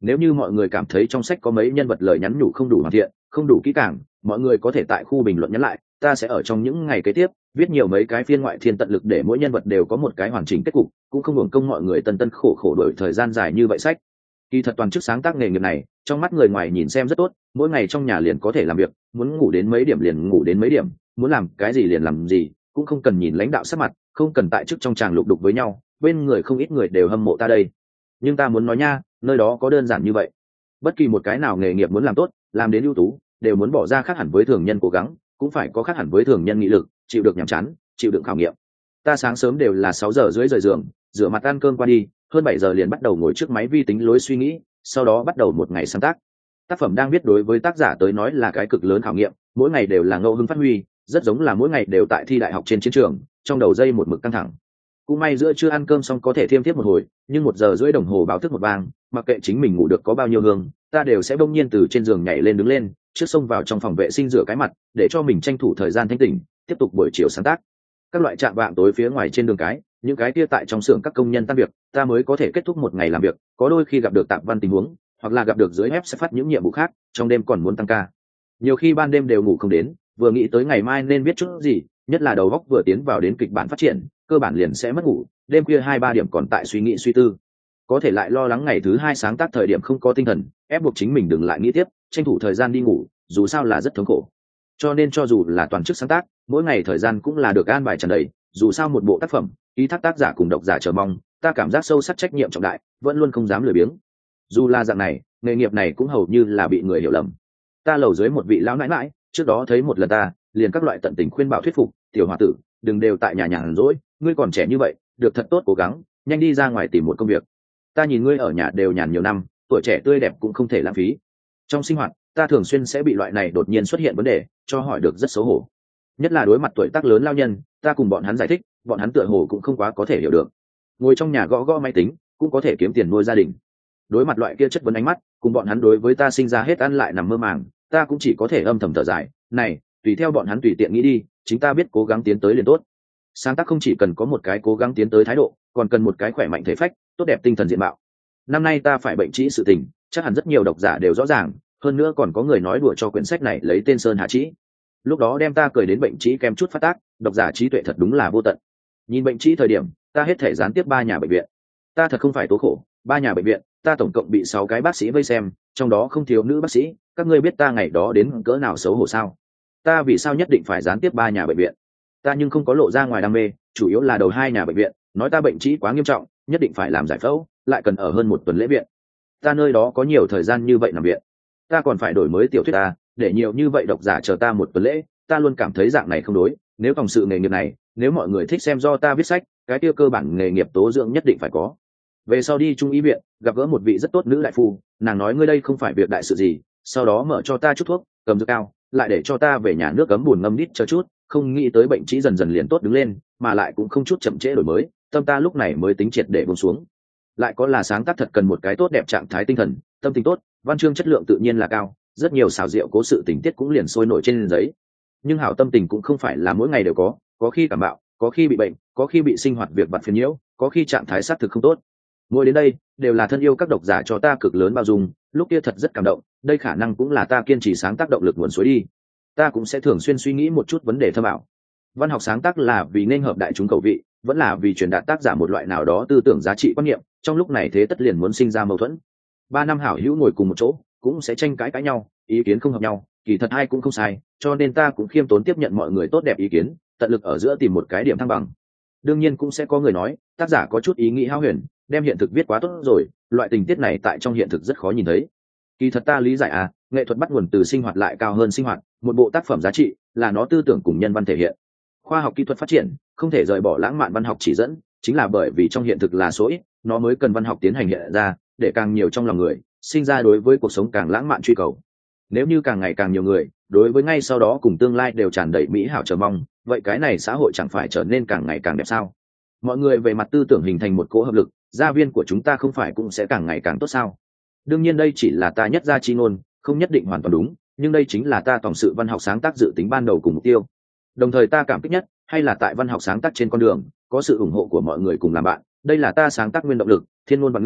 Nếu như mọi người cảm thấy trong sách có mấy nhân vật lời nhắn nhủ không đủ hoàn thiện, không đủ kỹ càng, mọi người có thể tại khu bình luận nhắn lại, ta sẽ ở trong những ngày kế tiếp viết nhiều mấy cái phiên ngoại thiên tận lực để mỗi nhân vật đều có một cái hoàn chỉnh kết cục, cũng không hưởng công mọi người tân tân khổ khổ đổi thời gian dài như vậy sách. Kỳ thật toàn chức sáng tác nghề nghiệp này, trong mắt người ngoài nhìn xem rất tốt, mỗi ngày trong nhà liền có thể làm việc, muốn ngủ đến mấy điểm liền ngủ đến mấy điểm, muốn làm cái gì liền làm gì, cũng không cần nhìn lãnh đạo sắc mặt, không cần tại chức trong tràng lục đục với nhau, bên người không ít người đều hâm mộ ta đây. Nhưng ta muốn nói nha, nơi đó có đơn giản như vậy. Bất kỳ một cái nào nghề nghiệp muốn làm tốt, làm đến ưu tú, đều muốn bỏ ra khác hẳn với thường nhân cố gắng, cũng phải có khác hẳn với thường nhân nghị lực, chịu được nhàm chán, chịu đựng khảo nghiệm. Ta sáng sớm đều là 6 giờ rưỡi rời giường, rửa mặt ăn cơm qua đi, hơn 7 giờ liền bắt đầu ngồi trước máy vi tính lối suy nghĩ, sau đó bắt đầu một ngày sáng tác. Tác phẩm đang viết đối với tác giả tới nói là cái cực lớn khảo nghiệm, mỗi ngày đều là ngẫu hứng phát huy, rất giống là mỗi ngày đều tại thi đại học trên chiến trường, trong đầu dây một mực căng thẳng. Cũng may giữa trưa ăn cơm xong có thể thêm tiếp một hồi, nhưng 1 giờ rưỡi đồng hồ báo thức một vang, mặc kệ chính mình ngủ được có bao nhiêu hương, ta đều sẽ bỗng nhiên từ trên giường nhảy lên đứng lên, trước xông vào trong phòng vệ sinh rửa cái mặt, để cho mình tranh thủ thời gian thanh tỉnh, tiếp tục buổi chiều sáng tác. Các loại chạm vạng tối phía ngoài trên đường cái, những cái kia tại trong xưởng các công nhân tan việc, ta mới có thể kết thúc một ngày làm việc, có đôi khi gặp được tạp văn tình huống, hoặc là gặp được dưới web sẽ phát những nhiệm vụ khác, trong đêm còn muốn tăng ca. Nhiều khi ban đêm đều ngủ không đến, vừa nghĩ tới ngày mai nên viết chút gì, nhất là đầu óc vừa tiến vào đến kịch bản phát triển, cơ bản liền sẽ mất ngủ, đêm khuya 2-3 điểm còn tại suy nghĩ suy tư. Có thể lại lo lắng ngày thứ hai sáng tác thời điểm không có tinh thần, ép buộc chính mình đừng lại nghĩ tiếp, tranh thủ thời gian đi ngủ, dù sao là rất thống khổ. Cho nên cho dù là toàn chức sáng tác, mỗi ngày thời gian cũng là được an bài tràn đầy, dù sao một bộ tác phẩm, ý thác tác giả cùng độc giả chờ mong, ta cảm giác sâu sắc trách nhiệm trọng đại, vẫn luôn không dám lười biếng. Dù là dạng này, nghề nghiệp này cũng hầu như là bị người hiểu lầm. Ta lầu dưới một vị lão nãi nãi, trước đó thấy một lần ta, liền các loại tận tình khuyên bảo thuyết phục, tiểu hòa tử, đừng đều tại nhà nhàn rỗi, ngươi còn trẻ như vậy, được thật tốt cố gắng, nhanh đi ra ngoài tìm một công việc. Ta nhìn ngươi ở nhà đều nhàn nhiều năm, tuổi trẻ tươi đẹp cũng không thể lãng phí. Trong sinh hoạt, ta thường xuyên sẽ bị loại này đột nhiên xuất hiện vấn đề, cho hỏi được rất xấu hổ. Nhất là đối mặt tuổi tác lớn lao nhân, ta cùng bọn hắn giải thích, bọn hắn tựa hồ cũng không quá có thể hiểu được. Ngồi trong nhà gõ gõ máy tính, cũng có thể kiếm tiền nuôi gia đình. Đối mặt loại kia chất vấn ánh mắt, cùng bọn hắn đối với ta sinh ra hết ăn lại nằm mơ màng, ta cũng chỉ có thể âm thầm thở dài, này, tùy theo bọn hắn tùy tiện nghĩ đi, chính ta biết cố gắng tiến tới liền tốt. Sáng tác không chỉ cần có một cái cố gắng tiến tới thái độ, còn cần một cái khỏe mạnh thể phách, tốt đẹp tinh thần diện mạo. Năm nay ta phải bệnh trĩ sự tình, chắc hẳn rất nhiều độc giả đều rõ ràng, hơn nữa còn có người nói đùa cho quyển sách này lấy tên Sơn Hà Trĩ. Lúc đó đem ta cười đến bệnh trĩ kèm chút phát tác, độc giả trí tuệ thật đúng là vô tận. Nhìn bệnh trĩ thời điểm, ta hết thể gián tiếp 3 nhà bệnh viện. Ta thật không phải tố khổ, 3 nhà bệnh viện, ta tổng cộng bị 6 cái bác sĩ vây xem, trong đó không thiếu nữ bác sĩ, các ngươi biết ta ngày đó đến cỡ nào xấu hổ sao? Ta vì sao nhất định phải gián tiếp 3 nhà bệnh viện? Ta nhưng không có lộ ra ngoài đam mê, chủ yếu là đầu 2 nhà bệnh viện, nói ta bệnh trĩ quá nghiêm trọng, nhất định phải làm giải phẫu, lại cần ở hơn 1 tuần lễ viện. Ta nơi đó có nhiều thời gian như vậy nằm viện. Ta còn phải đổi mới tiểu thuyết ta, để nhiều như vậy độc giả chờ ta 1 tuần lễ, ta luôn cảm thấy dạng này không đối. Nếu phòng sự nghề nghiệp này, nếu mọi người thích xem do ta viết sách, cái kia cơ bản nghề nghiệp tố dưỡng nhất định phải có. Về sau đi trung y viện, gặp gỡ một vị rất tốt nữ đại phu, nàng nói ngươi đây không phải việc đại sự gì, sau đó mở cho ta chút thuốc, cầm dược cao, lại để cho ta về nhà nước cấm buồn ngâm đít chờ chút, không nghĩ tới bệnh trĩ dần dần liền tốt đứng lên, mà lại cũng không chút chậm trễ đổi mới, tâm ta lúc này mới tính triệt để buông xuống. Lại có là sáng tác thật cần một cái tốt đẹp trạng thái tinh thần, tâm tình tốt, văn chương chất lượng tự nhiên là cao, rất nhiều xào rượu cố sự tình tiết cũng liền sôi nổi trên giấy. Nhưng hảo tâm tình cũng không phải là mỗi ngày đều có khi cảm bạo, có khi bị bệnh, có khi bị sinh hoạt việc vặt phiền nhiễu, có khi trạng thái xác thực không tốt. Mỗi đến đây đều là thân yêu các độc giả cho ta cực lớn bao dung, lúc kia thật rất cảm động, đây khả năng cũng là ta kiên trì sáng tác động lực nguồn suối đi. Ta cũng sẽ thường xuyên suy nghĩ một chút vấn đề thâm ảo. Văn học sáng tác là vì nên hợp đại chúng khẩu vị, vẫn là vì truyền đạt tác giả một loại nào đó tư tưởng giá trị quan niệm, trong lúc này thế tất liền muốn sinh ra mâu thuẫn. 3 năm hảo hữu ngồi cùng một chỗ, cũng sẽ tranh cãi nhau, ý kiến không hợp nhau, kỳ thật ai cũng không sai, cho nên ta cũng khiêm tốn tiếp nhận mọi người tốt đẹp ý kiến, tận lực ở giữa tìm một cái điểm thăng bằng. Đương nhiên cũng sẽ có người nói, tác giả có chút ý nghĩ hão huyền, đem hiện thực viết quá tốt rồi, loại tình tiết này tại trong hiện thực rất khó nhìn thấy. Kỳ thật ta lý giải nghệ thuật bắt nguồn từ sinh hoạt lại cao hơn sinh hoạt, một bộ tác phẩm giá trị là nó tư tưởng cùng nhân văn thể hiện. Khoa học kỹ thuật phát triển không thể rời bỏ lãng mạn văn học chỉ dẫn, chính là bởi vì trong hiện thực là số ít, nó mới cần văn học tiến hành hiện ra, để càng nhiều trong lòng người sinh ra đối với cuộc sống càng lãng mạn truy cầu. Nếu như càng ngày càng nhiều người đối với ngay sau đó cùng tương lai đều tràn đầy mỹ hảo chờ mong, vậy cái này xã hội chẳng phải trở nên càng ngày càng đẹp sao? Mọi người về mặt tư tưởng hình thành một cỗ hợp lực, gia viên của chúng ta không phải cũng sẽ càng ngày càng tốt sao? Đương nhiên đây chỉ là ta nhất gia chi ngôn, không nhất định hoàn toàn đúng, nhưng đây chính là ta tổng sự văn học sáng tác dự tính ban đầu cùng mục tiêu. Đồng thời ta cảm kích nhất hay là tại văn học sáng tác trên con đường có sự ủng hộ của mọi người cùng làm bạn, đây là ta sáng tác nguyên động lực, thiên ngôn và ngữ,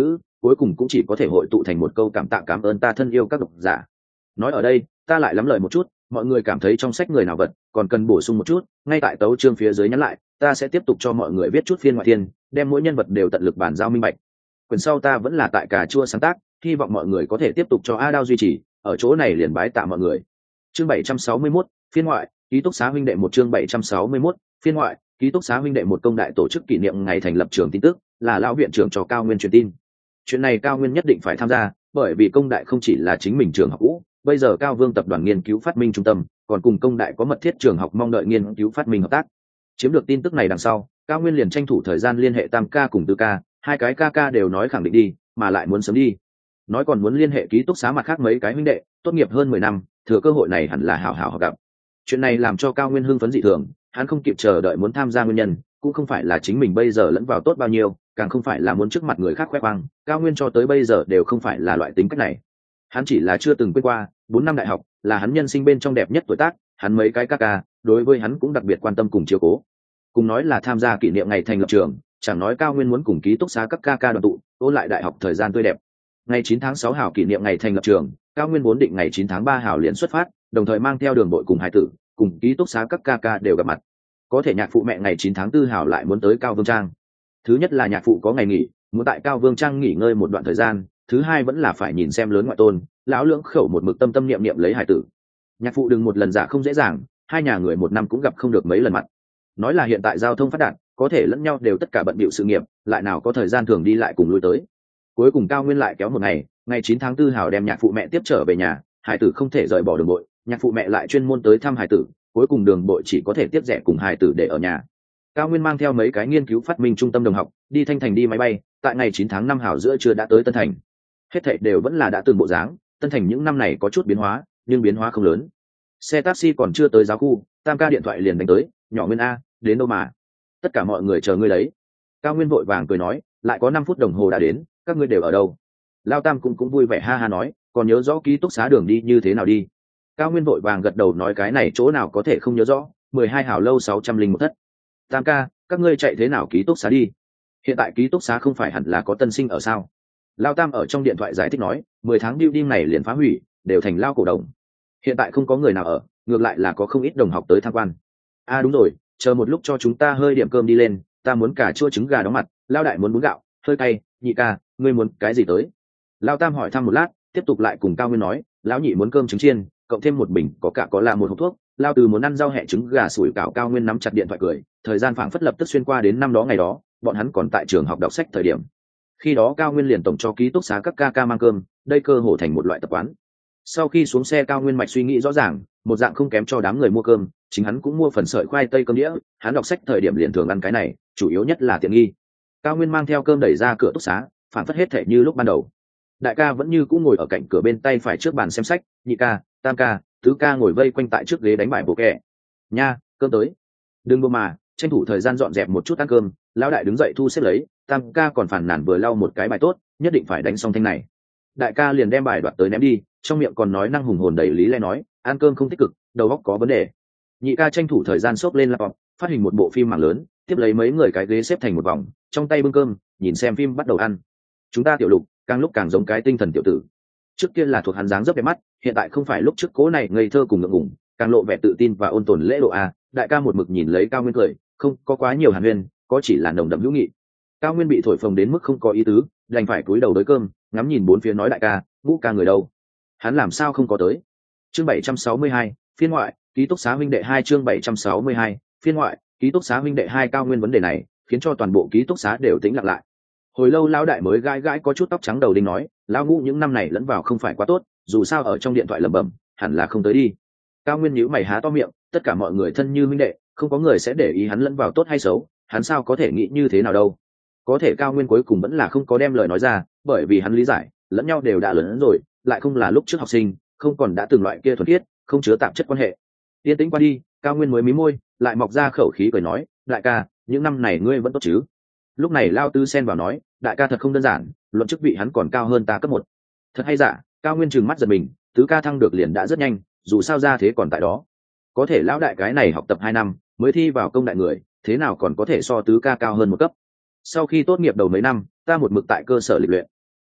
cuối cùng cũng chỉ có thể hội tụ thành một câu cảm tạ cảm ơn ta thân yêu các độc giả. Nói ở đây ta lại lắm lời một chút, mọi người cảm thấy trong sách người nào vật còn cần bổ sung một chút, ngay tại tấu chương phía dưới nhắn lại, ta sẽ tiếp tục cho mọi người viết chút phiên ngoại thiên, đem mỗi nhân vật đều tận lực bàn giao minh bạch. Quyển sau ta vẫn là tại cà chua sáng tác, hy vọng mọi người có thể tiếp tục cho A Đao duy trì, ở chỗ này liền bái tạ mọi người. Chương 761, phiên ngoại, ký túc xá huynh đệ một. Chương 761, phiên ngoại, ký túc xá huynh đệ một. Công đại tổ chức kỷ niệm ngày thành lập trường tin tức, là lão viện trưởng cho Cao Nguyên truyền tin. Chuyện này Cao Nguyên nhất định phải tham gia, bởi vì công đại không chỉ là chính mình trường học cũ, bây giờ Cao Vương tập đoàn nghiên cứu phát minh trung tâm còn cùng công đại có mật thiết trường học mong đợi nghiên cứu phát minh hợp tác. Chiếm được tin tức này đằng sau, Cao Nguyên liền tranh thủ thời gian liên hệ Tam ca cùng Tư ca, hai cái ca đều nói khẳng định đi, mà lại muốn sớm đi. Nói còn muốn liên hệ ký túc xá mặt khác mấy cái huynh đệ, tốt nghiệp hơn 10 năm, thừa cơ hội này hẳn là hảo hảo gặp. Chuyện này làm cho Cao Nguyên hưng phấn dị thường, hắn không kịp chờ đợi muốn tham gia nguyên nhân, cũng không phải là chính mình bây giờ lẫn vào tốt bao nhiêu, càng không phải là muốn trước mặt người khác khoe khoang, Cao Nguyên cho tới bây giờ đều không phải là loại tính cách này. Hắn chỉ là chưa từng quên qua, 4 năm đại học là hắn nhân sinh bên trong đẹp nhất tuổi tác, hắn mấy cái ca đối với hắn cũng đặc biệt quan tâm cùng chiếu cố. Cùng nói là tham gia kỷ niệm ngày thành lập trường, chẳng nói Cao Nguyên muốn cùng ký túc xá các ca đoàn tụ, ôn lại đại học thời gian tươi đẹp. Ngày 9 tháng 6 hảo kỷ niệm ngày thành lập trường, Cao Nguyên vốn định ngày 9 tháng 3 hảo liền xuất phát, đồng thời mang theo đường bội cùng hải tử, cùng ký túc xá các ca đều gặp mặt. Có thể nhạc phụ mẹ ngày 9 tháng 4 hảo lại muốn tới Cao Vương Trang. Thứ nhất là nhạc phụ có ngày nghỉ, muốn tại Cao Vương Trang nghỉ ngơi một đoạn thời gian, thứ hai vẫn là phải nhìn xem lớn ngoại tôn, lão lưỡng khẩu một mực tâm niệm niệm lấy hải tử. Nhạc phụ đừng một lần giả không dễ dàng, hai nhà người một năm cũng gặp không được mấy lần mặt. Nói là hiện tại giao thông phát đạt, có thể lẫn nhau đều tất cả bận bịu sự nghiệp, lại nào có thời gian thường đi lại cùng lui tới. Cuối cùng Cao Nguyên lại kéo một ngày, ngày 9 tháng 4 hảo đem nhạc phụ mẹ tiếp trở về nhà, hải tử không thể rời bỏ đường bội, nhạc phụ mẹ lại chuyên môn tới thăm hải tử, cuối cùng đường bội chỉ có thể tiếp rẻ cùng hải tử để ở nhà. Cao Nguyên mang theo mấy cái nghiên cứu phát minh trung tâm đồng học, đi Thanh Thành đi máy bay, tại ngày 9 tháng 5 hảo giữa trưa đã tới Tân Thành. Hết thảy đều vẫn là đã từng bộ dáng, Tân Thành những năm này có chút biến hóa, nhưng biến hóa không lớn. Xe taxi còn chưa tới giáo khu, Tam ca điện thoại liền đánh tới, "Nhỏ Nguyên a, đến đâu mà? Tất cả mọi người chờ ngươi đấy." Cao Nguyên vội vàng cười nói, "Lại có 5 phút đồng hồ đã đến, các ngươi đều ở đâu?" Lao Tam cũng vui vẻ ha ha nói, "Còn nhớ rõ ký túc xá đường đi như thế nào đi?" Cao Nguyên vội vàng gật đầu nói, "Cái này chỗ nào có thể không nhớ rõ, 12 hảo lâu 601 thất." "Tam ca, các ngươi chạy thế nào ký túc xá đi? Hiện tại ký túc xá không phải hẳn là có tân sinh ở sao?" Lao Tam ở trong điện thoại giải thích nói, 10 tháng building này liền phá hủy, đều thành lao cổ đồng. Hiện tại không có người nào ở, ngược lại là có không ít đồng học tới tham quan. "À đúng rồi, chờ một lúc cho chúng ta hơi điểm cơm đi lên, ta muốn cà chua trứng gà đóng mặt, Lao đại muốn bún gạo, hơi cay, nhị ca, ngươi muốn cái gì tới?" Lao Tam hỏi thăm một lát, tiếp tục lại cùng Cao Nguyên nói, "Lão nhị muốn cơm trứng chiên, cộng thêm một bình có cả có là một hộp thuốc." Lao Từ muốn ăn rau hẹ trứng gà sủi cảo. Cao Nguyên nắm chặt điện thoại cười, thời gian phảng phất lập tức xuyên qua đến năm đó ngày đó, bọn hắn còn tại trường học đọc sách thời điểm. Khi đó Cao Nguyên liền tổng cho ký túc xá các ca mang cơm, đây cơ hồ thành một loại tập quán. Sau khi xuống xe, Cao Nguyên mạch suy nghĩ rõ ràng, một dạng không kém cho đám người mua cơm, chính hắn cũng mua phần sợi khoai tây cơm đĩa, hắn đọc sách thời điểm liền thường ăn cái này, chủ yếu nhất là tiện nghi. Cao Nguyên mang theo cơm đẩy ra cửa túc xá, phản phất hết thể như lúc ban đầu. Đại ca vẫn như cũng ngồi ở cạnh cửa bên tay phải trước bàn xem sách, nhị ca, tam ca, tứ ca ngồi vây quanh tại trước ghế đánh bài bộ kẹ. "Nha, cơm tới." "Đừng vô mà, tranh thủ thời gian dọn dẹp một chút ăn cơm." Lão đại đứng dậy thu xếp lấy, tam ca còn phản nàn vừa lau một cái bài tốt, nhất định phải đánh xong thanh này. Đại ca liền đem bài đoạt tới ném đi, trong miệng còn nói năng hùng hồn đầy lý lẽ nói, ăn cơm không tích cực, đầu óc có vấn đề. Nhị ca tranh thủ thời gian xốc lên laptop, phát hình một bộ phim mảng lớn, tiếp lấy mấy người cái ghế xếp thành một vòng, trong tay bưng cơm, nhìn xem phim bắt đầu ăn. Chúng ta tiểu Lục, càng lúc càng giống cái tinh thần tiểu tử. Trước kia là thuộc hắn dáng dấp đẹp mắt, hiện tại không phải lúc trước cố này ngây thơ cùng ngượng ngùng, càng lộ vẻ tự tin và ôn tồn lễ độ a. Đại ca một mực nhìn lấy Cao Nguyên cười, không có quá nhiều hàn huyên, có chỉ là nồng đậm hữu nghị. Cao Nguyên bị thổi phồng đến mức không có ý tứ, đành phải cúi đầu đới cơm, ngắm nhìn bốn phía nói, đại ca, Vũ ca người đâu? Hắn làm sao không có tới? Chương 762, phiên ngoại, ký túc xá huynh đệ 2. Chương 762, phiên ngoại, ký túc xá huynh đệ 2. Cao Nguyên vấn đề này khiến cho toàn bộ ký túc xá đều tĩnh lặng lại. Hồi lâu lão đại mới gãi gãi có chút tóc trắng đầu đinh nói, lão Ngũ những năm này lẫn vào không phải quá tốt, dù sao ở trong điện thoại lẩm bẩm, hẳn là không tới đi. Cao Nguyên nhíu mày há to miệng, tất cả mọi người thân như huynh đệ, không có người sẽ để ý hắn lẫn vào tốt hay xấu, hắn sao có thể nghĩ như thế nào đâu. Có thể Cao Nguyên cuối cùng vẫn là không có đem lời nói ra, bởi vì hắn lý giải, lẫn nhau đều đã lớn rồi, lại không là lúc trước học sinh, không còn đã từng loại kia thuần khiết, không chứa tạp chất quan hệ. Yên tĩnh qua đi, Cao Nguyên mới mí môi, lại mọc ra khẩu khí cười nói, đại ca, những năm này ngươi vẫn tốt chứ? Lúc này Lao Tư xen vào nói, đại ca thật không đơn giản, luận chức vị hắn còn cao hơn ta cấp 1. Thật hay giả? Cao Nguyên trừng mắt giật mình, tứ ca thăng được liền đã rất nhanh, dù sao ra thế còn tại đó. Có thể lão đại cái này học tập 2 năm, mới thi vào công đại người, thế nào còn có thể so tứ ca cao hơn một cấp? Sau khi tốt nghiệp đầu mấy năm, ta một mực tại cơ sở lịch luyện.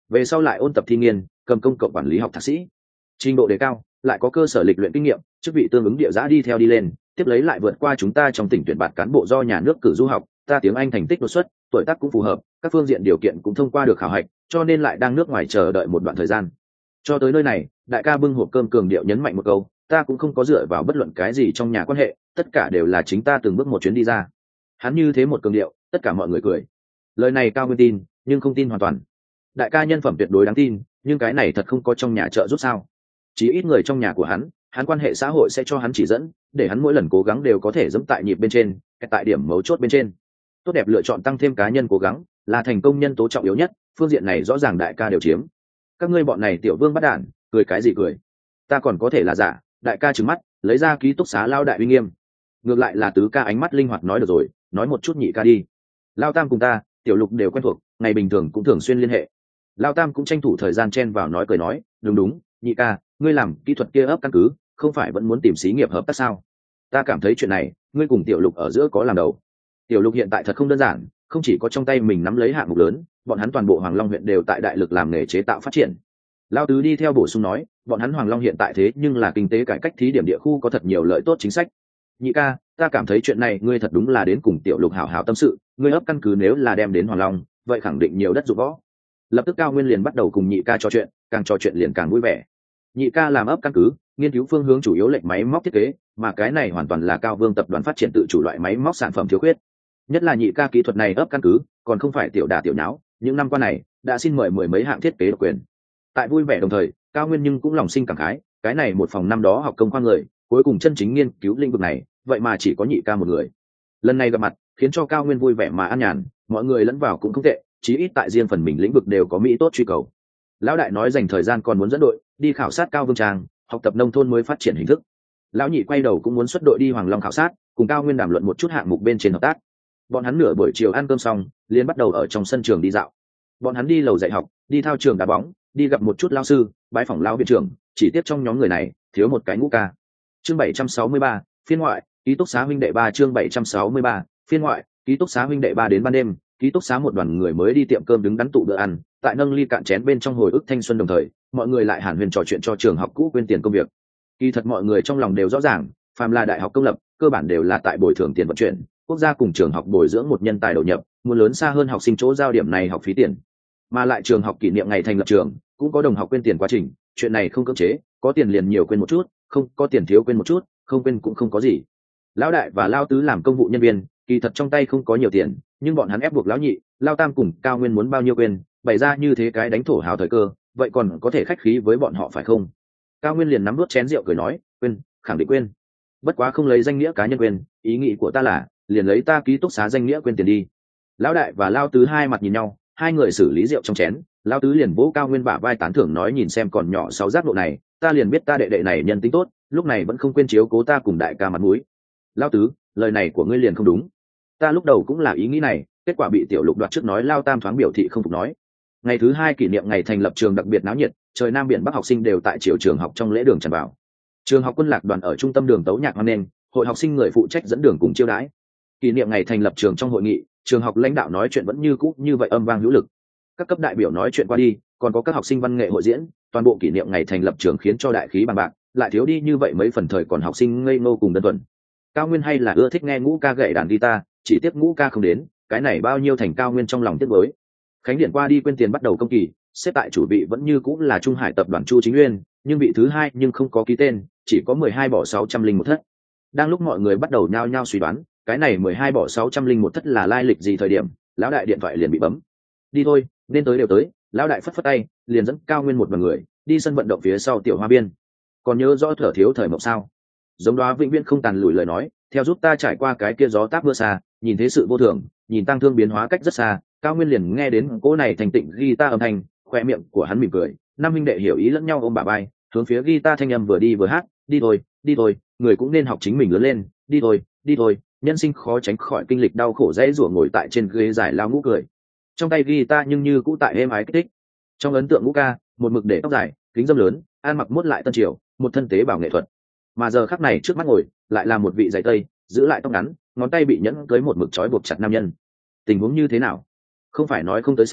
về sau lại ôn tập thi nghiên, cầm công cộng quản lý học thạc sĩ, trình độ đề cao, lại có cơ sở lịch luyện kinh nghiệm, chức vị tương ứng địa giã đi theo đi lên, tiếp lấy lại vượt qua chúng ta trong tỉnh tuyển bạt cán bộ do nhà nước cử du học, ta tiếng Anh thành tích đột xuất, tuổi tác cũng phù hợp, các phương diện điều kiện cũng thông qua được khảo hạch, cho nên lại đang nước ngoài chờ đợi một đoạn thời gian. Cho tới nơi này, đại ca bưng hộp cơm cường điệu nhấn mạnh một câu, ta cũng không có dựa vào bất luận cái gì trong nhà quan hệ, tất cả đều là chính ta từng bước một chuyến đi ra. Hắn như thế một cường điệu, tất cả mọi người cười. Lời này Cao Nguyên tin, nhưng không tin hoàn toàn. Đại ca nhân phẩm tuyệt đối đáng tin, nhưng cái này thật không có trong nhà trợ giúp sao? Chỉ ít người trong nhà của hắn quan hệ xã hội sẽ cho hắn chỉ dẫn, để hắn mỗi lần cố gắng đều có thể dẫm tại nhịp bên trên, tại điểm mấu chốt bên trên. Tốt đẹp lựa chọn tăng thêm cá nhân cố gắng, là thành công nhân tố trọng yếu nhất, phương diện này rõ ràng đại ca đều chiếm. Các ngươi bọn này tiểu vương bắt đản, cười cái gì cười? Ta còn có thể là giả? Đại ca trừng mắt, lấy ra ký túc xá lao đại uy nghiêm. Ngược lại là tứ ca ánh mắt linh hoạt nói được rồi, nói một chút nhị ca đi. Lao tam cùng ta, tiểu lục đều quen thuộc, ngày bình thường cũng thường xuyên liên hệ. Lao tam cũng tranh thủ thời gian chen vào nói cười nói, đúng, nhị ca, ngươi làm kỹ thuật kia ấp căn cứ, không phải vẫn muốn tìm xí nghiệp hợp tác sao? Ta cảm thấy chuyện này, ngươi cùng tiểu lục ở giữa có làm đầu. Tiểu lục hiện tại thật không đơn giản, không chỉ có trong tay mình nắm lấy hạng mục lớn, bọn hắn toàn bộ Hoàng Long huyện đều tại đại lực làm nghề chế tạo phát triển. Lao tứ đi theo bổ sung nói, bọn hắn Hoàng Long hiện tại thế nhưng là kinh tế cải cách thí điểm địa khu có thật nhiều lợi tốt chính sách. Nhị ca, ta cảm thấy chuyện này ngươi thật đúng là đến cùng tiểu lục hảo hảo tâm sự, ngươi ấp căn cứ nếu là đem đến Hoàng Long, vậy khẳng định nhiều đất dụng võ. Lập tức Cao Nguyên liền bắt đầu cùng nhị ca trò chuyện, càng trò chuyện liền càng vui vẻ. Nhị ca làm ấp căn cứ, nghiên cứu phương hướng chủ yếu lệnh máy móc thiết kế, mà cái này hoàn toàn là Cao Vương tập đoàn phát triển tự chủ loại máy móc sản phẩm thiếu khuyết. Nhất là nhị ca kỹ thuật này ấp căn cứ, còn không phải tiểu đả tiểu nháo, những năm qua này đã xin mời mười mấy hạng thiết kế độc quyền. Tại vui vẻ đồng thời, Cao Nguyên nhưng cũng lòng sinh cảm khái, cái này một phòng năm đó học công khoa người, cuối cùng chân chính nghiên cứu lĩnh vực này, vậy mà chỉ có nhị ca một người. Lần này gặp mặt, khiến cho Cao Nguyên vui vẻ mà an nhàn, mọi người lẫn vào cũng không tệ, chí ít tại riêng phần mình lĩnh vực đều có mỹ tốt truy cầu. Lão đại nói dành thời gian còn muốn dẫn đội đi khảo sát Cao Vương Trang, học tập nông thôn mới phát triển hình thức. Lão nhị quay đầu cũng muốn xuất đội đi Hoàng Long khảo sát, cùng Cao Nguyên đàm luận một chút hạng mục bên trên hợp tác. Bọn hắn nửa buổi chiều ăn cơm xong, liền bắt đầu ở trong sân trường đi dạo. Bọn hắn đi lầu dạy học, đi thao trường đá bóng, đi gặp một chút lao sư, bái phỏng lao viện trưởng, chỉ tiếp trong nhóm người này thiếu một cái Ngũ ca. Chương 763, phiên ngoại, ký túc xá huynh đệ 3 chương 763, phiên ngoại, ký túc xá huynh đệ 3 đến ban đêm, ký túc xá một đoàn người mới đi tiệm cơm đứng đắn tụ bữa ăn, tại nâng ly cạn chén bên trong hồi ức thanh xuân đồng thời, mọi người lại hàn huyên trò chuyện cho trường học cũ quên tiền công việc. Kỳ thật mọi người trong lòng đều rõ ràng, phàm là đại học công lập, cơ bản đều là tại bồi thường tiền vận chuyển, quốc gia cùng trường học bồi dưỡng một nhân tài đầu nhập, muốn lớn xa hơn học sinh chỗ giao điểm này học phí tiền. Mà lại trường học kỷ niệm ngày thành lập trường, cũng có đồng học quên tiền quá trình, chuyện này không cưỡng chế, có tiền liền nhiều quên một chút, không có tiền thiếu quên một chút, không quên cũng không có gì. Lão đại và Lao tứ làm công vụ nhân viên, kỳ thật trong tay không có nhiều tiền, nhưng bọn hắn ép buộc lão nhị, Lao tam cùng Cao Nguyên muốn bao nhiêu quên, bày ra như thế cái đánh thổ hào thời cơ, vậy còn có thể khách khí với bọn họ phải không? Cao Nguyên liền nắm nuốt chén rượu cười nói, quên, khẳng định quên. Bất quá không lấy danh nghĩa cá nhân quên, ý nghĩ của ta là, liền lấy ta ký túc xá danh nghĩa quên tiền đi. Lão đại và Lao tứ hai mặt nhìn nhau, hai người xử lý rượu trong chén, Lao tứ liền vỗ Cao Nguyên bả vai tán thưởng nói, nhìn xem còn nhỏ sáu giác độ này, ta liền biết ta đệ đệ này nhân tính tốt, lúc này vẫn không quên chiếu cố ta cùng đại ca mặt mũi. Lao tứ, lời này của ngươi liền không đúng. Ta lúc đầu cũng là ý nghĩ này, kết quả bị tiểu lục đoạt trước nói. Lao tam thoáng biểu thị không phục nói. Ngày thứ hai kỷ niệm ngày thành lập trường đặc biệt náo nhiệt, trời nam biển bắc học sinh đều tại chiều trường học trong lễ đường tràn vào. Trường học Quân Lạc đoàn ở trung tâm đường tấu nhạc hoan nghênh, hội học sinh người phụ trách dẫn đường cùng chiêu đãi. Kỷ niệm ngày thành lập trường trong hội nghị, trường học lãnh đạo nói chuyện vẫn như cũ như vậy âm vang hữu lực. Các cấp đại biểu nói chuyện qua đi, còn có các học sinh văn nghệ hội diễn, toàn bộ kỷ niệm ngày thành lập trường khiến cho đại khí bằng bạc, lại thiếu đi như vậy mấy phần thời còn học sinh ngây ngô cùng đơn thuần. Cao Nguyên hay là ưa thích nghe Ngũ ca gậy đàn guitar, chỉ tiếc Ngũ ca không đến, cái này bao nhiêu thành Cao Nguyên trong lòng tiếc nuối. Khánh điện qua đi quên tiền bắt đầu công kỳ, xếp tại chủ vị vẫn như cũng là Trung Hải tập đoàn Chu Chính Nguyên, nhưng vị thứ hai nhưng không có ký tên, chỉ có 12 bỏ 601 thất. Đang lúc mọi người bắt đầu nhao nhao suy đoán, cái này 12 bỏ 601 thất là lai lịch gì thời điểm, lão đại điện thoại liền bị bấm. Đi thôi, nên tới đều tới. Lão đại phất phất tay, liền dẫn Cao Nguyên một đoàn người đi sân vận động phía sau tiểu hoa biên. Còn nhớ rõ thở thiếu thời mộng sao? Giống đó vĩnh viễn không tàn lùi lời nói, theo giúp ta trải qua cái kia gió táp mưa xa, nhìn thế sự vô thường, nhìn tăng thương biến hóa cách rất xa. Cao Nguyên liền nghe đến cỗ này thành tịnh guitar âm thanh, khoe miệng của hắn mỉm cười. Năm huynh đệ hiểu ý lẫn nhau ôm bà bay, hướng phía guitar thanh âm vừa đi vừa hát. Đi thôi, người cũng nên học chính mình lớn lên. Đi thôi, nhân sinh khó tránh khỏi kinh lịch đau khổ dễ rủa, ngồi tại trên ghế dài lao Ngũ cười. Trong tay guitar nhưng như cũ tại êm ái kích thích. Trong ấn tượng Ngũ ca, một mực để tóc dài, kính dâm lớn, ăn mặc mốt lại tân triều, một thân tế bào nghệ thuật. Mà giờ khắc này trước mắt ngồi, lại là một vị giày tây, giữ lại tóc ngắn, ngón tay bị nhẫn cưới một mực trói buộc chặt nam nhân. Tình huống như thế nào? Không phải nói không tới sao?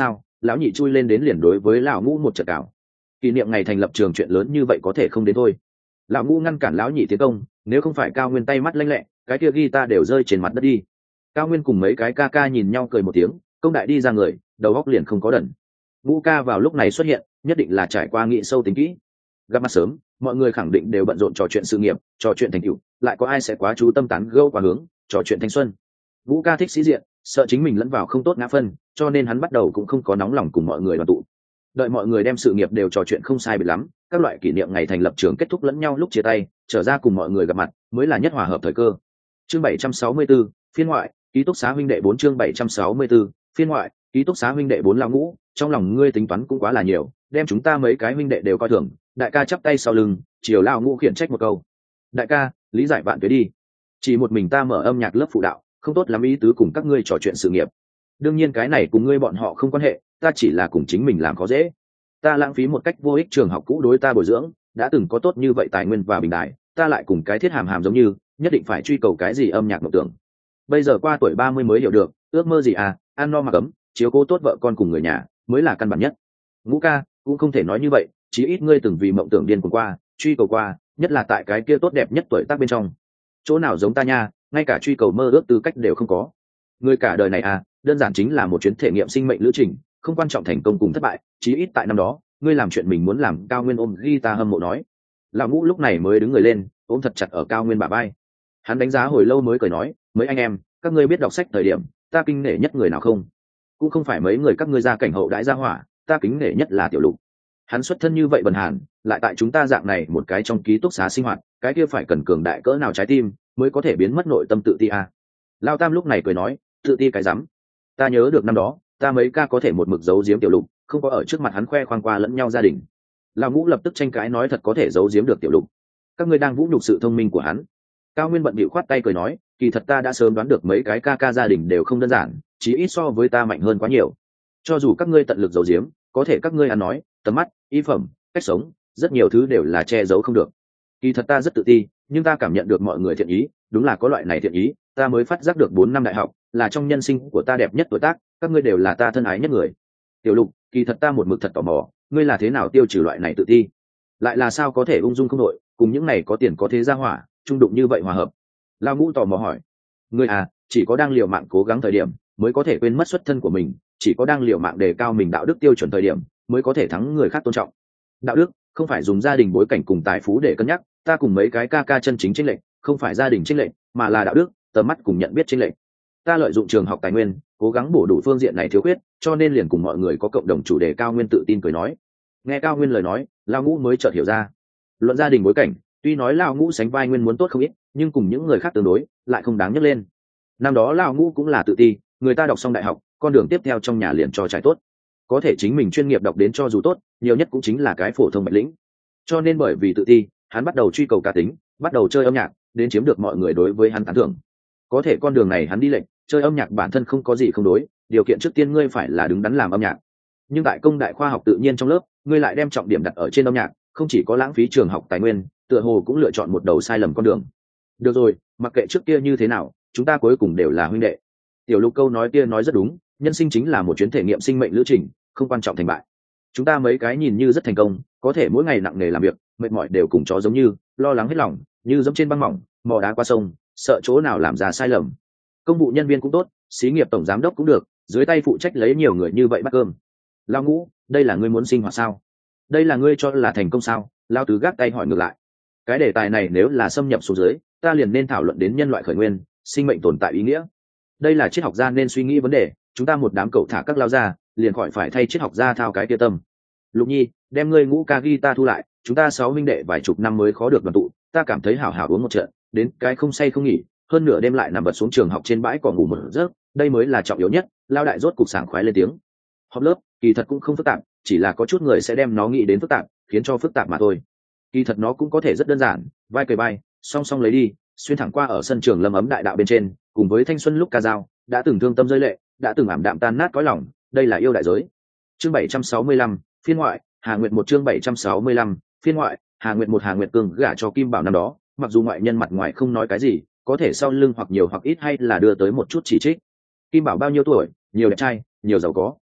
lão nhị chui lên đến liền đối với lão ngũ một trận cào. Kỷ niệm ngày thành lập trường chuyện lớn như vậy có thể không đến thôi. Lão ngũ ngăn cản lão nhị tiến công, nếu không phải Cao Nguyên tay mắt lanh lẹ, cái kia guitar đều rơi trên mặt đất đi. Cao Nguyên cùng mấy cái ca ca nhìn nhau cười một tiếng, công đại đi ra người, đầu góc liền không có đần. Ngũ ca vào lúc này xuất hiện, nhất định là trải qua nghĩ sâu tính kỹ. Gặp mặt sớm, mọi người khẳng định đều bận rộn trò chuyện sự nghiệp, trò chuyện thành tựu, lại có ai sẽ quá chú tâm tán gẫu quá hướng, trò chuyện thanh xuân. Ngũ ca thích sĩ diện, sợ chính mình lẫn vào không tốt ngã phân, cho nên hắn bắt đầu cũng không có nóng lòng cùng mọi người đoàn tụ. Đợi mọi người đem sự nghiệp đều trò chuyện không sai biệt lắm, các loại kỷ niệm ngày thành lập trường kết thúc lẫn nhau lúc chia tay, trở ra cùng mọi người gặp mặt, mới là nhất hòa hợp thời cơ. Chương 764, phiên ngoại, ký túc xá huynh đệ 4 chương 764, phiên ngoại, ký túc xá huynh đệ 4 lão ngũ, trong lòng ngươi tính toán cũng quá là nhiều, đem chúng ta mấy cái huynh đệ đều coi thường. Đại ca chắp tay sau lưng, chiều lão ngũ khiển trách một câu. Đại ca, lý giải bạn tới đi. Chỉ một mình ta mở âm nhạc lớp phụ đạo, không tốt lắm ý tứ cùng các ngươi trò chuyện sự nghiệp. Đương nhiên cái này cùng ngươi bọn họ không quan hệ, ta chỉ là cùng chính mình làm khó dễ. Ta lãng phí một cách vô ích trường học cũ đối ta bồi dưỡng, đã từng có tốt như vậy tài nguyên và bình đại, ta lại cùng cái thiết hàm hàm giống như, nhất định phải truy cầu cái gì âm nhạc mộng tưởng. Bây giờ qua tuổi 30 mới hiểu được, ước mơ gì à, ăn no mặc ấm, chiếu cố tốt vợ con cùng người nhà, mới là căn bản nhất. Ngũ ca, cũng không thể nói như vậy, chí ít ngươi từng vì mộng tưởng điên cuồng qua, truy cầu qua, nhất là tại cái kia tốt đẹp nhất tuổi tác bên trong. Chỗ nào giống ta nha, ngay cả truy cầu mơ ước tư cách đều không có. Ngươi cả đời này à, đơn giản chính là một chuyến thể nghiệm sinh mệnh lữ trình, không quan trọng thành công cùng thất bại, chí ít tại năm đó, ngươi làm chuyện mình muốn làm. Cao Nguyên ôm guitar hâm mộ nói. Lão ngũ lúc này mới đứng người lên, ôm thật chặt ở Cao Nguyên bả vai. Hắn đánh giá hồi lâu mới cười nói, mấy anh em, các ngươi biết đọc sách thời điểm, ta kinh nể nhất người nào không? Cũng không phải mấy người các ngươi ra cảnh hậu đãi gia hỏa, ta kính nể nhất là Tiểu Lục. Hắn xuất thân như vậy bần hàn, lại tại chúng ta dạng này một cái trong ký túc xá sinh hoạt, cái kia phải cần cường đại cỡ nào trái tim mới có thể biến mất nội tâm tự ti à. Lao Tam lúc này cười nói, tự ti cái rắm. Ta nhớ được năm đó, ta mấy ca có thể một mực giấu giếm Tiểu Lục, không có ở trước mặt hắn khoe khoang qua lẫn nhau gia đình. Lão ngũ lập tức tranh cãi nói thật có thể giấu giếm được Tiểu Lục. Các ngươi đang vũ nhục sự thông minh của hắn. Cao Nguyên bận bịu khoát tay cười nói, kỳ thật ta đã sớm đoán được mấy cái ca ca gia đình đều không đơn giản, chí ít so với ta mạnh hơn quá nhiều. Cho dù các ngươi tận lực giấu giếm, có thể các ngươi ăn nói, tầm mắt, y phẩm, cách sống, rất nhiều thứ đều là che giấu không được. Kỳ thật ta rất tự ti, nhưng ta cảm nhận được mọi người thiện ý, đúng là có loại này thiện ý, ta mới phát giác được 4 năm đại học là trong nhân sinh của ta đẹp nhất tuổi tác, các ngươi đều là ta thân ái nhất người. Tiểu Lục, kỳ thật ta một mực thật tò mò, ngươi là thế nào tiêu trừ loại này tự ti, lại là sao có thể ung dung không đội, cùng những này có tiền có thế gia hỏa trung đụng như vậy hòa hợp. Lao Ngũ tò mò hỏi. Ngươi à, chỉ có đang liều mạng cố gắng thời điểm mới có thể quên mất xuất thân của mình, chỉ có đang liều mạng đề cao mình đạo đức tiêu chuẩn thời điểm mới có thể thắng người khác tôn trọng. Đạo đức không phải dùng gia đình bối cảnh cùng tài phú để cân nhắc, ta cùng mấy cái ca ca chân chính chênh lệch không phải gia đình chênh lệch, mà là đạo đức, tầm mắt cùng nhận biết chênh lệch. Ta lợi dụng trường học tài nguyên, cố gắng bổ đủ phương diện này thiếu khuyết, cho nên liền cùng mọi người có cộng đồng chủ đề. Cao Nguyên tự tin cười nói. Nghe Cao Nguyên lời nói, Lao Ngũ mới chợt hiểu ra, luận gia đình bối cảnh, tuy nói Lao Ngũ sánh vai Nguyên muốn tốt không ít, nhưng cùng những người khác tương đối lại không đáng nhắc lên. Năm đó Lao Ngũ cũng là tự ti, người ta đọc xong đại học, con đường tiếp theo trong nhà liền cho trải tốt, có thể chính mình chuyên nghiệp đọc đến cho dù tốt, nhiều nhất cũng chính là cái phổ thông bạch lĩnh. Cho nên bởi vì tự ti, hắn bắt đầu truy cầu cá tính, bắt đầu chơi âm nhạc, đến chiếm được mọi người đối với hắn tán thưởng. Có thể con đường này hắn đi lệnh, chơi âm nhạc bản thân không có gì không đối, điều kiện trước tiên ngươi phải là đứng đắn làm âm nhạc. Nhưng tại công đại khoa học tự nhiên trong lớp, ngươi lại đem trọng điểm đặt ở trên âm nhạc, không chỉ có lãng phí trường học tài nguyên, tựa hồ cũng lựa chọn một đầu sai lầm con đường. Được rồi, mặc kệ trước kia như thế nào, chúng ta cuối cùng đều là huynh đệ. Tiểu Lục câu nói kia nói rất đúng, nhân sinh chính là một chuyến thể nghiệm sinh mệnh lữ trình, không quan trọng thành bại. Chúng ta mấy cái nhìn như rất thành công, có thể mỗi ngày nặng nề làm việc, mệt mỏi đều cùng chó giống như, lo lắng hết lòng, như dẫm trên băng mỏng, mò đá qua sông, sợ chỗ nào làm ra sai lầm. Công vụ nhân viên cũng tốt, xí nghiệp tổng giám đốc cũng được, dưới tay phụ trách lấy nhiều người như vậy bắt cơm. Lao Ngũ, đây là ngươi muốn sinh hoạt sao? Đây là ngươi cho là thành công sao? Lao Tứ gác tay hỏi ngược lại. Cái đề tài này nếu là xâm nhập xuống dưới, ta liền nên thảo luận đến nhân loại khởi nguyên, sinh mệnh tồn tại ý nghĩa. Đây là triết học gia nên suy nghĩ vấn đề, chúng ta một đám cậu thả các lao ra, liền khỏi phải thay triết học gia thao cái kia tâm. Lục Nhi, đem ngươi Ngũ ca guitar thu lại, chúng ta 6 huynh đệ vài chục năm mới khó được đoàn tụ, ta cảm thấy hảo hảo uống một trận, đến cái không say không nghỉ, hơn nửa đêm lại nằm vật xuống trường học trên bãi cỏ ngủ một giấc, đây mới là trọng yếu nhất. Lao Đại rốt cục sảng khoái lên tiếng. Họp lớp kỳ thật cũng không phức tạp, chỉ là có chút người sẽ đem nó nghĩ đến phức tạp, khiến cho phức tạp mà thôi. Kỳ thật nó cũng có thể rất đơn giản, vai cười vai, song song lấy đi, xuyên thẳng qua ở sân trường Lâm Ấm đại đạo bên trên, cùng với thanh xuân lúc ca dao, đã từng thương tâm rơi lệ, đã từng ảm đạm tan nát cõi lòng, đây là yêu đại giới. Chương 765, phiên ngoại, Hà Nguyệt một chương 765, phiên ngoại, Hà Nguyệt một. Hà Nguyệt Cương gả cho Kim Bảo năm đó, mặc dù ngoại nhân mặt ngoài không nói cái gì, có thể sau lưng hoặc nhiều hoặc ít hay là đưa tới một chút chỉ trích. Kim Bảo bao nhiêu tuổi, nhiều đẹp trai, nhiều giàu có.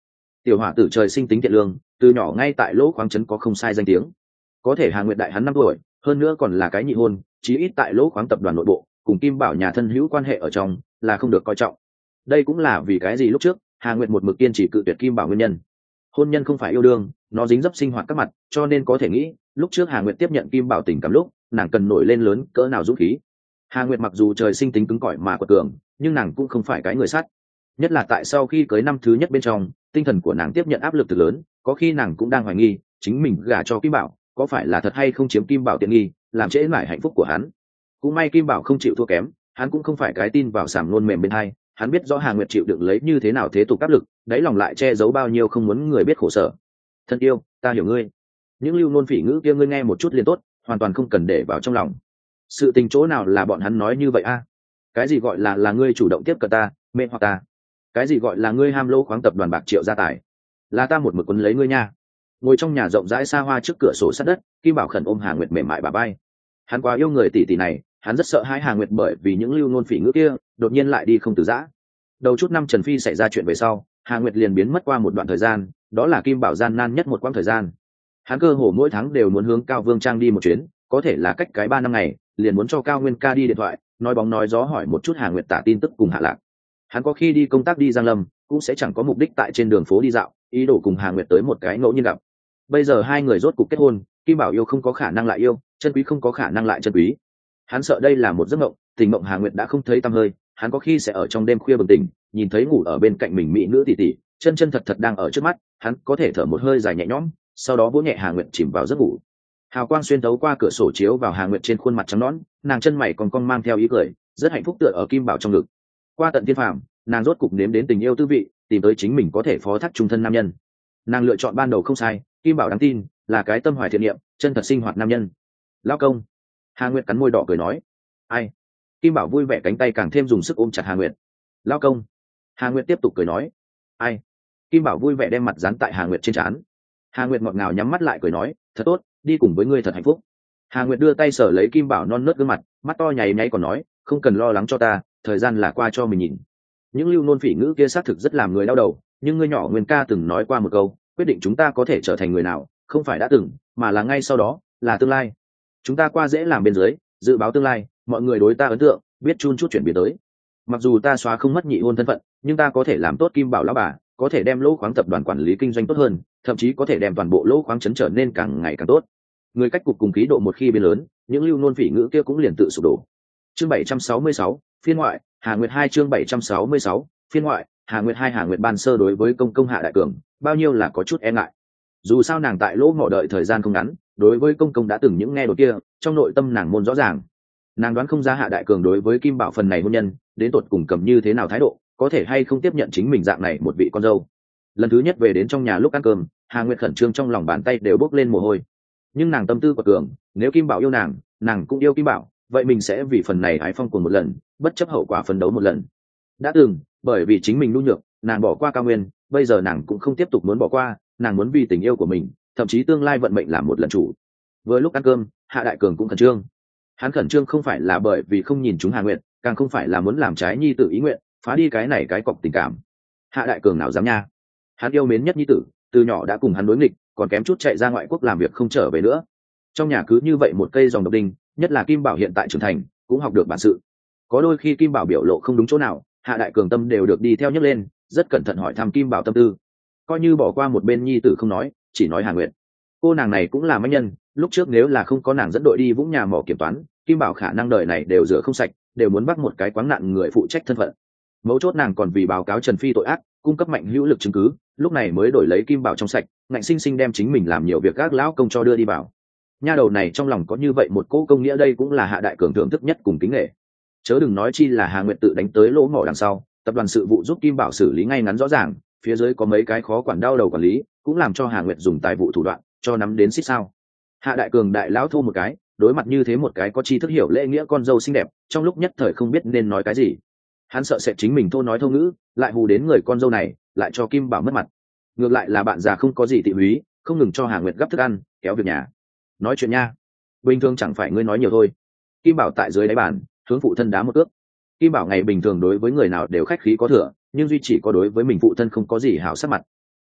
Tiểu hỏa tử trời sinh tính thiện lương, từ nhỏ ngay tại lỗ khoáng trấn có không sai danh tiếng. Có thể Hà Nguyệt đại hắn 5 tuổi, hơn nữa còn là cái nhị hôn, chí ít tại lỗ khoáng tập đoàn nội bộ cùng Kim Bảo nhà thân hữu quan hệ ở trong là không được coi trọng. Đây cũng là vì cái gì lúc trước Hà Nguyệt một mực kiên trì cự tuyệt Kim Bảo nguyên nhân. Hôn nhân không phải yêu đương, nó dính dấp sinh hoạt các mặt, cho nên có thể nghĩ lúc trước Hà Nguyệt tiếp nhận Kim Bảo tình cảm lúc nàng cần nổi lên lớn cỡ nào dũng khí. Hà Nguyệt mặc dù trời sinh tính cứng cỏi mà quật cường, nhưng nàng cũng không phải cái người sắt. Nhất là tại sau khi cưới năm thứ nhất bên trong, tinh thần của nàng tiếp nhận áp lực từ lớn, có khi nàng cũng đang hoài nghi chính mình gả cho Kim Bảo có phải là thật hay không chiếm Kim Bảo tiện nghi, làm trễ mãi hạnh phúc của hắn. Cũng may Kim Bảo không chịu thua kém, hắn cũng không phải cái tin vào sàm nôn mềm bên hai, hắn biết rõ Hà Nguyệt chịu đựng lấy như thế nào thế tục áp lực, đáy lòng lại che giấu bao nhiêu không muốn người biết khổ sở. Thân yêu, ta hiểu ngươi. Những lưu nôn phỉ ngữ kia ngươi nghe một chút liền tốt, hoàn toàn không cần để vào trong lòng. Sự tình chỗ nào là bọn hắn nói như vậy a? Cái gì gọi là ngươi chủ động tiếp cận ta, mê hoặc ta? Cái gì gọi là ngươi ham lô khoáng tập đoàn bạc triệu gia tài? Là ta một mực quấn lấy ngươi nha. Ngồi trong nhà rộng rãi xa hoa trước cửa sổ sát đất, Kim Bảo khẩn ôm Hà Nguyệt mềm mại bà bay. Hắn quá yêu người tỷ tỷ này, hắn rất sợ hãi Hà Nguyệt bởi vì những lưu nôn phỉ ngữ kia đột nhiên lại đi không từ giã. Đầu chút năm Trần Phi xảy ra chuyện về sau, Hà Nguyệt liền biến mất qua một đoạn thời gian, đó là Kim Bảo gian nan nhất một quãng thời gian. Hắn cơ hồ mỗi tháng đều muốn hướng Cao Vương Trang đi một chuyến, có thể là cách cái 3 năm ngày, liền muốn cho Cao Nguyên ca đi điện thoại, nói bóng nói gió hỏi một chút Hà Nguyệt tả tin tức cùng Hạ Lạc. Hắn có khi đi công tác đi Giang Lâm, cũng sẽ chẳng có mục đích tại trên đường phố đi dạo, ý đồ cùng Hà Nguyệt tới một cái ngẫu nhiên gặp. Bây giờ hai người rốt cuộc kết hôn, Kim Bảo yêu không có khả năng lại yêu, chân quý không có khả năng lại chân quý. Hắn sợ đây là một giấc mộng, tình mộng Hà Nguyệt đã không thấy tăm hơi, hắn có khi sẽ ở trong đêm khuya bừng tỉnh, nhìn thấy ngủ ở bên cạnh mình mỹ nữ tỷ tỷ, chân chân thật thật đang ở trước mắt, hắn có thể thở một hơi dài nhẹ nhõm, sau đó vỗ nhẹ Hà Nguyệt chìm vào giấc ngủ. Hào quang xuyên thấu qua cửa sổ chiếu vào Hà Nguyệt trên khuôn mặt trắng nõn, nàng chân mày còn cong mang theo ý cười, rất hạnh phúc tựa ở Kim Bảo trong ngực. Qua tận thiên phàm, nàng rốt cục nếm đến tình yêu tư vị, tìm tới chính mình có thể phó thác trung thân nam nhân. Nàng lựa chọn ban đầu không sai, Kim Bảo đáng tin, là cái tâm hoài thiện niệm, chân thật sinh hoạt nam nhân. Lão công. Hà Nguyệt cắn môi đỏ cười nói. Ai? Kim Bảo vui vẻ cánh tay càng thêm dùng sức ôm chặt Hà Nguyệt. Lão công. Hà Nguyệt tiếp tục cười nói. Ai? Kim Bảo vui vẻ đem mặt dán tại Hà Nguyệt trên trán. Hà Nguyệt ngọt ngào nhắm mắt lại cười nói, thật tốt, đi cùng với ngươi thật hạnh phúc. Hà Nguyệt đưa tay sờ lấy Kim Bảo non nớt gương mặt, mắt to nháy nháy còn nói, không cần lo lắng cho ta, thời gian là qua cho mình nhìn. Những lưu nôn phỉ ngữ kia xác thực rất làm người đau đầu, nhưng ngươi nhỏ Nguyên ca từng nói qua một câu, quyết định chúng ta có thể trở thành người nào, không phải đã từng, mà là ngay sau đó, là tương lai. Chúng ta qua dễ làm bên dưới, dự báo tương lai, mọi người đối ta ấn tượng, biết chun chút chuyển biến tới. Mặc dù ta xóa không mất nhị hôn thân phận, nhưng ta có thể làm tốt Kim Bảo lão bà, có thể đem lỗ khoáng tập đoàn quản lý kinh doanh tốt hơn, thậm chí có thể đem toàn bộ lỗ khoáng trấn trở nên càng ngày càng tốt. Người cách cục cùng khí độ một khi biến lớn, những lưu nôn phỉ ngữ kia cũng liền tự sụp đổ. Chương 766, phiên ngoại, Hà Nguyệt 2 chương 766, phiên ngoại, Hà Nguyệt 2 Hà Nguyệt ban sơ đối với công Hạ Đại Cường, bao nhiêu là có chút e ngại. Dù sao nàng tại lỗ mỏ đợi thời gian không ngắn, đối với công đã từng những nghe đồn kia, trong nội tâm nàng môn rõ ràng. Nàng đoán không ra Hạ Đại Cường đối với Kim Bảo phần này hôn nhân, đến tột cùng cầm như thế nào thái độ, có thể hay không tiếp nhận chính mình dạng này một vị con dâu. Lần thứ nhất về đến trong nhà lúc ăn cơm, Hà Nguyệt khẩn trương trong lòng bàn tay đều bốc lên mồ hôi. Nhưng nàng tâm tư quật cường, nếu Kim Bảo yêu nàng cũng yêu Kim Bảo, vậy mình sẽ vì phần này hái phong cuồng một lần, bất chấp hậu quả phấn đấu một lần. Đã từng, bởi vì chính mình nhu nhược, nàng bỏ qua Cao Nguyên, bây giờ nàng cũng không tiếp tục muốn bỏ qua, nàng muốn vì tình yêu của mình, thậm chí tương lai vận mệnh làm một lần chủ. Vừa lúc ăn cơm, Hạ Đại Cường cũng khẩn trương. Hắn khẩn trương không phải là bởi vì không nhìn chúng Hà Nguyệt, càng không phải là muốn làm trái nhi tử ý nguyện, phá đi cái này cái cọc tình cảm. Hạ Đại Cường nào dám nha? Hắn yêu mến nhất nhi tử, từ nhỏ đã cùng hắn đối nghịch, còn kém chút chạy ra ngoại quốc làm việc không trở về nữa. Trong nhà cứ như vậy một cây dòng độc đinh, nhất là Kim Bảo hiện tại trưởng thành, cũng học được bản sự. Có đôi khi Kim Bảo biểu lộ không đúng chỗ nào, Hạ Đại Cường tâm đều được đi theo nhấc lên, rất cẩn thận hỏi thăm Kim Bảo tâm tư. Coi như bỏ qua một bên nhi tử không nói, chỉ nói Hà Nguyệt. Cô nàng này cũng là mãnh nhân, lúc trước nếu là không có nàng dẫn đội đi Vũng Nhà mỏ kiểm toán, Kim Bảo khả năng đời này đều rửa không sạch, đều muốn bắt một cái quáng nạn người phụ trách thân phận. Mấu chốt nàng còn vì báo cáo Trần Phi tội ác, cung cấp mạnh hữu lực chứng cứ, lúc này mới đổi lấy Kim Bảo trong sạch, ngạnh sinh sinh đem chính mình làm nhiều việc gác lão công cho đưa đi vào. Nha đầu này trong lòng có như vậy một cỗ công nghĩa, đây cũng là Hạ Đại Cường thưởng thức nhất cùng kính nghệ. Chớ đừng nói chi là Hà Nguyệt tự đánh tới lỗ mỏ đằng sau, tập đoàn sự vụ giúp Kim Bảo xử lý ngay ngắn rõ ràng, phía dưới có mấy cái khó quản đau đầu quản lý, cũng làm cho Hà Nguyệt dùng tài vụ thủ đoạn cho nắm đến xích sao. Hạ Đại Cường đại lão thô một cái, đối mặt như thế một cái có tri thức hiểu lễ nghĩa con dâu xinh đẹp, trong lúc nhất thời không biết nên nói cái gì. Hắn sợ sẽ chính mình thô nói thô ngữ, lại hù đến người con dâu này, lại cho Kim Bảo mất mặt. Ngược lại là bạn già không có gì tị húy, không ngừng cho Hà Nguyệt gấp thức ăn, kéo việc nhà. Nói chuyện nha, bình thường chẳng phải ngươi nói nhiều thôi. Kim Bảo tại dưới đáy bàn hướng phụ thân đá một cước. Kim Bảo ngày bình thường đối với người nào đều khách khí có thừa, nhưng duy chỉ có đối với mình phụ thân không có gì hảo sắc mặt.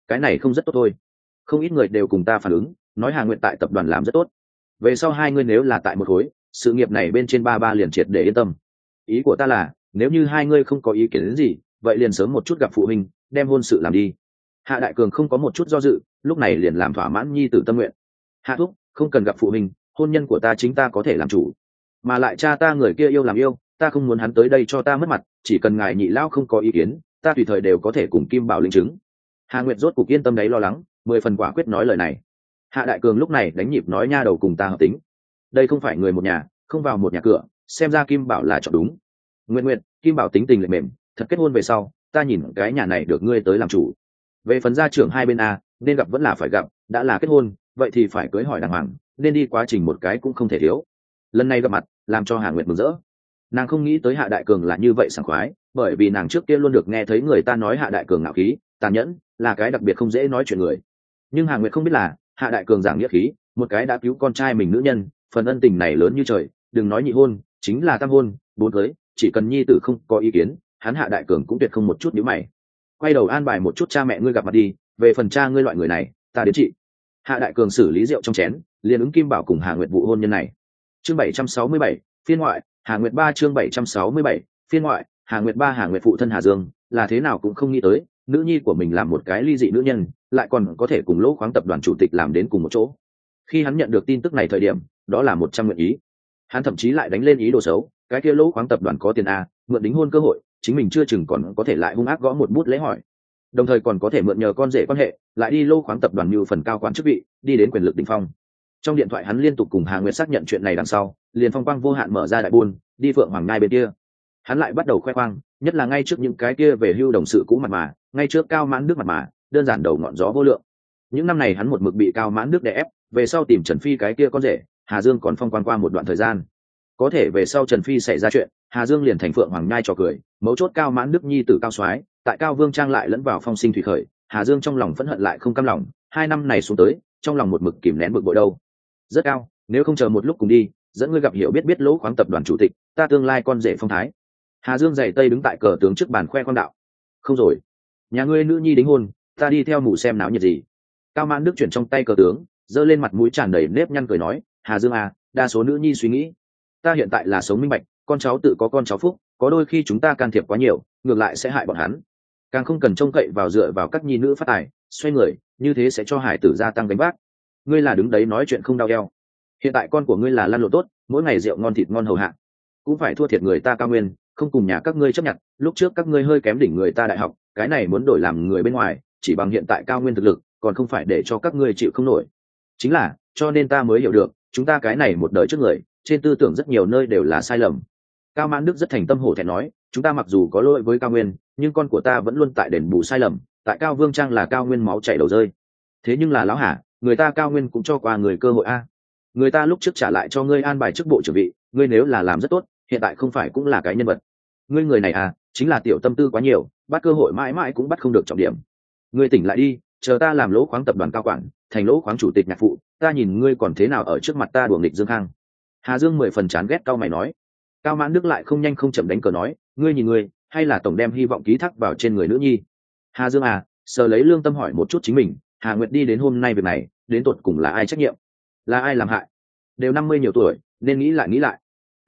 cái này không rất tốt thôi. Không ít người đều cùng ta phản ứng nói Hà Nguyệt tại tập đoàn làm rất tốt, về sau hai ngươi nếu là tại một khối sự nghiệp này bên trên ba liền triệt để yên tâm. Ý của ta là nếu như hai ngươi không có ý kiến đến gì, vậy liền sớm một chút gặp phụ huynh đem hôn sự làm đi. Hạ Đại Cường không có một chút do dự, lúc này liền làm thỏa mãn nhi tử tâm nguyện. Hạ thúc, không cần gặp phụ huynh, hôn nhân của ta chính ta có thể làm chủ, mà lại cha ta người kia yêu làm yêu, ta không muốn hắn tới đây cho ta mất mặt, chỉ cần ngài nhị lao không có ý kiến, ta tùy thời đều có thể cùng Kim Bảo linh chứng. Hà Nguyệt rốt cục yên tâm đấy, lo lắng 10 phần quả quyết nói lời này. Hạ Đại Cường lúc này đánh nhịp nói nha đầu cùng ta hợp tính, đây không phải người một nhà, không vào một nhà cửa, xem ra Kim Bảo là chọn đúng. Nguyện Kim Bảo tính tình lệ mềm, thật kết hôn về sau ta nhìn cái nhà này được ngươi tới làm chủ. Về phần gia trưởng hai bên a, nên gặp vẫn là phải gặp, đã là kết hôn vậy thì phải cưới hỏi đàng hoàng, nên đi quá trình một cái cũng không thể thiếu. Lần này gặp mặt làm cho Hà Nguyệt mừng rỡ, nàng không nghĩ tới Hạ Đại Cường là như vậy sảng khoái, bởi vì nàng trước kia luôn được nghe thấy người ta nói Hạ Đại Cường ngạo khí tàn nhẫn, là cái đặc biệt không dễ nói chuyện người. Nhưng Hà Nguyệt không biết là Hạ Đại Cường giảng nghĩa khí, một cái đã cứu con trai mình nữ nhân, phần ân tình này lớn như trời, đừng nói nhị hôn, chính là tam hôn bốn cưới, chỉ cần nhi tử không có ý kiến, hắn Hạ Đại Cường cũng tuyệt không một chút nhíu mày. Quay đầu an bài một chút cha mẹ ngươi gặp mặt đi, về phần cha ngươi loại người này ta đến trị. Hạ Đại Cường xử lý rượu trong chén, liền ứng Kim Bảo cùng Hà Nguyệt vụ hôn nhân này. Chương 767, phiên ngoại, Hà Nguyệt 3 chương 767, phiên ngoại, Hà Nguyệt 3 Hà Nguyệt phụ thân Hà Dương, là thế nào cũng không nghĩ tới, nữ nhi của mình làm một cái ly dị nữ nhân, lại còn có thể cùng Lỗ Khoáng tập đoàn chủ tịch làm đến cùng một chỗ. Khi hắn nhận được tin tức này thời điểm, đó là 100 nguyện ý. Hắn thậm chí lại đánh lên ý đồ xấu, cái kia Lỗ Khoáng tập đoàn có tiền a, mượn đính hôn cơ hội, chính mình chưa chừng còn có thể lại hung ác gõ một bút lễ hỏi. Đồng thời còn có thể mượn nhờ con rể quan hệ, lại đi Lỗ Khoáng tập đoàn như phần cao quan chức vị, đi đến quyền lực đỉnh phong. Trong điện thoại hắn liên tục cùng Hà Nguyệt xác nhận chuyện này đằng sau, liền phong quang vô hạn mở ra đại buôn, đi Phượng Hoàng Ngai bên kia. Hắn lại bắt đầu khoe khoang, nhất là ngay trước những cái kia về hưu đồng sự cũ mặt mà, ngay trước Cao Mãn Đức mặt mà, đơn giản đầu ngọn gió vô lượng. Những năm này hắn một mực bị Cao Mãn Đức đè ép, về sau tìm Trần Phi cái kia con rể, Hà Dương còn phong quang qua một đoạn thời gian. Có thể về sau Trần Phi xảy ra chuyện, Hà Dương liền thành Phượng Hoàng Ngai trò cười, mấu chốt Cao Mãn Đức nhi tử Cao Soái, tại Cao Vương Trang lại lẫn vào phong sinh thủy khởi, Hà Dương trong lòng phẫn hận lại không cam lòng, 2 năm này xuống tới, trong lòng một mực kìm nén bực bội đâu. Rất cao, nếu không chờ một lúc cùng đi, dẫn ngươi gặp hiểu biết Lỗ Khoáng tập đoàn chủ tịch, ta tương lai con rể phong thái. Hà Dương giày tây đứng tại cờ tướng trước bàn khoe khoang đạo. Không rồi, nhà ngươi nữ nhi đính hôn, ta đi theo mù xem náo nhiệt gì. Cao Mãn Đức chuyển trong tay cờ tướng, giơ lên mặt mũi tràn đầy nếp nhăn cười nói, Hà Dương à, đa số nữ nhi suy nghĩ, ta hiện tại là sống minh bạch, con cháu tự có con cháu phúc, có đôi khi chúng ta can thiệp quá nhiều, ngược lại sẽ hại bọn hắn. Càng không cần trông cậy vào dựa vào các nhi nữ phát tài, xoay người, như thế sẽ cho hải tử gia tăng gánh vác. Ngươi là đứng đấy nói chuyện không đau eo. Hiện tại con của ngươi là lăn lộn tốt, mỗi ngày rượu ngon thịt ngon hầu hạ, cũng phải thua thiệt người ta Cao Nguyên, không cùng nhà các ngươi chấp nhận. Lúc trước các ngươi hơi kém đỉnh người ta đại học, cái này muốn đổi làm người bên ngoài, chỉ bằng hiện tại Cao Nguyên thực lực, còn không phải để cho các ngươi chịu không nổi. Chính là, cho nên ta mới hiểu được, chúng ta cái này một đời trước người, trên tư tưởng rất nhiều nơi đều là sai lầm. Cao Mãn Đức rất thành tâm hổ thẹn nói, chúng ta mặc dù có lỗi với Cao Nguyên, nhưng con của ta vẫn luôn tại đền bù sai lầm, tại Cao Vương Trang là Cao Nguyên máu chảy đầu rơi. Thế nhưng là lão hả, người ta Cao Nguyên cũng cho qua người cơ hội a. Người ta lúc trước trả lại cho ngươi an bài chức bộ trưởng vị, ngươi nếu là làm rất tốt, hiện tại không phải cũng là cái nhân vật. Ngươi người này à, chính là tiểu tâm tư quá nhiều, bắt cơ hội mãi mãi cũng bắt không được trọng điểm. Ngươi tỉnh lại đi, chờ ta làm Lỗ Khoáng tập đoàn cao quản, thành Lỗ Khoáng chủ tịch nhạc phụ, ta nhìn ngươi còn thế nào ở trước mặt ta đùa nghịch Dương Khang. Hà Dương 10 phần chán ghét Cao mày nói. Cao Mãn Đức lại không nhanh không chậm đánh cờ nói, ngươi nhìn ngươi, hay là tổng đem hy vọng ký thác vào trên người nữ nhi. Hà Dương à, sờ lấy lương tâm hỏi một chút chính mình, Hà Nguyệt đi đến hôm nay việc này, đến tột cùng là ai trách nhiệm, là ai làm hại? Đều 50 nhiều tuổi, nên nghĩ lại.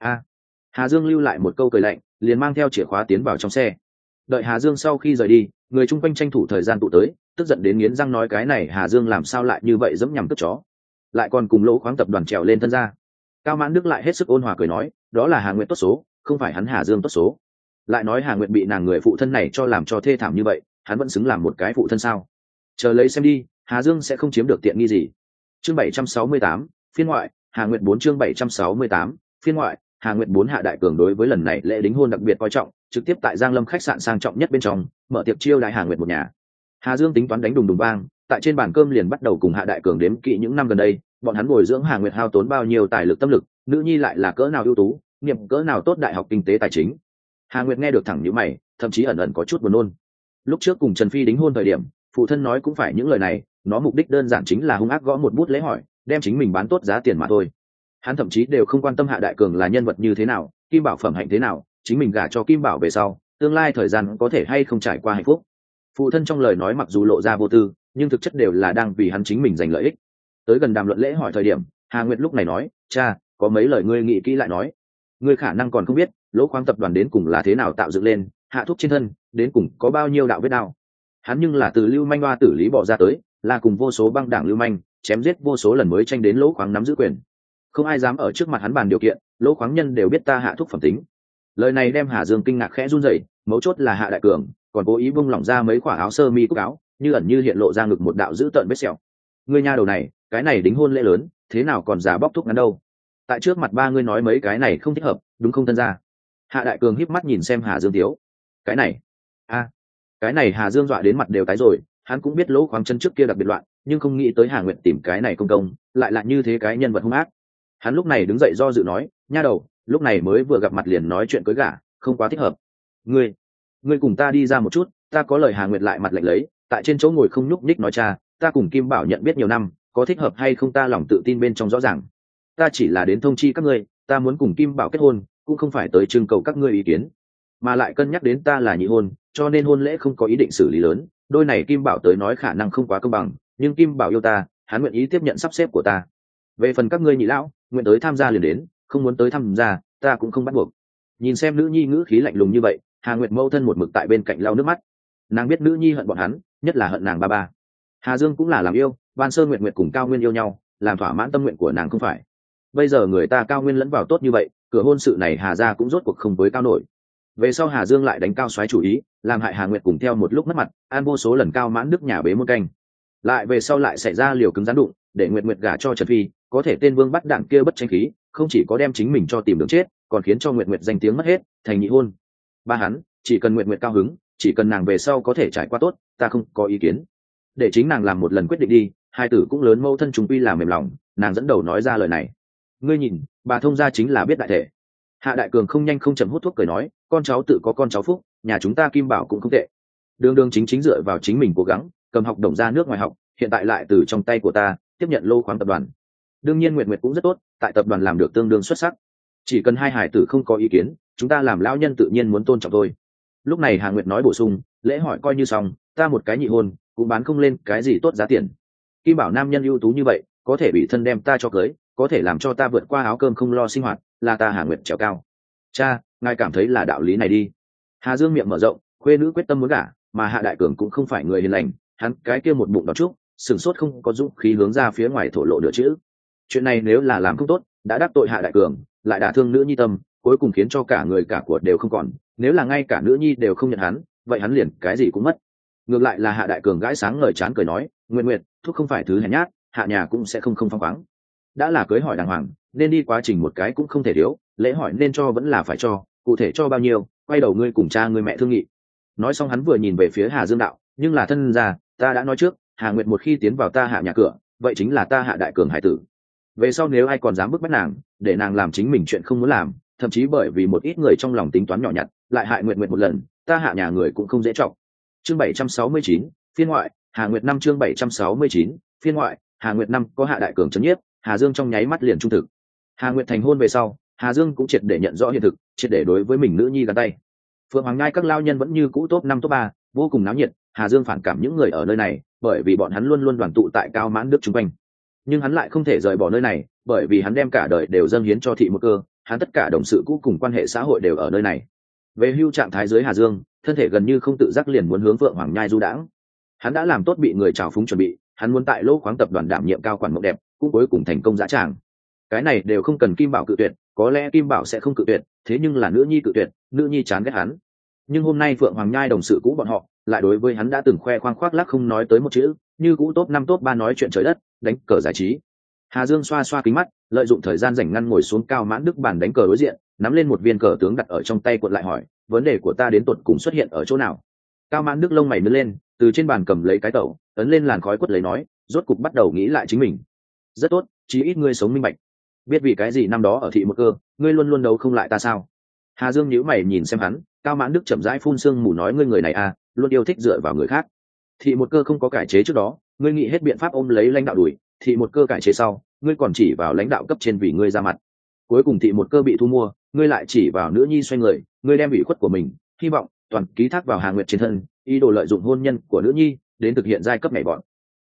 Hà Dương lưu lại một câu cười lạnh, liền mang theo chìa khóa tiến vào trong xe. Đợi Hà Dương sau khi rời đi, người chung quanh tranh thủ thời gian tụ tới, tức giận đến nghiến răng nói cái này Hà Dương làm sao lại như vậy giẫm nhằm cướp chó, lại còn cùng Lỗ Khoáng tập đoàn trèo lên thân ra. Cao Mãn Đức lại hết sức ôn hòa cười nói, đó là Hà Nguyệt tốt số, không phải hắn Hà Dương tốt số. Lại nói Hà Nguyệt bị nàng người phụ thân này cho làm cho thê thảm như vậy, hắn vẫn xứng làm một cái phụ thân sao? Chờ lấy xem đi, Hà Dương sẽ không chiếm được tiện nghi gì. Chương 768, phiên ngoại, Hà Nguyệt 4 chương 768, phiên ngoại, Hà Nguyệt 4 Hạ Đại Cường đối với lần này lễ đính hôn đặc biệt coi trọng, trực tiếp tại Giang Lâm khách sạn sang trọng nhất bên trong, mở tiệc chiêu đãi Hà Nguyệt một nhà. Hà Dương tính toán đánh đùng đùng vang, tại trên bàn cơm liền bắt đầu cùng Hạ Đại Cường đếm kỹ những năm gần đây, bọn hắn bồi dưỡng Hà Nguyệt hao tốn bao nhiêu tài lực tâm lực, nữ nhi lại là cỡ nào ưu tú, niệm cỡ nào tốt đại học kinh tế tài chính. Hà Nguyệt nghe được thẳng nhíu mày, thậm chí ẩn ẩn có chút buồn nôn. Lúc trước cùng Trần Phi đính hôn thời điểm, phụ thân nói cũng phải những lời này, nó mục đích đơn giản chính là hung ác gõ một bút lễ hỏi, đem chính mình bán tốt giá tiền mà thôi. Hắn thậm chí đều không quan tâm Hạ Đại Cường là nhân vật như thế nào, Kim Bảo phẩm hạnh thế nào, chính mình gả cho Kim Bảo về sau, tương lai thời gian có thể hay không trải qua hạnh phúc. Phụ thân trong lời nói mặc dù lộ ra vô tư, nhưng thực chất đều là đang vì hắn chính mình giành lợi ích. Tới gần đàm luận lễ hỏi thời điểm, Hà Nguyệt lúc này nói, cha, có mấy lời ngươi nghĩ kỹ lại nói. Ngươi khả năng còn không biết lỗ khoáng tập đoàn đến cùng là thế nào tạo dựng lên, hạ thuốc trên thân đến cùng có bao nhiêu đạo vết đao. Hắn nhưng là từ lưu manh hoa tử lý bỏ ra tới, là cùng vô số băng đảng lưu manh chém giết vô số lần mới tranh đến lỗ khoáng nắm giữ quyền. Không ai dám ở trước mặt hắn bàn điều kiện, lỗ khoáng nhân đều biết ta hạ thuốc phẩm tính. Lời này đem Hà Dương kinh ngạc khẽ run rẩy, mấu chốt là Hạ Đại Cường còn cố ý bung lỏng ra mấy quả áo sơ mi cúc áo, như ẩn như hiện lộ ra ngực một đạo dữ tợn vết sẹo. Ngươi nha đầu này, cái này đính hôn lễ lớn, thế nào còn giả bóc thuốc ngắn đâu? Tại trước mặt ba ngươi nói mấy cái này không thích hợp, đúng không thân gia? Hạ Đại Cường híp mắt nhìn xem Hà Dương Tiếu. Cái này, cái này Hà Dương dọa đến mặt đều tái rồi, hắn cũng biết lỗ khoáng chân trước kia đặc biệt loạn, nhưng không nghĩ tới Hà Nguyệt tìm cái này công công, lại là như thế cái nhân vật hung ác. Hắn lúc này đứng dậy do dự nói, nha đầu, lúc này mới vừa gặp mặt liền nói chuyện cưới gả, không quá thích hợp. Ngươi cùng ta đi ra một chút, ta có lời. Hà Nguyệt lại mặt lạnh lấy, tại trên chỗ ngồi không nhúc nhích nói, cha, ta cùng Kim Bảo nhận biết nhiều năm, có thích hợp hay không ta lòng tự tin bên trong rõ ràng. Ta chỉ là đến thông chi các ngươi, ta muốn cùng Kim Bảo kết hôn, cũng không phải tới trưng cầu các ngươi ý kiến, mà lại cân nhắc đến ta là nhị hôn, cho nên hôn lễ không có ý định xử lý lớn. Đôi này Kim Bảo tới nói khả năng không quá công bằng, nhưng Kim Bảo yêu ta, hắn nguyện ý tiếp nhận sắp xếp của ta. Về phần các ngươi nhị lão, nguyện tới tham gia liền đến, không muốn tới tham gia, ta cũng không bắt buộc. Nhìn xem nữ nhi ngữ khí lạnh lùng như vậy, Hà Nguyệt mâu thân một mực tại bên cạnh lau nước mắt. Nàng biết nữ nhi hận bọn hắn, nhất là hận nàng ba ba. Hà Dương cũng là làm yêu, Ban Sơn Nguyệt Nguyệt cùng Cao Nguyên yêu nhau, làm thỏa mãn tâm nguyện của nàng không phải. Bây giờ người ta Cao Nguyên lẫn vào tốt như vậy, cửa hôn sự này Hà gia cũng rốt cuộc không với cao nổi. Về sau Hà Dương lại đánh Cao Soái chủ ý, làm hại Hà Nguyệt cùng theo một lúc mất mặt, an vô số lần Cao Mãn Đức nhà bế muôn canh. Lại về sau lại xảy ra liều cứng rắn đụng, để Nguyệt Nguyệt gả cho Trần Phi, có thể tên Vương bắt đảng kia bất tranh khí, không chỉ có đem chính mình cho tìm đường chết, còn khiến cho Nguyệt Nguyệt danh tiếng mất hết, thành nhị hôn. Ba hắn, chỉ cần Nguyệt Nguyệt cao hứng, chỉ cần nàng về sau có thể trải qua tốt, ta không có ý kiến. Để chính nàng làm một lần quyết định đi, hai tử cũng lớn, mâu thân chúng quy là mềm lòng, nàng dẫn đầu nói ra lời này. Ngươi nhìn, bà thông gia chính là biết đại thể. Hạ Đại Cường không nhanh không chậm hút thuốc cười nói, con cháu tự có con cháu phúc, nhà chúng ta Kim Bảo cũng không tệ. Đường đường chính chính dựa vào chính mình cố gắng, cầm học đồng ra nước ngoài học, hiện tại lại từ trong tay của ta tiếp nhận lô khoáng tập đoàn. Đương nhiên Nguyệt Nguyệt cũng rất tốt, tại tập đoàn làm được tương đương xuất sắc. Chỉ cần hai hải tử không có ý kiến, chúng ta làm lão nhân tự nhiên muốn tôn trọng thôi. Lúc này Hà Nguyệt nói bổ sung, lễ hỏi coi như xong, ta một cái nhị hôn cũng bán không lên cái gì tốt giá tiền. Kim Bảo nam nhân ưu tú như vậy, có thể bị thân đem ta cho cưới, có thể làm cho ta vượt qua áo cơm không lo sinh hoạt, là ta Hà Nguyệt trèo cao. Cha, ngài cảm thấy là đạo lý này đi. Hà Dương miệng mở rộng, khuê nữ quyết tâm muốn gả, mà Hạ Đại Cường cũng không phải người hiền lành, hắn cái kia một bụng đỏ trúc, sừng sốt không có dũng khí hướng ra phía ngoài thổ lộ nửa chữ. Chuyện này nếu là làm không tốt, đã đắc tội Hạ Đại Cường, lại đả thương nữ nhi tâm, cuối cùng khiến cho cả người cả của đều không còn. Nếu là ngay cả nữ nhi đều không nhận hắn, vậy hắn liền cái gì cũng mất. Ngược lại là Hạ Đại Cường gãi sáng ngời chán cười nói, Nguyệt Nguyệt, thuốc không phải thứ hèn nhát, Hạ nhà cũng sẽ không phăng khoáng. Đã là cưới hỏi đàng hoàng, nên đi quá trình một cái cũng không thể thiếu, lễ hỏi nên cho vẫn là phải cho, cụ thể cho bao nhiêu, quay đầu ngươi cùng cha ngươi mẹ thương nghị. Nói xong hắn vừa nhìn về phía Hà Dương đạo, nhưng là thân gia, ta đã nói trước, Hà Nguyệt một khi tiến vào ta Hạ nhà cửa, vậy chính là ta Hạ Đại Cường hải tử. Về sau nếu ai còn dám bức bách nàng, để nàng làm chính mình chuyện không muốn làm, thậm chí bởi vì một ít người trong lòng tính toán nhỏ nhặt, lại hại Nguyệt Nguyệt một lần, ta Hạ nhà người cũng không dễ trọng. Chương 769, phiên ngoại, Hà Nguyệt năm. Chương 769, phiên ngoại, Hà Nguyệt năm. Có Hạ Đại Cường chấn nhiếp, Hà Dương trong nháy mắt liền trung thực. Hà Nguyệt thành hôn về sau, Hà Dương cũng triệt để nhận rõ hiện thực, triệt để đối với mình nữ nhi gắn tay. Phượng Hoàng Nhai các lao nhân vẫn như cũ top 5 top 3, vô cùng náo nhiệt. Hà Dương phản cảm những người ở nơi này, bởi vì bọn hắn luôn luôn đoàn tụ tại Cao Mãn Đức chung quanh. Nhưng hắn lại không thể rời bỏ nơi này, bởi vì hắn đem cả đời đều dâng hiến cho Thị Một Cơ, hắn tất cả đồng sự cũ cùng quan hệ xã hội đều ở nơi này. Về hưu trạng thái dưới Hà Dương, thân thể gần như không tự giác liền muốn hướng Phượng Hoàng Nhai du đãng. Hắn đã làm tốt bị người trào phúng chuẩn bị, hắn muốn tại lỗ khoáng tập đoàn đảm nhiệm cao quản mộng đẹp, cũng cuối cùng thành công dã tràng. Cái này đều không cần Kim Bảo cự tuyệt, có lẽ Kim Bảo sẽ không cự tuyệt, thế nhưng là nữ nhi cự tuyệt, nữ nhi chán ghét hắn. Nhưng hôm nay Phượng Hoàng Nhai đồng sự cũ bọn họ lại đối với hắn đã từng khoe khoang khoác lác không nói tới một chữ, như cũ top 5 top 3 nói chuyện trời đất, đánh cờ giải trí. Hà Dương xoa xoa kính mắt, lợi dụng thời gian rảnh ngăn ngồi xuống Cao Mãn Đức bàn đánh cờ đối diện, nắm lên một viên cờ tướng đặt ở trong tay cuộn lại hỏi, vấn đề của ta đến tột cùng xuất hiện ở chỗ nào? Cao Mãn Đức lông mày nhướng lên, từ trên bàn cầm lấy cái tẩu, ấn lên làn khói quất lấy nói, rốt cục bắt đầu nghĩ lại chính mình. Rất tốt, chí ít ngươi sống minh bạch. Biết vì cái gì năm đó ở Thị Một Cơ, ngươi luôn luôn đấu không lại ta sao? Hà Dương nhíu mày nhìn xem hắn, Cao Mãn Đức chậm rãi phun sương mù nói, ngươi người này à, luôn yêu thích dựa vào người khác. Thị Một Cơ không có cải chế trước đó, ngươi nghĩ hết biện pháp ôm lấy lãnh đạo đuổi, Thị Một Cơ cải chế sau, ngươi còn chỉ vào lãnh đạo cấp trên vì ngươi ra mặt. Cuối cùng Thị Một Cơ bị thu mua, ngươi lại chỉ vào nữ nhi xoay người, ngươi đem ủy khuất của mình, hy vọng toàn ký thác vào Hà Nguyệt trên thân, ý đồ lợi dụng hôn nhân của nữ nhi đến thực hiện giai cấp nhảy bọn.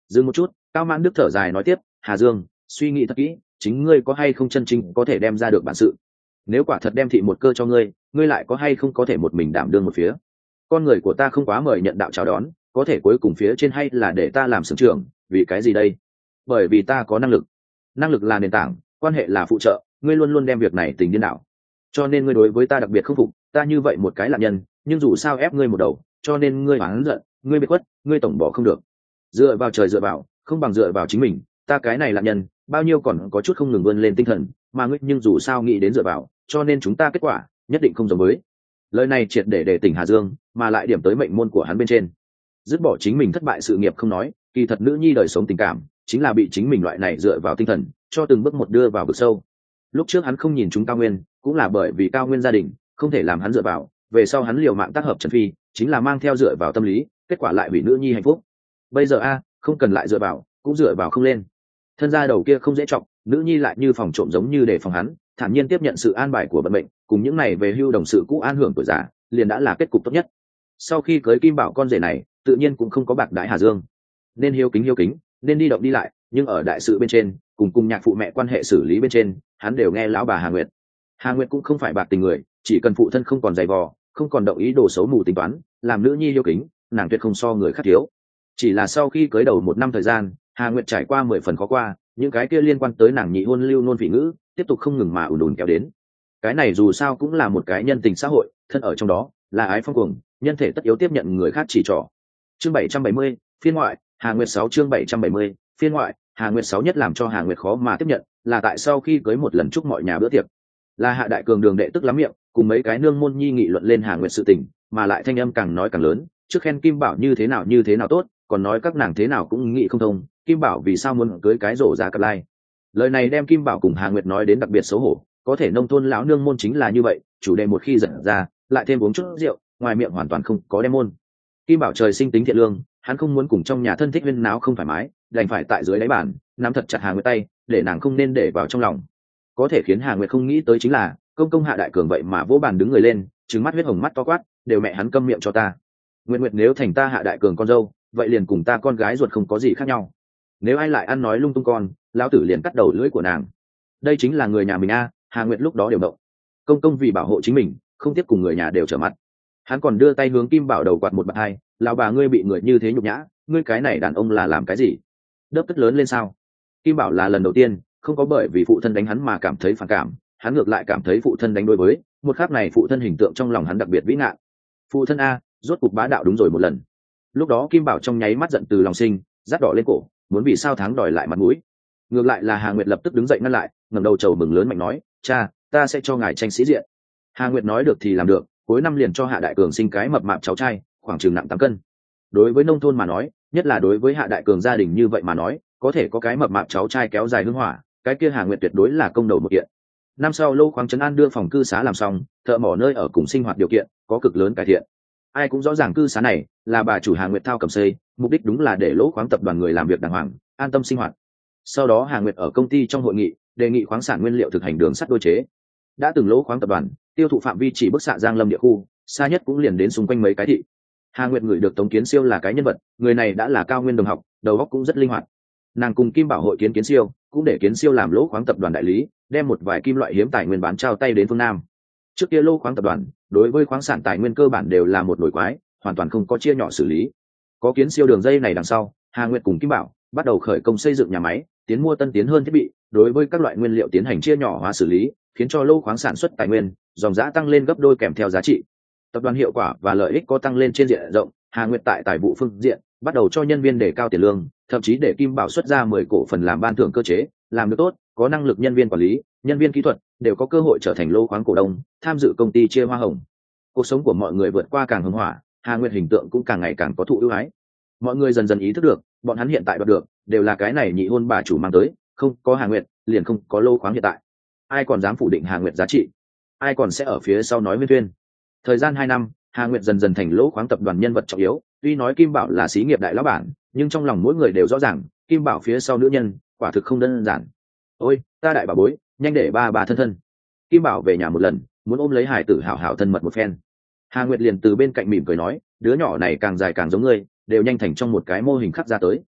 Dừng một chút, Cao Mãn Đức thở dài nói tiếp, Hà Dương, suy nghĩ thật kỹ, chính ngươi có hay không chân chính có thể đem ra được bản sự. Nếu quả thật đem thị một cơ cho ngươi, ngươi lại có hay không có thể một mình đảm đương một phía. Con người của ta không quá mời nhận đạo chào đón, có thể cuối cùng phía trên hay là để ta làm xưởng trưởng, vì cái gì đây? Bởi vì ta có năng lực. Năng lực là nền tảng, quan hệ là phụ trợ, ngươi luôn luôn đem việc này tình điên đảo. Cho nên ngươi đối với ta đặc biệt không phục, ta như vậy một cái lạ nhân, nhưng dù sao ép ngươi một đầu, cho nên ngươi oán giận, ngươi bị khuất, ngươi tổng bỏ không được. Dựa vào trời dựa vào, không bằng dựa vào chính mình, ta cái này lạ nhân, bao nhiêu còn có chút không ngừng vươn lên tinh thần, mà ngươi nhưng dù sao nghĩ đến dựa vào, cho nên chúng ta kết quả nhất định không giống với. Lời này triệt để tỉnh Hà Dương, mà lại điểm tới mệnh môn của hắn bên trên. Dứt bỏ chính mình thất bại sự nghiệp không nói, kỳ thật nữ nhi đời sống tình cảm chính là bị chính mình loại này dựa vào tinh thần cho từng bước một đưa vào vực sâu. Lúc trước hắn không nhìn chúng Cao Nguyên, cũng là bởi vì Cao Nguyên gia đình không thể làm hắn dựa vào, về sau hắn liều mạng tác hợp Trần Phi, chính là mang theo dựa vào tâm lý, kết quả lại bị nữ nhi hạnh phúc. Bây giờ không cần lại dựa vào, cũng dựa vào không lên. Thân gia đầu kia không dễ trọng, nữ nhi lại như phòng trộm giống như để phòng hắn, thản nhiên tiếp nhận sự an bài của vận mệnh, cùng những này về hưu đồng sự cũ an hưởng tuổi già, liền đã là kết cục tốt nhất. Sau khi cưới Kim Bảo con rể này, tự nhiên cũng không có bạc đãi Hà Dương. Nên hiếu kính, nên đi động đi lại, nhưng ở đại sự bên trên, cùng nhạc phụ mẹ quan hệ xử lý bên trên, hắn đều nghe lão bà Hà Nguyệt. Hà Nguyệt cũng không phải bạc tình người, chỉ cần phụ thân không còn dày vò, không còn động ý đồ xấu mù tính toán, làm nữ nhi hiếu kính, nàng tuyệt không so người khác thiếu. Chỉ là sau khi cưới đầu 1 năm thời gian, Hà Nguyệt trải qua 10 phần khó qua, những cái kia liên quan tới nàng nhị hôn lưu nôn phỉ ngữ, tiếp tục không ngừng mà ùn ùn kéo đến. Cái này dù sao cũng là một cái nhân tình xã hội, thân ở trong đó là ái phong cuồng, nhân thể tất yếu tiếp nhận người khác chỉ trỏ. Chương 770, phiên ngoại, Hà Nguyệt 6 chương 770, phiên ngoại, Hà Nguyệt 6 nhất làm cho Hà Nguyệt khó mà tiếp nhận, là tại sau khi cưới một lần chúc mọi nhà bữa tiệc. Là Hạ Đại Cường đường đệ tức lắm miệng, cùng mấy cái nương môn nhi nghị luận lên Hà Nguyệt sự tình, mà lại thanh âm càng nói càng lớn, trước khen Kim Bảo như thế nào tốt, còn nói các nàng thế nào cũng nghĩ không thông, Kim Bảo vì sao muốn cưới cái rổ giá cặp lai. Lời này đem Kim Bảo cùng Hà Nguyệt nói đến đặc biệt xấu hổ, có thể nông thôn lão nương môn chính là như vậy, chủ đề một khi giận ra, lại thêm uống chút rượu, ngoài miệng hoàn toàn không có đem môn. Kim Bảo trời sinh tính thiện lương, hắn không muốn cùng trong nhà thân thích huyên náo không thoải mái, đành phải tại dưới đáy bàn nắm thật chặt Hà Nguyệt tay, để nàng không nên để vào trong lòng. Có thể khiến Hà Nguyệt không nghĩ tới chính là, công Hạ Đại Cường vậy mà vỗ bàn đứng người lên, trừng mắt huyết hồng mắt to quát, đều mẹ hắn câm miệng cho ta. Nguyệt nếu thành ta Hạ Đại Cường con dâu, vậy liền cùng ta con gái ruột không có gì khác nhau. Nếu ai lại ăn nói lung tung con, lão tử liền cắt đầu lưỡi của nàng. Đây chính là người nhà mình Hà Nguyệt lúc đó đều động. Công vì bảo hộ chính mình, không tiếp cùng người nhà đều trở mặt. Hắn còn đưa tay hướng Kim Bảo đầu quạt một bạt hai, lão bà ngươi bị người như thế nhục nhã, ngươi cái này đàn ông là làm cái gì? Đớp tức lớn lên sao? Kim Bảo là lần đầu tiên không có bởi vì phụ thân đánh hắn mà cảm thấy phản cảm, hắn ngược lại cảm thấy phụ thân đánh đối với một khắc này phụ thân hình tượng trong lòng hắn đặc biệt vĩ ngạn. Phụ thân rốt cục bá đạo đúng rồi một lần. Lúc đó Kim Bảo trong nháy mắt giận từ lòng sinh, rát đỏ lên cổ, muốn vì sao tháng đòi lại mặt mũi. Ngược lại là Hà Nguyệt lập tức đứng dậy ngăn lại, ngẩng đầu trầu mừng lớn mạnh nói, cha, ta sẽ cho ngài tranh sĩ diện. Hà Nguyệt nói được thì làm được, cuối năm liền cho Hạ Đại Cường sinh cái mập mạp cháu trai, khoảng chừng nặng 8 cân. Đối với nông thôn mà nói, nhất là đối với Hạ Đại Cường gia đình như vậy mà nói, có thể có cái mập mạp cháu trai kéo dài hương hỏa, cái kia Hà Nguyệt tuyệt đối là công đầu một kiện. Năm sau Lô Khoáng Trấn An đưa phòng cư xá làm xong, thợ mỏ nơi ở cùng sinh hoạt điều kiện có cực lớn cải thiện. Ai cũng rõ ràng cư xá này là bà chủ Hà Nguyệt thao cầm xây, mục đích đúng là để Lỗ Khoáng tập đoàn người làm việc đàng hoàng, an tâm sinh hoạt. Sau đó Hà Nguyệt ở công ty trong hội nghị đề nghị khoáng sản nguyên liệu thực hành đường sắt đô chế. Đã từng Lỗ Khoáng tập đoàn tiêu thụ phạm vi chỉ bức xạ Giang Lâm địa khu, xa nhất cũng liền đến xung quanh mấy cái thị. Hà Nguyệt ngửi được Tống Kiến Siêu là cái nhân vật, người này đã là cao nguyên đồng học, đầu óc cũng rất linh hoạt. Nàng cùng Kim Bảo hội kiến Kiến Siêu, cũng để Kiến Siêu làm Lỗ Khoáng tập đoàn đại lý, đem một vài kim loại hiếm tài nguyên bán trao tay đến phương Nam. Trước kia Lỗ Khoáng tập đoàn đối với khoáng sản tài nguyên cơ bản đều là một nồi quái, hoàn toàn không có chia nhỏ xử lý. Có Kiến Siêu đường dây này đằng sau, Hà Nguyệt cùng Kim Bảo bắt đầu khởi công xây dựng nhà máy, tiến mua tân tiến hơn thiết bị, đối với các loại nguyên liệu tiến hành chia nhỏ hóa xử lý, khiến cho Lô Khoáng sản xuất tài nguyên dòng giá tăng lên gấp đôi kèm theo giá trị. Tập đoàn hiệu quả và lợi ích có tăng lên trên diện rộng. Hà Nguyệt tại tài vụ phương diện bắt đầu cho nhân viên đề cao tiền lương, thậm chí để Kim Bảo xuất ra 10 cổ phần làm ban thưởng cơ chế, làm được tốt, có năng lực nhân viên quản lý, nhân viên kỹ thuật đều có cơ hội trở thành Lô Khoáng cổ đông, tham dự công ty chia hoa hồng. Cuộc sống của mọi người vượt qua càng hưng hỏa, Hà Nguyệt hình tượng cũng càng ngày càng có thụ ưu ái. Mọi người dần dần ý thức được, bọn hắn hiện tại đoạt được đều là cái này nhị hôn bà chủ mang tới, không có Hà Nguyệt liền không có Lô Khoáng hiện tại. Ai còn dám phủ định Hà Nguyệt giá trị? Ai còn sẽ ở phía sau nói huyên thuyên? Thời gian 2 năm, Hà Nguyệt dần dần thành Lỗ Khoáng tập đoàn nhân vật trọng yếu. Tuy nói Kim Bảo là xí nghiệp đại lão bản, nhưng trong lòng mỗi người đều rõ ràng, Kim Bảo phía sau nữ nhân quả thực không đơn giản. Ôi, ta đại bà bối, nhanh để bà thân thân. Kim Bảo về nhà một lần, muốn ôm lấy hải tử hảo hảo thân mật một phen. Hà Nguyệt liền từ bên cạnh mỉm cười nói, đứa nhỏ này càng dài càng giống ngươi, đều nhanh thành trong một cái mô hình khắc ra tới.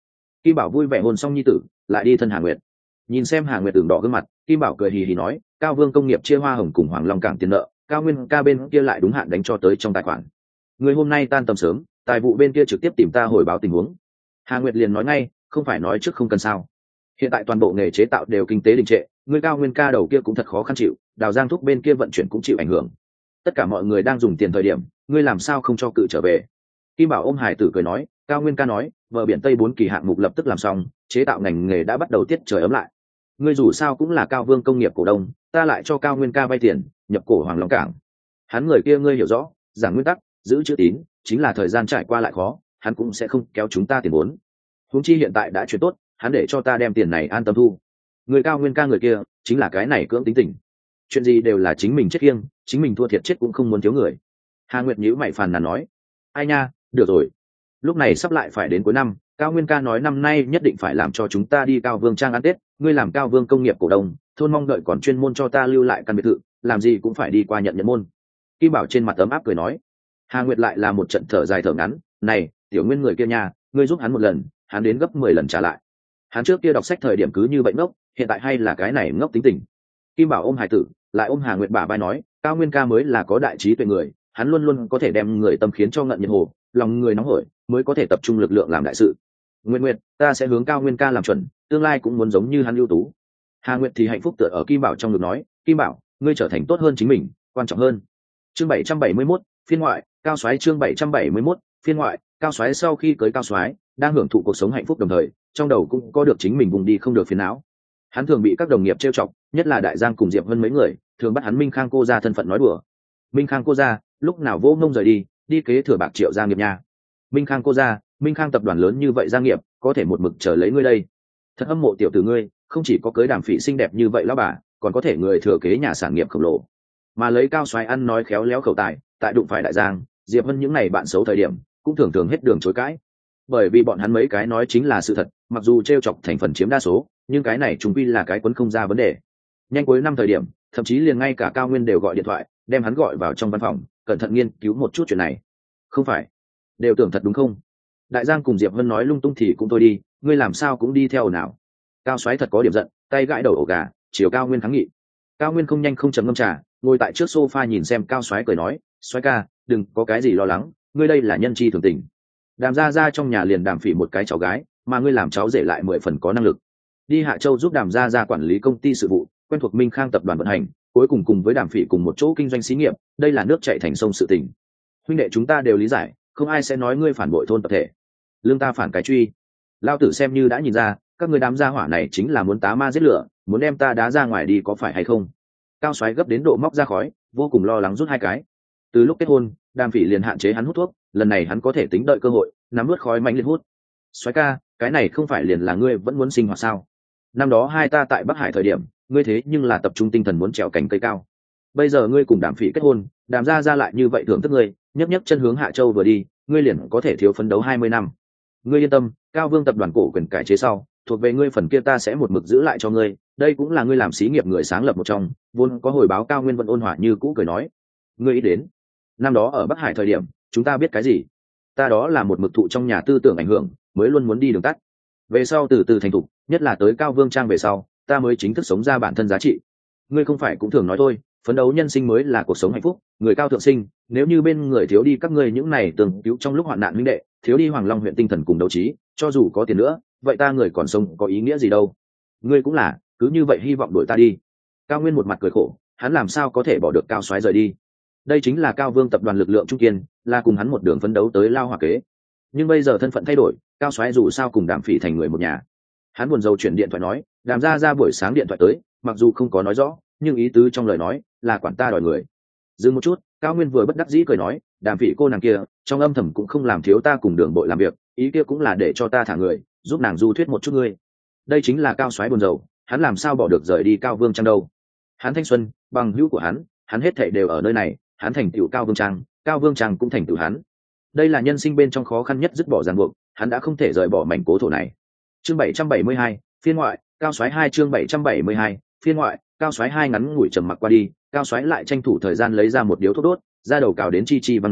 Kim Bảo vui vẻ hôn xong nhi tử, lại đi thân Hà Nguyệt. Nhìn xem Hà Nguyệt tưởng đỏ gương mặt, Kim Bảo cười hì hì nói, Cao Vương công nghiệp chia hoa hồng cùng Hoàng Long cảng tiền nợ, Cao Nguyên ca bên kia lại đúng hạn đánh cho tới trong tài khoản. Người hôm nay tan tầm sớm, tài vụ bên kia trực tiếp tìm ta hồi báo tình huống. Hà Nguyệt liền nói ngay, không phải nói trước không cần sao. Hiện tại toàn bộ nghề chế tạo đều kinh tế đình trệ, người Cao Nguyên ca đầu kia cũng thật khó khăn chịu, Đào Giang thúc bên kia vận chuyển cũng chịu ảnh hưởng. Tất cả mọi người đang dùng tiền thời điểm, ngươi làm sao không cho cự trở về? Kim Bảo ôm Hải tử cười nói, Cao Nguyên ca nói, bờ biển Tây 4 kỳ hạng mục lập tức làm xong, chế tạo ngành nghề đã bắt đầu tiết trời ấm lại. Ngươi dù sao cũng là Cao Vương công nghiệp cổ đông, ta lại cho Cao Nguyên ca vay tiền, nhập cổ Hoàng Long cảng. Hắn người kia ngươi hiểu rõ, giảng nguyên tắc, giữ chữ tín, chính là thời gian trải qua lại khó, hắn cũng sẽ không kéo chúng ta tiền vốn. Huống chi hiện tại đã chuyển tốt, hắn để cho ta đem tiền này an tâm thu. Người Cao Nguyên ca người kia, chính là cái này cưỡng tính tình. Chuyện gì đều là chính mình chết kiêng, chính mình thua thiệt chết cũng không muốn thiếu người. Hà Nguyệt nhíu mày phàn nàn nói, ai nha, được rồi. Lúc này sắp lại phải đến cuối năm, Cao Nguyên ca nói năm nay nhất định phải làm cho chúng ta đi Cao Vương trang ăn Tết, ngươi làm Cao Vương công nghiệp cổ đông, thôn mong đợi còn chuyên môn cho ta lưu lại căn biệt thự, làm gì cũng phải đi qua nhận môn. Kim Bảo trên mặt ấm áp cười nói. Hà Nguyệt lại là một trận thở dài thở ngắn, này, tiểu Nguyên người kia nha, ngươi giúp hắn một lần, hắn đến gấp 10 lần trả lại. Hắn trước kia đọc sách thời điểm cứ như vậy ngốc, hiện tại hay là cái này ngốc tính tình. Kim Bảo ôm Hải tử, lại ôm Hà Nguyệt bả vai nói, Cao Nguyên ca mới là có đại trí tuệ người, hắn luôn luôn có thể đem người tâm khiến cho ngận nhiệt hồ, lòng người nóng hổi, mới có thể tập trung lực lượng làm đại sự. Nguyệt, ta sẽ hướng Cao Nguyên ca làm chuẩn, tương lai cũng muốn giống như hắn ưu tú. Hà Nguyệt thì hạnh phúc tựa ở Kim Bảo trong ngực nói, Kim Bảo, ngươi trở thành tốt hơn chính mình, quan trọng hơn. Chương 771, phiên ngoại, Cao Soái chương 771, phiên ngoại, Cao Soái sau khi cưới Cao Soái, đang hưởng thụ cuộc sống hạnh phúc đồng thời, trong đầu cũng có được chính mình vùng đi không được phiền não. Hắn thường bị các đồng nghiệp trêu chọc, nhất là Đại Giang cùng Diệp Vân mấy người, thường bắt hắn Minh Khang cô gia thân phận nói đùa. Minh Khang cô gia, lúc nào vô ngông rời đi kế thừa bạc triệu gia nghiệp nha. Minh Khang cô gia, Minh Khang tập đoàn lớn như vậy gia nghiệp, có thể một mực chờ lấy ngươi đây. Thật hâm mộ tiểu tử ngươi, không chỉ có cưới Đàm Phỉ xinh đẹp như vậy lão bà, còn có thể người thừa kế nhà sản nghiệp khổng lồ. Mà lấy Cao Soái ăn nói khéo léo khẩu tài, tại đụng phải Đại Giang, Diệp Vân những này bạn xấu thời điểm, cũng thường thường hết đường chối cãi. Bởi vì bọn hắn mấy cái nói chính là sự thật, mặc dù trêu chọc thành phần chiếm đa số, nhưng cái này chúng quy là cái quấn không ra vấn đề. Nhanh cuối năm thời điểm, thậm chí liền ngay cả Cao Nguyên đều gọi điện thoại, đem hắn gọi vào trong văn phòng, cẩn thận nghiên cứu một chút chuyện này. Không phải, đều tưởng thật đúng không? Đại Giang cùng Diệp Vân nói lung tung thì cũng thôi đi, ngươi làm sao cũng đi theo nào? Cao Soái thật có điểm giận, tay gãi đầu ổ gà, chiều Cao Nguyên kháng nghị. Cao Nguyên không nhanh không chậm ngâm trà, ngồi tại trước sofa nhìn xem Cao Soái cười nói, Soái ca, đừng có cái gì lo lắng, ngươi đây là nhân chi thường tình. Đàm gia trong nhà liền Đàm Phỉ một cái cháu gái, mà ngươi làm cháu rể lại 10 phần có năng lực. Đi Hạ Châu giúp Đàm gia quản lý công ty sự vụ, quen thuộc Minh Khang tập đoàn vận hành, cuối cùng với Đàm Phỉ cùng một chỗ kinh doanh xí nghiệp, đây là nước chảy thành sông sự tình. Huynh đệ chúng ta đều lý giải, không ai sẽ nói ngươi phản bội thôn tập thể. Lương ta phản cái truy. Lao tử xem như đã nhìn ra, các ngươi đám gia hỏa này chính là muốn tá ma giết lửa, muốn đem ta đá ra ngoài đi có phải hay không? Cao Soái gấp đến độ móc ra khói, vô cùng lo lắng rút hai cái. Từ lúc kết hôn, Đàm Phỉ liền hạn chế hắn hút thuốc, lần này hắn có thể tính đợi cơ hội, nắm nuốt khói mạnh liệt hút. Soái ca, cái này không phải liền là ngươi vẫn muốn sinh hoạt sao? Năm đó hai ta tại Bắc Hải thời điểm, ngươi thế nhưng là tập trung tinh thần muốn trèo cành cây cao. Bây giờ ngươi cùng Đàm Phỉ kết hôn, Đàm gia lại như vậy thưởng thức ngươi, nhấc nhấc chân hướng Hạ Châu vừa đi, ngươi liền có thể thiếu phấn đấu 20 năm. Ngươi yên tâm, Cao Vương tập đoàn cổ quyền cải chế sau, thuộc về ngươi phần kia ta sẽ một mực giữ lại cho ngươi, đây cũng là ngươi làm xí nghiệp người sáng lập một trong, vốn có hồi báo Cao Nguyên vẫn ôn hòa như cũ cười nói. Ngươi ý đến, năm đó ở Bắc Hải thời điểm, chúng ta biết cái gì? Ta đó là một mực thụ trong nhà tư tưởng ảnh hưởng, mới luôn muốn đi đường tắt. Về sau từ từ thành thục, nhất là tới Cao Vương trang về sau, ta mới chính thức sống ra bản thân giá trị. Ngươi không phải cũng thường nói thôi, phấn đấu nhân sinh mới là cuộc sống hạnh phúc, người cao thượng sinh, nếu như bên người thiếu đi các ngươi những này từng cứu trong lúc hoạn nạn huynh đệ, thiếu đi Hoàng Long huyện tinh thần cùng đấu trí, cho dù có tiền nữa, vậy ta người còn sống có ý nghĩa gì đâu? Ngươi cũng là, cứ như vậy hy vọng đuổi ta đi. Cao Nguyên một mặt cười khổ, hắn làm sao có thể bỏ được Cao Soái rời đi? Đây chính là Cao Vương tập đoàn lực lượng trung kiên, là cùng hắn một đường phấn đấu tới lao hỏa kế. Nhưng bây giờ thân phận thay đổi, Cao Soái dù sao cùng Đàm Phỉ thành người một nhà. Hắn buồn rầu chuyển điện thoại nói, Đàm ra buổi sáng điện thoại tới, mặc dù không có nói rõ, nhưng ý tứ trong lời nói là quản ta đòi người. Dừng một chút, Cao Nguyên vừa bất đắc dĩ cười nói, Đàm Phỉ cô nàng kia, trong âm thầm cũng không làm thiếu ta cùng đường bội làm việc, ý kia cũng là để cho ta thả người, giúp nàng du thuyết một chút ngươi. Đây chính là Cao Soái buồn rầu, hắn làm sao bỏ được rời đi Cao Vương trang đâu? Hắn thanh xuân, bằng hữu của hắn hết thảy đều ở nơi này, hắn thành tựu Cao Vương trang, Cao Vương trang cũng thành tựu hắn. Đây là nhân sinh bên trong khó khăn nhất dứt bỏ ràng buộc, hắn đã không thể rời bỏ mảnh cố thổ này. Chương 772, phiên ngoại, Cao Soái 2 chương 772, phiên ngoại, Cao Soái 2 ngắn ngủi trầm mặc qua đi, Cao Soái lại tranh thủ thời gian lấy ra một điếu thuốc đốt, ra đầu cào đến chi chi văn nói,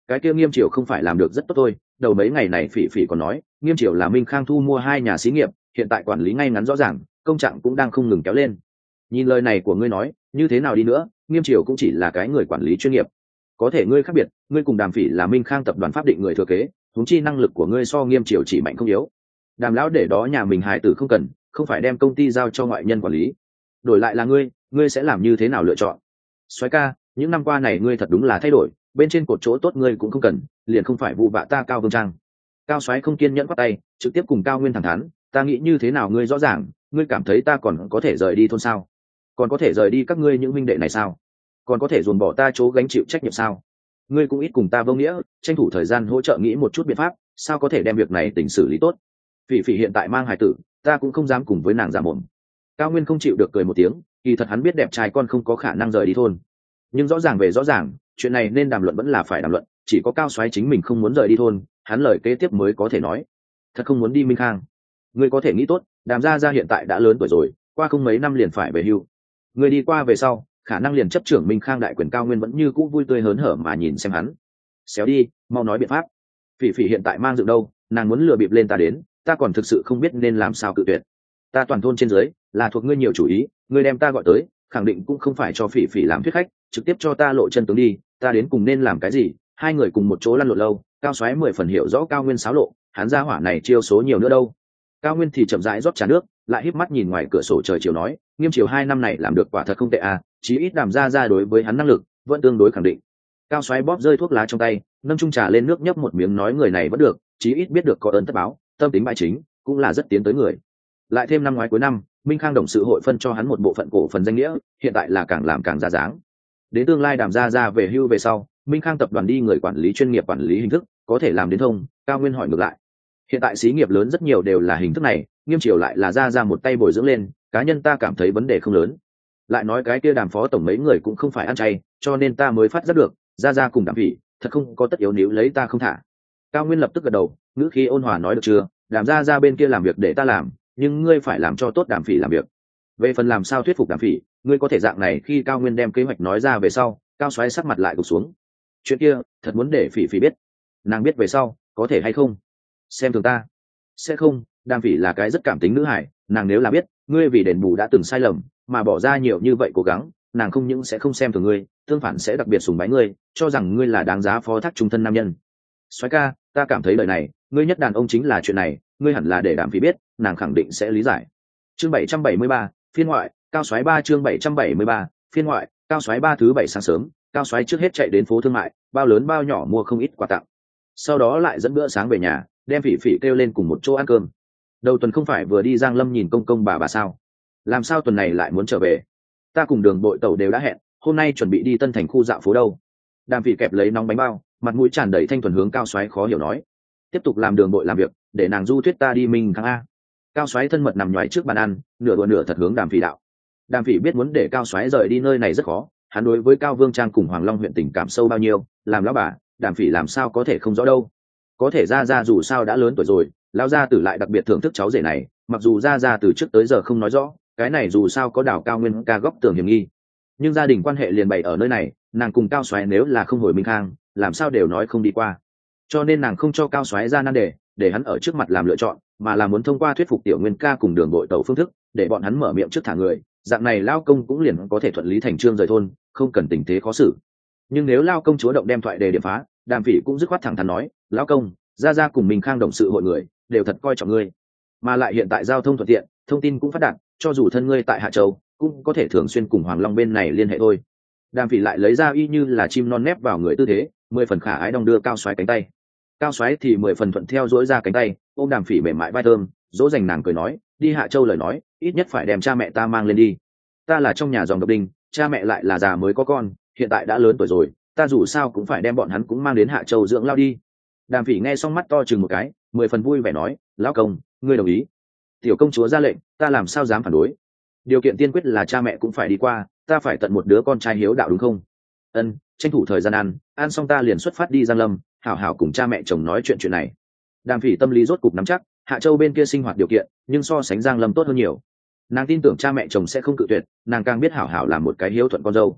cái kia Nghiêm Triều không phải làm được rất tốt thôi. Đầu mấy ngày này Phỉ Phỉ còn nói Nghiêm Triều là Minh Khang thu mua 2 nhà xí nghiệp, hiện tại quản lý ngay ngắn rõ ràng, công trạng cũng đang không ngừng kéo lên. Nhìn lời này của ngươi nói, như thế nào đi nữa Nghiêm Triều cũng chỉ là cái người quản lý chuyên nghiệp. Có thể ngươi khác biệt, ngươi cùng Đàm Phỉ là Minh Khang tập đoàn pháp định người thừa kế, huống chi năng lực của ngươi so Nghiêm Triều chỉ mạnh không yếu. Đàm lão để đó nhà mình hài tử không cần, không phải đem công ty giao cho ngoại nhân quản lý. Đổi lại là ngươi sẽ làm như thế nào lựa chọn? Soái ca, những năm qua này ngươi thật đúng là thay đổi, bên trên cột chỗ tốt ngươi cũng không cần, liền không phải vụ vạ ta Cao Vương Trang. Cao Soái không kiên nhẫn quát tay, trực tiếp cùng Cao Nguyên thẳng thắn, ta nghĩ như thế nào ngươi rõ ràng, ngươi cảm thấy ta còn có thể rời đi thôn sao? Còn có thể rời đi các ngươi những minh đệ này sao? Còn có thể dồn bỏ ta chỗ gánh chịu trách nhiệm sao? Ngươi cũng ít cùng ta vô nghĩa, tranh thủ thời gian hỗ trợ nghĩ một chút biện pháp, sao có thể đem việc này tỉnh xử lý tốt? Phỉ Phỉ hiện tại mang hài tử, ta cũng không dám cùng với nàng giả mồm. Cao Nguyên không chịu được cười một tiếng, kỳ thật hắn biết đẹp trai con không có khả năng rời đi thôn, nhưng rõ ràng về rõ ràng, chuyện này nên đàm luận vẫn là phải đàm luận, chỉ có Cao Soái chính mình không muốn rời đi thôn, hắn lời kế tiếp mới có thể nói. Thật không muốn đi Minh Khang. Ngươi có thể nghĩ tốt, Đàm gia gia hiện tại đã lớn tuổi rồi, qua không mấy năm liền phải về hưu. Ngươi đi qua về sau, khả năng liền chấp trưởng Minh Khang đại quyền. Cao Nguyên vẫn như cũ vui tươi hớn hở mà nhìn xem hắn. Xéo đi, mau nói biện pháp. Phỉ Phỉ hiện tại mang dựng đâu, nàng muốn lừa bịp lên ta đến, ta còn thực sự không biết nên làm sao cự tuyệt. Ta toàn thôn trên dưới là thuộc ngươi nhiều chủ ý, ngươi đem ta gọi tới, khẳng định cũng không phải cho Phỉ Phỉ làm thuyết khách, trực tiếp cho ta lộ chân tướng đi, ta đến cùng nên làm cái gì? Hai người cùng một chỗ lăn lộn lâu, Cao Soái 10 phần hiểu rõ Cao Nguyên xáo lộ, hắn ra hỏa này chiêu số nhiều nữa đâu. Cao Nguyên thì chậm rãi rót trà nước, lại híp mắt nhìn ngoài cửa sổ trời chiều nói, Nghiêm Triều 2 năm này làm được quả thật không tệ à, chí ít Đàm gia đối với hắn năng lực vẫn tương đối khẳng định. Cao Soái bóp rơi thuốc lá trong tay, nâng chung trà lên nước nhấp một miếng nói người này vẫn được, chí ít biết được có ơn tất báo, tâm tính bại chính, cũng là rất tiến tới người. Lại thêm năm ngoái cuối năm, Minh Khang đồng sự hội phân cho hắn một bộ phận cổ phần danh nghĩa, hiện tại là càng làm càng ra dáng. Đến tương lai Đàm gia về hưu về sau, Minh Khang tập đoàn đi người quản lý chuyên nghiệp quản lý hình thức, có thể làm đến thông. Cao Nguyên hỏi ngược lại, hiện tại xí nghiệp lớn rất nhiều đều là hình thức này, Nghiêm Triều lại là ra một tay bồi dưỡng lên, cá nhân ta cảm thấy vấn đề không lớn. Lại nói cái kia Đàm phó tổng mấy người cũng không phải ăn chay, cho nên ta mới phát giác được, ra cùng Đàm Phỉ, thật không có tất yếu níu lấy ta không thả. Cao Nguyên lập tức gật đầu, ngữ khí ôn hòa nói được chưa, Đàm ra bên kia làm việc để ta làm, nhưng ngươi phải làm cho tốt Đàm Phỉ làm việc. Về phần làm sao thuyết phục Đàm Phỉ, ngươi có thể dạng này. Khi Cao Nguyên đem kế hoạch nói ra về sau, Cao Soái sắc mặt lại gục xuống. Chuyện kia thật muốn để Phỉ biết, nàng biết về sau có thể hay không xem thường ta? Sẽ không, Đàm Phỉ là cái rất cảm tính nữ hải, nàng nếu là biết ngươi vì đền bù đã từng sai lầm mà bỏ ra nhiều như vậy cố gắng, nàng không những sẽ không xem thường ngươi, tương phản sẽ đặc biệt sùng bái ngươi, cho rằng ngươi là đáng giá phó thác trung thân nam nhân. Soái ca, ta cảm thấy lời này, ngươi nhất đàn ông chính là chuyện này, ngươi hẳn là để Đàm Phỉ biết, nàng khẳng định sẽ lý giải. Chương 773, phiên ngoại, Cao Soái 3 chương 773, phiên ngoại, Cao Soái 3 thứ 7 sáng sớm, Cao Soái trước hết chạy đến phố thương mại, bao lớn bao nhỏ mua không ít quà tặng. Sau đó lại dẫn bữa sáng về nhà, đem Phỉ Phỉ kêu lên cùng một chỗ ăn cơm. Đầu tuần không phải vừa đi Giang Lâm nhìn công công bà sao? Làm sao tuần này lại muốn trở về? Ta cùng Đường Bội Tẩu đều đã hẹn, hôm nay chuẩn bị đi Tân Thành khu dạo phố đâu. Đàm Phỉ kẹp lấy nóng bánh bao, mặt mũi tràn đầy thanh thuần hướng Cao Soái khó hiểu nói, tiếp tục làm Đường Bội làm việc, để nàng du thuyết ta đi Minh Khang a. Cao Soái thân mật nằm nhoài trước bàn ăn, nửa đùa nửa thật hướng Đàm Phỉ đạo. Đàm Phỉ biết muốn để Cao Soái rời đi nơi này rất khó, hắn đối với Cao Vương Trang cùng Hoàng Long huyện tình cảm sâu bao nhiêu, làm lão bà, Đàm Phỉ làm sao có thể không rõ đâu. Có thể ra dù sao đã lớn tuổi rồi, lão gia tử lại đặc biệt thưởng thức cháu rể này, mặc dù ra từ trước tới giờ không nói rõ, cái này dù sao có Đào Cao Nguyên ca góc tường hiểm nghi, nhưng gia đình quan hệ liền bày ở nơi này, nàng cùng Cao Soái nếu là không hồi Minh Khang, làm sao đều nói không đi qua. Cho nên nàng không cho Cao Soái ra nan đề, để hắn ở trước mặt làm lựa chọn, mà là muốn thông qua thuyết phục Tiểu Nguyên ca cùng Đường Bội Tẩu phương thức, để bọn hắn mở miệng trước thả người, dạng này lao công cũng liền có thể thuận lý thành trương rời thôn, không cần tình thế khó xử. Nhưng nếu lao công chúa động đem thoại đề điểm phá, Đàm Phỉ cũng dứt khoát thẳng thắn nói, lão công, ra cùng Minh Khang đồng sự hội người đều thật coi trọng ngươi, mà lại hiện tại giao thông thuận tiện, thông tin cũng phát đạt, cho dù thân ngươi tại Hạ Châu cũng có thể thường xuyên cùng Hoàng Long bên này liên hệ thôi. Đàm Phỉ lại lấy ra y như là chim non nép vào người tư thế, 10 phần khả ái đong đưa Cao Soái cánh tay. Cao Soái thì 10 phần thuận theo dỗi ra cánh tay, ôm Đàm Phỉ mềm mại vai thơm, dỗ dành nàng cười nói, đi Hạ Châu lời nói, ít nhất phải đem cha mẹ ta mang lên đi. Ta là trong nhà dòng độc đinh, cha mẹ lại là già mới có con, hiện tại đã lớn tuổi rồi, ta dù sao cũng phải đem bọn hắn cũng mang đến Hạ Châu dưỡng lao đi. Đàm Phỉ nghe xong mắt to chừng một cái, 10 phần vui vẻ nói, lão công, ngươi đồng ý? Tiểu công chúa ra lệnh, ta làm sao dám phản đối? Điều kiện tiên quyết là cha mẹ cũng phải đi qua, ta phải tận một đứa con trai hiếu đạo đúng không? Ân, tranh thủ thời gian ăn xong ta liền xuất phát đi Giang Lâm, hảo hảo cùng cha mẹ chồng nói chuyện này. Đàm Phỉ tâm lý rốt cục nắm chắc, Hạ Châu bên kia sinh hoạt điều kiện, nhưng so sánh Giang Lâm tốt hơn nhiều. Nàng tin tưởng cha mẹ chồng sẽ không cự tuyệt, nàng càng biết hảo hảo làm một cái hiếu thuận con dâu.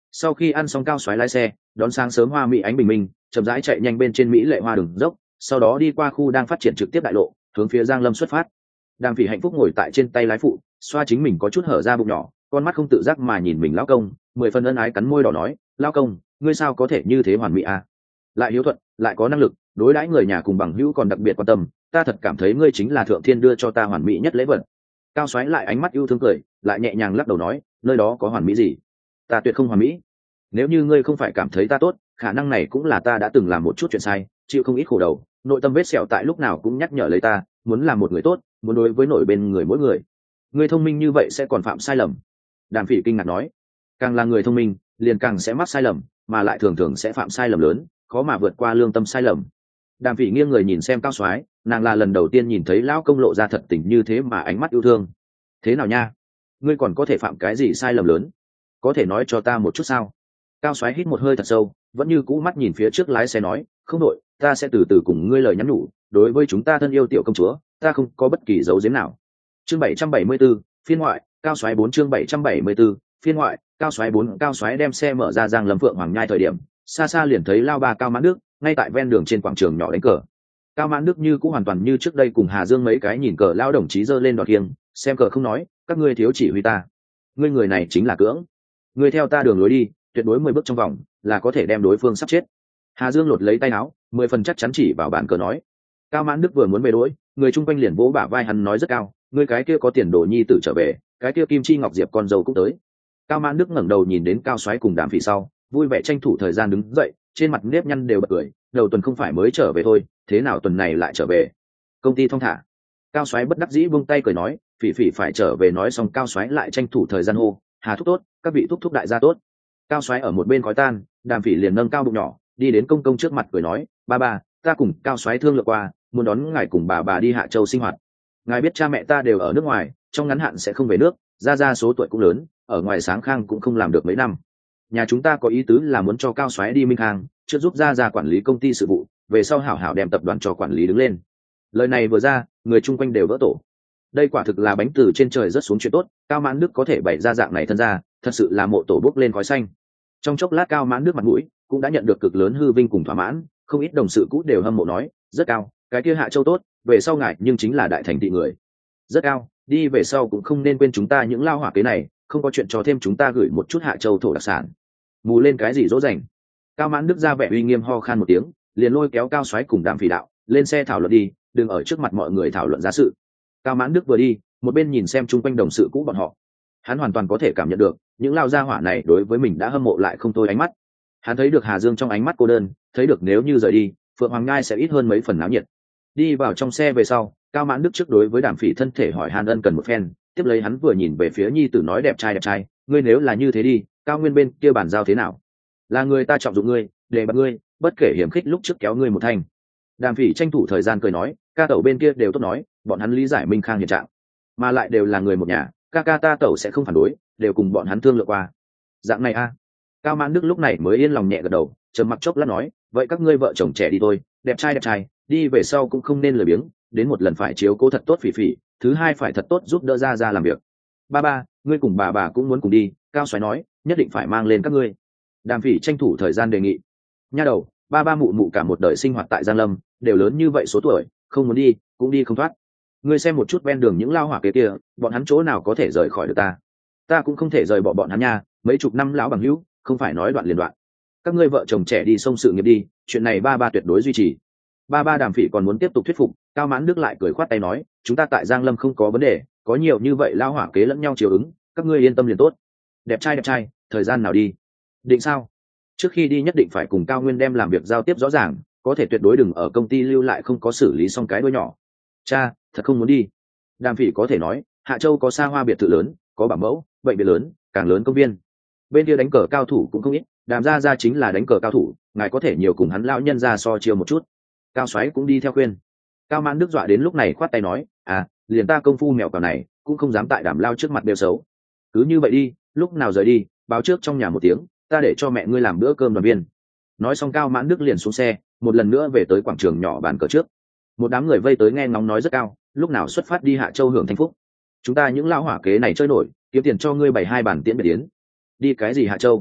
Sau khi ăn xong, cao xoáy lái xe đón sáng sớm hoa mỹ ánh bình minh, chậm rãi chạy nhanh bên trên mỹ lệ hoa đường dốc, sau đó đi qua khu đang phát triển trực tiếp đại lộ, hướng phía Giang Lâm xuất phát. Đàm Phỉ hạnh phúc ngồi tại trên tay lái phụ, xoa chính mình có chút hở ra bụng nhỏ, con mắt không tự giác mà nhìn mình lão công, 10 phần ân ái cắn môi đỏ nói, lão công, ngươi sao có thể như thế hoàn mỹ à? Lại hiếu thuận, lại có năng lực, đối đãi người nhà cùng bằng hữu còn đặc biệt quan tâm, ta thật cảm thấy ngươi chính là thượng thiên đưa cho ta hoàn mỹ nhất lễ vật. Cao xoáy lại ánh mắt yêu thương cười, lại nhẹ nhàng lắc đầu nói, nơi đó có hoàn mỹ gì? Ta tuyệt không hoàn mỹ. Nếu như ngươi không phải cảm thấy ta tốt, khả năng này cũng là ta đã từng làm một chút chuyện sai, chịu không ít khổ đầu, nội tâm vết sẹo tại lúc nào cũng nhắc nhở lấy ta, muốn làm một người tốt, muốn đối với nổi bên người mỗi người. Ngươi thông minh như vậy sẽ còn phạm sai lầm. Đàm Phỉ kinh ngạc nói, càng là người thông minh, liền càng sẽ mắc sai lầm, mà lại thường thường sẽ phạm sai lầm lớn, khó mà vượt qua lương tâm sai lầm. Đàm Phỉ nghiêng người nhìn xem Cao Soái, nàng là lần đầu tiên nhìn thấy lão công lộ ra thật tình như thế mà ánh mắt yêu thương. Thế nào nha? Ngươi còn có thể phạm cái gì sai lầm lớn? Có thể nói cho ta một chút sao? Cao Soái hít một hơi thật sâu, vẫn như cũ mắt nhìn phía trước lái xe nói, không đội, ta sẽ từ từ cùng ngươi lời nhắn nhủ, đối với chúng ta thân yêu tiểu công chúa, ta không có bất kỳ dấu giếm nào. Chương 774, phiên ngoại, Cao Soái 4 chương 774, phiên ngoại, Cao Soái 4. Cao Soái đem xe mở ra Giang Lâm Phượng Hoàng Nhai thời điểm, xa xa liền thấy lao ba Cao Mãn Đức ngay tại ven đường trên quảng trường nhỏ đánh cờ. Cao Mãn Đức như cũng hoàn toàn như trước đây cùng Hà Dương mấy cái nhìn cờ lao đồng chí giơ lên đọt kiêng, xem cờ không nói, các ngươi thiếu chỉ huy ta. Ngươi người này chính là cưỡng. Ngươi theo ta đường lối đi, tuyệt đối 10 bước trong vòng là có thể đem đối phương sắp chết. Hà Dương lột lấy tay áo, 10 phần chắc chắn chỉ vào bàn cờ nói. Cao Mãn Đức vừa muốn về đối, người chung quanh liền vỗ bả vai hắn nói rất cao, ngươi cái kia có tiền đồ nhi tử trở về, cái kia Kim Chi Ngọc Diệp con dâu cũng tới. Cao Mãn Đức ngẩng đầu nhìn đến Cao Soái cùng Đàm Phỉ sau, vui vẻ tranh thủ thời gian đứng dậy, trên mặt nếp nhăn đều bật cười, đầu tuần không phải mới trở về thôi, thế nào tuần này lại trở về? Công ty thong thả. Cao Soái bất đắc dĩ buông tay cười nói, Phỉ Phỉ phải trở về. Nói xong Cao Soái lại tranh thủ thời gian hô, Hà thúc tốt, các vị thúc thúc đại gia tốt. Cao Soái ở một bên khói tan, Đàm Phỉ liền nâng cao bụng nhỏ, đi đến công công trước mặt cười nói, ba ba, ta cùng Cao Soái thương lượng qua, muốn đón ngài cùng bà đi Hạ Châu sinh hoạt. Ngài biết cha mẹ ta đều ở nước ngoài, trong ngắn hạn sẽ không về nước, ra số tuổi cũng lớn, ở ngoài Sáng Khang cũng không làm được mấy năm. Nhà chúng ta có ý tứ là muốn cho Cao Soái đi Minh Khang, trước giúp ra quản lý công ty sự vụ, về sau hảo hảo đem tập đoàn cho quản lý đứng lên. Lời này vừa ra, người chung quanh đều vỡ tổ. Đây quả thực là bánh từ trên trời rớt xuống chuyện tốt, Cao Mãn Đức có thể bày ra dạng này thân ra, thật sự là mộ tổ bốc lên khói xanh. Trong chốc lát Cao Mãn Đức mặt mũi cũng đã nhận được cực lớn hư vinh cùng thỏa mãn, không ít đồng sự cũ đều hâm mộ nói, rất cao, cái kia Hạ Châu tốt, về sau ngài nhưng chính là đại thành thị người. Rất cao, đi về sau cũng không nên quên chúng ta những lao hỏa kế này, không có chuyện cho thêm chúng ta gửi một chút Hạ Châu thổ đặc sản. Mù lên cái gì dỗ dành. Cao Mãn Đức ra vẻ uy nghiêm ho khan một tiếng, liền lôi kéo Cao Soái cùng Đàm Phỉ đạo lên xe thảo luận đi, đừng ở trước mặt mọi người thảo luận giá sự. Cao Mãn Đức vừa đi, một bên nhìn xem chung quanh đồng sự cũ bọn họ. Hắn hoàn toàn có thể cảm nhận được những lao gia hỏa này đối với mình đã hâm mộ lại không thôi ánh mắt. Hắn thấy được Hà Dương trong ánh mắt cô đơn, thấy được nếu như rời đi, Phượng Hoàng Ngai sẽ ít hơn mấy phần náo nhiệt. Đi vào trong xe về sau, Cao Mãn Đức trước đối với Đàm Phỉ thân thể hỏi han ân cần một phen, tiếp lấy hắn vừa nhìn về phía nhi tử nói đẹp trai, ngươi nếu là như thế đi, Cao Nguyên bên kia bàn giao thế nào? Là người ta trọng dụng ngươi, để bạt ngươi, bất kể hiểm khích lúc trước kéo ngươi một thành. Đàm Phỉ tranh thủ thời gian cười nói, ca tẩu bên kia đều tốt nói, bọn hắn lý giải Minh Khang hiện trạng, mà lại đều là người một nhà, ca ta tẩu sẽ không phản đối, đều cùng bọn hắn thương lượng qua. Dạng này a. Cao Mãn Đức lúc này mới yên lòng nhẹ gật đầu, trầm mặc chốc lát nói, vậy các ngươi vợ chồng trẻ đi thôi, đẹp trai, đi về sau cũng không nên lười biếng, đến một lần phải chiếu cố thật tốt Phỉ Phỉ, thứ hai phải thật tốt giúp đỡ ra làm việc. Ba, ngươi cùng bà cũng muốn cùng đi, Cao Soái nói, nhất định phải mang lên các ngươi. Đàm Phỉ tranh thủ thời gian đề nghị. Nha đầu, ba mụ cả một đời sinh hoạt tại Giang Lâm, đều lớn như vậy số tuổi, không muốn đi, cũng đi không thoát. Ngươi xem một chút ven đường những lao hỏa kế kia, bọn hắn chỗ nào có thể rời khỏi được ta? Ta cũng không thể rời bỏ bọn hắn nha, mấy chục năm lão bằng hữu, không phải nói đoạn liền đoạn. Các ngươi vợ chồng trẻ đi sông sự nghiệp đi, chuyện này ba tuyệt đối duy trì. Ba Đàm Phỉ còn muốn tiếp tục thuyết phục, Cao Mãn Đức lại cười khoát tay nói, chúng ta tại Giang Lâm không có vấn đề, có nhiều như vậy lao hỏa kế lẫn nhau chiều ứng, các ngươi yên tâm liền tốt. Đẹp trai, thời gian nào đi? Định sao? Trước khi đi nhất định phải cùng Cao Nguyên đem làm việc giao tiếp rõ ràng, có thể tuyệt đối đừng ở công ty lưu lại không có xử lý xong cái đuôi nhỏ. Cha, thật không muốn đi. Đàm Phỉ có thể nói, Hạ Châu có xa hoa biệt thự lớn, có bảo mẫu, bệnh viện lớn, càng lớn công viên. Bên kia đánh cờ cao thủ cũng không ít, Đàm gia chính là đánh cờ cao thủ, ngài có thể nhiều cùng hắn lão nhân ra so chiều một chút. Cao Soái cũng đi theo khuyên. Cao Mãn Đức dọa đến lúc này khoát tay nói, liền ta công phu mèo cào này cũng không dám tại Đàm lao trước mặt đều xấu. Cứ như vậy đi, lúc nào rời đi, báo trước trong nhà một tiếng, ta để cho mẹ ngươi làm bữa cơm đoàn viên. Nói xong Cao Mãn Đức liền xuống xe, một lần nữa về tới quảng trường nhỏ bàn cờ trước. Một đám người vây tới nghe ngóng nói rất cao, lúc nào xuất phát đi Hạ Châu hưởng thanh phúc. Chúng ta những lão hỏa kế này chơi nổi, kiếm tiền cho ngươi 72 bản tiễn biệt tiến. Đi cái gì Hạ Châu?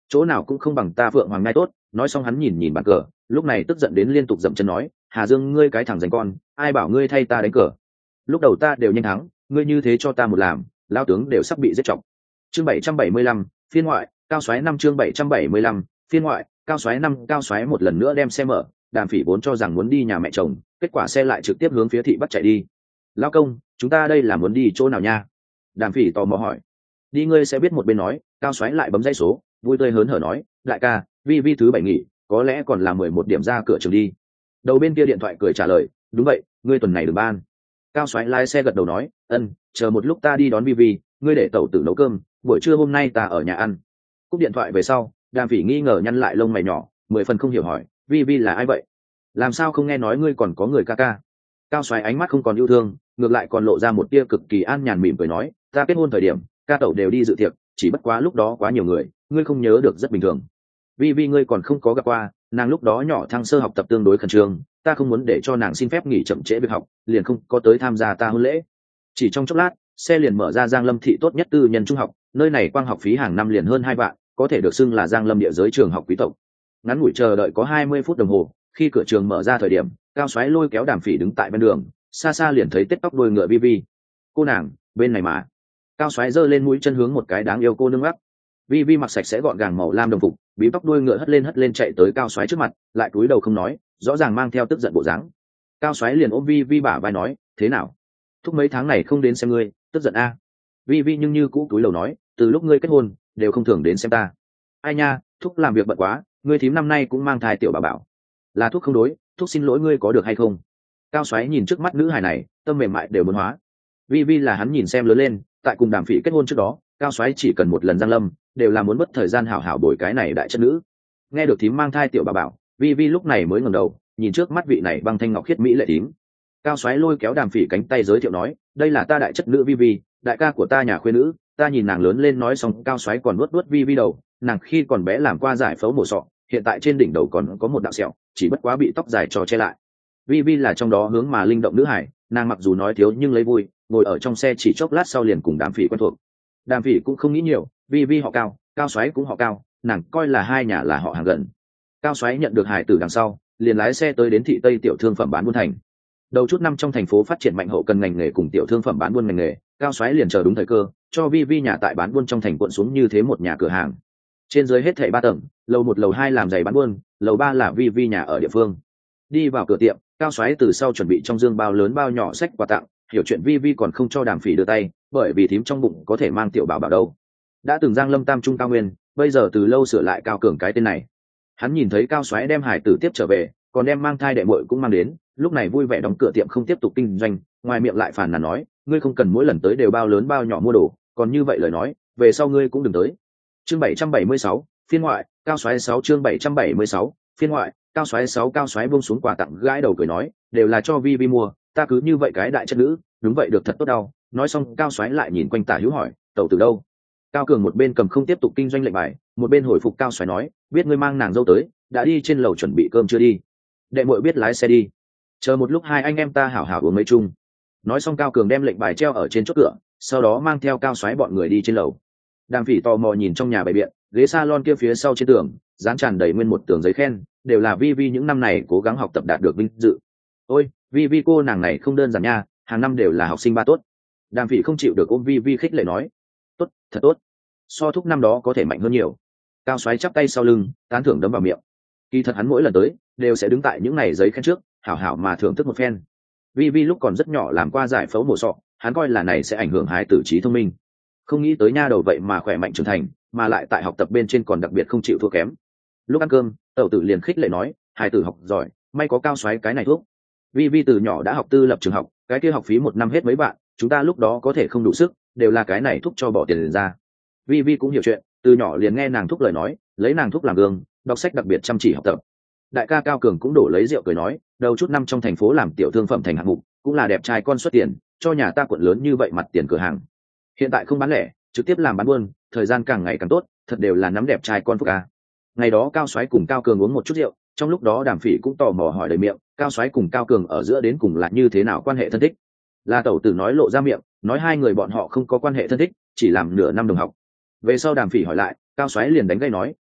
chỗ nào cũng không bằng ta Phượng Hoàng Ngai tốt. Nói xong hắn nhìn nhìn bàn cờ, lúc này tức giận đến liên tục dậm chân nói, Hà Dương ngươi cái thằng giành con, ai bảo ngươi thay ta đánh cờ. Lúc đầu ta đều nhanh thắng, ngươi như thế cho ta một làm, lao tướng đều sắp bị giết chọc. Chương 775, phiên ngoại, cao soái năm. Chương 775, phiên ngoại, cao soái năm. Cao soái một lần nữa đem xe mở, Đàm Phỉ vốn cho rằng muốn đi nhà mẹ chồng, kết quả xe lại trực tiếp hướng phía thị Bắc chạy đi. Lao công, chúng ta đây là muốn đi chỗ nào nha? Đàm Phỉ tò mò hỏi. Đi ngươi sẽ biết, một bên nói, cao soái lại bấm dây số, vui tươi hớn hở nói, đại ca, vi thứ 7 nghỉ, có lẽ còn là 11 điểm ra cửa trường đi. Đầu bên kia điện thoại cười trả lời, đúng vậy, ngươi tuần này được ban. Cao soái lái xe gật đầu nói, ân, chờ một lúc ta đi đón vi, ngươi để tẩu tử nấu cơm, buổi trưa hôm nay ta ở nhà ăn. Cúp điện thoại về sau, Đàm Phỉ nghi ngờ nhăn lại lông mày nhỏ, 10 phần không hiểu hỏi, vi là ai vậy? Làm sao không nghe nói ngươi còn có người ca ca? Cao soái ánh mắt không còn yêu thương, ngược lại còn lộ ra một tia cực kỳ an nhàn mỉm cười nói, ta kết hôn thời điểm ca tẩu đều đi dự tiệc, chỉ bất quá lúc đó quá nhiều người, ngươi không nhớ được rất bình thường. Vi ngươi còn không có gặp qua, nàng lúc đó nhỏ thăng sơ học tập tương đối khẩn trương, ta không muốn để cho nàng xin phép nghỉ chậm trễ việc học, liền không có tới tham gia ta hôn lễ. Chỉ trong chốc lát, xe liền mở ra Giang Lâm thị tốt nhất tư nhân trung học, nơi này quang học phí hàng năm liền hơn 2 vạn, có thể được xưng là Giang Lâm địa giới trường học quý tộc. Ngắn ngủi chờ đợi có 20 phút đồng hồ, khi cửa trường mở ra thời điểm, Cao soái lôi kéo Đàm Phỉ đứng tại bên đường, xa xa liền thấy tết tóc đuôi ngựa Vi. Cô nàng, bên này mà. Cao soái giơ lên mũi chân hướng một cái đáng yêu cô nương ngắc. Vi mặc sạch sẽ gọn gàng màu lam đồng phục, bí tóc đuôi ngựa hất lên chạy tới Cao soái trước mặt, lại cúi đầu không nói, rõ ràng mang theo tức giận bộ dáng. Cao soái liền ôm Vi bả vai nói, thế nào? Thúc mấy tháng này không đến xem ngươi, tức giận a? Vi nhưng như cũ cúi đầu nói, từ lúc ngươi kết hôn đều không thường đến xem ta. Ai nha, thúc làm việc bận quá, ngươi thím năm nay cũng mang thai tiểu bảo. Là thúc không đối, thúc xin lỗi ngươi có được hay không? Cao soái nhìn trước mắt nữ hài này, tâm mềm mại đều muốn hóa. Vi là hắn nhìn xem lớn lên, tại cùng Đàm Phỉ kết hôn trước đó, Cao soái chỉ cần một lần Giang Lâm, đều là muốn mất thời gian hảo hảo bồi cái này đại chất nữ. Nghe được thím mang thai tiểu bảo, Vi lúc này mới ngẩng đầu, nhìn trước mắt vị này băng thanh ngọc khiết mỹ lệ thím. Cao soái lôi kéo Đàm Phỉ cánh tay giới thiệu nói, đây là ta đại chất nữ Vi, đại ca của ta nhà khuê nữ. Ta nhìn nàng lớn lên. Nói xong Cao soái còn nuốt Vi đầu, nàng khi còn bé làm qua giải phẫu mổ sọ, hiện tại trên đỉnh đầu còn có một đạo sẹo, chỉ bất quá bị tóc dài trò che lại. Vi là trong đó hướng mà linh động nữ hải, nàng mặc dù nói thiếu nhưng lấy vui, ngồi ở trong xe chỉ chốc lát sau liền cùng Đàm Phỉ quen thuộc. Đàm Phỉ cũng không nghĩ nhiều, Vi họ Cao, Cao soái cũng họ Cao, nàng coi là hai nhà là họ hàng gần. Cao soái nhận được hải tử đằng sau, liền lái xe tới đến thị Tây tiểu thương phẩm bán buôn thành. Đầu chút năm trong thành phố phát triển mạnh hậu cần ngành nghề cùng tiểu thương phẩm bán buôn ngành nghề, Cao soái liền chờ đúng thời cơ, cho Vi nhà tại bán buôn trong thành cuộn xuống như thế một nhà cửa hàng. Trên dưới hết thảy 3 tầng, lầu 1 lầu 2 làm giày bán buôn, lầu 3 là Vi nhà ở địa phương. Đi vào cửa tiệm, Cao soái từ sau chuẩn bị trong dương bao lớn bao nhỏ sách quà tặng, hiểu chuyện Vi còn không cho Đàm Phỉ đưa tay, bởi vì thím trong bụng có thể mang tiểu bảo đâu. Đã từng Giang Lâm tam trung cao nguyên, bây giờ từ lâu sửa lại Cao Cường cái tên này. Hắn nhìn thấy Cao soái đem hải tử tiếp trở về, còn đem mang thai đệ muội cũng mang đến, lúc này vui vẻ đóng cửa tiệm không tiếp tục kinh doanh, ngoài miệng lại phàn nàn nói, ngươi không cần mỗi lần tới đều bao lớn bao nhỏ mua đồ, còn như vậy lời nói, về sau ngươi cũng đừng tới. Chương 776, phiên ngoại, Cao soái 6. Chương 776, phiên ngoại, Cao soái 6. Cao soái buông xuống quà tặng, gãi đầu cười nói, đều là cho Vi mua, ta cứ như vậy cái đại chất nữ, đúng vậy được thật tốt đau. Nói xong Cao soái lại nhìn quanh tả hữu hỏi, tẩu từ đâu? Cao Cường một bên cầm không tiếp tục kinh doanh lệnh bài, một bên hồi phục Cao soái nói, biết ngươi mang nàng dâu tới, đã đi trên lầu chuẩn bị cơm chưa đi? Đệ muội biết lái xe đi, chờ một lúc hai anh em ta hảo hảo uống mấy chung. Nói xong Cao Cường đem lệnh bài treo ở trên chốt cửa, sau đó mang theo Cao soái bọn người đi trên lầu. Đàm Phỉ tò mò nhìn trong nhà bày biện, ghế salon kia phía sau trên tường dán tràn đầy nguyên một tường giấy khen, đều là Vi những năm này cố gắng học tập đạt được vinh dự. Ôi, Vi cô nàng này không đơn giản nha, hàng năm đều là học sinh ba tốt. Đàm Phỉ không chịu được ôm Vi khích lệ nói, tốt, thật tốt, so thúc năm đó có thể mạnh hơn nhiều. Cao soái chắp tay sau lưng, tán thưởng đấm vào miệng. Kỳ thật hắn mỗi lần tới đều sẽ đứng tại những ngày giấy khen trước, hảo hảo mà thưởng thức một phen. Vi lúc còn rất nhỏ làm qua giải phẫu mổ sọ, hắn coi là này sẽ ảnh hưởng hái tử trí thông minh. Không nghĩ tới nha đầu vậy mà khỏe mạnh trưởng thành, mà lại tại học tập bên trên còn đặc biệt không chịu thua kém. Lúc ăn cơm, tẩu tử liền khích lệ nói, hài tử học giỏi, may có Cao soái cái này thuốc. Vi từ nhỏ đã học tư lập trường học, cái kia học phí 1 năm hết mấy bạn, chúng ta lúc đó có thể không đủ sức, đều là cái này thuốc cho bỏ tiền ra. Vi cũng hiểu chuyện, từ nhỏ liền nghe nàng thuốc lời nói, lấy nàng thuốc làm gương, đọc sách đặc biệt chăm chỉ học tập. Đại ca Cao Cường cũng đổ lấy rượu cười nói, đầu chút năm trong thành phố làm tiểu thương phẩm thành hạng mục, cũng là đẹp trai con xuất tiền, cho nhà ta quận lớn như vậy mặt tiền cửa hàng. Hiện tại không bán lẻ, trực tiếp làm bán buôn, thời gian càng ngày càng tốt, thật đều là nắm đẹp trai con phúc a. Ngày đó Cao soái cùng Cao Cường uống một chút rượu, trong lúc đó Đàm Phỉ cũng tò mò hỏi đầy miệng, Cao soái cùng Cao Cường ở giữa đến cùng là như thế nào quan hệ thân thích. Là tẩu tử nói lộ ra miệng, nói hai người bọn họ không có quan hệ thân thích, chỉ làm nửa năm đồng học. Về sau Đàm Phỉ hỏi lại, Cao soái liền đánh gây nói,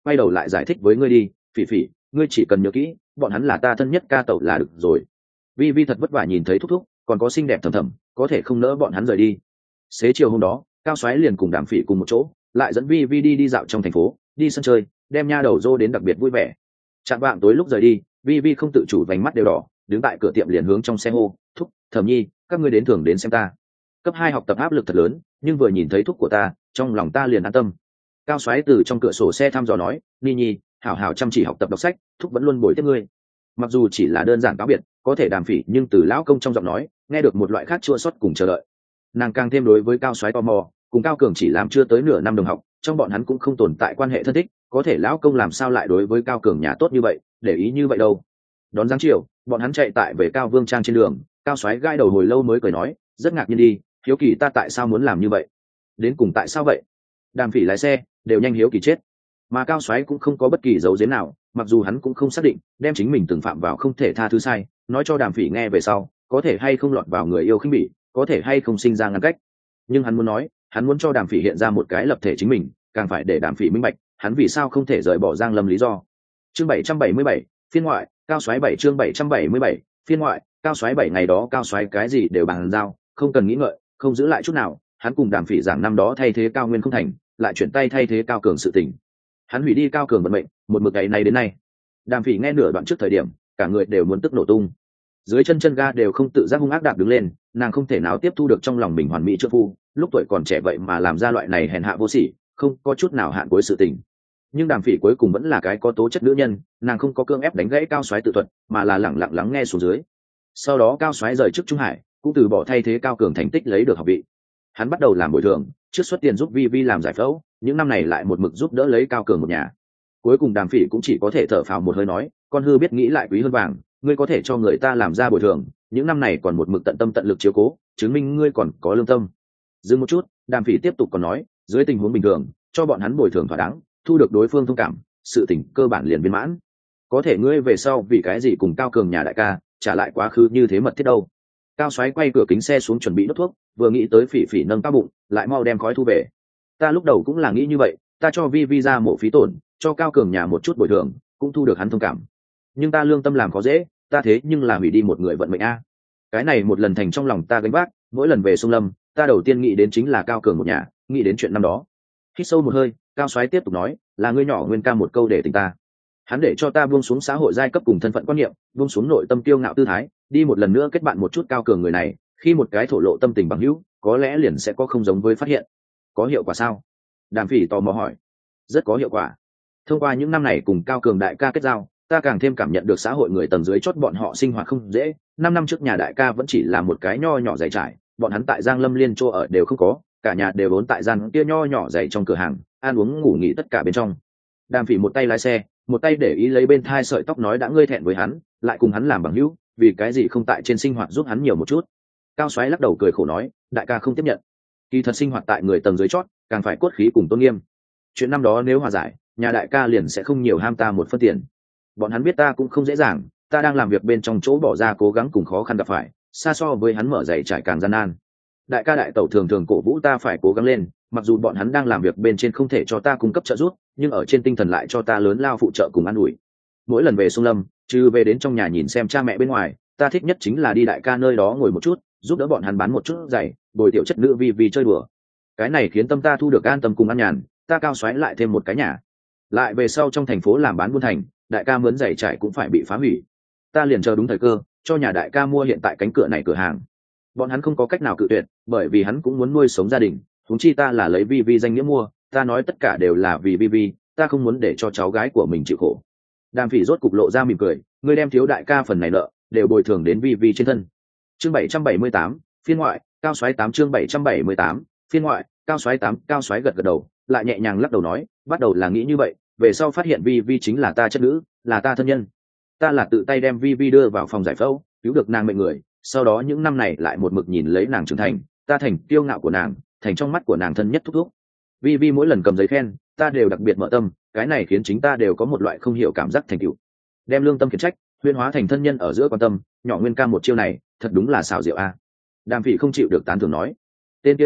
quay đầu lại giải thích với ngươi đi. Phỉ phỉ, ngươi chỉ cần nhớ kỹ, bọn hắn là ta thân nhất ca tẩu là được rồi. Vi Vi thật vất vả nhìn thấy thúc thúc còn có xinh đẹp thầm thầm, có thể không nỡ bọn hắn rời đi. Xế chiều hôm đó, Cao Soái liền cùng Đàm Phỉ cùng một chỗ, lại dẫn Vi Vi đi dạo trong thành phố, đi sân chơi, đem nha đầu dô đến đặc biệt vui vẻ. Chạng vạng tối lúc rời đi, Vi Vi không tự chủ vành mắt đều đỏ, đứng tại cửa tiệm liền hướng trong xe hô, thúc, Thẩm Nhi, các ngươi đến thường đến xem ta. Cấp 2 học tập áp lực thật lớn, nhưng vừa nhìn thấy thúc của ta, trong lòng ta liền an tâm. Cao Soái từ trong cửa sổ xe thăm dò nói, Ni Nhi, hảo hảo chăm chỉ học tập đọc sách, thúc vẫn luôn bồi tiếp ngươi. Mặc dù chỉ là đơn giản cáo biệt, có thể Đàm Phỉ nhưng từ lão công trong giọng nói nghe được một loại khác chua xót cùng chờ đợi. Nàng càng thêm đối với Cao Soái tò mò, cùng Cao Cường chỉ làm chưa tới nửa năm đồng học, trong bọn hắn cũng không tồn tại quan hệ thân thích, có thể lão công làm sao lại đối với Cao Cường nhà tốt như vậy, để ý như vậy đâu. Đón giáng chiều, bọn hắn chạy tại về Cao Vương Trang trên đường, Cao Soái gai đầu hồi lâu mới cười nói, rất ngạc nhiên đi, hiếu kỳ ta tại sao muốn làm như vậy. Đến cùng tại sao vậy? Đàm Phỉ lái xe đều nhanh hiếu kỳ chết, mà Cao Soái cũng không có bất kỳ dấu giếm nào, mặc dù hắn cũng không xác định đem chính mình từng phạm vào không thể tha thứ sai nói cho Đàm Phỉ nghe về sau có thể hay không lọt vào người yêu khinh bỉ, có thể hay không sinh ra ngăn cách, nhưng hắn muốn nói, hắn muốn cho Đàm Phỉ hiện ra một cái lập thể chính mình, càng phải để Đàm Phỉ minh bạch hắn vì sao không thể rời bỏ Giang Lâm lý do. Chương 777, phiên ngoại, Cao Soái 7 chương 777, phiên ngoại, Cao Soái 7 ngày đó Cao Soái cái gì đều bàn giao, không cần nghĩ ngợi, không giữ lại chút nào, hắn cùng Đàm Phỉ giảng năm đó thay thế Cao Nguyên không thành, lại chuyển tay thay thế Cao Cường sự tình. Hắn hủy đi Cao Cường vận mệnh, một mực ngày này đến nay. Đàm Phỉ nghe nửa đoạn trước thời điểm, cả người đều muốn tức nổ tung. Dưới chân ga đều không tự giác hung ác đạp đứng lên, nàng không thể nào tiếp thu được trong lòng mình hoàn mỹ trợ phu, lúc tuổi còn trẻ vậy mà làm ra loại này hèn hạ vô sỉ, không có chút nào hạn cuối sự tình. Nhưng Đàm Phỉ cuối cùng vẫn là cái có tố chất nữ nhân, nàng không có cương ép đánh gãy Cao Soái tự thuật, mà là lặng lặng lắng nghe xuống dưới. Sau đó Cao Soái rời chức Trung Hải, cũng từ bỏ thay thế Cao Cường thành tích lấy được học vị. Hắn bắt đầu làm bồi thường, trước xuất tiền giúp Vi Vi làm giải phẫu, những năm này lại một mực giúp đỡ lấy Cao Cường một nhà. Cuối cùng Đàm Phỉ cũng chỉ có thể thở phào một hơi nói, con hư biết nghĩ lại quý hơn vàng, ngươi có thể cho người ta làm ra bồi thường, những năm này còn một mực tận tâm tận lực chiếu cố, chứng minh ngươi còn có lương tâm. Dừng một chút, Đàm Phỉ tiếp tục còn nói, dưới tình huống bình thường, cho bọn hắn bồi thường thỏa đáng, thu được đối phương thông cảm, sự tình cơ bản liền viên mãn. Có thể ngươi về sau vì cái gì cùng Cao Cường nhà đại ca trả lại quá khứ như thế mật thiết đâu? Cao Soái quay cửa kính xe xuống chuẩn bị đốt thuốc, vừa nghĩ tới Phỉ Phỉ nâng cao bụng, lại mau đem khói thu về. Ta lúc đầu cũng là nghĩ như vậy, ta cho Vi Vi ra mộ phí tổn, cho Cao Cường nhà một chút bồi thường, cũng thu được hắn thông cảm. Nhưng ta lương tâm làm khó dễ, ta thế nhưng là hủy đi một người vận mệnh a. Cái này một lần thành trong lòng ta gánh vác, mỗi lần về Sông Lâm, ta đầu tiên nghĩ đến chính là Cao Cường một nhà, nghĩ đến chuyện năm đó. Hít sâu một hơi, Cao Soái tiếp tục nói, là ngươi nhỏ Nguyên ca một câu để tình ta. Hắn để cho ta buông xuống xã hội giai cấp cùng thân phận quan niệm, buông xuống nội tâm kiêu ngạo tư thái, đi một lần nữa kết bạn một chút Cao Cường người này, khi một cái thổ lộ tâm tình bằng hữu, có lẽ liền sẽ có không giống với phát hiện. Có hiệu quả sao? Đàm Phỉ tò mò hỏi. Rất có hiệu quả. Thông qua những năm này cùng Cao Cường đại ca kết giao, ta càng thêm cảm nhận được xã hội người tầng dưới chót bọn họ sinh hoạt không dễ. 5 năm trước nhà đại ca vẫn chỉ là một cái nho nhỏ dày trải, bọn hắn tại Giang Lâm Liên chỗ ở đều không có, cả nhà đều vốn tại gian kia nho nhỏ dày trong cửa hàng, ăn uống ngủ nghỉ tất cả bên trong. Đàm Phỉ một tay lái xe, một tay để ý lấy bên thai sợi tóc nói đã ngươi thẹn với hắn, lại cùng hắn làm bằng hữu, vì cái gì không tại trên sinh hoạt giúp hắn nhiều một chút. Cao Soái lắc đầu cười khổ nói, đại ca không tiếp nhận. Kỳ thật sinh hoạt tại người tầng dưới chót, càng phải cốt khí cùng tôn nghiêm. Chuyện năm đó nếu hòa giải, nhà đại ca liền sẽ không nhiều ham ta một phân tiền. Bọn hắn biết ta cũng không dễ dàng, ta đang làm việc bên trong chỗ bỏ ra cố gắng cùng khó khăn gặp phải, xa so với hắn mở giày trải càng gian nan. Đại ca đại tẩu thường thường cổ vũ ta phải cố gắng lên, mặc dù bọn hắn đang làm việc bên trên không thể cho ta cung cấp trợ giúp, nhưng ở trên tinh thần lại cho ta lớn lao phụ trợ cùng an ủi. Mỗi lần về Sông Lâm, trừ về đến trong nhà nhìn xem cha mẹ bên ngoài, ta thích nhất chính là đi đại ca nơi đó ngồi một chút, giúp đỡ bọn hắn bán một chút giày, bồi tiểu chất nữ Vi chơi đùa. Cái này khiến tâm ta thu được an tâm cùng an nhàn, ta Cao Soái lại thêm một cái nhà. Lại về sau trong thành phố làm bán buôn thành, đại ca mướn giày trải cũng phải bị phá hủy. Ta liền chờ đúng thời cơ, cho nhà đại ca mua hiện tại cánh cửa này cửa hàng. Bọn hắn không có cách nào cự tuyệt, bởi vì hắn cũng muốn nuôi sống gia đình, huống chi ta là lấy Vi danh nghĩa mua, ta nói tất cả đều là vì Vi, ta không muốn để cho cháu gái của mình chịu khổ. Đàm Phỉ rốt cục lộ ra mỉm cười, ngươi đem thiếu đại ca phần này nợ đều bồi thường đến Vi trên thân. Chương 778, phiên ngoại, Cao Soái 8 chương 778, phiên ngoại, Cao Soái 8, Cao Soái gật gật đầu, lại nhẹ nhàng lắc đầu nói, bắt đầu là nghĩ như vậy, về sau phát hiện Vi chính là ta chất nữ, là ta thân nhân. Ta là tự tay đem Vi đưa vào phòng giải phẫu, cứu được nàng mệnh người, sau đó những năm này lại một mực nhìn lấy nàng trưởng thành, ta thành kiêu ngạo của nàng, thành trong mắt của nàng thân nhất thúc thúc. Vi mỗi lần cầm giấy khen, ta đều đặc biệt mở tâm, cái này khiến chính ta đều có một loại không hiểu cảm giác thành tựu. Đem lương tâm khiển trách, huyên hóa thành thân nhân ở giữa quan tâm, nhỏ Nguyên ca một chiêu này, thật đúng là xảo diệu a. Đàm Phỉ không chịu được tán thưởng nói, tên kia nha,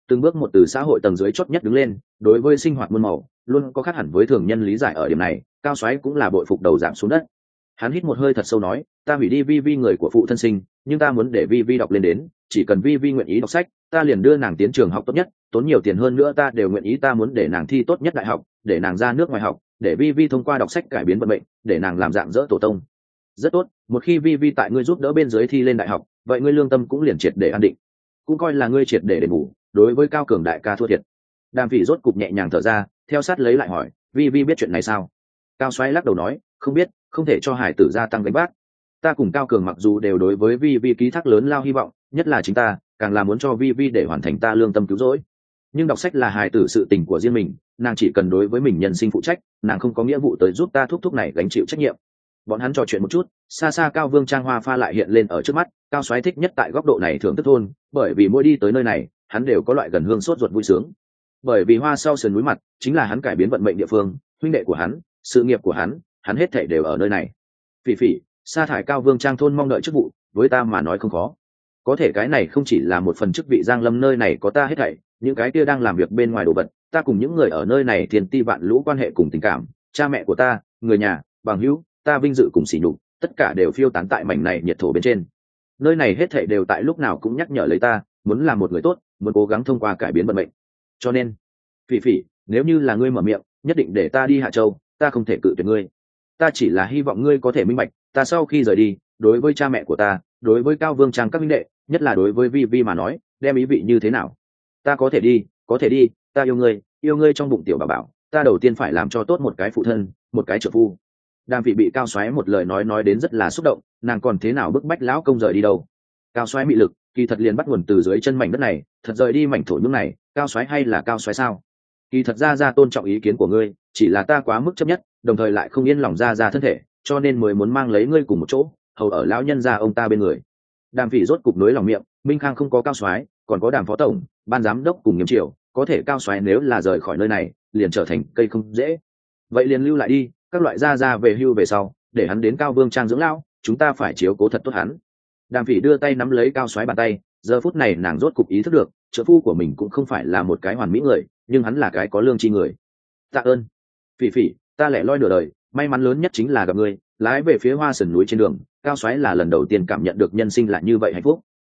từng bước một từ xã hội tầng dưới chót nhất đứng lên, đối với sinh hoạt muôn màu luôn có khác hẳn với thường nhân lý giải. ở điểm này Cao Soái cũng là bội phục đầu giảm xuống đất. Hắn hít một hơi thật sâu nói, ta hủy đi vi vi người của phụ thân sinh, nhưng ta muốn để vi vi đọc lên đến, chỉ cần vi vi nguyện ý đọc sách, ta liền đưa nàng tiến trường học tốt nhất, tốn nhiều tiền hơn nữa ta đều nguyện ý. Ta muốn để nàng thi tốt nhất đại học, để nàng ra nước ngoài học, để vi vi thông qua đọc sách cải biến vận mệnh, để nàng làm dạng dỡ tổ tông. Rất tốt, một khi vi vi tại ngươi giúp đỡ bên dưới thi lên đại học, vậy ngươi lương tâm cũng liền triệt để an định, cũng coi là ngươi triệt để đền bù đối với Cao Cường đại ca thua thiệt. Đàm Phỉ rốt cục nhẹ nhàng thở ra, theo sát lấy lại hỏi, vi vi biết chuyện này sao? Cao Soái lắc đầu nói, không biết, không thể cho hải tử gia tăng gánh vác. Ta cùng Cao Cường mặc dù đều đối với vi vi ký thác lớn lao hy vọng, nhất là chính ta càng là muốn cho vi vi để hoàn thành ta lương tâm cứu rỗi, nhưng đọc sách là hài tử sự tình của riêng mình, nàng chỉ cần đối với mình nhân sinh phụ trách, nàng không có nghĩa vụ tới giúp ta thúc này gánh chịu trách nhiệm. Bọn hắn trò chuyện một chút, xa xa Cao Vương Trang hoa pha lại hiện lên ở trước mắt. Cao Soái thích nhất tại góc độ này thưởng thức thôn, bởi vì mỗi đi tới nơi này hắn đều có loại gần hương sốt ruột vui sướng. Bởi vì hoa sau sườn núi mặt chính là hắn cải biến vận mệnh địa phương, huynh đệ của hắn, sự nghiệp của hắn hết thảy đều ở nơi này. Phỉ Phỉ, sa thải Cao Vương Trang thôn mong đợi chức vụ, với ta mà nói không khó. Có thể cái này không chỉ là một phần chức vị, Giang Lâm nơi này có ta hết thảy, những cái kia đang làm việc bên ngoài đồ vật, ta cùng những người ở nơi này tiền ti vạn lũ quan hệ cùng tình cảm, cha mẹ của ta, người nhà, bằng hữu, ta vinh dự cùng sỉ nhục, tất cả đều phiêu tán tại mảnh này nhiệt thổ bên trên. Nơi này hết thảy đều tại lúc nào cũng nhắc nhở lấy ta, muốn làm một người tốt, muốn cố gắng thông qua cải biến vận mệnh. Cho nên, Phỉ Phỉ, nếu như là ngươi mở miệng, nhất định để ta đi Hạ Châu, ta không thể cự tuyệt ngươi. Ta chỉ là hy vọng ngươi có thể minh bạch, ta sau khi rời đi, đối với cha mẹ của ta, đối với Cao Vương Trang các minh đệ, nhất là đối với Vi Vi mà nói, đem ý vị như thế nào. Ta có thể đi, ta yêu ngươi trong bụng tiểu bảo bảo, ta đầu tiên phải làm cho tốt một cái phụ thân, một cái trợ phu. Đàm Phỉ bị Cao Soái một lời nói đến rất là xúc động, nàng còn thế nào bức bách lão công rời đi đâu. Cao Soái mị lực kỳ thật liền bắt nguồn từ dưới chân mảnh đất này, thật rời đi mảnh thổ nhưỡng này, Cao Soái hay là Cao Soái sao? Kỳ thật ra tôn trọng ý kiến của ngươi, chỉ là ta quá mức chấp nhất, đồng thời lại không yên lòng ra thân thể, cho nên mới muốn mang lấy ngươi cùng một chỗ, hầu ở lão nhân gia ông ta bên người. Đàm Phỉ rốt cục nối lòng miệng, Minh Khang không có Cao Soái, còn có Đàm phó tổng, ban giám đốc cùng Nghiêm Triều, có thể Cao Soái nếu là rời khỏi nơi này, liền trở thành cây không dễ. Vậy liền lưu lại đi, các loại gia về hưu về sau, để hắn đến Cao Vương Trang dưỡng lão, chúng ta phải chiếu cố thật tốt hắn. Đàm Phỉ đưa tay nắm lấy Cao Soái bàn tay, giờ phút này nàng rốt cục ý thức được, trợ phu của mình cũng không phải là một cái hoàn mỹ người, nhưng hắn là cái có lương tri người. Tạ ơn, Phỉ Phỉ, ta lẻ loi nửa đời, may mắn lớn nhất chính là gặp ngươi. Lái về phía Hoa Sườn núi trên đường, Cao Soái là lần đầu tiên cảm nhận được nhân sinh là như vậy hạnh phúc.